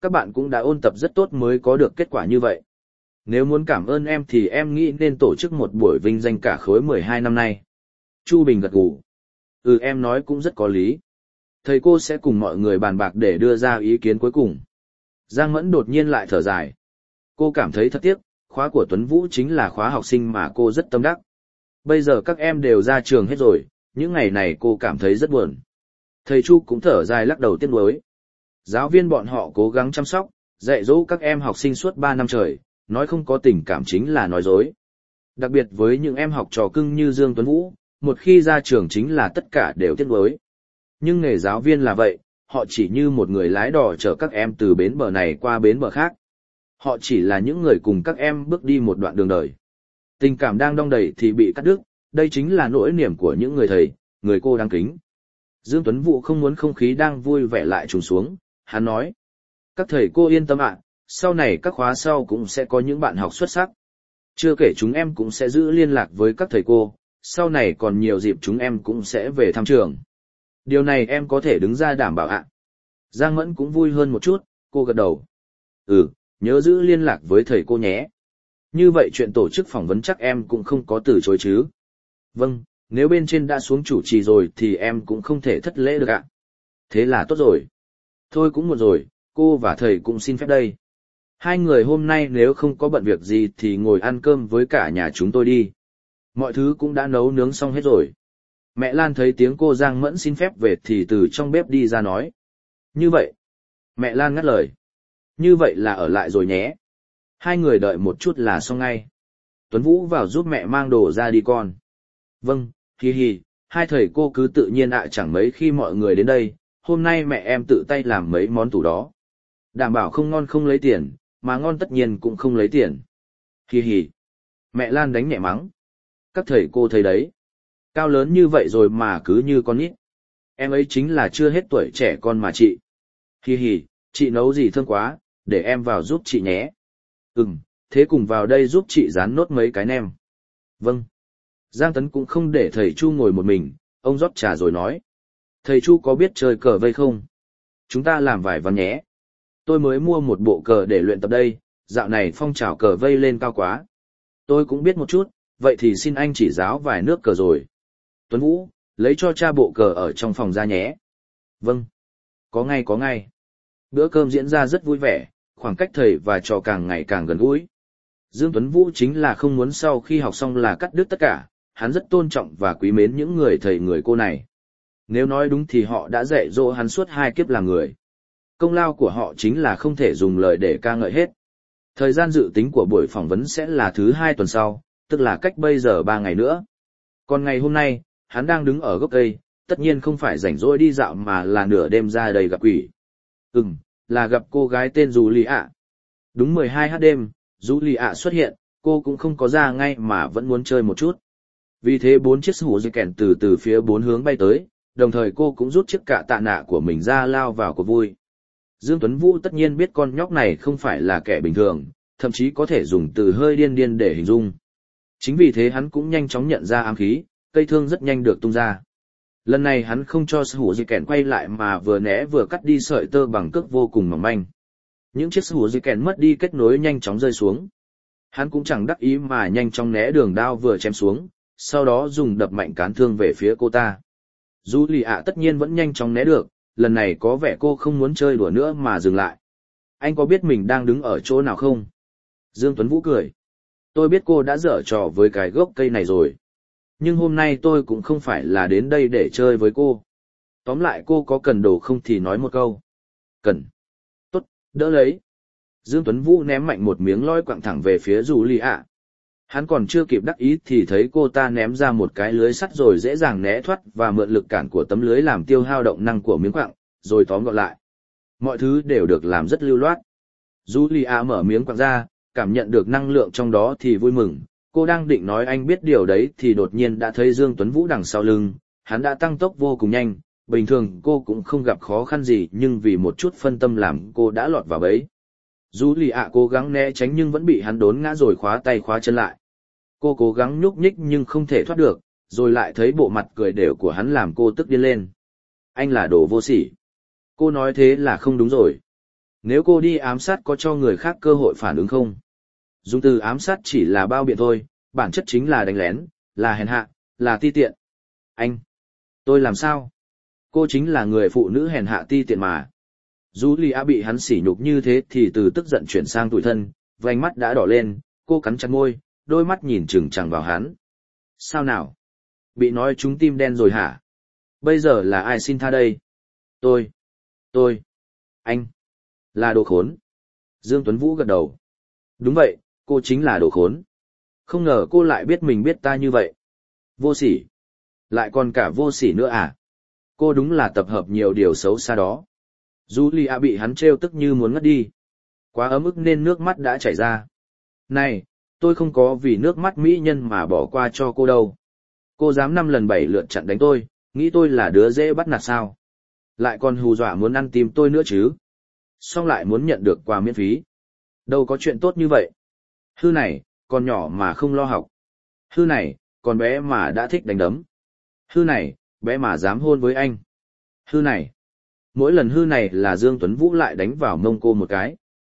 [SPEAKER 1] Các bạn cũng đã ôn tập rất tốt mới có được kết quả như vậy. Nếu muốn cảm ơn em thì em nghĩ nên tổ chức một buổi vinh danh cả khối mười hai năm nay. Chu Bình gật gù. Ừ, em nói cũng rất có lý. Thầy cô sẽ cùng mọi người bàn bạc để đưa ra ý kiến cuối cùng. Giang Mẫn đột nhiên lại thở dài. Cô cảm thấy thật tiếc, khóa của Tuấn Vũ chính là khóa học sinh mà cô rất tâm đắc. Bây giờ các em đều ra trường hết rồi, những ngày này cô cảm thấy rất buồn. Thầy Chu cũng thở dài lắc đầu tiếc nuối. Giáo viên bọn họ cố gắng chăm sóc, dạy dỗ các em học sinh suốt ba năm trời, nói không có tình cảm chính là nói dối. Đặc biệt với những em học trò cưng như Dương Tuấn Vũ, một khi ra trường chính là tất cả đều tiếc nuối. Nhưng nghề giáo viên là vậy, họ chỉ như một người lái đò chở các em từ bến bờ này qua bến bờ khác. Họ chỉ là những người cùng các em bước đi một đoạn đường đời. Tình cảm đang đong đầy thì bị cắt đứt, đây chính là nỗi niềm của những người thầy, người cô đáng kính. Dương Tuấn Vũ không muốn không khí đang vui vẻ lại trùng xuống, hắn nói. Các thầy cô yên tâm ạ, sau này các khóa sau cũng sẽ có những bạn học xuất sắc. Chưa kể chúng em cũng sẽ giữ liên lạc với các thầy cô, sau này còn nhiều dịp chúng em cũng sẽ về thăm trường. Điều này em có thể đứng ra đảm bảo ạ. Giang Mẫn cũng vui hơn một chút, cô gật đầu. Ừ, nhớ giữ liên lạc với thầy cô nhé. Như vậy chuyện tổ chức phỏng vấn chắc em cũng không có từ chối chứ. Vâng, nếu bên trên đã xuống chủ trì rồi thì em cũng không thể thất lễ được ạ. Thế là tốt rồi. Thôi cũng muộn rồi, cô và thầy cũng xin phép đây. Hai người hôm nay nếu không có bận việc gì thì ngồi ăn cơm với cả nhà chúng tôi đi. Mọi thứ cũng đã nấu nướng xong hết rồi. Mẹ Lan thấy tiếng cô Giang Mẫn xin phép về thì từ trong bếp đi ra nói. Như vậy. Mẹ Lan ngắt lời. Như vậy là ở lại rồi nhé. Hai người đợi một chút là xong ngay. Tuấn Vũ vào giúp mẹ mang đồ ra đi con. Vâng, hi hi, hai thầy cô cứ tự nhiên ạ, chẳng mấy khi mọi người đến đây, hôm nay mẹ em tự tay làm mấy món tủ đó. Đảm bảo không ngon không lấy tiền, mà ngon tất nhiên cũng không lấy tiền. Hi hi. Mẹ Lan đánh nhẹ mắng. Các thầy cô thấy đấy. Cao lớn như vậy rồi mà cứ như con nít. Em ấy chính là chưa hết tuổi trẻ con mà chị. Hi hi, chị nấu gì thơm quá, để em vào giúp chị nhé. Ừm, thế cùng vào đây giúp chị dán nốt mấy cái nem. Vâng. Giang Tấn cũng không để thầy Chu ngồi một mình, ông rót trà rồi nói. Thầy Chu có biết chơi cờ vây không? Chúng ta làm vài ván nhé. Tôi mới mua một bộ cờ để luyện tập đây, dạo này phong trào cờ vây lên cao quá. Tôi cũng biết một chút, vậy thì xin anh chỉ giáo vài nước cờ rồi. Tuấn Vũ, lấy cho cha bộ cờ ở trong phòng ra nhé. Vâng. Có ngay có ngay. Bữa cơm diễn ra rất vui vẻ, khoảng cách thầy và trò càng ngày càng gần gũi. Dương Tuấn Vũ chính là không muốn sau khi học xong là cắt đứt tất cả, hắn rất tôn trọng và quý mến những người thầy người cô này. Nếu nói đúng thì họ đã dạy dỗ hắn suốt hai kiếp làm người. Công lao của họ chính là không thể dùng lời để ca ngợi hết. Thời gian dự tính của buổi phỏng vấn sẽ là thứ hai tuần sau, tức là cách bây giờ ba ngày nữa. Còn ngày hôm nay, hắn đang đứng ở gốc cây, tất nhiên không phải rảnh rỗi đi dạo mà là nửa đêm ra đây gặp quỷ. Ừm, là gặp cô gái tên Julia. Đúng mười hai giờ đêm, Julia xuất hiện, cô cũng không có ra ngay mà vẫn muốn chơi một chút. Vì thế bốn chiếc hủ dây kèn từ từ phía bốn hướng bay tới, đồng thời cô cũng rút chiếc cạ tạ nạ của mình ra lao vào cuộc vui. Dương Tuấn Vũ tất nhiên biết con nhóc này không phải là kẻ bình thường, thậm chí có thể dùng từ hơi điên điên để hình dung. Chính vì thế hắn cũng nhanh chóng nhận ra ám khí, cây thương rất nhanh được tung ra. Lần này hắn không cho hủ dây kèn quay lại mà vừa né vừa cắt đi sợi tơ bằng cước vô cùng mỏng manh. Những chiếc hủ dây kèn mất đi kết nối nhanh chóng rơi xuống. Hắn cũng chẳng đắc ý mà nhanh chóng né đường đao vừa chém xuống, sau đó dùng đập mạnh cán thương về phía cô ta. Julia tất nhiên vẫn nhanh chóng né được, lần này có vẻ cô không muốn chơi đùa nữa mà dừng lại. Anh có biết mình đang đứng ở chỗ nào không? Dương Tuấn Vũ cười. Tôi biết cô đã dở trò với cái gốc cây này rồi. Nhưng hôm nay tôi cũng không phải là đến đây để chơi với cô. Tóm lại cô có cần đồ không thì nói một câu. Cần. Tốt, đỡ lấy. Dương Tuấn Vũ ném mạnh một miếng loi quặng thẳng về phía Julia. Hắn còn chưa kịp đắc ý thì thấy cô ta ném ra một cái lưới sắt rồi dễ dàng né thoát và mượn lực cản của tấm lưới làm tiêu hao động năng của miếng quặng, rồi tóm gọn lại. Mọi thứ đều được làm rất lưu loát. Julia mở miếng quặng ra, cảm nhận được năng lượng trong đó thì vui mừng. Cô đang định nói anh biết điều đấy thì đột nhiên đã thấy Dương Tuấn Vũ đằng sau lưng, hắn đã tăng tốc vô cùng nhanh, bình thường cô cũng không gặp khó khăn gì nhưng vì một chút phân tâm làm cô đã lọt vào bẫy. Julia cố gắng né tránh nhưng vẫn bị hắn đốn ngã rồi khóa tay khóa chân lại. Cô cố gắng nhúc nhích nhưng không thể thoát được, rồi lại thấy bộ mặt cười đều của hắn làm cô tức điên lên. Anh là đồ vô sỉ. Cô nói thế là không đúng rồi. Nếu cô đi ám sát có cho người khác cơ hội phản ứng không? Dùng từ ám sát chỉ là bao biện thôi, bản chất chính là đánh lén, là hèn hạ, là ti tiện. Anh! Tôi làm sao? Cô chính là người phụ nữ hèn hạ ti tiện mà. Julia bị hắn sỉ nhục như thế thì từ tức giận chuyển sang tủi thân, vành mắt đã đỏ lên, cô cắn chặt môi, đôi mắt nhìn chừng chằm vào hắn. Sao nào? Bị nói trúng tim đen rồi hả? Bây giờ là ai xin tha đây? Tôi. Tôi. Anh. Là đồ khốn. Dương Tuấn Vũ gật đầu. Đúng vậy, cô chính là đồ khốn. Không ngờ cô lại biết mình biết ta như vậy. Vô sỉ. Lại còn cả vô sỉ nữa à? Cô đúng là tập hợp nhiều điều xấu xa đó. Julia bị hắn trêu tức như muốn ngất đi. Quá ấm ức nên nước mắt đã chảy ra. Này, tôi không có vì nước mắt mỹ nhân mà bỏ qua cho cô đâu. Cô dám năm lần bảy lượt chặn đánh tôi, nghĩ tôi là đứa dễ bắt nạt sao? Lại còn hù dọa muốn ăn tim tôi nữa chứ? Xong lại muốn nhận được quà miễn phí. Đâu có chuyện tốt như vậy. Hư này, còn nhỏ mà không lo học. Hư này, còn bé mà đã thích đánh đấm. Hư này, bé mà dám hôn với anh. Hư này. Mỗi lần hư này là Dương Tuấn Vũ lại đánh vào mông cô một cái.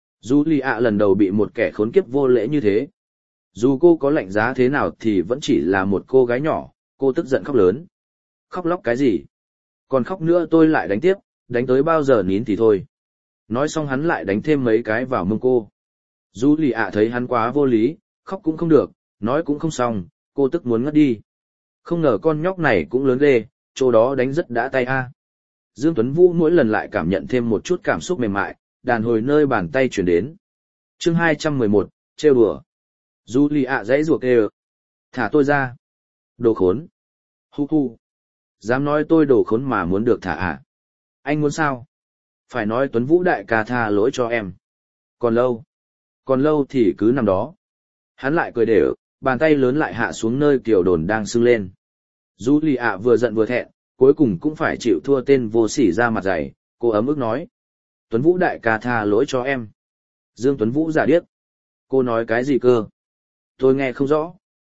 [SPEAKER 1] Julia lần đầu bị một kẻ khốn kiếp vô lễ như thế. Dù cô có lạnh giá thế nào thì vẫn chỉ là một cô gái nhỏ, cô tức giận khóc lớn. Khóc lóc cái gì? Còn khóc nữa tôi lại đánh tiếp, đánh tới bao giờ nín thì thôi. Nói xong hắn lại đánh thêm mấy cái vào mông cô. Julia thấy hắn quá vô lý, khóc cũng không được, nói cũng không xong, cô tức muốn ngất đi. Không ngờ con nhóc này cũng lớn ghê, chỗ đó đánh rất đã tay a. Dương Tuấn Vũ mỗi lần lại cảm nhận thêm một chút cảm xúc mềm mại, đàn hồi nơi bàn tay chuyển đến. Chương hai trăm mười một, trêu đùa. Julia dãy ruột kêu. Thả tôi ra. Đồ khốn. Hu hu. Dám nói tôi đồ khốn mà muốn được thả à? Anh muốn sao? Phải nói Tuấn Vũ đại ca tha lỗi cho em. Còn lâu. Còn lâu thì cứ nằm đó. Hắn lại cười đều, bàn tay lớn lại hạ xuống nơi tiểu đồn đang sưng lên. Julia vừa giận vừa thẹn, cuối cùng cũng phải chịu thua tên vô sỉ ra mặt dày, cô ấm ức nói. Tuấn Vũ đại ca tha lỗi cho em. Dương Tuấn Vũ giả điếc. Cô nói cái gì cơ? Tôi nghe không rõ.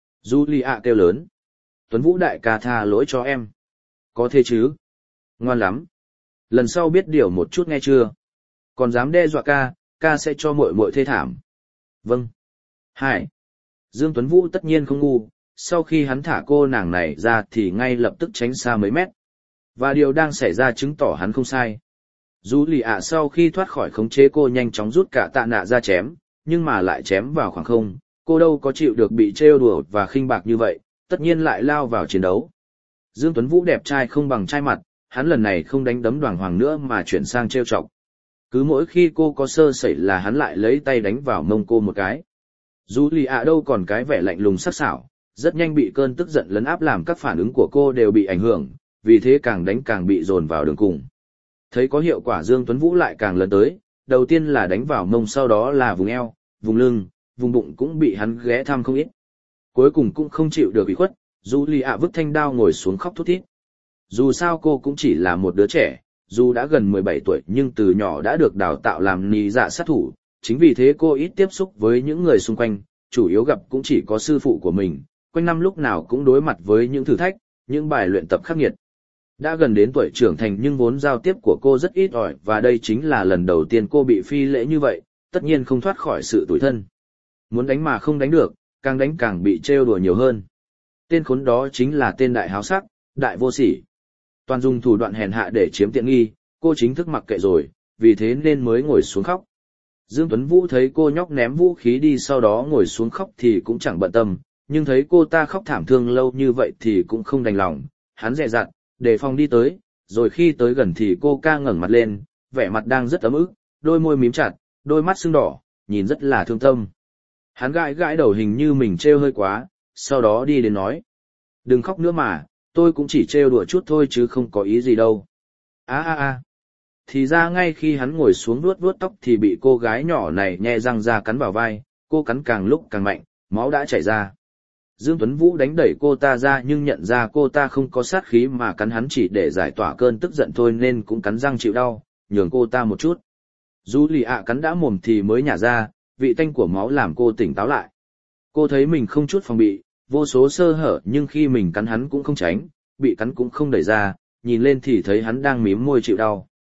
[SPEAKER 1] Julia kêu lớn. Tuấn Vũ đại ca tha lỗi cho em. Có thế chứ? Ngoan lắm. Lần sau biết điều một chút nghe chưa? Còn dám đe dọa ca, ca sẽ cho muội muội thê thảm. Vâng. Hai. Dương Tuấn Vũ tất nhiên không ngu, sau khi hắn thả cô nàng này ra thì ngay lập tức tránh xa mấy mét. Và điều đang xảy ra chứng tỏ hắn không sai. Dù lì ạ sau khi thoát khỏi khống chế cô nhanh chóng rút cả tạ nạ ra chém, nhưng mà lại chém vào khoảng không, cô đâu có chịu được bị trêu đùa và khinh bạc như vậy, tất nhiên lại lao vào chiến đấu. Dương Tuấn Vũ đẹp trai không bằng trai mặt, hắn lần này không đánh đấm Đoàn Hoàng nữa mà chuyển sang trêu chọc. Cứ mỗi khi cô có sơ sẩy là hắn lại lấy tay đánh vào mông cô một cái. Dù lì ạ đâu còn cái vẻ lạnh lùng sắc sảo, rất nhanh bị cơn tức giận lấn áp làm các phản ứng của cô đều bị ảnh hưởng, vì thế càng đánh càng bị dồn vào đường cùng. Thấy có hiệu quả Dương Tuấn Vũ lại càng lớn tới, đầu tiên là đánh vào mông sau đó là vùng eo, vùng lưng, vùng bụng cũng bị hắn ghé thăm không ít. Cuối cùng cũng không chịu được ủy khuất, dù lì ạ vứt thanh đao ngồi xuống khóc thút thít. Dù sao cô cũng chỉ là một đứa trẻ, dù đã gần mười bảy tuổi nhưng từ nhỏ đã được đào tạo làm nì dạ sát thủ, chính vì thế cô ít tiếp xúc với những người xung quanh, chủ yếu gặp cũng chỉ có sư phụ của mình, quanh năm lúc nào cũng đối mặt với những thử thách, những bài luyện tập khắc nghiệt. Đã gần đến tuổi trưởng thành nhưng vốn giao tiếp của cô rất ít ỏi và đây chính là lần đầu tiên cô bị phi lễ như vậy, tất nhiên không thoát khỏi sự tủi thân. Muốn đánh mà không đánh được, càng đánh càng bị trêu đùa nhiều hơn. Tên khốn đó chính là tên đại háo sắc, đại vô sỉ. Toàn dùng thủ đoạn hèn hạ để chiếm tiện nghi, cô chính thức mặc kệ rồi, vì thế nên mới ngồi xuống khóc. Dương Tuấn Vũ thấy cô nhóc ném vũ khí đi sau đó ngồi xuống khóc thì cũng chẳng bận tâm, nhưng thấy cô ta khóc thảm thương lâu như vậy thì cũng không đành lòng, hắn dè dặt, đề phòng đi tới, rồi khi tới gần thì cô ca ngẩng mặt lên, vẻ mặt đang rất ấm ức, đôi môi mím chặt, đôi mắt sưng đỏ, nhìn rất là thương tâm. Hắn gãi gãi đầu hình như mình trêu hơi quá, sau đó đi đến nói. Đừng khóc nữa mà, tôi cũng chỉ trêu đùa chút thôi chứ không có ý gì đâu. Á á á. Thì ra ngay khi hắn ngồi xuống vuốt vuốt tóc thì bị cô gái nhỏ này nhe răng ra cắn vào vai, cô cắn càng lúc càng mạnh, máu đã chảy ra. Dương Tuấn Vũ đánh đẩy cô ta ra nhưng nhận ra cô ta không có sát khí mà cắn hắn chỉ để giải tỏa cơn tức giận thôi nên cũng cắn răng chịu đau, nhường cô ta một chút. Dù lì ạ cắn đã mồm thì mới nhả ra, vị tanh của máu làm cô tỉnh táo lại. Cô thấy mình không chút phòng bị, vô số sơ hở nhưng khi mình cắn hắn cũng không tránh, bị cắn cũng không đẩy ra, nhìn lên thì thấy hắn đang mím môi chịu đau.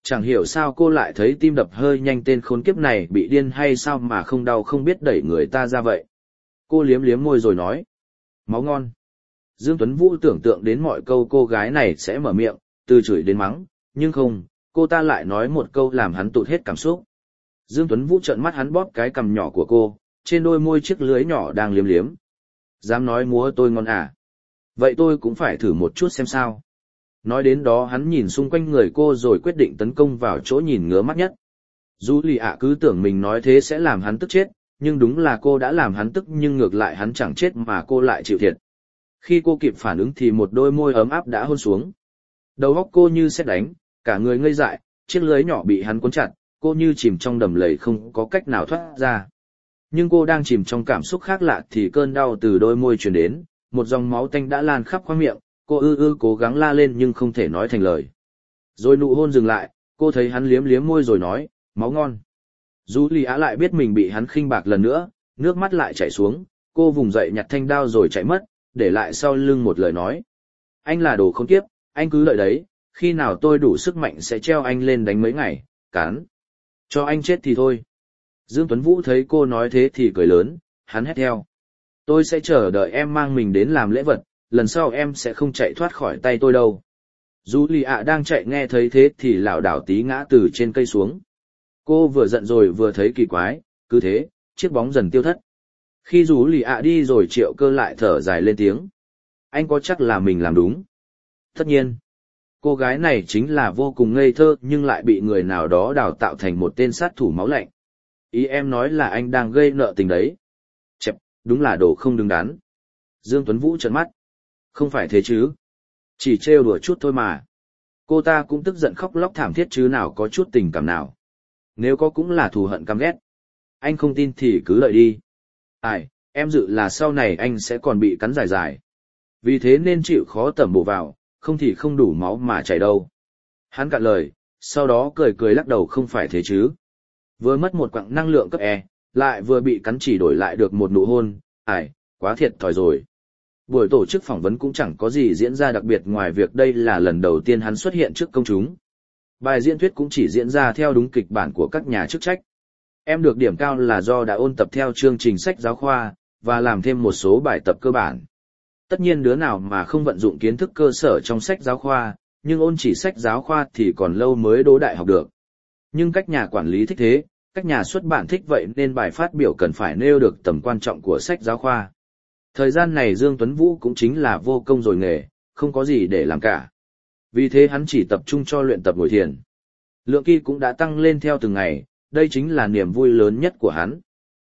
[SPEAKER 1] Chẳng hiểu sao cô lại thấy tim đập hơi nhanh, tên khốn kiếp này bị điên hay sao mà không đau không biết đẩy người ta ra vậy. Cô liếm liếm môi rồi nói. Máu ngon. Dương Tuấn Vũ tưởng tượng đến mọi câu cô gái này sẽ mở miệng, từ chửi đến mắng, nhưng không, cô ta lại nói một câu làm hắn tụt hết cảm xúc. Dương Tuấn Vũ trợn mắt, hắn bóp cái cằm nhỏ của cô, trên đôi môi chiếc lưới nhỏ đang liếm liếm. Dám nói múa tôi ngon à? Vậy tôi cũng phải thử một chút xem sao. Nói đến đó hắn nhìn xung quanh người cô rồi quyết định tấn công vào chỗ nhìn ngứa mắt nhất. Dù lì ạ cứ tưởng mình nói thế sẽ làm hắn tức chết, nhưng đúng là cô đã làm hắn tức, nhưng ngược lại hắn chẳng chết mà cô lại chịu thiệt. Khi cô kịp phản ứng thì một đôi môi ấm áp đã hôn xuống. Đầu óc cô như sét đánh, cả người ngây dại, chiếc lưới nhỏ bị hắn cuốn chặt, cô như chìm trong đầm lầy không có cách nào thoát ra. Nhưng cô đang chìm trong cảm xúc khác lạ thì cơn đau từ đôi môi truyền đến, một dòng máu tanh đã lan khắp khoang miệng, cô ư ư cố gắng la lên nhưng không thể nói thành lời. Rồi nụ hôn dừng lại, cô thấy hắn liếm liếm môi rồi nói, máu ngon. Dù lì á lại biết mình bị hắn khinh bạc lần nữa, nước mắt lại chảy xuống, cô vùng dậy nhặt thanh đao rồi chạy mất, để lại sau lưng một lời nói. Anh là đồ khốn kiếp, anh cứ đợi đấy, khi nào tôi đủ sức mạnh sẽ treo anh lên đánh mấy ngày, cán. Cho anh chết thì thôi. Dương Tuấn Vũ thấy cô nói thế thì cười lớn, hắn hét theo. Tôi sẽ chờ đợi em mang mình đến làm lễ vật, lần sau em sẽ không chạy thoát khỏi tay tôi đâu. Dù lì ạ đang chạy nghe thấy thế thì lảo đảo tí ngã từ trên cây xuống. Cô vừa giận rồi vừa thấy kỳ quái, cứ thế, chiếc bóng dần tiêu thất. Khi dù lì ạ đi rồi Triệu Cơ lại thở dài lên tiếng. Anh có chắc là mình làm đúng? Tất nhiên. Cô gái này chính là vô cùng ngây thơ nhưng lại bị người nào đó đào tạo thành một tên sát thủ máu lạnh. Ý em nói là anh đang gây nợ tình đấy. Chẹp, đúng là đồ không đứng đắn. Dương Tuấn Vũ trợn mắt. Không phải thế chứ. Chỉ trêu đùa chút thôi mà. Cô ta cũng tức giận khóc lóc thảm thiết chứ nào có chút tình cảm nào. Nếu có cũng là thù hận căm ghét. Anh không tin thì cứ lợi đi. Ai, em dự là sau này anh sẽ còn bị cắn dài dài. Vì thế nên chịu khó tẩm bổ vào, không thì không đủ máu mà chảy đâu. Hắn cạn lời, sau đó cười cười lắc đầu không phải thế chứ. Vừa mất một quặng năng lượng cấp E, lại vừa bị cắn chỉ đổi lại được một nụ hôn, ải, quá thiệt thòi rồi. Buổi tổ chức phỏng vấn cũng chẳng có gì diễn ra đặc biệt ngoài việc đây là lần đầu tiên hắn xuất hiện trước công chúng. Bài diễn thuyết cũng chỉ diễn ra theo đúng kịch bản của các nhà chức trách. Em được điểm cao là do đã ôn tập theo chương trình sách giáo khoa, và làm thêm một số bài tập cơ bản. Tất nhiên đứa nào mà không vận dụng kiến thức cơ sở trong sách giáo khoa, nhưng ôn chỉ sách giáo khoa thì còn lâu mới đỗ đại học được. Nhưng các nhà quản lý thích thế, các nhà xuất bản thích vậy nên bài phát biểu cần phải nêu được tầm quan trọng của sách giáo khoa. Thời gian này Dương Tuấn Vũ cũng chính là vô công rồi nghề, không có gì để làm cả. Vì thế hắn chỉ tập trung cho luyện tập ngồi thiền. Lượng ki cũng đã tăng lên theo từng ngày, đây chính là niềm vui lớn nhất của hắn.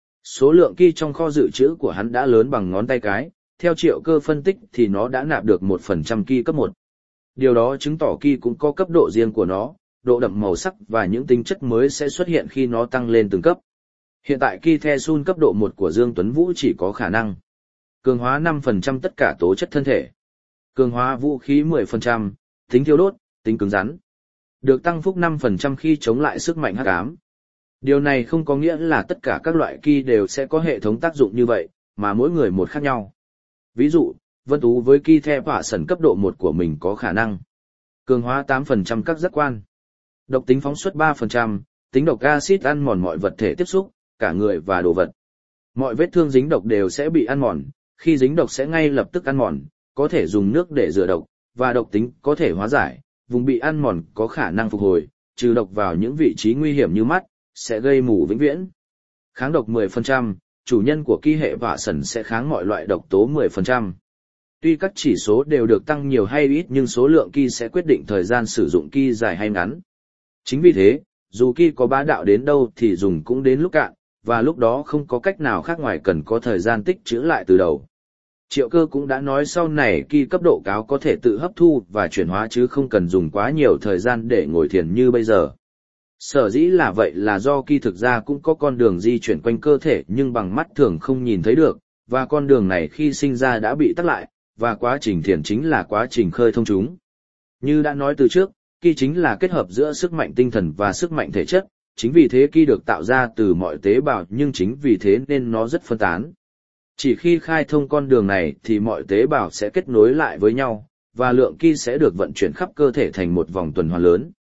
[SPEAKER 1] Số lượng ki trong kho dự trữ của hắn đã lớn bằng ngón tay cái, theo Triệu Cơ phân tích thì nó đã nạp được một phần trăm ki cấp một. Điều đó chứng tỏ ki cũng có cấp độ riêng của nó, độ đậm màu sắc và những tính chất mới sẽ xuất hiện khi nó tăng lên từng cấp. Hiện tại ki the sun cấp độ một của Dương Tuấn Vũ chỉ có khả năng cường hóa năm phần trăm tất cả tố chất thân thể, cường hóa vũ khí mười phần trăm, tính thiêu đốt, tính cứng rắn. Được tăng phúc năm phần trăm khi chống lại sức mạnh hắc ám. Điều này không có nghĩa là tất cả các loại ki đều sẽ có hệ thống tác dụng như vậy, mà mỗi người một khác nhau. Ví dụ, Vân Tú với ki the hỏa sẩn cấp độ một của mình có khả năng cường hóa tám phần trăm các giác quan, độc tính phóng xuất ba phần trăm, tính độc axit ăn mòn mọi vật thể tiếp xúc, cả người và đồ vật. Mọi vết thương dính độc đều sẽ bị ăn mòn, khi dính độc sẽ ngay lập tức ăn mòn, có thể dùng nước để rửa độc, và độc tính có thể hóa giải, vùng bị ăn mòn có khả năng phục hồi, trừ độc vào những vị trí nguy hiểm như mắt, sẽ gây mù vĩnh viễn. Kháng độc mười phần trăm, chủ nhân của ki hệ hỏa sẩn sẽ kháng mọi loại độc tố mười phần trăm. Tuy các chỉ số đều được tăng nhiều hay ít nhưng số lượng ki sẽ quyết định thời gian sử dụng ki dài hay ngắn. Chính vì thế, dù ki có bá đạo đến đâu thì dùng cũng đến lúc cạn, và lúc đó không có cách nào khác ngoài cần có thời gian tích trữ lại từ đầu. Triệu Cơ cũng đã nói sau này ki cấp độ cao có thể tự hấp thu và chuyển hóa chứ không cần dùng quá nhiều thời gian để ngồi thiền như bây giờ. Sở dĩ là vậy là do ki thực ra cũng có con đường di chuyển quanh cơ thể nhưng bằng mắt thường không nhìn thấy được, và con đường này khi sinh ra đã bị tắc lại, và quá trình thiền chính là quá trình khơi thông chúng. Như đã nói từ trước, ki chính là kết hợp giữa sức mạnh tinh thần và sức mạnh thể chất, chính vì thế ki được tạo ra từ mọi tế bào nhưng chính vì thế nên nó rất phân tán. Chỉ khi khai thông con đường này thì mọi tế bào sẽ kết nối lại với nhau, và lượng ki sẽ được vận chuyển khắp cơ thể thành một vòng tuần hoàn lớn.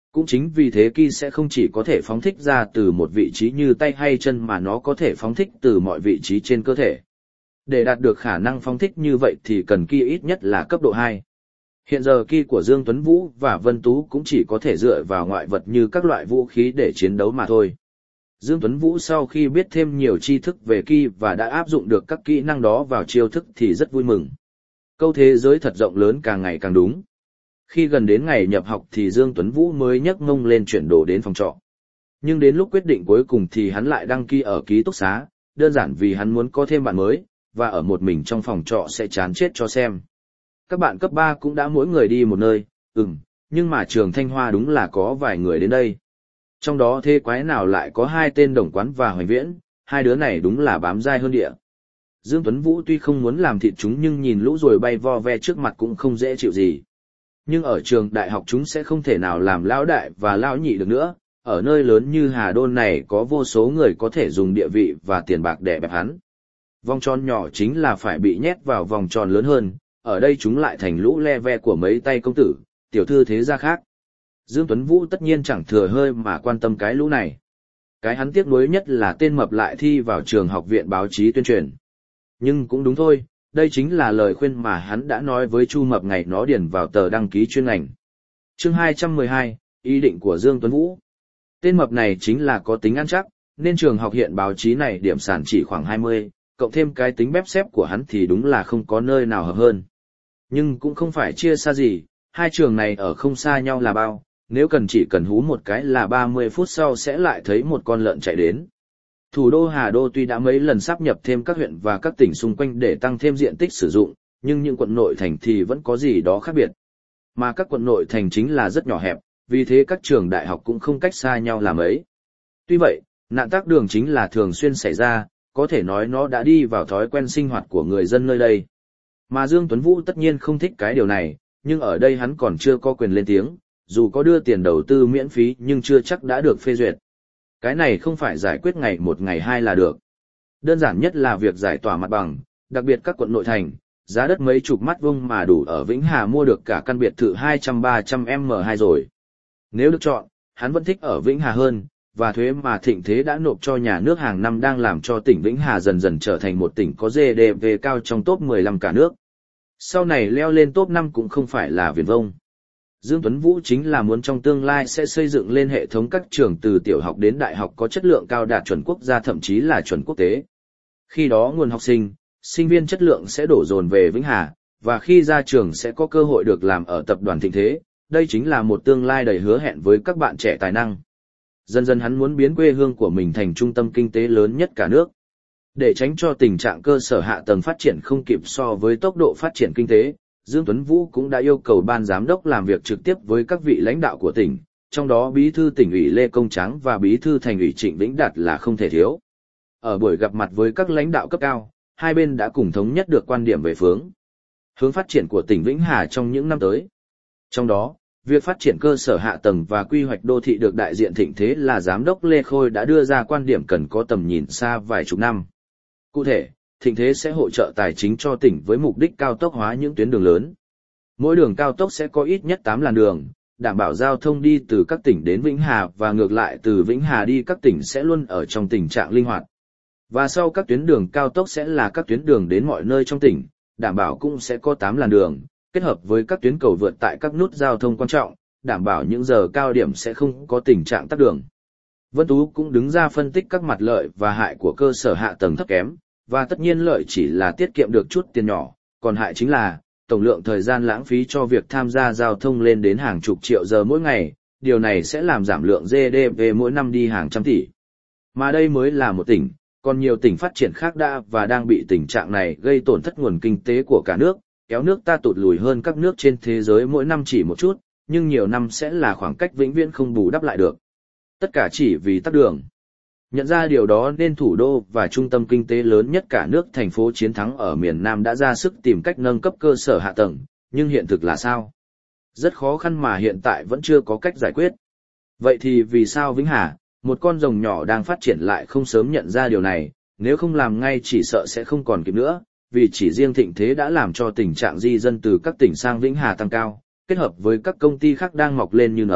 [SPEAKER 1] Cũng chính vì thế Ki sẽ không chỉ có thể phóng thích ra từ một vị trí như tay hay chân mà nó có thể phóng thích từ mọi vị trí trên cơ thể. Để đạt được khả năng phóng thích như vậy thì cần Ki ít nhất là cấp độ hai. Hiện giờ Ki của Dương Tuấn Vũ và Vân Tú cũng chỉ có thể dựa vào ngoại vật như các loại vũ khí để chiến đấu mà thôi. Dương Tuấn Vũ sau khi biết thêm nhiều tri thức về Ki và đã áp dụng được các kỹ năng đó vào chiêu thức thì rất vui mừng. Câu thế giới thật rộng lớn càng ngày càng đúng. Khi gần đến ngày nhập học thì Dương Tuấn Vũ mới nhấc mông lên chuyển đồ đến phòng trọ. Nhưng đến lúc quyết định cuối cùng thì hắn lại đăng ký ở ký túc xá, đơn giản vì hắn muốn có thêm bạn mới, và ở một mình trong phòng trọ sẽ chán chết cho xem. Các bạn cấp ba cũng đã mỗi người đi một nơi, ừm, nhưng mà trường Thanh Hoa đúng là có vài người đến đây. Trong đó thế quái nào lại có hai tên Đồng Quán và Hoành Viễn, hai đứa này đúng là bám dai hơn địa. Dương Tuấn Vũ tuy không muốn làm thịt chúng nhưng nhìn lũ ruồi bay vo ve trước mặt cũng không dễ chịu gì. Nhưng ở trường đại học chúng sẽ không thể nào làm lão đại và lão nhị được nữa, ở nơi lớn như Hà Đôn này có vô số người có thể dùng địa vị và tiền bạc để bẹp hắn. Vòng tròn nhỏ chính là phải bị nhét vào vòng tròn lớn hơn, ở đây chúng lại thành lũ le ve của mấy tay công tử, tiểu thư thế gia khác. Dương Tuấn Vũ tất nhiên chẳng thừa hơi mà quan tâm cái lũ này. Cái hắn tiếc nuối nhất là tên mập lại thi vào trường học viện báo chí tuyên truyền. Nhưng cũng đúng thôi, đây chính là lời khuyên mà hắn đã nói với Chu Mập ngày nó điền vào tờ đăng ký chuyên ngành. Chương hai trăm mười hai, ý định của Dương Tuấn Vũ. Tên mập này chính là có tính ăn chắc, nên trường học hiện báo chí này điểm sàn chỉ khoảng hai mươi, cộng thêm cái tính bép xép của hắn thì đúng là không có nơi nào hợp hơn. Nhưng cũng không phải chia xa gì, hai trường này ở không xa nhau là bao, nếu cần chỉ cần hú một cái là ba mươi phút sau sẽ lại thấy một con lợn chạy đến. Thủ đô Hà Đô tuy đã mấy lần sáp nhập thêm các huyện và các tỉnh xung quanh để tăng thêm diện tích sử dụng, nhưng những quận nội thành thì vẫn có gì đó khác biệt. Mà các quận nội thành chính là rất nhỏ hẹp, vì thế các trường đại học cũng không cách xa nhau là mấy. Tuy vậy, nạn tắc đường chính là thường xuyên xảy ra, có thể nói nó đã đi vào thói quen sinh hoạt của người dân nơi đây. Mà Dương Tuấn Vũ tất nhiên không thích cái điều này, nhưng ở đây hắn còn chưa có quyền lên tiếng, dù có đưa tiền đầu tư miễn phí nhưng chưa chắc đã được phê duyệt. Cái này không phải giải quyết ngày một ngày hai là được. Đơn giản nhất là việc giải tỏa mặt bằng, đặc biệt các quận nội thành, giá đất mấy chục mắt vuông mà đủ ở Vĩnh Hà mua được cả căn biệt thự hai trăm ba trăm M hai rồi. Nếu được chọn, hắn vẫn thích ở Vĩnh Hà hơn, và thuế mà Thịnh Thế đã nộp cho nhà nước hàng năm đang làm cho tỉnh Vĩnh Hà dần dần trở thành một tỉnh có giê đê pê cao trong top mười lăm cả nước. Sau này leo lên top năm cũng không phải là viển vông. Dương Tuấn Vũ chính là muốn trong tương lai sẽ xây dựng lên hệ thống các trường từ tiểu học đến đại học có chất lượng cao đạt chuẩn quốc gia thậm chí là chuẩn quốc tế. Khi đó nguồn học sinh, sinh viên chất lượng sẽ đổ dồn về Vĩnh Hà, và khi ra trường sẽ có cơ hội được làm ở tập đoàn Thịnh Thế, đây chính là một tương lai đầy hứa hẹn với các bạn trẻ tài năng. Dần dần hắn muốn biến quê hương của mình thành trung tâm kinh tế lớn nhất cả nước. Để tránh cho tình trạng cơ sở hạ tầng phát triển không kịp so với tốc độ phát triển kinh tế, Dương Tuấn Vũ cũng đã yêu cầu ban giám đốc làm việc trực tiếp với các vị lãnh đạo của tỉnh, trong đó bí thư tỉnh ủy Lê Công Tráng và bí thư thành ủy Trịnh Vĩnh Đạt là không thể thiếu. Ở buổi gặp mặt với các lãnh đạo cấp cao, hai bên đã cùng thống nhất được quan điểm về phương hướng phát triển của tỉnh Vĩnh Hà trong những năm tới. Trong đó, việc phát triển cơ sở hạ tầng và quy hoạch đô thị được đại diện Thịnh Thế là giám đốc Lê Khôi đã đưa ra quan điểm cần có tầm nhìn xa vài chục năm. Cụ thể, Thịnh Thế sẽ hỗ trợ tài chính cho tỉnh với mục đích cao tốc hóa những tuyến đường lớn. Mỗi đường cao tốc sẽ có ít nhất tám làn đường, đảm bảo giao thông đi từ các tỉnh đến Vĩnh Hà và ngược lại từ Vĩnh Hà đi các tỉnh sẽ luôn ở trong tình trạng linh hoạt. Và sau các tuyến đường cao tốc sẽ là các tuyến đường đến mọi nơi trong tỉnh, đảm bảo cũng sẽ có tám làn đường, kết hợp với các tuyến cầu vượt tại các nút giao thông quan trọng, đảm bảo những giờ cao điểm sẽ không có tình trạng tắc đường. Vân Tú cũng đứng ra phân tích các mặt lợi và hại của cơ sở hạ tầng thấp kém, và tất nhiên lợi chỉ là tiết kiệm được chút tiền nhỏ, còn hại chính là tổng lượng thời gian lãng phí cho việc tham gia giao thông lên đến hàng chục triệu giờ mỗi ngày, điều này sẽ làm giảm lượng giê đê pê mỗi năm đi hàng trăm tỷ. Mà đây mới là một tỉnh, còn nhiều tỉnh phát triển khác đã và đang bị tình trạng này gây tổn thất nguồn kinh tế của cả nước, kéo nước ta tụt lùi hơn các nước trên thế giới mỗi năm chỉ một chút, nhưng nhiều năm sẽ là khoảng cách vĩnh viễn không bù đắp lại được. Tất cả chỉ vì tắc đường. Nhận ra điều đó nên thủ đô và trung tâm kinh tế lớn nhất cả nước thành phố chiến thắng ở miền Nam đã ra sức tìm cách nâng cấp cơ sở hạ tầng, nhưng hiện thực là sao? Rất khó khăn mà hiện tại vẫn chưa có cách giải quyết. Vậy thì vì sao Vĩnh Hà, một con rồng nhỏ đang phát triển lại không sớm nhận ra điều này, nếu không làm ngay chỉ sợ sẽ không còn kịp nữa, vì chỉ riêng Thịnh Thế đã làm cho tình trạng di dân từ các tỉnh sang Vĩnh Hà tăng cao, kết hợp với các công ty khác đang mọc lên như nấm,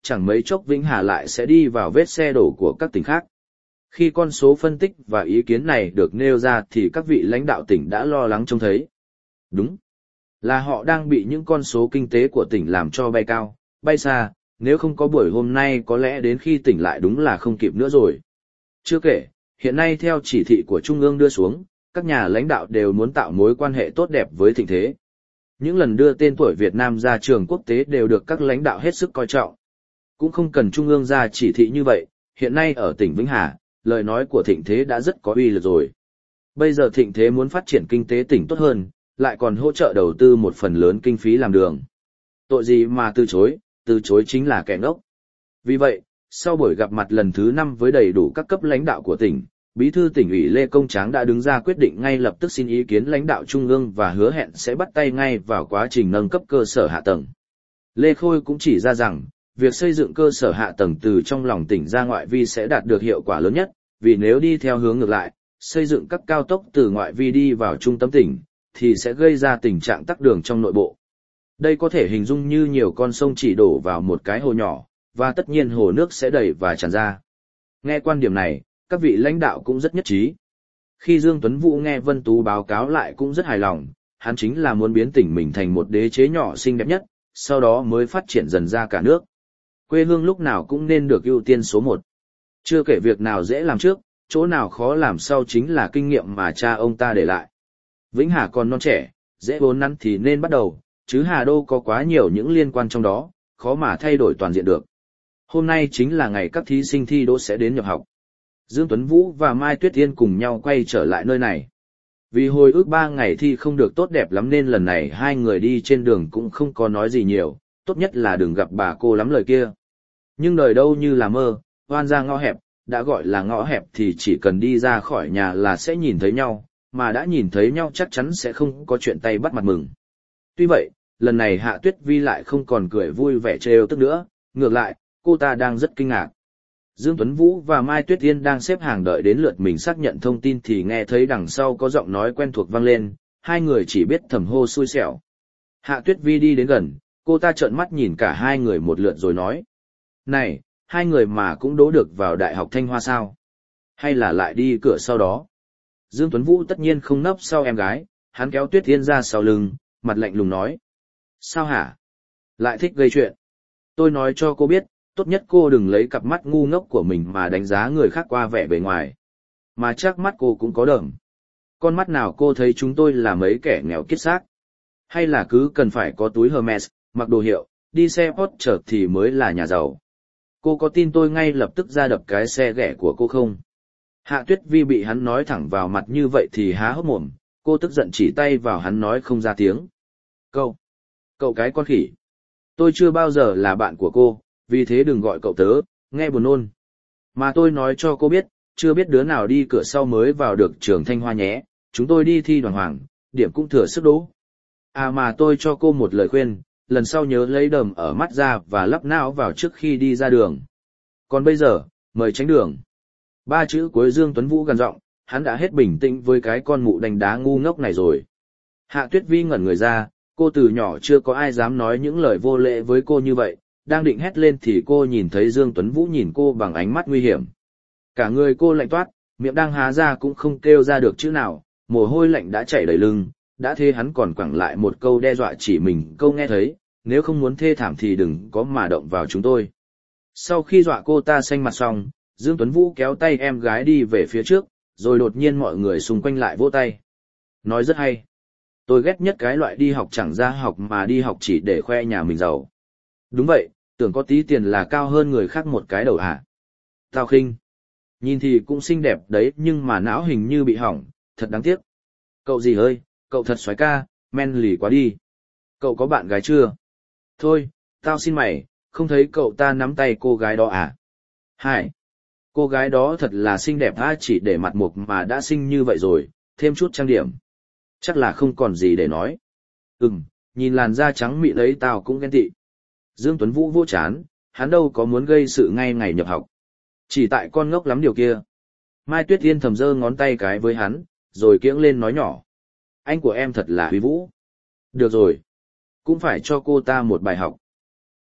[SPEAKER 1] chẳng mấy chốc Vĩnh Hà lại sẽ đi vào vết xe đổ của các tỉnh khác. Khi con số phân tích và ý kiến này được nêu ra thì các vị lãnh đạo tỉnh đã lo lắng trông thấy. Đúng, là họ đang bị những con số kinh tế của tỉnh làm cho bay cao, bay xa, nếu không có buổi hôm nay có lẽ đến khi tỉnh lại đúng là không kịp nữa rồi. Chưa kể, hiện nay theo chỉ thị của Trung ương đưa xuống, các nhà lãnh đạo đều muốn tạo mối quan hệ tốt đẹp với thịnh thế. Những lần đưa tên tuổi Việt Nam ra trường quốc tế đều được các lãnh đạo hết sức coi trọng. Cũng không cần Trung ương ra chỉ thị như vậy, hiện nay ở tỉnh Vĩnh Hà, lời nói của thịnh thế đã rất có uy lực rồi. Bây giờ thịnh thế muốn phát triển kinh tế tỉnh tốt hơn, lại còn hỗ trợ đầu tư một phần lớn kinh phí làm đường. Tội gì mà từ chối, từ chối chính là kẻ ngốc. Vì vậy, sau buổi gặp mặt lần thứ năm với đầy đủ các cấp lãnh đạo của tỉnh, Bí thư tỉnh ủy Lê Công Tráng đã đứng ra quyết định ngay lập tức xin ý kiến lãnh đạo Trung ương và hứa hẹn sẽ bắt tay ngay vào quá trình nâng cấp cơ sở hạ tầng. Lê Khôi cũng chỉ ra rằng, việc xây dựng cơ sở hạ tầng từ trong lòng tỉnh ra ngoại vi sẽ đạt được hiệu quả lớn nhất, vì nếu đi theo hướng ngược lại, xây dựng các cao tốc từ ngoại vi đi vào trung tâm tỉnh, thì sẽ gây ra tình trạng tắc đường trong nội bộ. Đây có thể hình dung như nhiều con sông chỉ đổ vào một cái hồ nhỏ, và tất nhiên hồ nước sẽ đầy và tràn ra. Nghe quan điểm này, các vị lãnh đạo cũng rất nhất trí. Khi Dương Tuấn Vũ nghe Vân Tú báo cáo lại cũng rất hài lòng, hắn chính là muốn biến tỉnh mình thành một đế chế nhỏ xinh đẹp nhất, sau đó mới phát triển dần ra cả nước. Quê hương lúc nào cũng nên được ưu tiên số một. Chưa kể việc nào dễ làm trước, chỗ nào khó làm sau chính là kinh nghiệm mà cha ông ta để lại. Vĩnh Hà còn non trẻ, dễ vốn nắn thì nên bắt đầu, chứ Hà Đô có quá nhiều những liên quan trong đó, khó mà thay đổi toàn diện được. Hôm nay chính là ngày các thí sinh thi đỗ sẽ đến nhập học. Dương Tuấn Vũ và Mai Tuyết Yên cùng nhau quay trở lại nơi này. Vì hồi ức ba ngày thi không được tốt đẹp lắm nên lần này hai người đi trên đường cũng không có nói gì nhiều, tốt nhất là đừng gặp bà cô lắm lời kia. Nhưng đời đâu như là mơ, hoan ra ngõ hẹp, đã gọi là ngõ hẹp thì chỉ cần đi ra khỏi nhà là sẽ nhìn thấy nhau, mà đã nhìn thấy nhau chắc chắn sẽ không có chuyện tay bắt mặt mừng. Tuy vậy, lần này Hạ Tuyết Vi lại không còn cười vui vẻ trêu tức nữa, ngược lại, cô ta đang rất kinh ngạc. Dương Tuấn Vũ và Mai Tuyết Yên đang xếp hàng đợi đến lượt mình xác nhận thông tin thì nghe thấy đằng sau có giọng nói quen thuộc vang lên, hai người chỉ biết thầm hô xui xẻo. Hạ Tuyết Vi đi đến gần, cô ta trợn mắt nhìn cả hai người một lượt rồi nói. Này, hai người mà cũng đỗ được vào Đại học Thanh Hoa sao? Hay là lại đi cửa sau đó? Dương Tuấn Vũ tất nhiên không nấp sau em gái, hắn kéo Tuyết Yên ra sau lưng, mặt lạnh lùng nói. Sao hả? Lại thích gây chuyện. Tôi nói cho cô biết, tốt nhất cô đừng lấy cặp mắt ngu ngốc của mình mà đánh giá người khác qua vẻ bề ngoài. Mà chắc mắt cô cũng có đờm. Con mắt nào cô thấy chúng tôi là mấy kẻ nghèo kiết xác? Hay là cứ cần phải có túi Hermes, mặc đồ hiệu, đi xe Porsche thì mới là nhà giàu? Cô có tin tôi ngay lập tức ra đập cái xe ghẻ của cô không? Hạ Tuyết Vi bị hắn nói thẳng vào mặt như vậy thì há hốc mồm, cô tức giận chỉ tay vào hắn nói không ra tiếng. Cậu! Cậu cái con khỉ! Tôi chưa bao giờ là bạn của cô, vì thế đừng gọi cậu tớ, nghe buồn nôn. Mà tôi nói cho cô biết, chưa biết đứa nào đi cửa sau mới vào được trường Thanh Hoa nhé, chúng tôi đi thi đoàn hoàng, điểm cũng thừa sức đỗ. À mà tôi cho cô một lời khuyên, lần sau nhớ lấy đờm ở mắt ra và lắp não vào trước khi đi ra đường. Còn bây giờ, mời tránh đường. Ba chữ cuối Dương Tuấn Vũ gần giọng, hắn đã hết bình tĩnh với cái con mụ đánh đá ngu ngốc này rồi. Hạ Tuyết Vi ngẩn người ra, cô từ nhỏ chưa có ai dám nói những lời vô lễ với cô như vậy, đang định hét lên thì cô nhìn thấy Dương Tuấn Vũ nhìn cô bằng ánh mắt nguy hiểm. Cả người cô lạnh toát, miệng đang há ra cũng không kêu ra được chữ nào, mồ hôi lạnh đã chảy đầy lưng, đã thế hắn còn quẳng lại một câu đe dọa chỉ mình câu nghe thấy, nếu không muốn thê thảm thì đừng có mà động vào chúng tôi. Sau khi dọa cô ta xanh mặt xong, Dương Tuấn Vũ kéo tay em gái đi về phía trước, rồi đột nhiên mọi người xung quanh lại vỗ tay. Nói rất hay. Tôi ghét nhất cái loại đi học chẳng ra học mà đi học chỉ để khoe nhà mình giàu. Đúng vậy, tưởng có tí tiền là cao hơn người khác một cái đầu hả? Tao khinh. Nhìn thì cũng xinh đẹp đấy nhưng mà não hình như bị hỏng, thật đáng tiếc. Cậu gì ơi, cậu thật xoái ca, men lì quá đi. Cậu có bạn gái chưa? Thôi, tao xin mày, không thấy cậu ta nắm tay cô gái đó à? Hai. Cô gái đó thật là xinh đẹp ha, chỉ để mặt mục mà đã xinh như vậy rồi, thêm chút trang điểm. Chắc là không còn gì để nói. Ừm, nhìn làn da trắng mịn ấy tao cũng ghen tị. Dương Tuấn Vũ vô chán, hắn đâu có muốn gây sự ngay ngày nhập học. Chỉ tại con ngốc lắm điều kia. Mai Tuyết Yên thầm giơ ngón tay cái với hắn, rồi kiễng lên nói nhỏ. Anh của em thật là huy vũ. Được rồi. Cũng phải cho cô ta một bài học.